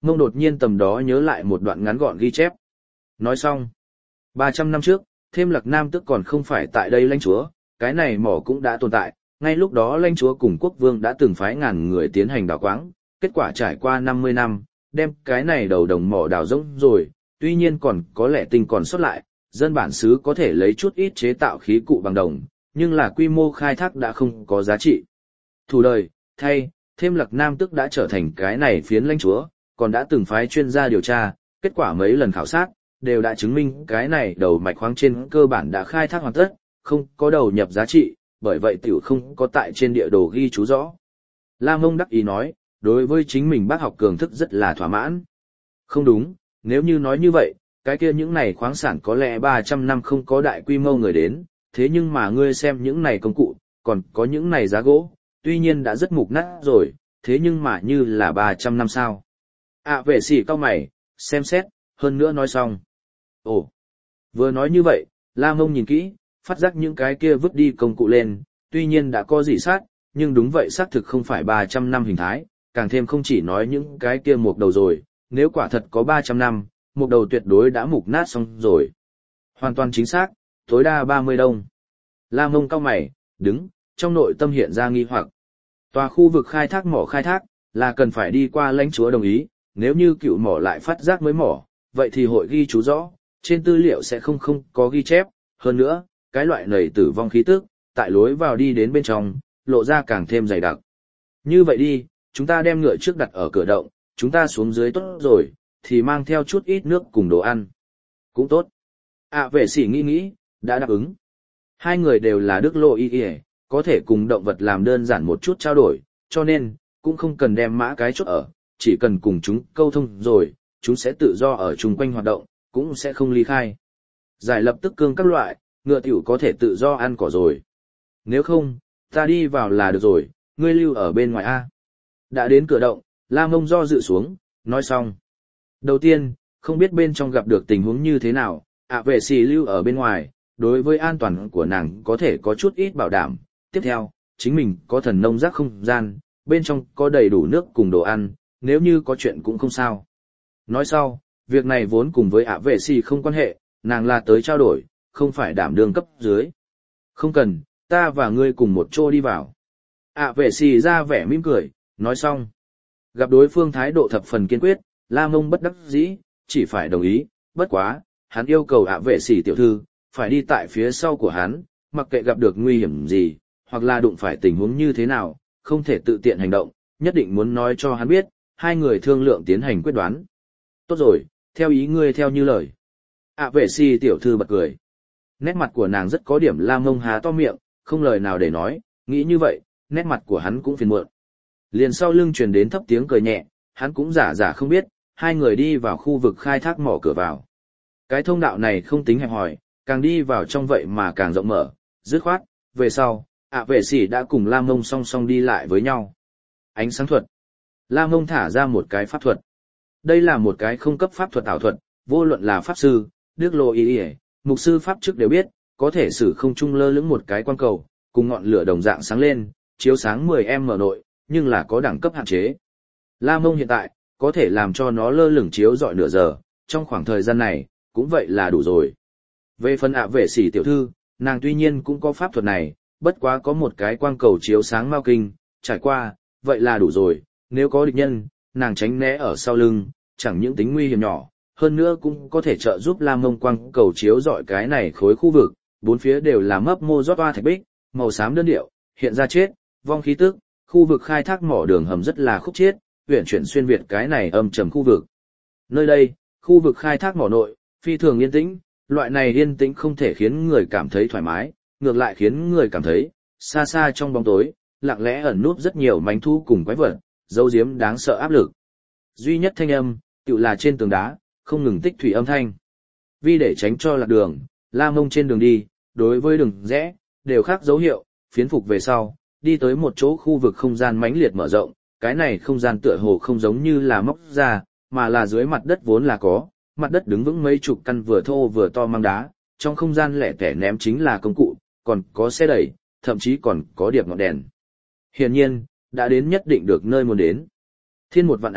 Mông đột nhiên tầm đó nhớ lại một đoạn ngắn gọn ghi chép. Nói xong. ba trăm năm trước, thêm Lạc Nam tức còn không phải tại đây lãnh chúa, cái này mỏ cũng đã tồn tại. Ngay lúc đó lãnh chúa cùng quốc vương đã từng phái ngàn người tiến hành đào quáng, kết quả trải qua năm mươi năm, đem cái này đầu đồng mỏ đào rỗng rồi, tuy nhiên còn có lẽ tinh còn sót lại, dân bản xứ có thể lấy chút ít chế tạo khí cụ bằng đồng, nhưng là quy mô khai thác đã không có giá trị. Thủ đời, thay, thêm Lạc Nam tức đã trở thành cái này phiến lãnh chúa, còn đã từng phái chuyên gia điều tra, kết quả mấy lần khảo sát, đều đã chứng minh cái này đầu mạch khoáng trên cơ bản đã khai thác hoàn tất, không có đầu nhập giá trị, bởi vậy tiểu không có tại trên địa đồ ghi chú rõ. La Mông đắc ý nói, đối với chính mình bác học cường thức rất là thỏa mãn. Không đúng, nếu như nói như vậy, cái kia những này khoáng sản có lẽ ba trăm năm không có đại quy mô người đến, thế nhưng mà ngươi xem những này công cụ, còn có những này giá gỗ, tuy nhiên đã rất mục nát rồi, thế nhưng mà như là ba trăm năm sao. À vệ sĩ cao mày, xem xét, hơn nữa nói xong. Ồ, vừa nói như vậy, La Mông nhìn kỹ, phát giác những cái kia vứt đi công cụ lên, tuy nhiên đã có dị sát, nhưng đúng vậy xác thực không phải ba trăm năm hình thái, càng thêm không chỉ nói những cái kia mục đầu rồi, nếu quả thật có ba trăm năm, mục đầu tuyệt đối đã mục nát xong rồi. Hoàn toàn chính xác, tối đa ba mươi đông. La Mông cao mày, đứng, trong nội tâm hiện ra nghi hoặc. Tòa khu vực khai thác mỏ khai thác, là cần phải đi qua lãnh chúa đồng ý, nếu như cựu mỏ lại phát giác mới mỏ, vậy thì hội ghi chú rõ, trên tư liệu sẽ không không có ghi chép, hơn nữa, cái loại nảy tử vong khí tức, tại lối vào đi đến bên trong, lộ ra càng thêm dày đặc. Như vậy đi, chúng ta đem ngựa trước đặt ở cửa động, chúng ta xuống dưới tốt rồi, thì mang theo chút ít nước cùng đồ ăn. Cũng tốt. À vệ sĩ nghĩ nghĩ, đã đáp ứng. Hai người đều là đức lộ y y, có thể cùng động vật làm đơn giản một chút trao đổi, cho nên, cũng không cần đem mã cái chốt ở, chỉ cần cùng chúng câu thông rồi, chúng sẽ tự do ở chung quanh hoạt động, cũng sẽ không ly khai. Giải lập tức cương các loại, ngựa tiểu có thể tự do ăn cỏ rồi. Nếu không, ta đi vào là được rồi, ngươi lưu ở bên ngoài A. Đã đến cửa động, La Mông do dự xuống, nói xong. Đầu tiên, không biết bên trong gặp được tình huống như thế nào, ạ vệ sĩ lưu ở bên ngoài, đối với an toàn của nàng có thể có chút ít bảo đảm. Tiếp theo, chính mình có thần nông giác không gian, bên trong có đầy đủ nước cùng đồ ăn, nếu như có chuyện cũng không sao. Nói sau, việc này vốn cùng với ạ vệ sĩ không quan hệ, nàng là tới trao đổi, không phải đảm đương cấp dưới. Không cần, ta và ngươi cùng một chỗ đi vào. ạ vệ sĩ ra vẻ mỉm cười, nói xong. Gặp đối phương thái độ thập phần kiên quyết, La Mông bất đắc dĩ, chỉ phải đồng ý, bất quá, hắn yêu cầu ạ vệ sĩ tiểu thư, phải đi tại phía sau của hắn, mặc kệ gặp được nguy hiểm gì, hoặc là đụng phải tình huống như thế nào, không thể tự tiện hành động, nhất định muốn nói cho hắn biết, hai người thương lượng tiến hành quyết đoán. Tốt rồi, theo ý ngươi theo như lời. ạ vệ sĩ tiểu thư bật cười. Nét mặt của nàng rất có điểm La Mông há to miệng, không lời nào để nói, nghĩ như vậy, nét mặt của hắn cũng phiền muộn. Liền sau lưng truyền đến thấp tiếng cười nhẹ, hắn cũng giả giả không biết, hai người đi vào khu vực khai thác mỏ cửa vào. Cái thông đạo này không tính hẹp hòi, càng đi vào trong vậy mà càng rộng mở, dứt khoát, về sau, ạ vệ sĩ đã cùng La Mông song song đi lại với nhau. Ánh sáng thuật. La Mông thả ra một cái pháp thuật. Đây là một cái không cấp pháp thuật ảo thuật, vô luận là pháp sư, đức lộ y y, mục sư pháp trước đều biết, có thể sử không trung lơ lửng một cái quang cầu, cùng ngọn lửa đồng dạng sáng lên, chiếu sáng mười em mở nội, nhưng là có đẳng cấp hạn chế. La Mông hiện tại, có thể làm cho nó lơ lửng chiếu rọi nửa giờ, trong khoảng thời gian này, cũng vậy là đủ rồi. Về phần ạ vệ sĩ tiểu thư, nàng tuy nhiên cũng có pháp thuật này, bất quá có một cái quang cầu chiếu sáng mau kinh, trải qua, vậy là đủ rồi, nếu có địch nhân, nàng tránh né ở sau lưng, chẳng những tính nguy hiểm nhỏ, hơn nữa cũng có thể trợ giúp La Mông quang cầu chiếu rọi cái này khối khu vực, bốn phía đều là mấp mô rót toa thạch bích, màu xám đơn điệu, hiện ra chết, vong khí tức, khu vực khai thác mỏ đường hầm rất là khúc chiết, huyện chuyển xuyên việt cái này âm trầm khu vực. Nơi đây, khu vực khai thác mỏ nội, phi thường yên tĩnh, loại này yên tĩnh không thể khiến người cảm thấy thoải mái, ngược lại khiến người cảm thấy, xa xa trong bóng tối, lặng lẽ ẩn núp rất nhiều mánh thu cùng quái vật, dấu diếm đáng sợ áp lực. Duy nhất thanh âm, tự là trên tường đá, không ngừng tích thủy âm thanh. Vì để tránh cho lạc đường, La Mông trên đường đi, đối với đường rẽ, đều khác dấu hiệu, phiến phục về sau, đi tới một chỗ khu vực không gian mãnh liệt mở rộng, cái này không gian tựa hồ không giống như là móc ra, mà là dưới mặt đất vốn là có, mặt đất đứng vững mấy chục căn vừa thô vừa to mang đá, trong không gian lẻ tẻ ném chính là công cụ, còn có xe đẩy, thậm chí còn có điệp ngọn đèn. Hiển nhiên, đã đến nhất định được nơi muốn đến. Thiên một vạn à,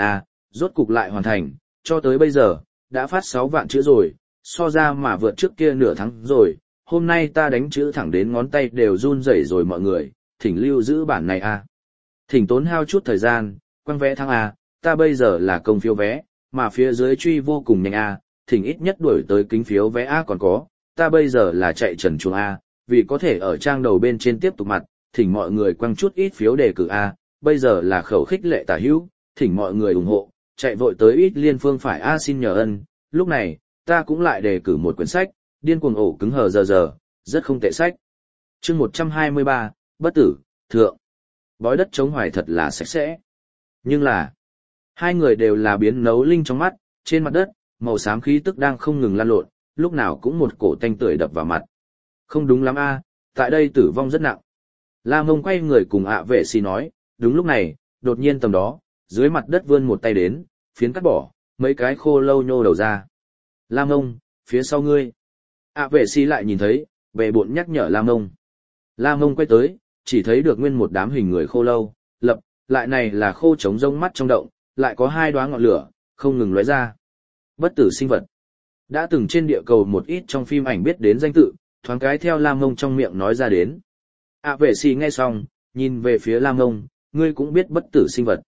rốt cục lại hoàn thành, cho tới bây giờ, đã phát sáu vạn chữ rồi, so ra mà vượt trước kia nửa tháng rồi, hôm nay ta đánh chữ thẳng đến ngón tay đều run rẩy rồi mọi người, thỉnh lưu giữ bản này a. Thỉnh tốn hao chút thời gian, quăng vé thăng a, ta bây giờ là công phiếu vé, mà phía dưới truy vô cùng nhanh a, thỉnh ít nhất đuổi tới kính phiếu vé a còn có, ta bây giờ là chạy trần chuồng a, vì có thể ở trang đầu bên trên tiếp tục mặt, thỉnh mọi người quăng chút ít phiếu đề cử a, bây giờ là khẩu khích lệ tả hữu, thỉnh mọi người ủng hộ, chạy vội tới ít liên phương phải a xin nhờ ân, lúc này, ta cũng lại đề cử một quyển sách, điên cuồng ổ cứng hờ giờ giờ, rất không tệ sách. Chương một trăm hai mươi ba, bất tử, thượng. Bói đất chống hoài thật là sạch sẽ. Nhưng là, hai người đều là biến nấu linh trong mắt, trên mặt đất, màu xám khí tức đang không ngừng lan lộn, lúc nào cũng một cổ tanh tưởi đập vào mặt. Không đúng lắm a, tại đây tử vong rất nặng. La Mông quay người cùng ạ vệ sĩ nói, đúng lúc này, đột nhiên tầm đó, dưới mặt đất vươn một tay đến, phiến cắt bỏ, mấy cái khô lâu nhô đầu ra. La Mông, phía sau ngươi. ạ vệ sĩ lại nhìn thấy, về bộn nhắc nhở La Mông. La Mông quay tới, chỉ thấy được nguyên một đám hình người khô lâu, lập, lại này là khô trống rông mắt trong động, lại có hai đóa ngọn lửa, không ngừng lóe ra. Bất tử sinh vật. Đã từng trên địa cầu một ít trong phim ảnh biết đến danh tự, thoáng cái theo Lam Ngông trong miệng nói ra đến. ạ vệ sĩ nghe xong, nhìn về phía Lam Ngông, ngươi cũng biết bất tử sinh vật.